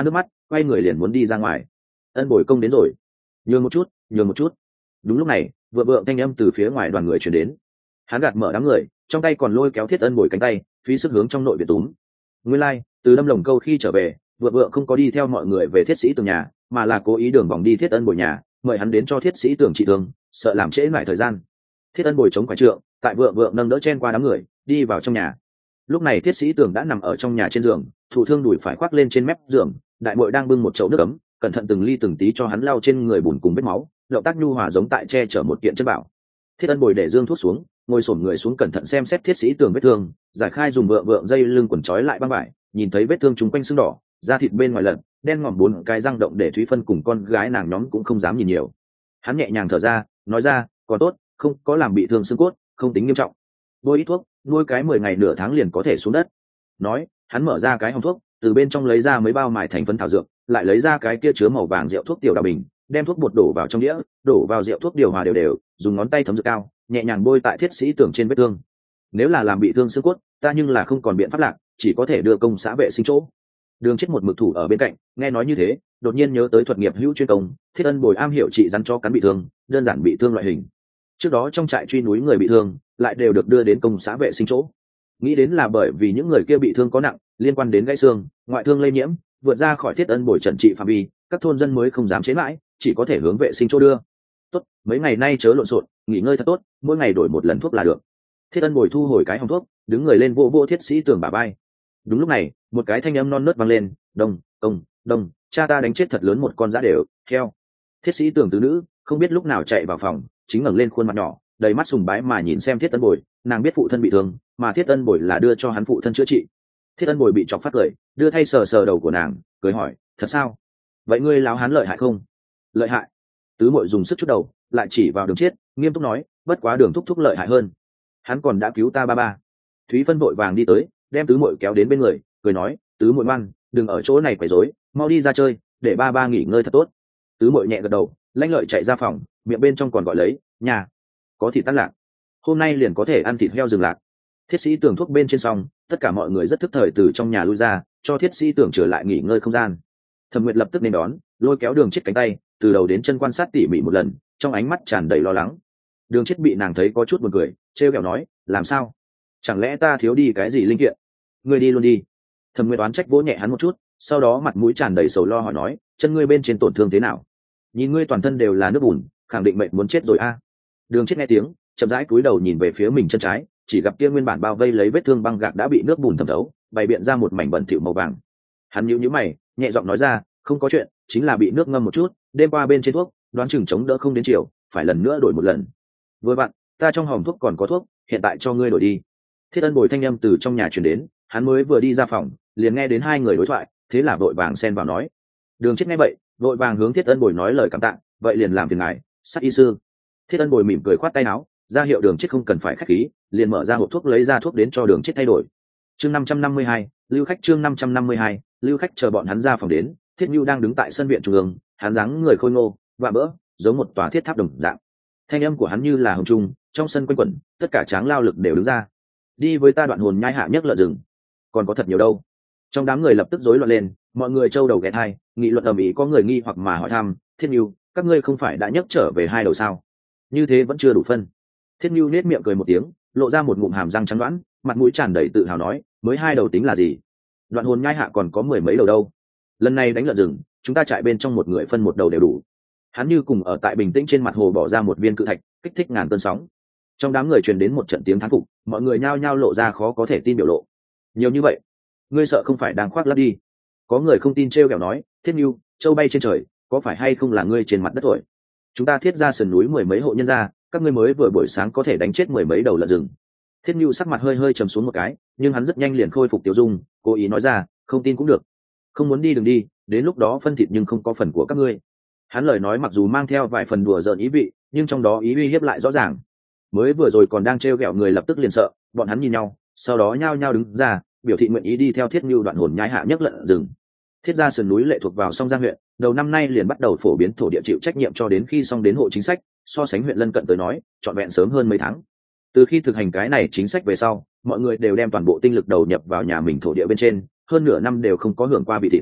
quay người liền muốn đi ra ngoài. Ân bồi công đến rồi, nhường một chút, nhường một chút. Đúng lúc này vượng vượng thanh âm từ phía ngoài đoàn người chuyển đến. Hắn gạt mở đám người, trong tay còn lôi kéo Thiết Ân bồi cánh tay, phí sức hướng trong nội viện túm. Nguyên lai like, từ Lâm Lồng Câu khi trở về, vượng vượng không có đi theo mọi người về Thiết Sĩ Tường nhà, mà là cố ý đường vòng đi Thiết Ân bồi nhà, mời hắn đến cho Thiết Sĩ Tường trị thương, sợ làm trễ lại thời gian. Thiết Ân bồi chống quả trượng, tại vượng vượng nâng đỡ chen qua đám người, đi vào trong nhà. Lúc này Thiết Sĩ Tường đã nằm ở trong nhà trên giường, thụ thương đùi phải khoác lên trên mép giường, đại muội đang bưng một chậu nước ấm, cẩn thận từng ly từng tí cho hắn lau trên người bùn cùng vết máu, động tác nhu hòa giống tại che chở một kiện chân bảo. Thiết Ân bồi để dương thuốc xuống, ngồi xổm người xuống cẩn thận xem xét Thiết Sĩ Tường vết thương, giải khai dùng vượng vượng dây lưng quần trói lại băng vải, nhìn thấy vết thương chúng quanh sưng đỏ, da thịt bên ngoài lật, đen ngòm bốn cái răng động để Thúy Phân cùng con gái nàng nhóm cũng không dám nhìn nhiều. Hắn nhẹ nhàng thở ra, nói ra, còn tốt, không có làm bị thương xương cốt, không tính nghiêm trọng. Bôi ít thuốc, nuôi cái mười ngày nửa tháng liền có thể xuống đất. Nói, hắn mở ra cái hòm thuốc, từ bên trong lấy ra mấy bao mài thành phấn thảo dược, lại lấy ra cái kia chứa màu vàng rượu thuốc tiểu đào bình, đem thuốc bột đổ vào trong đĩa, đổ vào rượu thuốc điều hòa đều đều, dùng ngón tay thấm dược cao, nhẹ nhàng bôi tại Thiết Sĩ Tường trên vết thương. Nếu là làm bị thương xương cốt, ta nhưng là không còn biện pháp lạc, chỉ có thể đưa công xã vệ sinh chỗ. Đường Chết một mực thủ ở bên cạnh, nghe nói như thế, đột nhiên nhớ tới thuật nghiệp hữu chuyên công, Thiết Ân bồi am hiểu trị rắn cho cắn bị thương, đơn giản bị thương loại hình. Trước đó trong trại truy núi người bị thương, lại đều được đưa đến công xã vệ sinh chỗ. Nghĩ đến là bởi vì những người kia bị thương có nặng, liên quan đến gãy xương, ngoại thương lây nhiễm, vượt ra khỏi Thiết Ân bồi trần trị phạm vi, các thôn dân mới không dám chế mãi, chỉ có thể hướng vệ sinh chỗ đưa. Tốt, mấy ngày nay chớ lộn xộn, nghỉ ngơi thật tốt, mỗi ngày đổi một lần thuốc là được. Thiết Ân bồi thu hồi cái hòm thuốc, đứng người lên vô vô Thiết Sĩ Tường bả vai. Đúng lúc này một cái thanh âm non nớt vang lên, đông công đông, cha ta đánh chết thật lớn một con dã đều theo. Thiết Sĩ Tường tứ nữ không biết lúc nào chạy vào phòng, chính ngẩng lên khuôn mặt nhỏ đầy mắt sùng bái mà nhìn xem Thiết Ân bồi, nàng biết phụ thân bị thương, mà Thiết Ân bồi là đưa cho hắn phụ thân chữa trị. Thiết Ân bồi bị chọc phát cười, đưa thay sờ sờ đầu của nàng, cười hỏi, thật sao? Vậy ngươi láo hán lợi hại không? Lợi hại. Tứ muội dùng sức chút đầu, lại chỉ vào Đường Chiết, nghiêm túc nói, bất quá Đường thúc thúc lợi hại hơn, hắn còn đã cứu ta ba ba. Thúy Phân vội vàng đi tới, đem tứ muội kéo đến bên người, cười nói, tứ muội ngoan, đừng ở chỗ này quấy rối, mau đi ra chơi, để ba ba nghỉ ngơi thật tốt. Tứ muội nhẹ gật đầu, lanh lợi chạy ra phòng, miệng bên trong còn gọi lấy, nhà có thịt tan lạc, hôm nay liền có thể ăn thịt heo rừng lạc. Thiết Sĩ Tường thuốc bên trên xong, tất cả mọi người rất thức thời từ trong nhà lui ra, cho Thiết Sĩ Tường trở lại nghỉ ngơi không gian. Thẩm Nguyệt lập tức nên đón, lôi kéo Đường Chiết cánh tay, từ đầu đến chân quan sát tỉ mỉ một lần, trong ánh mắt tràn đầy lo lắng. Đường Chiết bị nàng thấy có chút buồn cười, trêu ghẹo nói, làm sao? Chẳng lẽ ta thiếu đi cái gì linh kiện? Ngươi đi luôn đi. Thẩm Nguyệt oán trách vỗ nhẹ hắn một chút, sau đó mặt mũi tràn đầy sầu lo hỏi nói, chân ngươi bên trên tổn thương thế nào? Nhìn ngươi toàn thân đều là nước bùn, khẳng định mệnh muốn chết rồi a. Đường Chiết nghe tiếng, chậm rãi cúi đầu nhìn về phía mình chân trái, chỉ gặp kia nguyên bản bao vây lấy vết thương băng gạc đã bị nước bùn thẩm thấu, bày biện ra một mảnh bẩn thỉu màu vàng. Hắn nhíu nhíu mày, nhẹ giọng nói ra, không có chuyện, chính là bị nước ngâm một chút, đêm qua bên trên thuốc, đoán chừng chống đỡ không đến chiều, phải lần nữa đổi một lần. Vừa vặn, ta trong hòm thuốc còn có thuốc, hiện tại cho ngươi đổi đi. Thiết Ân bồi thanh âm từ trong nhà truyền đến, hắn mới vừa đi ra phòng, liền nghe đến hai người đối thoại, thế là vội vàng xen vào nói. Đường Chiết nghe vậy, vội vàng hướng Thiết Ân bồi nói lời cảm tạ, vậy liền làm phiền ngài, Sát y sư. Thiết Ân bồi mỉm cười khoát tay áo, ra hiệu Đường Chiết không cần phải khách khí, liền mở ra hộp thuốc lấy ra thuốc đến cho Đường Chiết thay đổi. Chương năm trăm năm mươi hai, lưu khách chương năm trăm năm mươi hai, lưu khách chờ bọn hắn ra phòng đến, Thiết Nưu đang đứng tại sân viện trung ương, hắn dáng người khôi ngô, vạm vỡ, giống một tòa thiết tháp đồng dạng. Thanh âm của hắn như là hồng trung, trong sân quanh quẩn, tất cả tráng lao lực đều đứng ra. Đi với ta Đoạn Hồn Nhai hạ nhất lợn rừng, còn có thật nhiều đâu. Trong đám người lập tức rối loạn lên, mọi người trâu đầu ghé thai, nghị luận ầm ĩ, có người nghi hoặc mà hỏi thăm, Thiết Nưu, các ngươi không phải đã nhấc trở về hai đầu sao? Như thế vẫn chưa đủ phân. Thiết Nưu nết miệng cười một tiếng, lộ ra một ngụm hàm răng trắng đoán, mặt mũi tràn đầy tự hào nói, mới hai đầu tính là gì? Đoạn Hồn Nhai hạ còn có mười mấy đầu đâu. Lần này đánh lợn rừng, chúng ta trại bên trong một người phân một đầu đều đủ. Hắn như cùng ở tại bình tĩnh trên mặt hồ bỏ ra một viên cự thạch, kích thích ngàn cơn sóng. Trong đám người truyền đến một trận tiếng thán phục, mọi người nhao nhao lộ ra khó có thể tin biểu lộ. Nhiều như vậy, ngươi sợ không phải đang khoác lác đi? Có người không tin trêu ghẹo nói, Thiết Nưu, châu bay trên trời, có phải hay không là ngươi trên mặt đất thổi? Chúng ta thiết ra sườn núi mười mấy hộ nhân gia, các ngươi mới vừa buổi sáng có thể đánh chết mười mấy đầu lợn rừng. Thiết Nưu sắc mặt hơi hơi trầm xuống một cái, nhưng hắn rất nhanh liền khôi phục tiêu dung, cố ý nói ra, không tin cũng được, không muốn đi đừng đi, đến lúc đó phân thịt nhưng không có phần của các ngươi. Hắn lời nói mặc dù mang theo vài phần đùa giỡn ý vị, nhưng trong đó ý uy hiếp lại rõ ràng. Mới vừa rồi còn đang trêu ghẹo người lập tức liền sợ, bọn hắn nhìn nhau, sau đó nhao nhao đứng ra, biểu thị nguyện ý đi theo Thiết Nưu Đoạn Hồn Nhai hạ nhất lợn rừng. Thiết gia sườn núi lệ thuộc vào Song Giang huyện, đầu năm nay liền bắt đầu phổ biến thổ địa chịu trách nhiệm cho đến khi xong đến hộ chính sách, so sánh huyện lân cận tới nói, trọn vẹn sớm hơn mấy tháng. Từ khi thực hành cái này chính sách về sau, mọi người đều đem toàn bộ tinh lực đầu nhập vào nhà mình thổ địa bên trên, hơn nửa năm đều không có hưởng qua bị thịt.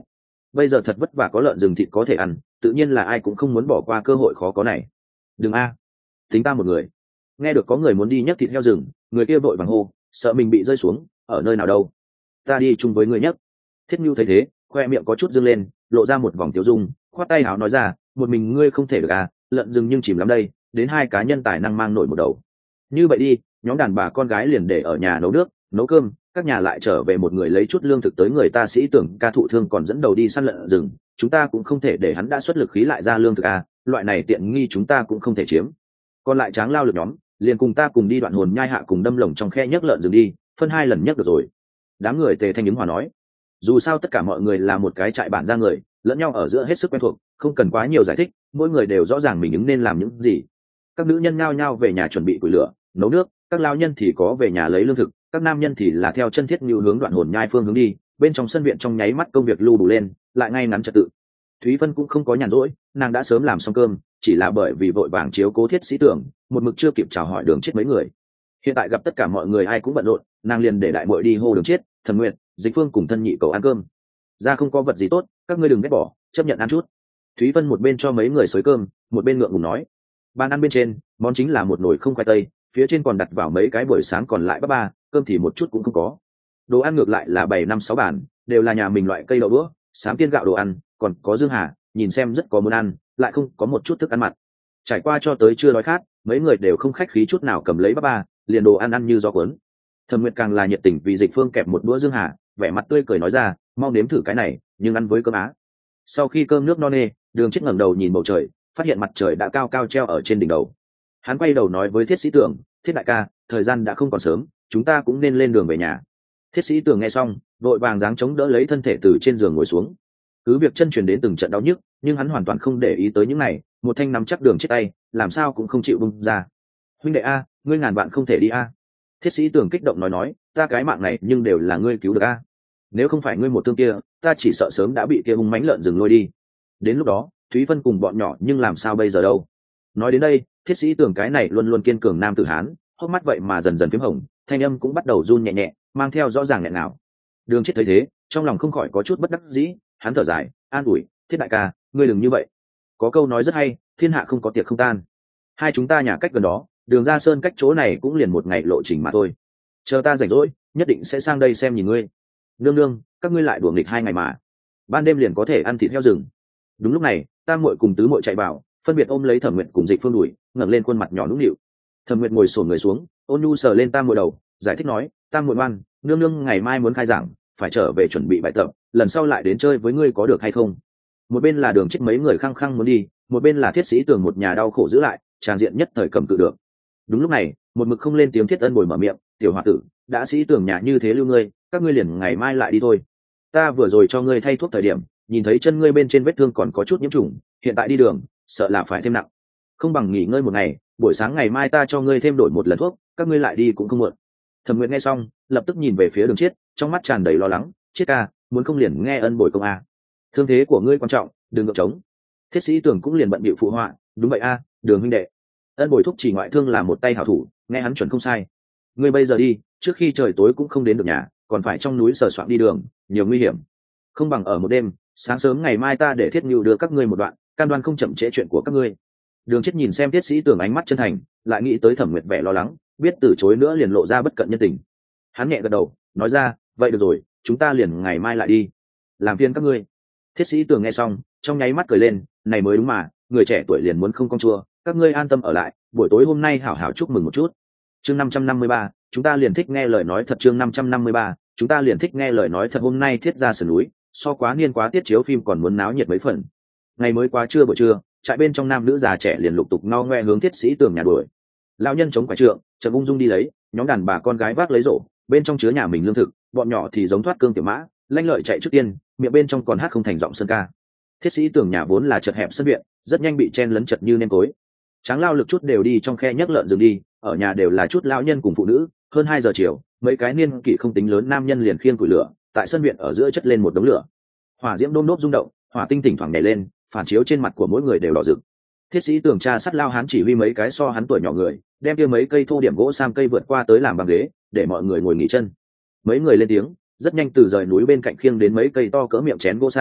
bây giờ thật vất vả có lợn rừng thịt có thể ăn, tự nhiên là ai cũng không muốn bỏ qua cơ hội khó có này. Đừng a, tính ta một người. Nghe được có người muốn đi nhấc thịt heo rừng, người kia vội vàng hô, sợ mình bị rơi xuống, ở nơi nào đâu, ta đi chung với người nhấc. Thiết Nhu thấy thế, khoe miệng có chút dâng lên, lộ ra một vòng tiêu dung, khoát tay áo nói ra, một mình ngươi không thể được à, lợn rừng nhưng chìm lắm đây, đến hai cá nhân tài năng mang nổi một đầu. Như vậy đi, nhóm đàn bà con gái liền để ở nhà nấu nước nấu cơm, các nhà lại trở về một người lấy chút lương thực tới người ta sĩ tưởng ca thụ thương còn dẫn đầu đi săn lợn rừng, chúng ta cũng không thể để hắn đã xuất lực khí lại ra lương thực à, loại này tiện nghi chúng ta cũng không thể chiếm. Còn lại Tráng Lao lực nhóm liền cùng ta cùng đi Đoạn Hồn Nhai hạ cùng đâm lồng trong khe nhấc lợn rừng đi, phân hai lần nhấc được rồi. Đám người tề thanh ứng hòa nói, dù sao tất cả mọi người là một cái trại bản ra người, lẫn nhau ở giữa hết sức quen thuộc, không cần quá nhiều giải thích, mỗi người đều rõ ràng mình ứng nên làm những gì. Các nữ nhân nhao nhao về nhà chuẩn bị củi lửa nấu nước, các lao nhân thì có về nhà lấy lương thực, các nam nhân thì là theo chân Thiết Như hướng Đoạn Hồn Nhai phương hướng đi. Bên trong sân viện trong nháy mắt công việc lưu đủ lên, lại ngay ngắn trật tự. Thúy Vân cũng không có nhàn rỗi, nàng đã sớm làm xong cơm, chỉ là bởi vì vội vàng chiếu cố Thiết Sĩ Tưởng, một mực chưa kịp chào hỏi Đường Chiết mấy người. Hiện tại gặp tất cả mọi người ai cũng bận rộn, nàng liền để đại muội đi hô Đường Chiết, Thần Nguyệt, Dịch Phương cùng thân nhị cầu ăn cơm. Ra không có vật gì tốt, các ngươi đừng ghét bỏ, chấp nhận ăn chút. Thúy Vân một bên cho mấy người xới cơm, một bên ngượng ngùng nói. Bàn ăn bên trên, món chính là một nồi không khoai tây, phía trên còn đặt vào mấy cái buổi sáng còn lại bắp ba, cơm thì một chút cũng không có. Đồ ăn ngược lại là bảy năm sáu bản, đều là nhà mình loại cây đậu đũa, sám tiên gạo đồ ăn, còn có Dương Hà, nhìn xem rất có muốn ăn, lại không có một chút thức ăn mặn. Trải qua cho tới chưa đói khát, mấy người đều không khách khí chút nào cầm lấy bắp ba, liền đồ ăn ăn như gió cuốn. Thẩm Nguyệt càng là nhiệt tình vì Dịch Phương kẹp một đũa Dương Hà, vẻ mặt tươi cười nói ra, mau nếm thử cái này, nhưng ăn với cơm á. Sau khi cơm nước no nê, Đường Chiết ngẩng đầu nhìn bầu trời, phát hiện mặt trời đã cao cao treo ở trên đỉnh đầu. Hắn quay đầu nói với Thiết Sĩ Tưởng, Thiết đại ca, thời gian đã không còn sớm, chúng ta cũng nên lên đường về nhà. Thiết Sĩ Tưởng nghe xong, vội vàng giáng chống đỡ lấy thân thể từ trên giường ngồi xuống. Cứ việc chân truyền đến từng trận đau nhức, nhưng hắn hoàn toàn không để ý tới những này, một thanh nắm chắc Đường Chiết tay, làm sao cũng không chịu bung ra. Huynh đệ a, ngươi ngàn vạn không thể đi a. Thiết Sĩ Tưởng kích động nói nói, ta cái mạng này nhưng đều là ngươi cứu được a. Nếu không phải ngươi một thương kia, ta chỉ sợ sớm đã bị kia hung mãnh lợn rừng lôi đi. Đến lúc đó, Thúy Vân cùng bọn nhỏ nhưng làm sao bây giờ đâu. Nói đến đây, Thiết Sĩ Tưởng cái này luôn luôn kiên cường nam tử hán, hốc mắt vậy mà dần dần phím hồng, thanh âm cũng bắt đầu run nhẹ nhẹ, mang theo rõ ràng nghẹn nào. Đường Chiết thấy thế, trong lòng không khỏi có chút bất đắc dĩ, hắn thở dài, an ủi, Thiết đại ca, ngươi đừng như vậy. Có câu nói rất hay, thiên hạ không có tiệc không tan. Hai chúng ta nhà cách gần đó, đường ra sơn cách chỗ này cũng liền một ngày lộ trình mà thôi. Chờ ta rảnh rỗi, nhất định sẽ sang đây xem nhìn ngươi. Nương nương, các ngươi lại đuổi nghịch hai ngày mà, ban đêm liền có thể ăn thịt heo rừng. Đúng lúc này, tam muội cùng tứ muội chạy vào, phân biệt ôm lấy Thẩm Nguyệt cùng Dịch Phương đuổi, ngẩng lên khuôn mặt nhỏ nũng nịu. Thẩm Nguyệt ngồi xổm người xuống, ôn nhu sờ lên tam muội đầu, giải thích nói, tam muội ngoan, nương nương ngày mai muốn khai giảng, phải trở về chuẩn bị bài tập, lần sau lại đến chơi với ngươi có được hay không? Một bên là Đường Chiết mấy người khăng khăng muốn đi, một bên là Thiết Sĩ Tưởng một nhà đau khổ giữ lại, tràng diện nhất thời cầm cự được. Đúng lúc này, một mực không lên tiếng Thiết Ân bồi mở miệng, tiểu hòa tử, đã Sĩ Tưởng nhà như thế lưu ngươi, các ngươi liền ngày mai lại đi thôi. Ta vừa rồi cho ngươi thay thuốc thời điểm, nhìn thấy chân ngươi bên trên vết thương còn có chút nhiễm trùng, hiện tại đi đường sợ là phải thêm nặng, không bằng nghỉ ngơi một ngày, buổi sáng ngày mai ta cho ngươi thêm đổi một lần thuốc, các ngươi lại đi cũng không muộn. Thẩm Nguyệt nghe xong, lập tức nhìn về phía Đường Chiết, trong mắt tràn đầy lo lắng, Chiết ca, muốn không liền nghe ân bồi công a. Thương thế của ngươi quan trọng, đừng ngượng trống. Thiết Sĩ Tưởng cũng liền bận bịu phụ họa, đúng vậy a, Đường huynh đệ, ân bồi thuốc chỉ ngoại thương là một tay hảo thủ, nghe hắn chuẩn không sai. Ngươi bây giờ đi, trước khi trời tối cũng không đến được nhà, còn phải trong núi sờ soạn đi đường, nhiều nguy hiểm. Không bằng ở một đêm, sáng sớm ngày mai ta để Thiết Nưu đưa các ngươi một đoạn, cam đoan không chậm trễ chuyện của các ngươi. Đường Chiết nhìn xem Thiết Sĩ Tưởng ánh mắt chân thành, lại nghĩ tới Thẩm Nguyệt vẻ lo lắng, biết từ chối nữa liền lộ ra bất cận nhân tình. Hắn nhẹ gật đầu, nói ra, vậy được rồi, chúng ta liền ngày mai lại đi. Làm phiền các ngươi. Thiết Sĩ Tưởng nghe xong, trong nháy mắt cười lên, này mới đúng mà, người trẻ tuổi liền muốn không con chua, các ngươi an tâm ở lại, buổi tối hôm nay hảo hảo chúc mừng một chút. Chương năm trăm năm mươi ba, chúng ta liền thích nghe lời nói thật. Chương năm trăm năm mươi ba, chúng ta liền thích nghe lời nói thật. Hôm nay Thiết ra sườn núi, so quá niên quá tiết chiếu phim còn muốn náo nhiệt mấy phần. Ngày mới quá trưa buổi trưa, trại bên trong nam nữ già trẻ liền lục tục ngao ngoe hướng Thiết Sĩ Tưởng nhà đuổi. Lão nhân chống quải trượng, chậm ung dung đi lấy, nhóm đàn bà con gái vác lấy rổ, bên trong chứa nhà mình lương thực, bọn nhỏ thì giống thoát cương tiểu mã, lanh lợi chạy trước tiên, miệng bên trong còn hát không thành giọng sơn ca. Thiết Sĩ Tưởng nhà vốn là chật hẹp sân viện, rất nhanh bị chen lấn chật như nêm tối. Tráng Lao lực chút đều đi trong khe nhấc lợn rừng đi, ở nhà đều là chút lão nhân cùng phụ nữ. Hơn hai giờ chiều, mấy cái niên kỷ không tính lớn nam nhân liền khiêng củi lửa, tại sân viện ở giữa chất lên một đống lửa. Hỏa diễm đôm đốp rung động, hỏa tinh thỉnh thoảng nhảy lên, phản chiếu trên mặt của mỗi người đều đỏ rực. Thiết Sĩ Tưởng cha sắt Lao hán chỉ huy mấy cái so hắn tuổi nhỏ người, đem kia mấy cây thô điểm gỗ sam cây vượt qua tới làm bằng ghế, để mọi người ngồi nghỉ chân. Mấy người lên tiếng, rất nhanh từ rời núi bên cạnh khiêng đến mấy cây to cỡ miệng chén gỗ sam,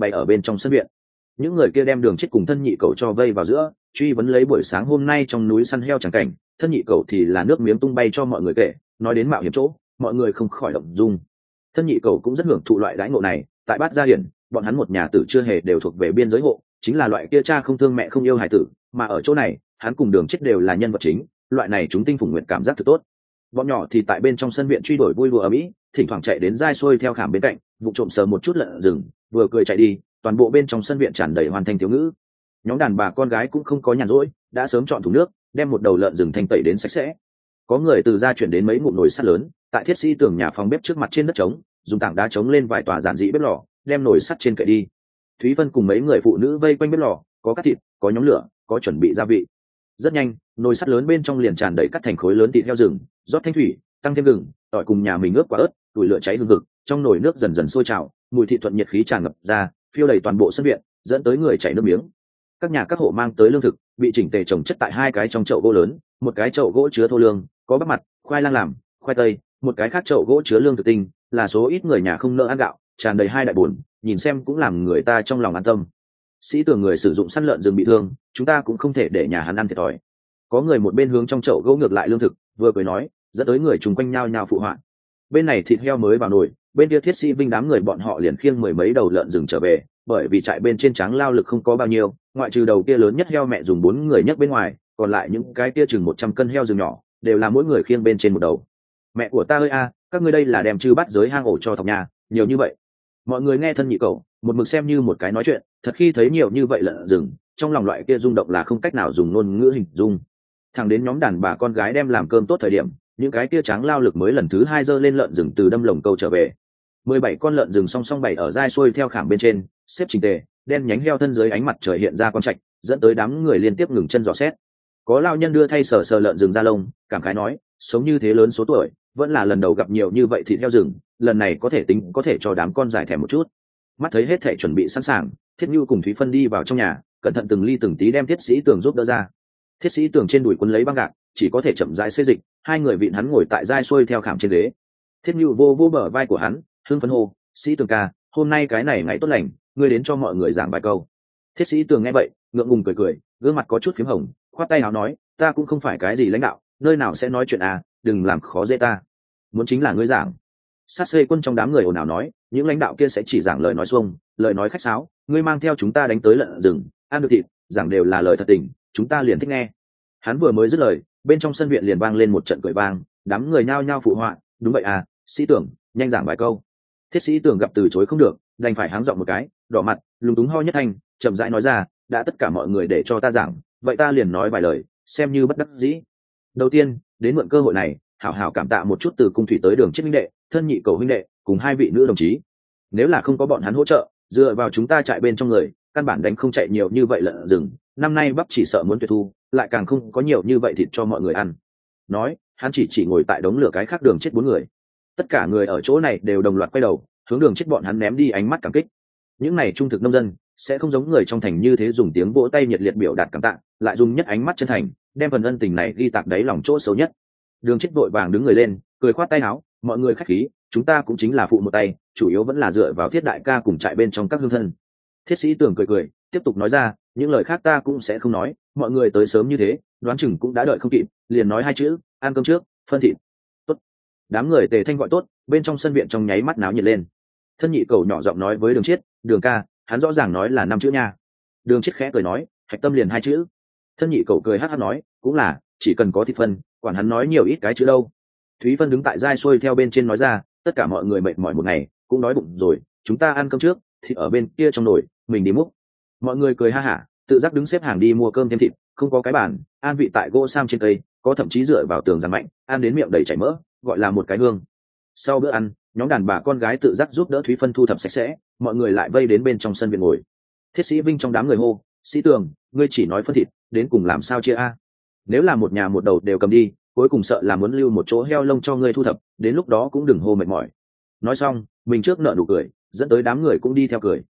bày ở bên trong sân viện. Những người kia đem Đường Chết cùng thân nhị cầu cho vây vào giữa, truy vấn lấy buổi sáng hôm nay trong núi săn heo chẳng cảnh. Thân nhị cầu thì là nước miếng tung bay cho mọi người kể, nói đến mạo hiểm chỗ, mọi người không khỏi động dung. Thân nhị cầu cũng rất hưởng thụ loại đãi ngộ này. Tại Bát Gia Hiển, bọn hắn một nhà tử chưa hề đều thuộc về biên giới hộ, chính là loại kia cha không thương mẹ không yêu hải tử, mà ở chỗ này hắn cùng Đường Chết đều là nhân vật chính, loại này chúng tinh phùng nguyện cảm giác thật tốt. Bọn nhỏ thì tại bên trong sân viện truy đuổi vui đùa ở mỹ, thỉnh thoảng chạy đến dai xuôi theo khảm bên cạnh, vụ trộm sờ một chút lợn rừng, vừa cười chạy đi. Toàn bộ bên trong sân viện tràn đầy hoàn thành thiếu ngữ. Nhóm đàn bà con gái cũng không có nhàn rỗi, đã sớm chọn thùng nước, đem một đầu lợn rừng thanh tẩy đến sạch sẽ. Có người từ ra chuyển đến mấy ngụm nồi sắt lớn, tại thiết sĩ tường nhà phòng bếp trước mặt trên đất trống, dùng tảng đá trống lên vài tòa giản dị bếp lò, đem nồi sắt trên kệ đi. Thúy Vân cùng mấy người phụ nữ vây quanh bếp lò, có cắt thịt, có nhóm lửa, có chuẩn bị gia vị. Rất nhanh, nồi sắt lớn bên trong liền tràn đầy cắt thành khối lớn thịt heo rừng, rót thanh thủy, tăng thêm gừng, tỏi cùng nhà mình ướp quả ớt, củi lửa cháy hừng hực, trong nồi nước dần dần sôi trào, mùi thịt thuận nhiệt khí tràn ngập ra, phiêu đầy toàn bộ sân viện, dẫn tới người chảy nước miếng. Các nhà các hộ mang tới lương thực bị chỉnh tề trồng chất tại hai cái trong chậu gỗ lớn, một cái chậu gỗ chứa thô lương, có bắp mặt, khoai lang làm, khoai tây, một cái khác chậu gỗ chứa lương thực tinh, là số ít người nhà không nỡ ăn gạo, tràn đầy hai đại bồn, nhìn xem cũng làm người ta trong lòng an tâm. Sĩ Tường người sử dụng săn lợn rừng bị thương, chúng ta cũng không thể để nhà hắn ăn thiệt thòi. Có người một bên hướng trong chậu gỗ ngược lại lương thực, vừa cười nói, dẫn tới người chung quanh nhao nhao phụ họa. Bên này thịt heo mới vào nồi, bên kia Thiết Sĩ Vinh đám người bọn họ liền khiêng mười mấy đầu lợn rừng trở về, bởi vì trại bên trên tráng lao lực không có bao nhiêu, ngoại trừ đầu kia lớn nhất heo mẹ dùng bốn người nhấc bên ngoài, còn lại những cái kia chừng một trăm cân heo rừng nhỏ, đều là mỗi người khiêng bên trên một đầu. Mẹ của ta ơi a, các ngươi đây là đem chư bắt giới hang ổ cho thọc nhà, nhiều như vậy. Mọi người nghe thân nhị cậu, một mực xem như một cái nói chuyện, thật khi thấy nhiều như vậy lợn rừng, trong lòng loại kia rung động là không cách nào dùng ngôn ngữ hình dung. Thẳng đến nhóm đàn bà con gái đem làm cơm tốt thời điểm, những cái kia tráng lao lực mới lần thứ hai giơ lên lợn rừng từ đâm lồng câu trở về. Mười bảy con lợn rừng song song bày ở dai xuôi theo khảm bên trên, xếp chỉnh tề, đen nhánh heo thân dưới ánh mặt trời hiện ra quang trạch, dẫn tới đám người liên tiếp ngừng chân dò xét. Có lao nhân đưa thay sờ sờ lợn rừng da lông, cảm khái nói, sống như thế lớn số tuổi, vẫn là lần đầu gặp nhiều như vậy thịt heo rừng, lần này có thể tính có thể cho đám con giải thèm một chút. Mắt thấy hết thể chuẩn bị sẵn sàng, Thiết Nhu cùng Thúy Phân đi vào trong nhà, cẩn thận từng ly từng tí đem Thiết Sĩ Tường giúp đỡ ra. Thiết Sĩ Tường trên đùi quấn lấy băng gạc, chỉ có thể chậm rãi xê dịch, hai người vịn hắn ngồi tại dai xuôi theo khảm trên ghế. Thiết Nhu vô vô bờ vai của hắn, hưng phấn hô, Sĩ Tường ca, hôm nay cái này ngày tốt lành, ngươi đến cho mọi người giảng bài câu. Thiết Sĩ Tường nghe vậy, ngượng ngùng cười cười, gương mặt có chút phím hồng, khoát tay áo nói, ta cũng không phải cái gì lãnh đạo, nơi nào sẽ nói chuyện à, đừng làm khó dễ ta. Muốn chính là ngươi giảng. Sát xê quân trong đám người ồn ào nói, những lãnh đạo kia sẽ chỉ giảng lời nói xuông, lời nói khách sáo, ngươi mang theo chúng ta đánh tới lợn rừng, ăn được thịt, giảng đều là lời thật tình, chúng ta liền thích nghe. Hắn vừa mới dứt lời, bên trong sân viện liền vang lên một trận cười vang, đám người nhao nhao phụ họa, đúng vậy à, Sĩ Tưởng, nhanh giảng vài câu. Thiết Sĩ Tưởng gặp từ chối không được, đành phải háng giọng một cái, đỏ mặt, lúng túng ho nhất thanh, chậm rãi nói ra, đã tất cả mọi người để cho ta giảng, vậy ta liền nói vài lời, xem như bất đắc dĩ. Đầu tiên, đến mượn cơ hội này, hảo hảo cảm tạ một chút từ cung thủy tới Đường Chết huynh đệ, thân nhị cầu huynh đệ, cùng hai vị nữ đồng chí. Nếu là không có bọn hắn hỗ trợ, dựa vào chúng ta chạy bên trong người, căn bản đánh không chạy nhiều như vậy lợn rừng, năm nay bắp chỉ sợ muốn tuyệt thu, lại càng không có nhiều như vậy thịt cho mọi người ăn. Nói, hắn chỉ chỉ ngồi tại đống lửa cái khác Đường Chết bốn người. Tất cả người ở chỗ này đều đồng loạt quay đầu, hướng Đường Chết bọn hắn ném đi ánh mắt cảm kích. Những này trung thực nông dân sẽ không giống người trong thành như thế dùng tiếng vỗ tay nhiệt liệt biểu đạt cảm tạ, lại dùng nhất ánh mắt chân thành, đem phần ân tình này ghi tạc đáy lòng chỗ xấu nhất. Đường Chết vội vàng đứng người lên, cười khoát tay áo, mọi người khách khí, chúng ta cũng chính là phụ một tay, chủ yếu vẫn là dựa vào Thiết đại ca cùng trại bên trong các hương thân. Thiết Sĩ Tưởng cười cười, tiếp tục nói ra, những lời khác ta cũng sẽ không nói, mọi người tới sớm như thế, đoán chừng cũng đã đợi không kịp, liền nói hai chữ, ăn cơm trước, phân thịt. Tốt. Đám người tề thanh gọi tốt, bên trong sân viện trong nháy mắt náo nhiệt lên. Thân nhị cầu nhỏ giọng nói với Đường Chết, Đường ca, hắn rõ ràng nói là năm chữ nha. Đường Chết khẽ cười nói, hạch tâm liền hai chữ. Thân nhị cầu cười hát hát nói, cũng là, chỉ cần có thịt phân, quản hắn nói nhiều ít cái chữ đâu. Thúy Vân đứng tại dai xuôi theo bên trên nói ra, tất cả mọi người mệt mỏi một ngày, cũng đói bụng rồi, chúng ta ăn cơm trước, thịt ở bên kia trong nồi, mình đi múc. Mọi người cười ha hả, tự giác đứng xếp hàng đi mua cơm thêm thịt, không có cái bàn, an vị tại gỗ sam trên cây, có thậm chí dựa vào tường giàn mạnh, ăn đến miệng đầy chảy mỡ, gọi là một cái hương. Sau bữa ăn, nhóm đàn bà con gái tự giác giúp đỡ Thúy Phân thu thập sạch sẽ, mọi người lại vây đến bên trong sân viện ngồi. Thiết Sĩ Vinh trong đám người hô, Sĩ Tường, ngươi chỉ nói phân thịt, đến cùng làm sao chia a? Nếu là một nhà một đầu đều cầm đi, cuối cùng sợ là muốn lưu một chỗ heo lông cho ngươi thu thập, đến lúc đó cũng đừng hô mệt mỏi. Nói xong, mình trước nợ nụ cười, dẫn tới đám người cũng đi theo cười.